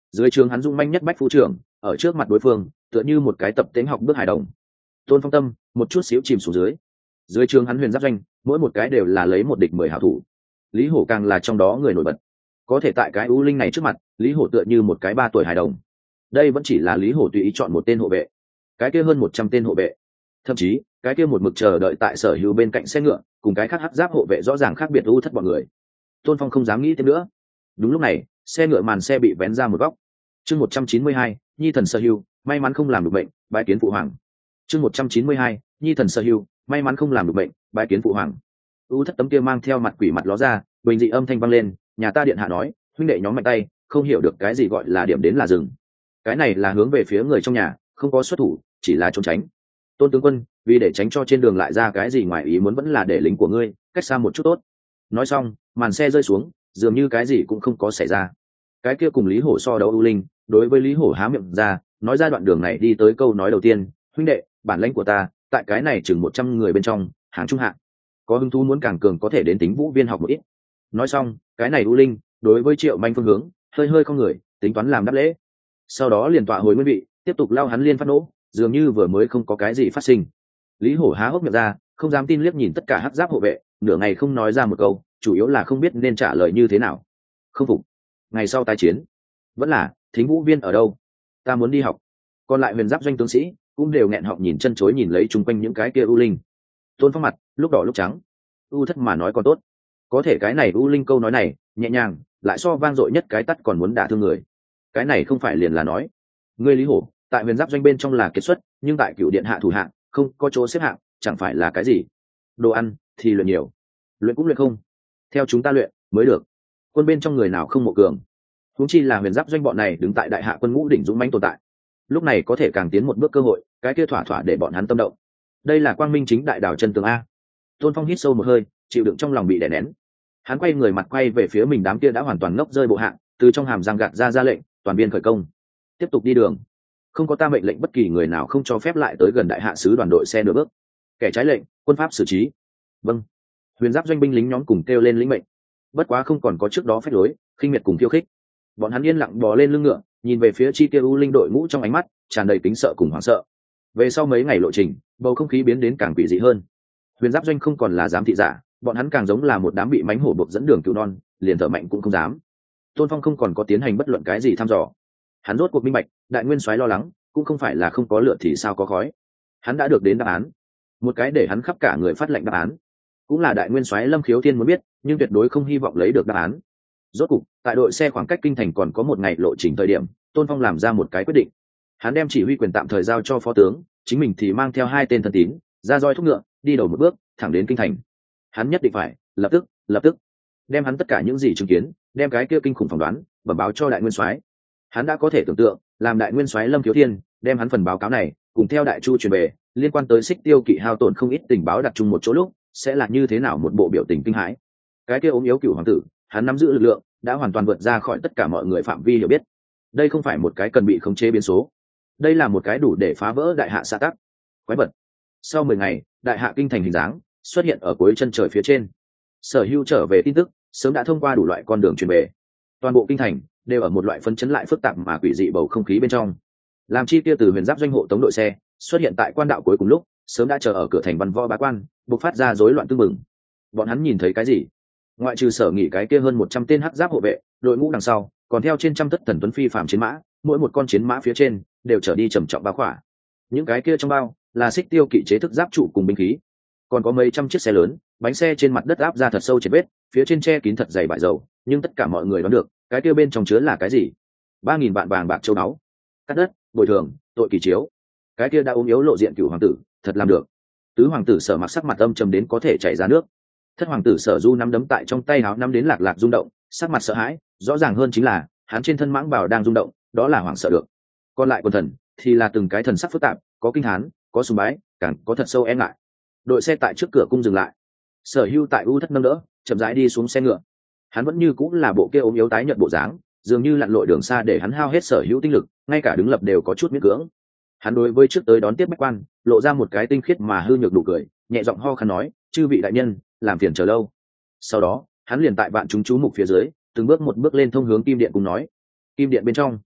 [SPEAKER 1] Dưới trướng hắn dung manh nhất bách phu trưởng ở trước mặt đối phương tựa như một cái tập tính học bước hài đồng. Tôn Phong tâm một chút xíu chìm xuống dưới. Dưới trướng hắn huyền giáp doanh mỗi một cái đều là lấy một địch mười hảo thủ, Lý Hổ càng là trong đó người nổi bật. Có thể tại cái ưu linh này trước mặt, Lý Hổ tựa như một cái ba tuổi hài đồng. Đây vẫn chỉ là Lý Hổ tùy ý chọn một tên hộ vệ, cái kia hơn một trăm tên hộ vệ, thậm chí cái kia một mực chờ đợi tại Sở Hữu bên cạnh xe ngựa, cùng cái khác hắc giáp hộ vệ rõ ràng khác biệt u thất bọn người. Tôn Phong không dám nghĩ thêm nữa. Đúng lúc này, xe ngựa màn xe bị vén ra một góc. Chương một trăm chín mươi hai, Nhi thần Sở Hữu, may mắn không làm được bệnh, bái kiến phụ hoàng. Chương một trăm chín mươi hai, Nhi thần Sở Hữu, may mắn không làm được bệnh, bái kiến phụ hoàng. U thất tấm kia mang theo mặt quỷ mặt ló ra, bình dị âm thanh vang lên, nhà ta điện hạ nói, huynh đệ nhóm mạnh tay, không hiểu được cái gì gọi là điểm đến là dừng. Cái này là hướng về phía người trong nhà, không có xuất thủ, chỉ là trốn tránh. Tôn tướng quân, vì để tránh cho trên đường lại ra cái gì ngoài ý muốn vẫn là để lính của ngươi cách xa một chút tốt. Nói xong, màn xe rơi xuống, dường như cái gì cũng không có xảy ra. Cái kia cùng Lý Hổ so đấu ưu linh, đối với Lý Hổ há miệng ra, nói ra đoạn đường này đi tới câu nói đầu tiên, huynh đệ, bản lãnh của ta, tại cái này chừng một trăm người bên trong, hàng trung hạng. Có hứng thú muốn càng cường có thể đến tính vũ viên học một ít. Nói xong, cái này ưu linh, đối với Triệu Manh phương hướng, hơi hơi không người, tính toán làm đáp lễ. Sau đó liền tọa hồi nguyên vị, tiếp tục lao hắn liên phát nỗ, dường như vừa mới không có cái gì phát sinh. Lý Hổ há hốc miệng ra, không dám tin liếc nhìn tất cả hắc giáp hộ vệ, nửa ngày không nói ra một câu, chủ yếu là không biết nên trả lời như thế nào. Không phục. Ngày sau tái chiến, vẫn là thính vũ viên ở đâu? Ta muốn đi học. Còn lại huyền giáp doanh tướng sĩ cũng đều nghẹn họng nhìn chân chối nhìn lấy chung quanh những cái kia u linh. Tôn Phong mặt lúc đỏ lúc trắng. U thất mà nói còn tốt, có thể cái này u linh câu nói này nhẹ nhàng, lại so vang dội nhất cái tắt còn muốn đả thương người. Cái này không phải liền là nói ngươi Lý Hổ tại huyền giáp doanh bên trong là kiệt xuất, nhưng tại cựu điện hạ thủ hạng không có chỗ xếp hạng, chẳng phải là cái gì? Đồ ăn thì luyện nhiều, luyện cũng luyện không theo chúng ta luyện mới được. Quân bên trong người nào không mộ cường, huống chi là huyền giáp doanh bọn này đứng tại đại hạ quân ngũ đỉnh dũng mãnh tồn tại, lúc này có thể càng tiến một bước cơ hội, cái kia thỏa thỏa để bọn hắn tâm động. Đây là quang minh chính đại đảo chân tường a. Tôn Phong hít sâu một hơi, chịu đựng trong lòng bị đè nén. Hắn quay người mặt quay về phía mình đám kia đã hoàn toàn ngốc rơi bộ hạng, từ trong hàm răng gạt ra ra lệnh, toàn biên khởi công, tiếp tục đi đường. Không có ta mệnh lệnh bất kỳ người nào không cho phép lại tới gần đại hạ sứ đoàn đội xe nửa bước. Kẻ trái lệnh, quân pháp xử trí. Vâng. Huyền giáp doanh binh lính nhóm cùng kêu lên lĩnh mệnh. Bất quá không còn có trước đó phách lối, khinh miệt cùng khiêu khích. Bọn hắn yên lặng bò lên lưng ngựa, nhìn về phía chi tiêu u linh đội ngũ trong ánh mắt tràn đầy kính sợ cùng hoảng sợ. Về sau mấy ngày lộ trình, bầu không khí biến đến càng quỷ dị hơn. Huyền giáp doanh không còn là giám thị giả, bọn hắn càng giống là một đám bị mánh hổ buộc dẫn đường cứu non, liền thở mạnh cũng không dám. Tôn Phong không còn có tiến hành bất luận cái gì thăm dò. Hắn rốt cuộc minh bạch, đại nguyên soái lo lắng cũng không phải là không có lửa thì sao có khói. Hắn đã được đến đáp án, một cái để hắn khắp cả người phát lệnh đáp án, cũng là đại nguyên soái Lâm Khiếu Thiên muốn biết, nhưng tuyệt đối không hy vọng lấy được đáp án. Rốt cuộc, tại đội xe khoảng cách kinh thành còn có một ngày lộ trình thời điểm, Tôn Phong làm ra một cái quyết định. Hắn đem chỉ huy quyền tạm thời giao cho phó tướng, chính mình thì mang theo hai tên thân tín, ra roi thúc ngựa, đi đầu một bước, thẳng đến kinh thành. Hắn nhất định phải lập tức, lập tức đem hắn tất cả những gì chứng kiến, đem cái kia kinh khủng phỏng đoán bẩm báo cho đại nguyên soái. Hắn đã có thể tưởng tượng, làm đại nguyên soái Lâm Khiếu Thiên đem hắn phần báo cáo này cùng theo đại chu truyền về, liên quan tới Xích Tiêu Kỵ hao tổn không ít tình báo đặt chung một chỗ lúc, sẽ là như thế nào một bộ biểu tình kinh hãi. Cái kia ốm yếu cửu hoàng tử, hắn nắm giữ lực lượng đã hoàn toàn vượt ra khỏi tất cả mọi người phạm vi hiểu biết. Đây không phải một cái cần bị khống chế biến số, đây là một cái đủ để phá vỡ đại hạ xã tắc quái vật. Sau mười ngày, đại hạ kinh thành hình dáng xuất hiện ở cuối chân trời phía trên. Sở Hưu trở về tin tức sớm đã thông qua đủ loại con đường truyền về. Toàn bộ kinh thành đều ở một loại phấn chấn lại phức tạp mà quỷ dị bầu không khí bên trong. Làm chi kia từ huyền giáp doanh hộ tống đội xe xuất hiện tại quan đạo cuối cùng lúc, sớm đã chờ ở cửa thành văn võ bá quan, bộc phát ra rối loạn tương mừng. Bọn hắn nhìn thấy cái gì? Ngoại trừ Sở Nghị cái kia hơn một trăm tên hắc giáp hộ vệ, đội ngũ đằng sau còn theo trên trăm tất thần tuấn phi phàm chiến mã, mỗi một con chiến mã phía trên đều trở đi trầm trọng bao khỏa. Những cái kia trong bao là Xích Tiêu Kỵ chế thức giáp trụ cùng binh khí, còn có mấy trăm chiếc xe lớn, bánh xe trên mặt đất áp ra thật sâu triệt vết, phía trên che kín thật dày bại dầu, nhưng tất cả mọi người đoán được cái kia bên trong chứa là cái gì. Ba nghìn vạn vàng bạc châu báu, cắt đất, bồi thường, tội kỳ chiếu. Cái kia đã ốm yếu lộ diện cửu hoàng tử, thật làm được. Tứ hoàng tử Sở Mặc sắc mặt âm trầm đến có thể chảy ra nước. Thất hoàng tử Sở Du nắm đấm tại trong tay áo nắm đến lạc lạc rung động, sắc mặt sợ hãi, rõ ràng hơn chính là hắn trên thân mãng bào đang rung động, đó là hoảng sợ được. Còn lại quần thần thì là từng cái thần sắc phức tạp, có kinh thán, có sùng bái, càng có thật sâu e ngại. Đội xe tại trước cửa cung dừng lại. Sở Hưu tại u thất nâng đỡ, chậm rãi đi xuống xe ngựa. Hắn vẫn như cũng là bộ kia ốm yếu tái nhợt bộ dáng, dường như lặn lội đường xa để hắn hao hết sở hữu tinh lực, ngay cả đứng lập đều có chút miễn cưỡng. Hắn đối với trước tới đón tiếp bách quan, lộ ra một cái tinh khiết mà hư nhược đủ cười, nhẹ giọng ho khăn nói, chư vị đại nhân, làm phiền chờ lâu. Sau đó, hắn liền tại vạn chúng chú mục phía dưới, từng bước một bước lên thông hướng kim điện cùng nói. Kim điện bên trong,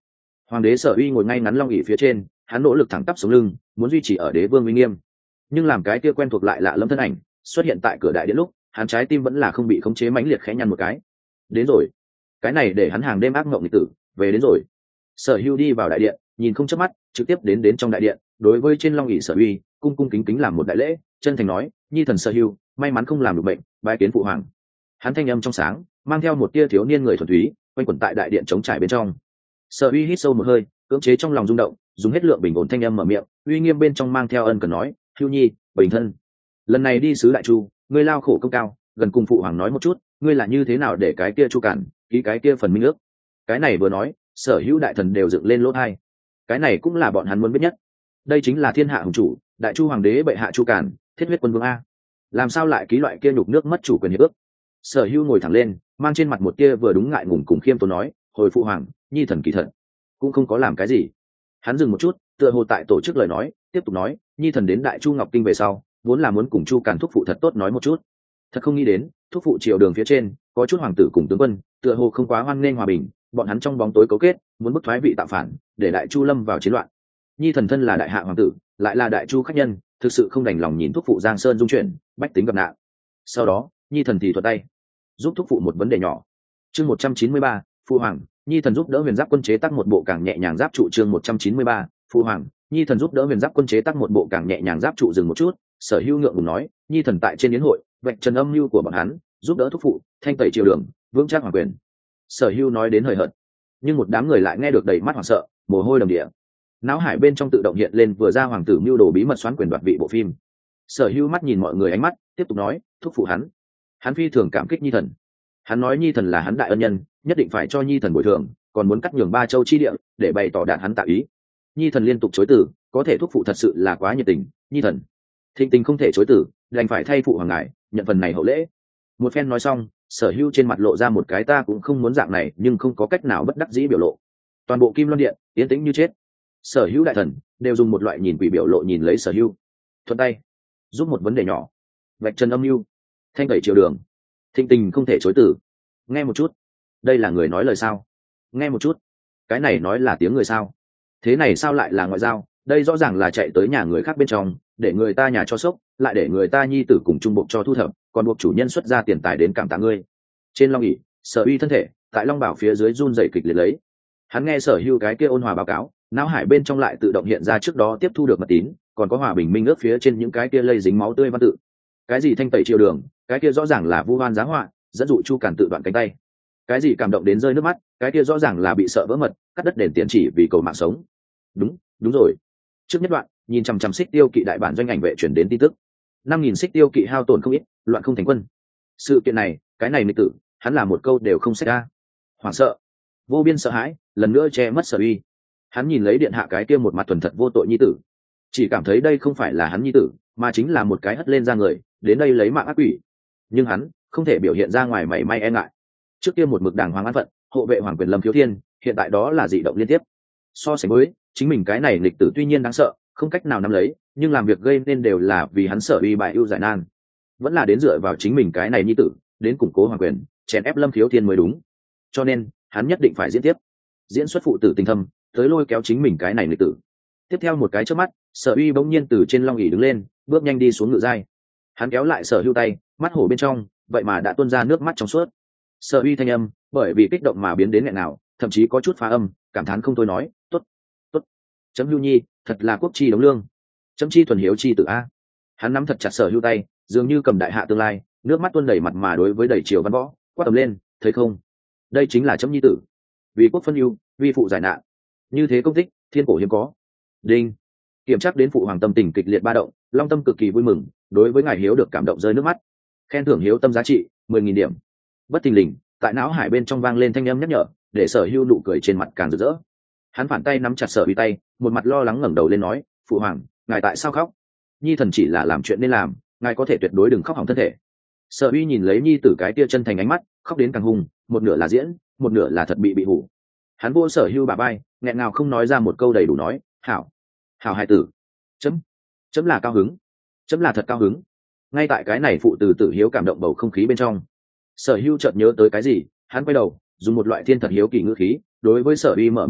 [SPEAKER 1] Hoàng đế Sở Uy ngồi ngay ngắn long ỷ phía trên, hắn nỗ lực thẳng tắp sống lưng, muốn duy trì ở đế vương uy nghiêm. Nhưng làm cái kia quen thuộc lại lạ lẫm thân ảnh xuất hiện tại cửa đại điện lúc, hắn trái tim vẫn là không bị khống chế mãnh liệt khẽ nhăn một cái. Đến rồi. Cái này để hắn hàng đêm ác mộng nghịch tử, về đến rồi. Sở Hưu đi vào đại điện, nhìn không chớp mắt, trực tiếp đến đến trong đại điện, đối với trên long ỷ Sở Uy, cung cung kính kính làm một đại lễ, chân thành nói, nhi thần Sở Hưu, may mắn không làm được bệnh, bái kiến phụ hoàng. Hắn thanh âm trong sáng, mang theo một tia thiếu niên người thuần túy, quanh quẩn tại đại điện trống trải bên trong. Sở Uy hít sâu một hơi, cưỡng chế trong lòng rung động, dùng hết lượng bình ổn thanh âm mở miệng, uy nghiêm bên trong mang theo ân cần nói, Hưu nhi, bình thân. Lần này đi sứ đại chu, ngươi lao khổ công cao, gần cùng phụ hoàng nói một chút, ngươi là như thế nào để cái kia chu cản ký cái kia phần minh ước. Cái này vừa nói, sở hữu đại thần đều dựng lên lỗ tai. Cái này cũng là bọn hắn muốn biết nhất. Đây chính là thiên hạ hùng chủ, đại chu hoàng đế bệ hạ chu cản, thiết huyết quân vương a. Làm sao lại ký loại kia nhục nước mất chủ quyền hiệp ước? Sở hữu ngồi thẳng lên, mang trên mặt một tia vừa đúng ngại ngùng cùng khiêm tốn nói, hồi phụ hoàng, nhi thần kỳ thật cũng không có làm cái gì. Hắn dừng một chút, tựa hồ tại tổ chức lời nói, tiếp tục nói, nhi thần đến đại chu ngọc kinh về sau, vốn là muốn cùng chu cản thúc phụ thật tốt nói một chút. Thật không nghĩ đến, thúc phụ triều đường phía trên có chút hoàng tử cùng tướng quân, tựa hồ không quá hoan nghênh hòa bình, bọn hắn trong bóng tối cấu kết, muốn bức thoái vị tạo phản, để đại chu lâm vào chiến loạn. Nhi thần thân là đại hạ hoàng tử, lại là đại chu khách nhân, thực sự không đành lòng nhìn thúc phụ giang sơn dung chuyển, bách tính gặp nạn. Sau đó, nhi thần thì thuận tay giúp thúc phụ một vấn đề nhỏ. Chương một trăm chín mươi ba, phụ hoàng, nhi thần giúp đỡ huyền giáp quân chế tác một bộ càng nhẹ nhàng giáp trụ. Chương một trăm chín mươi ba, phụ hoàng, nhi thần giúp đỡ huyền giáp quân chế tác một bộ càng nhẹ nhàng giáp trụ. Dừng một chút, Sở Hưu ngượng ngùng nói, nhi thần tại trên yến hội vạch trần âm mưu của bọn hắn, giúp đỡ thúc phụ thanh tẩy triều đường, vững chắc hoàng quyền. Sở Hưu nói đến hời hợt, nhưng một đám người lại nghe được đầy mắt hoảng sợ, mồ hôi đầm địa. Não hải bên trong tự động hiện lên vừa ra hoàng tử mưu đồ bí mật xoán quyền đoạt vị bộ phim. Sở Hưu mắt nhìn mọi người ánh mắt, tiếp tục nói, thúc phụ hắn, hắn phi thường cảm kích nhi thần. Hắn nói nhi thần là hắn đại ân nhân, nhất định phải cho nhi thần bồi thường, còn muốn cắt nhường ba châu chi địa để bày tỏ đạt hắn tạ ý. Nhi thần liên tục chối từ, có thể thúc phụ thật sự là quá nhiệt tình, nhi thần thịnh tình không thể chối từ, đành phải thay phụ hoàng ngài nhận phần này hậu lễ. Một phen nói xong, Sở Hưu trên mặt lộ ra một cái ta cũng không muốn dạng này nhưng không có cách nào bất đắc dĩ biểu lộ. Toàn bộ Kim Loan điện yên tĩnh như chết. Sở Hữu đại thần đều dùng một loại nhìn quỷ biểu lộ nhìn lấy Sở Hữu. Thuận tay giúp một vấn đề nhỏ, vạch trần âm mưu, thanh tẩy triều đường, thịnh tình không thể chối từ. Nghe một chút, đây là người nói lời sao? Nghe một chút, cái này nói là tiếng người sao? Thế này sao lại là ngoại giao? Đây rõ ràng là chạy tới nhà người khác bên trong, để người ta nhà cho sốc, lại để người ta nhi tử cùng trung bộ cho thu thập, còn buộc chủ nhân xuất ra tiền tài đến cảm tạ ngươi. Trên long ỷ, Sở Uy thân thể tại long bảo phía dưới run rẩy kịch liệt lấy. Hắn nghe Sở Hưu cái kia ôn hòa báo cáo, não hải bên trong lại tự động hiện ra trước đó tiếp thu được mật tín, còn có hòa bình minh ước phía trên những cái kia lây dính máu tươi văn tự. Cái gì thanh tẩy triều đường, cái kia rõ ràng là vu oan giá họa, dẫn dụ Chu Càn tự đoạn cánh tay. Cái gì cảm động đến rơi nước mắt, cái kia rõ ràng là bị sợ vỡ mật, cắt đất đền tiền chỉ vì cầu mạng sống. Đúng, đúng rồi. Trước nhất đoạn, nhìn chằm chằm Xích Tiêu Kỵ đại bản doanh ảnh vệ chuyển đến tin tức. năm nghìn Xích Tiêu Kỵ hao tổn không ít, loạn không thành quân. Sự kiện này, cái này nghịch tử, hắn làm một câu đều không xét ra. Hoảng sợ, vô biên sợ hãi, lần nữa che mất Sở Uy. Hắn nhìn lấy điện hạ cái kia một mặt thuần thật vô tội nhi tử, chỉ cảm thấy đây không phải là hắn nhi tử, mà chính là một cái hất lên ra người đến đây lấy mạng ác quỷ. Nhưng hắn không thể biểu hiện ra ngoài mảy may e ngại. Trước kia một mực đảng hoàng an phận, hộ vệ hoàng quyền Lâm Khiếu Thiên, hiện tại đó là dị động liên tiếp. So sánh với chính mình cái này lịch tử tuy nhiên đáng sợ, không cách nào nắm lấy, nhưng làm việc gây nên đều là vì hắn Sở Uy bại ưu giải nan, vẫn là đến dựa vào chính mình cái này nhi tử đến củng cố hoàng quyền, chèn ép Lâm Khiếu Thiên mới đúng. Cho nên hắn nhất định phải diễn tiếp, diễn xuất phụ tử tình thâm, tới lôi kéo chính mình cái này lịch tử. Tiếp theo một cái chớp mắt, Sở Uy bỗng nhiên từ trên long ỷ đứng lên, bước nhanh đi xuống ngự giai. Hắn kéo lại Sở Hưu tay, mắt hổ bên trong vậy mà đã tuôn ra nước mắt trong suốt. Sở Uy thanh âm bởi vì kích động mà biến đến nghẹn nào, thậm chí có chút phá âm, cảm thán không thôi nói, tốt, tốt, chấm Hưu nhi thật là quốc chi đống lương, chấm chi thuần hiếu chi tử a. Hắn nắm thật chặt Sở Hưu tay, dường như cầm đại hạ tương lai, nước mắt tuôn đầy mặt mà đối với đầy triều văn võ quát tầm lên, thấy không, đây chính là chấm nhi tử, vì quốc phân ưu, vì phụ giải nạn, như thế công tích thiên cổ hiếm có. Đinh, kiểm tra đến phụ hoàng tâm tình kịch liệt ba động, long tâm cực kỳ vui mừng, đối với ngài hiếu được cảm động rơi nước mắt, khen thưởng hiếu tâm giá trị mười nghìn điểm. Bất thình lình, tại não hải bên trong vang lên thanh âm nhắc nhở, để Sở Hưu nụ cười trên mặt càng rực rỡ. Hắn phản tay nắm chặt Sở Uy tay, một mặt lo lắng ngẩng đầu lên nói, phụ hoàng, ngài tại sao khóc? Nhi thần chỉ là làm chuyện nên làm, ngài có thể tuyệt đối đừng khóc hỏng thân thể. Sở Uy nhìn lấy nhi tử cái tia chân thành ánh mắt, khóc đến càng hùng, một nửa là diễn, một nửa là thật bị bị hủ. Hắn vô Sở Hưu bà bay, nghẹn ngào không nói ra một câu đầy đủ nói, hảo, hảo hài tử, chấm, chấm là cao hứng, chấm là thật cao hứng. Ngay tại cái này phụ tử tử hiếu cảm động bầu không khí bên trong, Sở Hưu chợt nhớ tới cái gì, hắn quay đầu, dùng một loại thiên thật hiếu kỳ ngữ khí, đối với Sở Uy mở miệng nói,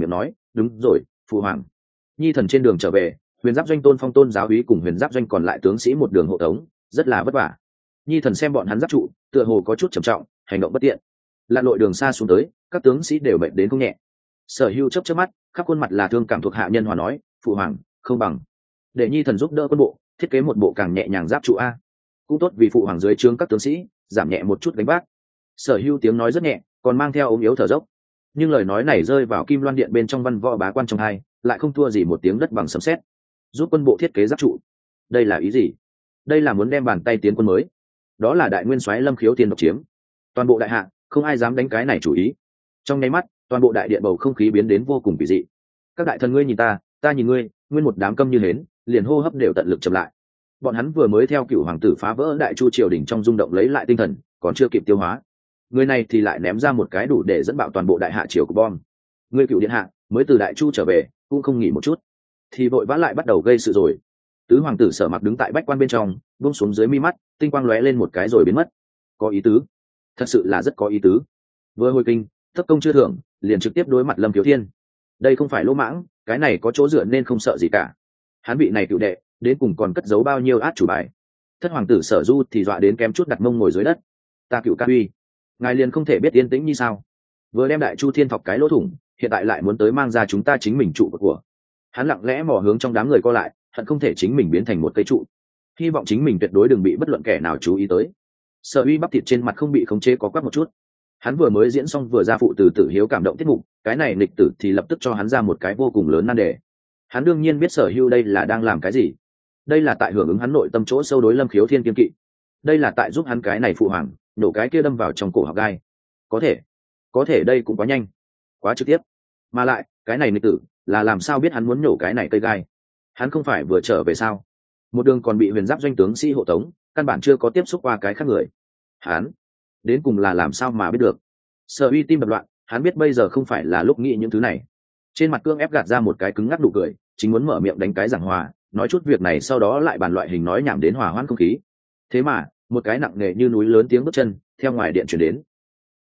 [SPEAKER 1] đúng rồi, phụ hoàng. Nhi thần trên đường trở về, huyền giáp doanh tôn phong tôn giáo úy cùng huyền giáp doanh còn lại tướng sĩ một đường hộ tống, rất là vất vả. Nhi thần xem bọn hắn giáp trụ tựa hồ có chút trầm trọng, hành động bất tiện. Lặn lội đường xa xuống tới, các tướng sĩ đều mệt đến không nhẹ. Sở Hưu chớp chớp mắt, khắp khuôn mặt là thương cảm thuộc hạ nhân hòa nói, phụ hoàng không bằng để nhi thần giúp đỡ quân bộ thiết kế một bộ càng nhẹ nhàng giáp trụ a, cũng tốt vì phụ hoàng dưới trướng các tướng sĩ giảm nhẹ một chút gánh vác. Sở Hưu tiếng nói rất nhẹ, còn mang theo ốm yếu thở dốc, nhưng lời nói này rơi vào kim loan điện bên trong văn võ bá quan trong hai, lại không thua gì một tiếng đất bằng sấm sét. Giúp quân bộ thiết kế giáp trụ, đây là ý gì? Đây là muốn đem bàn tay tiến quân mới? Đó là đại nguyên soái Lâm Khiếu tiên độc chiếm toàn bộ đại hạ, không ai dám đánh cái này chủ ý. Trong nháy mắt, toàn bộ đại điện bầu không khí biến đến vô cùng kỳ dị. Các đại thần ngươi nhìn ta, ta nhìn ngươi, nguyên một đám câm như hến, liền hô hấp đều tận lực chậm lại. Bọn hắn vừa mới theo cựu hoàng tử phá vỡ đại chu triều đình trong rung động lấy lại tinh thần, còn chưa kịp tiêu hóa, người này thì lại ném ra một cái đủ để dẫn bạo toàn bộ đại hạ triều của bom. Ngươi cựu điện hạ mới từ đại chu trở về, cũng không nghỉ một chút, thì vội vã lại bắt đầu gây sự rồi. Tứ hoàng tử Sở Mặc đứng tại bách quan bên trong, buông xuống dưới mi mắt, tinh quang lóe lên một cái rồi biến mất. Có ý tứ, thật sự là rất có ý tứ. Vừa hồi kinh, thất công chưa thưởng, liền trực tiếp đối mặt Lâm Khiếu Thiên. Đây không phải lỗ mãng, cái này có chỗ dựa nên không sợ gì cả. Hắn vị này cựu đệ, đến cùng còn cất giấu bao nhiêu át chủ bài. Thất hoàng tử Sở Du thì dọa đến kém chút đặt mông ngồi dưới đất. Ta cựu ca uy, ngài liền không thể biết yên tĩnh như sao? Vừa đem đại chu thiên thọc cái lỗ thủng, hiện tại lại muốn tới mang ra chúng ta chính mình trụ của. Hắn lặng lẽ mò hướng trong đám người co lại, hận không thể chính mình biến thành một cây trụ, hy vọng chính mình tuyệt đối đừng bị bất luận kẻ nào chú ý tới. Sở Uy bắp thịt trên mặt không bị khống chế có quắc một chút. Hắn vừa mới diễn xong vừa ra phụ từ tử hiếu cảm động tiết mục, cái này lịch tử thì lập tức cho hắn ra một cái vô cùng lớn nan đề. Hắn đương nhiên biết Sở Hưu đây là đang làm cái gì. Đây là tại hưởng ứng hắn nội tâm chỗ sâu đối Lâm Khiếu Thiên kiên kỵ. Đây là tại giúp hắn cái này phụ hoàng nổ cái kia đâm vào trong cổ học gai. Có thể, có thể đây cũng quá nhanh, quá trực tiếp. Mà lại, cái này lịch tử là làm sao biết hắn muốn nhổ cái này cây gai? Hắn không phải vừa trở về sao? Một đường còn bị huyền giáp doanh tướng sĩ hộ tống, căn bản chưa có tiếp xúc qua cái khác người. Hắn đến cùng là làm sao mà biết được? Sở Uy tim đập loạn, hắn biết bây giờ không phải là lúc nghĩ những thứ này. Trên mặt cương ép gạt ra một cái cứng ngắc nụ cười, chính muốn mở miệng đánh cái giảng hòa, nói chút việc này sau đó lại bàn loại hình nói nhảm đến hòa hoãn không khí. Thế mà, một cái nặng nề như núi lớn tiếng bước chân theo ngoài điện truyền đến.